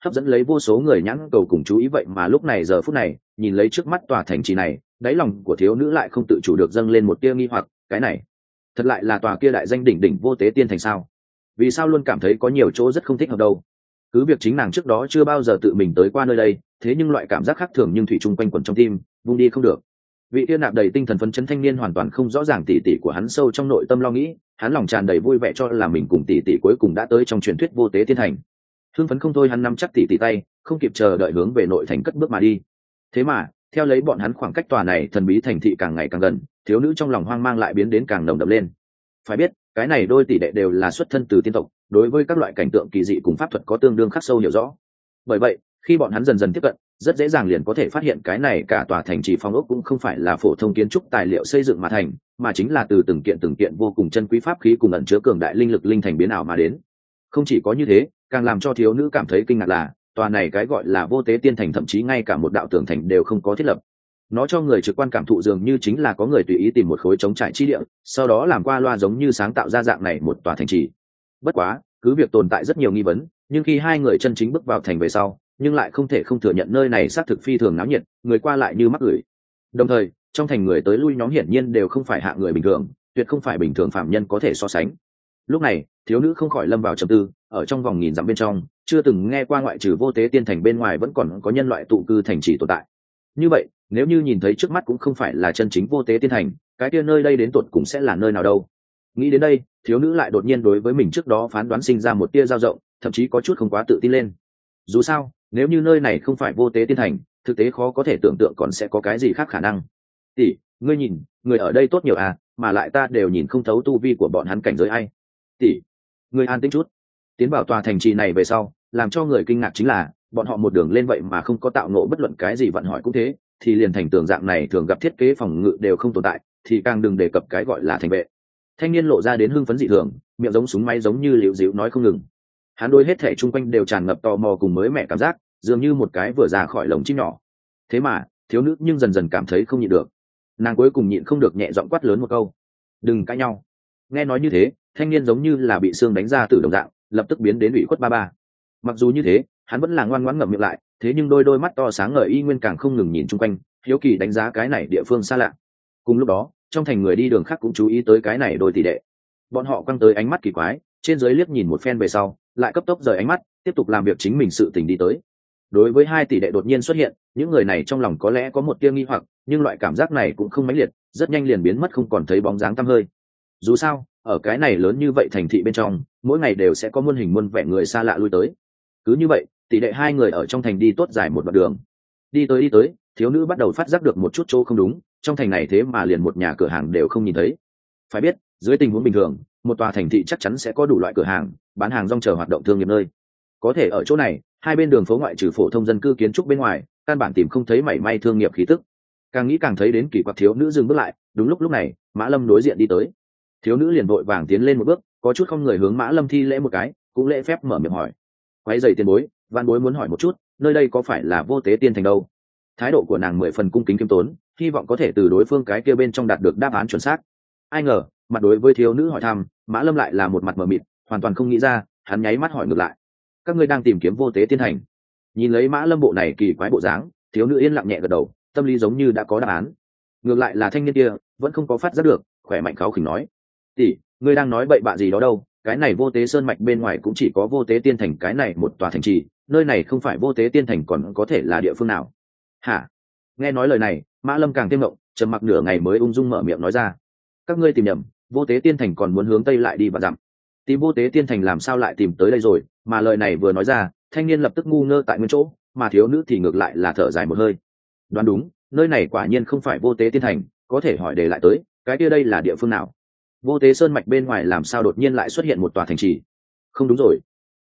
hấp dẫn lấy vô số người nhãn cầu cùng chú ý. Vậy mà lúc này giờ phút này nhìn lấy trước mắt tòa thành trì này, đáy lòng của thiếu nữ lại không tự chủ được dâng lên một tia nghi hoặc, cái này thật lại là tòa kia đại danh đỉnh đỉnh vô tế tiên thành sao? Vì sao luôn cảm thấy có nhiều chỗ rất không thích hợp đâu? Cứ việc chính nàng trước đó chưa bao giờ tự mình tới qua nơi đây, thế nhưng loại cảm giác khác thường nhưng thủy chung quanh quẩn trong tim, vung đi không được. Vị tiên nạp đầy tinh thần phấn chấn thanh niên hoàn toàn không rõ ràng tỉ tỉ của hắn sâu trong nội tâm lo nghĩ, hắn lòng tràn đầy vui vẻ cho là mình cùng tỉ tỉ cuối cùng đã tới trong truyền thuyết vô tế tiên thành. Hưng phấn không thôi, hắn nắm chắc tỉ tỉ tay, không kịp chờ đợi hướng về nội thành cất bước mà đi. Thế mà theo lấy bọn hắn khoảng cách tòa này thần bí thành thị càng ngày càng gần, thiếu nữ trong lòng hoang mang lại biến đến càng nồng đậm lên. Phải biết cái này đôi tỷ đệ đều là xuất thân từ tiên tộc, đối với các loại cảnh tượng kỳ dị cùng pháp thuật có tương đương khắc sâu hiểu rõ. Bởi vậy khi bọn hắn dần dần tiếp cận, rất dễ dàng liền có thể phát hiện cái này cả tòa thành trì phong ốc cũng không phải là phổ thông kiến trúc tài liệu xây dựng mà thành, mà chính là từ từng kiện vô cùng chân quý pháp khí cùng ẩn chứa cường đại linh lực linh thành biến ảo mà đến. Không chỉ có như thế, càng làm cho thiếu nữ cảm thấy kinh ngạc là tòa này cái gọi là vô tế tiên thành thậm chí ngay cả một đạo tường thành đều không có thiết lập. Nó cho người trực quan cảm thụ dường như chính là có người tùy ý tìm một khối trống trải chi địa, sau đó làm qua loa giống như sáng tạo ra dạng này một tòa thành trì. Bất quá cứ việc tồn tại rất nhiều nghi vấn, nhưng khi hai người chân chính bước vào thành về sau, nhưng lại không thể không thừa nhận nơi này xác thực phi thường náo nhiệt, người qua lại như mắc gửi. Đồng thời trong thành người tới lui nhóm hiển nhiên đều không phải hạng người bình thường, tuyệt không phải bình thường phạm nhân có thể so sánh. Lúc này thiếu nữ không khỏi lâm vào trầm tư, ở trong vòng nghìn dặm bên trong chưa từng nghe qua ngoại trừ vô tế tiên thành bên ngoài vẫn còn có nhân loại tụ cư thành trì tồn tại. Như vậy nếu như nhìn thấy trước mắt cũng không phải là chân chính vô tế tiên thành, cái kia nơi đây đến tột cùng sẽ là nơi nào đâu? Nghĩ đến đây, thiếu nữ lại đột nhiên đối với mình trước đó phán đoán sinh ra một tia dao rộng, thậm chí có chút không quá tự tin lên. Dù sao nếu như nơi này không phải vô tế tiên thành, thực tế khó có thể tưởng tượng còn sẽ có cái gì khác khả năng. Tỷ, ngươi nhìn người ở đây tốt nhiều à, mà lại ta đều nhìn không thấu tu vi của bọn hắn cảnh giới ai. Tỷ, ngươi an tĩnh chút. Tiến vào tòa thành trì này về sau, làm cho người kinh ngạc chính là bọn họ một đường lên vậy mà không có tạo nộ bất luận cái gì vận hỏi cũng thế, thì liền thành tường dạng này thường gặp thiết kế phòng ngự đều không tồn tại, thì càng đừng đề cập cái gọi là thành vệ. Thanh niên lộ ra đến hưng phấn dị thường, miệng giống súng máy giống như liễu dịu nói không ngừng. Hắn đôi hết thể chung quanh đều tràn ngập tò mò cùng mới mẻ cảm giác, dường như một cái vừa ra khỏi lồng chim nhỏ. Thế mà thiếu nữ nhưng dần dần cảm thấy không nhịn được, nàng cuối cùng nhịn không được nhẹ giọng quát lớn một câu: đừng cãi nhau. Nghe nói như thế, thanh niên giống như là bị xương đánh ra từ đồng dạng, lập tức biến đến ủy khuất ba ba. Mặc dù như thế, hắn vẫn là ngoan ngoãn ngậm miệng lại, thế nhưng đôi mắt to sáng ngời y nguyên càng không ngừng nhìn chung quanh, hiếu kỳ đánh giá cái này địa phương xa lạ. Cùng lúc đó trong thành người đi đường khác cũng chú ý tới cái này đôi tỷ đệ, bọn họ quăng tới ánh mắt kỳ quái, trên dưới liếc nhìn một phen về sau lại cấp tốc rời ánh mắt, tiếp tục làm việc chính mình sự tình đi tới. Đối với hai tỷ đệ đột nhiên xuất hiện, những người này trong lòng có lẽ có một tia nghi hoặc, nhưng loại cảm giác này cũng không mãnh liệt, rất nhanh liền biến mất không còn thấy bóng dáng tăm hơi. Dù sao ở cái này lớn như vậy thành thị bên trong, mỗi ngày đều sẽ có muôn hình muôn vẻ người xa lạ lui tới. Cứ như vậy tỷ đệ hai người ở trong thành đi tốt dài một đoạn đường. Đi tới thiếu nữ bắt đầu phát giác được một chút chỗ không đúng, trong thành này thế mà liền một nhà cửa hàng đều không nhìn thấy. Phải biết dưới tình huống bình thường, một tòa thành thị chắc chắn sẽ có đủ loại cửa hàng bán hàng rong chờ hoạt động thương nghiệp nơi. Có thể ở chỗ này, hai bên đường phố ngoại trừ phổ thông dân cư kiến trúc bên ngoài, căn bản tìm không thấy mảy may thương nghiệp khí tức. Càng nghĩ càng thấy đến kỳ quặc, thiếu nữ dừng bước lại. Đúng lúc này Mã Lâm đối diện đi tới. Thiếu nữ liền vội vàng tiến lên một bước, có chút không người hướng Mã Lâm thi lễ một cái, cũng lễ phép mở miệng hỏi: quấy giày tiền bối, văn bối muốn hỏi một chút, nơi đây có phải là vô tế tiên thành đâu? Thái độ của nàng 10 phần cung kính khiêm tốn, hy vọng có thể từ đối phương cái kia bên trong đạt được đáp án chuẩn xác. Ai ngờ mặt đối với thiếu nữ hỏi thăm, Mã Lâm lại là một mặt mờ mịt, hoàn toàn không nghĩ ra. Hắn nháy mắt hỏi ngược lại: các ngươi đang tìm kiếm vô tế tiên thành? Nhìn lấy Mã Lâm bộ này kỳ quái bộ dáng, thiếu nữ yên lặng nhẹ gật đầu, tâm lý giống như đã có đáp án. Ngược lại là thanh niên kia vẫn không có phát giác được, khỏe mạnh kháu khỉnh nói: tỷ, ngươi đang nói bậy bạ gì đó đâu? Cái này vô tế sơn mạch bên ngoài cũng chỉ có vô tế tiên thành cái này một tòa thành trì, nơi này không phải vô tế tiên thành còn có thể là địa phương nào? Hả? Nghe nói lời này, Mã Lâm càng thêm ngộng, trầm mặc nửa ngày mới ung dung mở miệng nói ra: các ngươi tìm nhầm, vô tế tiên thành còn muốn hướng tây lại đi và dặm. Tìm vô tế tiên thành làm sao lại tìm tới đây rồi? Mà lời này vừa nói ra, thanh niên lập tức ngu ngơ tại nguyên chỗ, mà thiếu nữ thì ngược lại là thở dài một hơi. Đoán đúng, nơi này quả nhiên không phải vô tế tiên thành, có thể hỏi đề lại tới, cái kia đây là địa phương nào? Vô tế sơn mạch bên ngoài làm sao đột nhiên lại xuất hiện một tòa thành trì? Không đúng rồi,